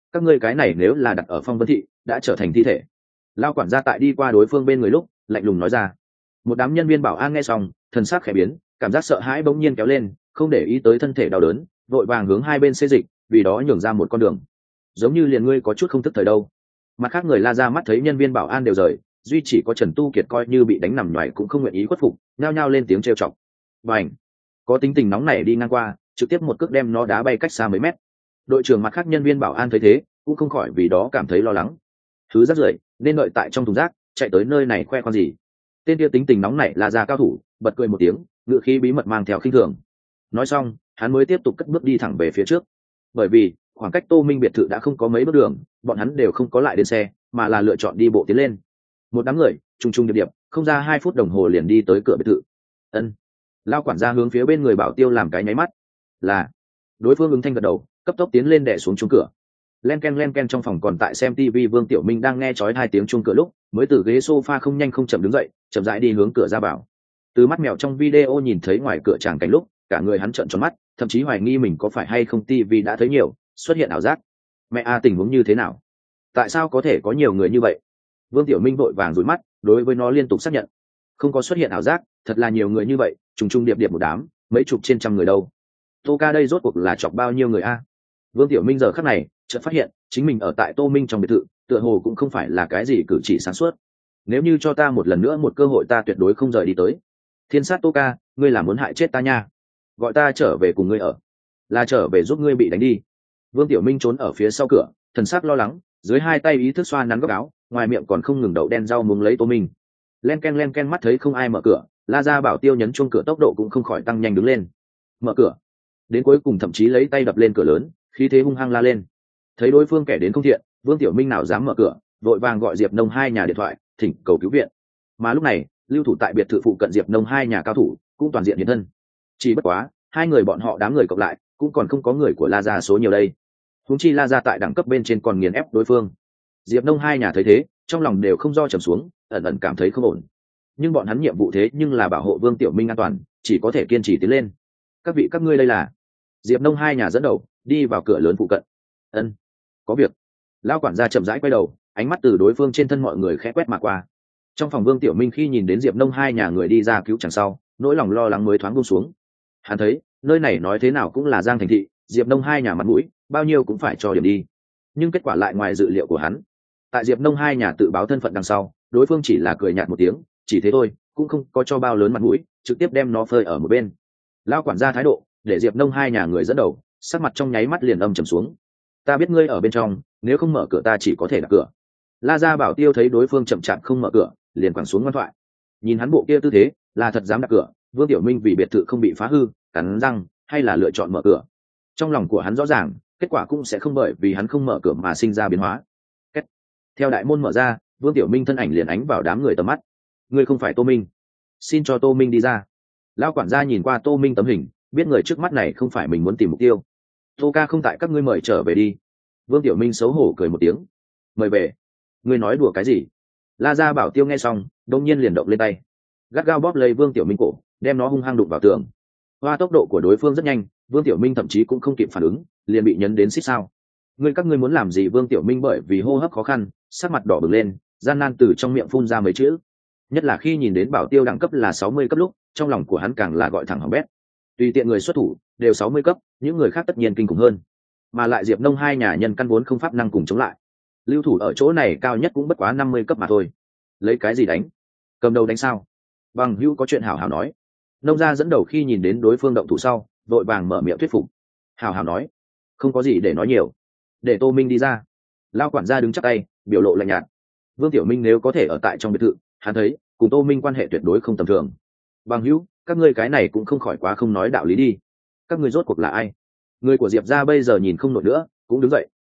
các ngươi cái này nếu là đặt ở Phong Vân thị đã trở thành thi thể. Lao quản gia tại đi qua đối phương bên người lúc lạnh lùng nói ra. Một đám nhân viên bảo an nghe xong thần sắc khẽ biến, cảm giác sợ hãi bỗng nhiên kéo lên, không để ý tới thân thể đau đớn, vội vàng hướng hai bên xê dịch, vì đó nhường ra một con đường. Giống như liền ngươi có chút không thức thời đâu. Mặt khác người La ra mắt thấy nhân viên bảo an đều rời, duy chỉ có Trần Tu Kiệt coi như bị đánh nằm nhoài cũng không nguyện ý khuất phục, nhao nhao lên tiếng trêu chọc. Bành! Có tính tình nóng này đi ngang qua, trực tiếp một cước đem nó đá bay cách xa mấy mét. Đội trưởng mặt khác nhân viên bảo an thấy thế, cũng không khỏi vì đó cảm thấy lo lắng. Thứ rất rưởi, nên đợi tại trong thùng rác, chạy tới nơi này khoe con gì? Tên kia tính tình nóng này là già cao thủ, bật cười một tiếng, ngữ khí bí mật mang theo khinh thường. Nói xong, hắn mới tiếp tục cất bước đi thẳng về phía trước. Bởi vì khoảng cách Tô Minh biệt thự đã không có mấy bước đường, bọn hắn đều không có lại đến xe, mà là lựa chọn đi bộ tiến lên. Một đám người trung trung điệp điệp, không ra hai phút đồng hồ liền đi tới cửa biệt thự. Ân. Lao quản gia hướng phía bên người bảo tiêu làm cái nháy mắt. Là. Đối phương ứng thanh gật đầu, cấp tốc tiến lên đè xuống chuông cửa. Len ken len ken trong phòng còn tại xem tivi Vương Tiểu Minh đang nghe chói hai tiếng chuông cửa lúc, mới từ ghế sofa không nhanh không chậm đứng dậy, chậm rãi đi hướng cửa ra vào. Từ mắt mèo trong video nhìn thấy ngoài cửa tràng cảnh lúc, cả người hắn trợn tròn mắt, thậm chí hoài nghi mình có phải hay không tivi đã thấy nhiều, xuất hiện ảo giác. Mẹ a, tình huống như thế nào? Tại sao có thể có nhiều người như vậy? Vương Tiểu Minh vội vàng dụi mắt, đối với nó liên tục xác nhận, không có xuất hiện ảo giác, thật là nhiều người như vậy, trùng trùng điệp điệp một đám, mấy chục trên trăm người đâu. Tô ca đây rốt cuộc là chọc bao nhiêu người a? Vương Tiểu Minh giờ khắc này chợt phát hiện chính mình ở tại Tô Minh trong biệt thự, tựa hồ cũng không phải là cái gì cử chỉ sáng suốt. Nếu như cho ta một lần nữa một cơ hội, ta tuyệt đối không rời đi tới. Thiên sát Tô ca, ngươi là muốn hại chết ta nha? Gọi ta trở về cùng ngươi ở, là trở về giúp ngươi bị đánh đi. Vương Tiểu Minh trốn ở phía sau cửa, thần sắc lo lắng, dưới hai tay ý thức xoa nắn góc áo, ngoài miệng còn không ngừng đậu đen rau muống lấy Tô Minh. Len ken len ken, mắt thấy không ai mở cửa, La Gia Bảo Tiêu nhấn chuông cửa tốc độ cũng không khỏi tăng nhanh đứng lên. Mở cửa. Đến cuối cùng thậm chí lấy tay đập lên cửa lớn, khí thế hung hăng la lên. Thấy đối phương kẻ đến không thiện, Vương Tiểu Minh nào dám mở cửa, vội vàng gọi Diệp Nông hai nhà điện thoại, thỉnh cầu cứu viện. Mà lúc này, lưu thủ tại biệt thự phụ cận Diệp Nông hai nhà cao thủ cũng toàn diện hiện thân. Chỉ bất quá, hai người bọn họ đám người cộng lại, cũng còn không có người của La Gia số nhiều đây. Huống chi La Gia tại đẳng cấp bên trên còn nghiền ép đối phương. Diệp Nông hai nhà thấy thế, trong lòng đều không do trầm xuống, ẩn ẩn cảm thấy không ổn. Nhưng bọn hắn nhiệm vụ thế nhưng là bảo hộ Vương Tiểu Minh an toàn, chỉ có thể kiên trì tiến lên. Các vị các ngươi đây là? Diệp Nông hai nhà dẫn đầu đi vào cửa lớn phụ cận. Ân, có việc. Lão quản gia chậm rãi quay đầu, ánh mắt từ đối phương trên thân mọi người khẽ quét mà qua. Trong phòng Vương Tiểu Minh khi nhìn đến Diệp Nông hai nhà người đi ra cứu chẳng sau, nỗi lòng lo lắng mới thoáng buông xuống. Hắn thấy nơi này nói thế nào cũng là Giang Thành thị, Diệp Nông hai nhà mặt mũi bao nhiêu cũng phải cho điểm đi. Nhưng kết quả lại ngoài dự liệu của hắn. Tại Diệp Nông hai nhà tự báo thân phận đằng sau, đối phương chỉ là cười nhạt một tiếng, chỉ thế thôi, cũng không có cho bao lớn mặt mũi, trực tiếp đem nó phơi ở một bên. Lão quản gia thái độ để Diệp Nông hai nhà người dẫn đầu, sắc mặt trong nháy mắt liền âm trầm xuống. Ta biết ngươi ở bên trong, nếu không mở cửa ta chỉ có thể đập cửa. La Gia Bảo Tiêu thấy đối phương chậm chạp không mở cửa, liền quẳng xuống ngoan thoại. Nhìn hắn bộ kia tư thế, là thật dám đập cửa. Vương Tiểu Minh vì biệt thự không bị phá hư, cắn răng hay là lựa chọn mở cửa. Trong lòng của hắn rõ ràng, kết quả cũng sẽ không bởi vì hắn không mở cửa mà sinh ra biến hóa. Kết. Theo đại môn mở ra, Vương Tiểu Minh thân ảnh liền ánh vào đám người tầm mắt. Ngươi không phải Tô Minh, xin cho Tô Minh đi ra. Lão quản gia nhìn qua Tô Minh tấm hình, biết người trước mắt này không phải mình muốn tìm mục tiêu. Tô ca không tại, các ngươi mời trở về đi. Vương Tiểu Minh xấu hổ cười một tiếng. Mời về? Ngươi nói đùa cái gì? La Gia Bảo Tiêu nghe xong, đông nhiên liền động lên tay, gắt gao bóp lấy Vương Tiểu Minh cổ, đem nó hung hăng đụng vào tường. Hoa tốc độ của đối phương rất nhanh, Vương Tiểu Minh thậm chí cũng không kịp phản ứng, liền bị nhấn đến xích sao. Ngươi các ngươi muốn làm gì? Vương Tiểu Minh bởi vì hô hấp khó khăn, sắc mặt đỏ bừng lên, gian nan từ trong miệng phun ra mấy chữ. Nhất là khi nhìn đến Bảo Tiêu đẳng cấp là sáu mươi cấp lúc, trong lòng của hắn càng là gọi thẳng hỏng bét. Tùy tiện người xuất thủ đều sáu mươi cấp, những người khác tất nhiên kinh khủng hơn. Mà lại Diệp Nông hai nhà nhân căn vốn không pháp năng cùng chống lại. Lưu thủ ở chỗ này cao nhất cũng bất quá năm mươi cấp mà thôi. Lấy cái gì đánh? Cầm đầu đánh sao? Bằng hữu có chuyện hảo hảo nói. Nông gia dẫn đầu khi nhìn đến đối phương động thủ sau, vội vàng mở miệng thuyết phục. Hảo hảo nói, không có gì để nói nhiều. Để Tô Minh đi ra. Lao quản gia đứng chắp tay, biểu lộ lạnh nhạt. Vương Tiểu Minh nếu có thể ở tại trong biệt thự, hắn thấy cùng Tô Minh quan hệ tuyệt đối không tầm thường. Bằng hữu, các ngươi cái này cũng không khỏi quá không nói đạo lý đi. Các ngươi rốt cuộc là ai? Người của Diệp gia bây giờ nhìn không nổi nữa, cũng đứng dậy.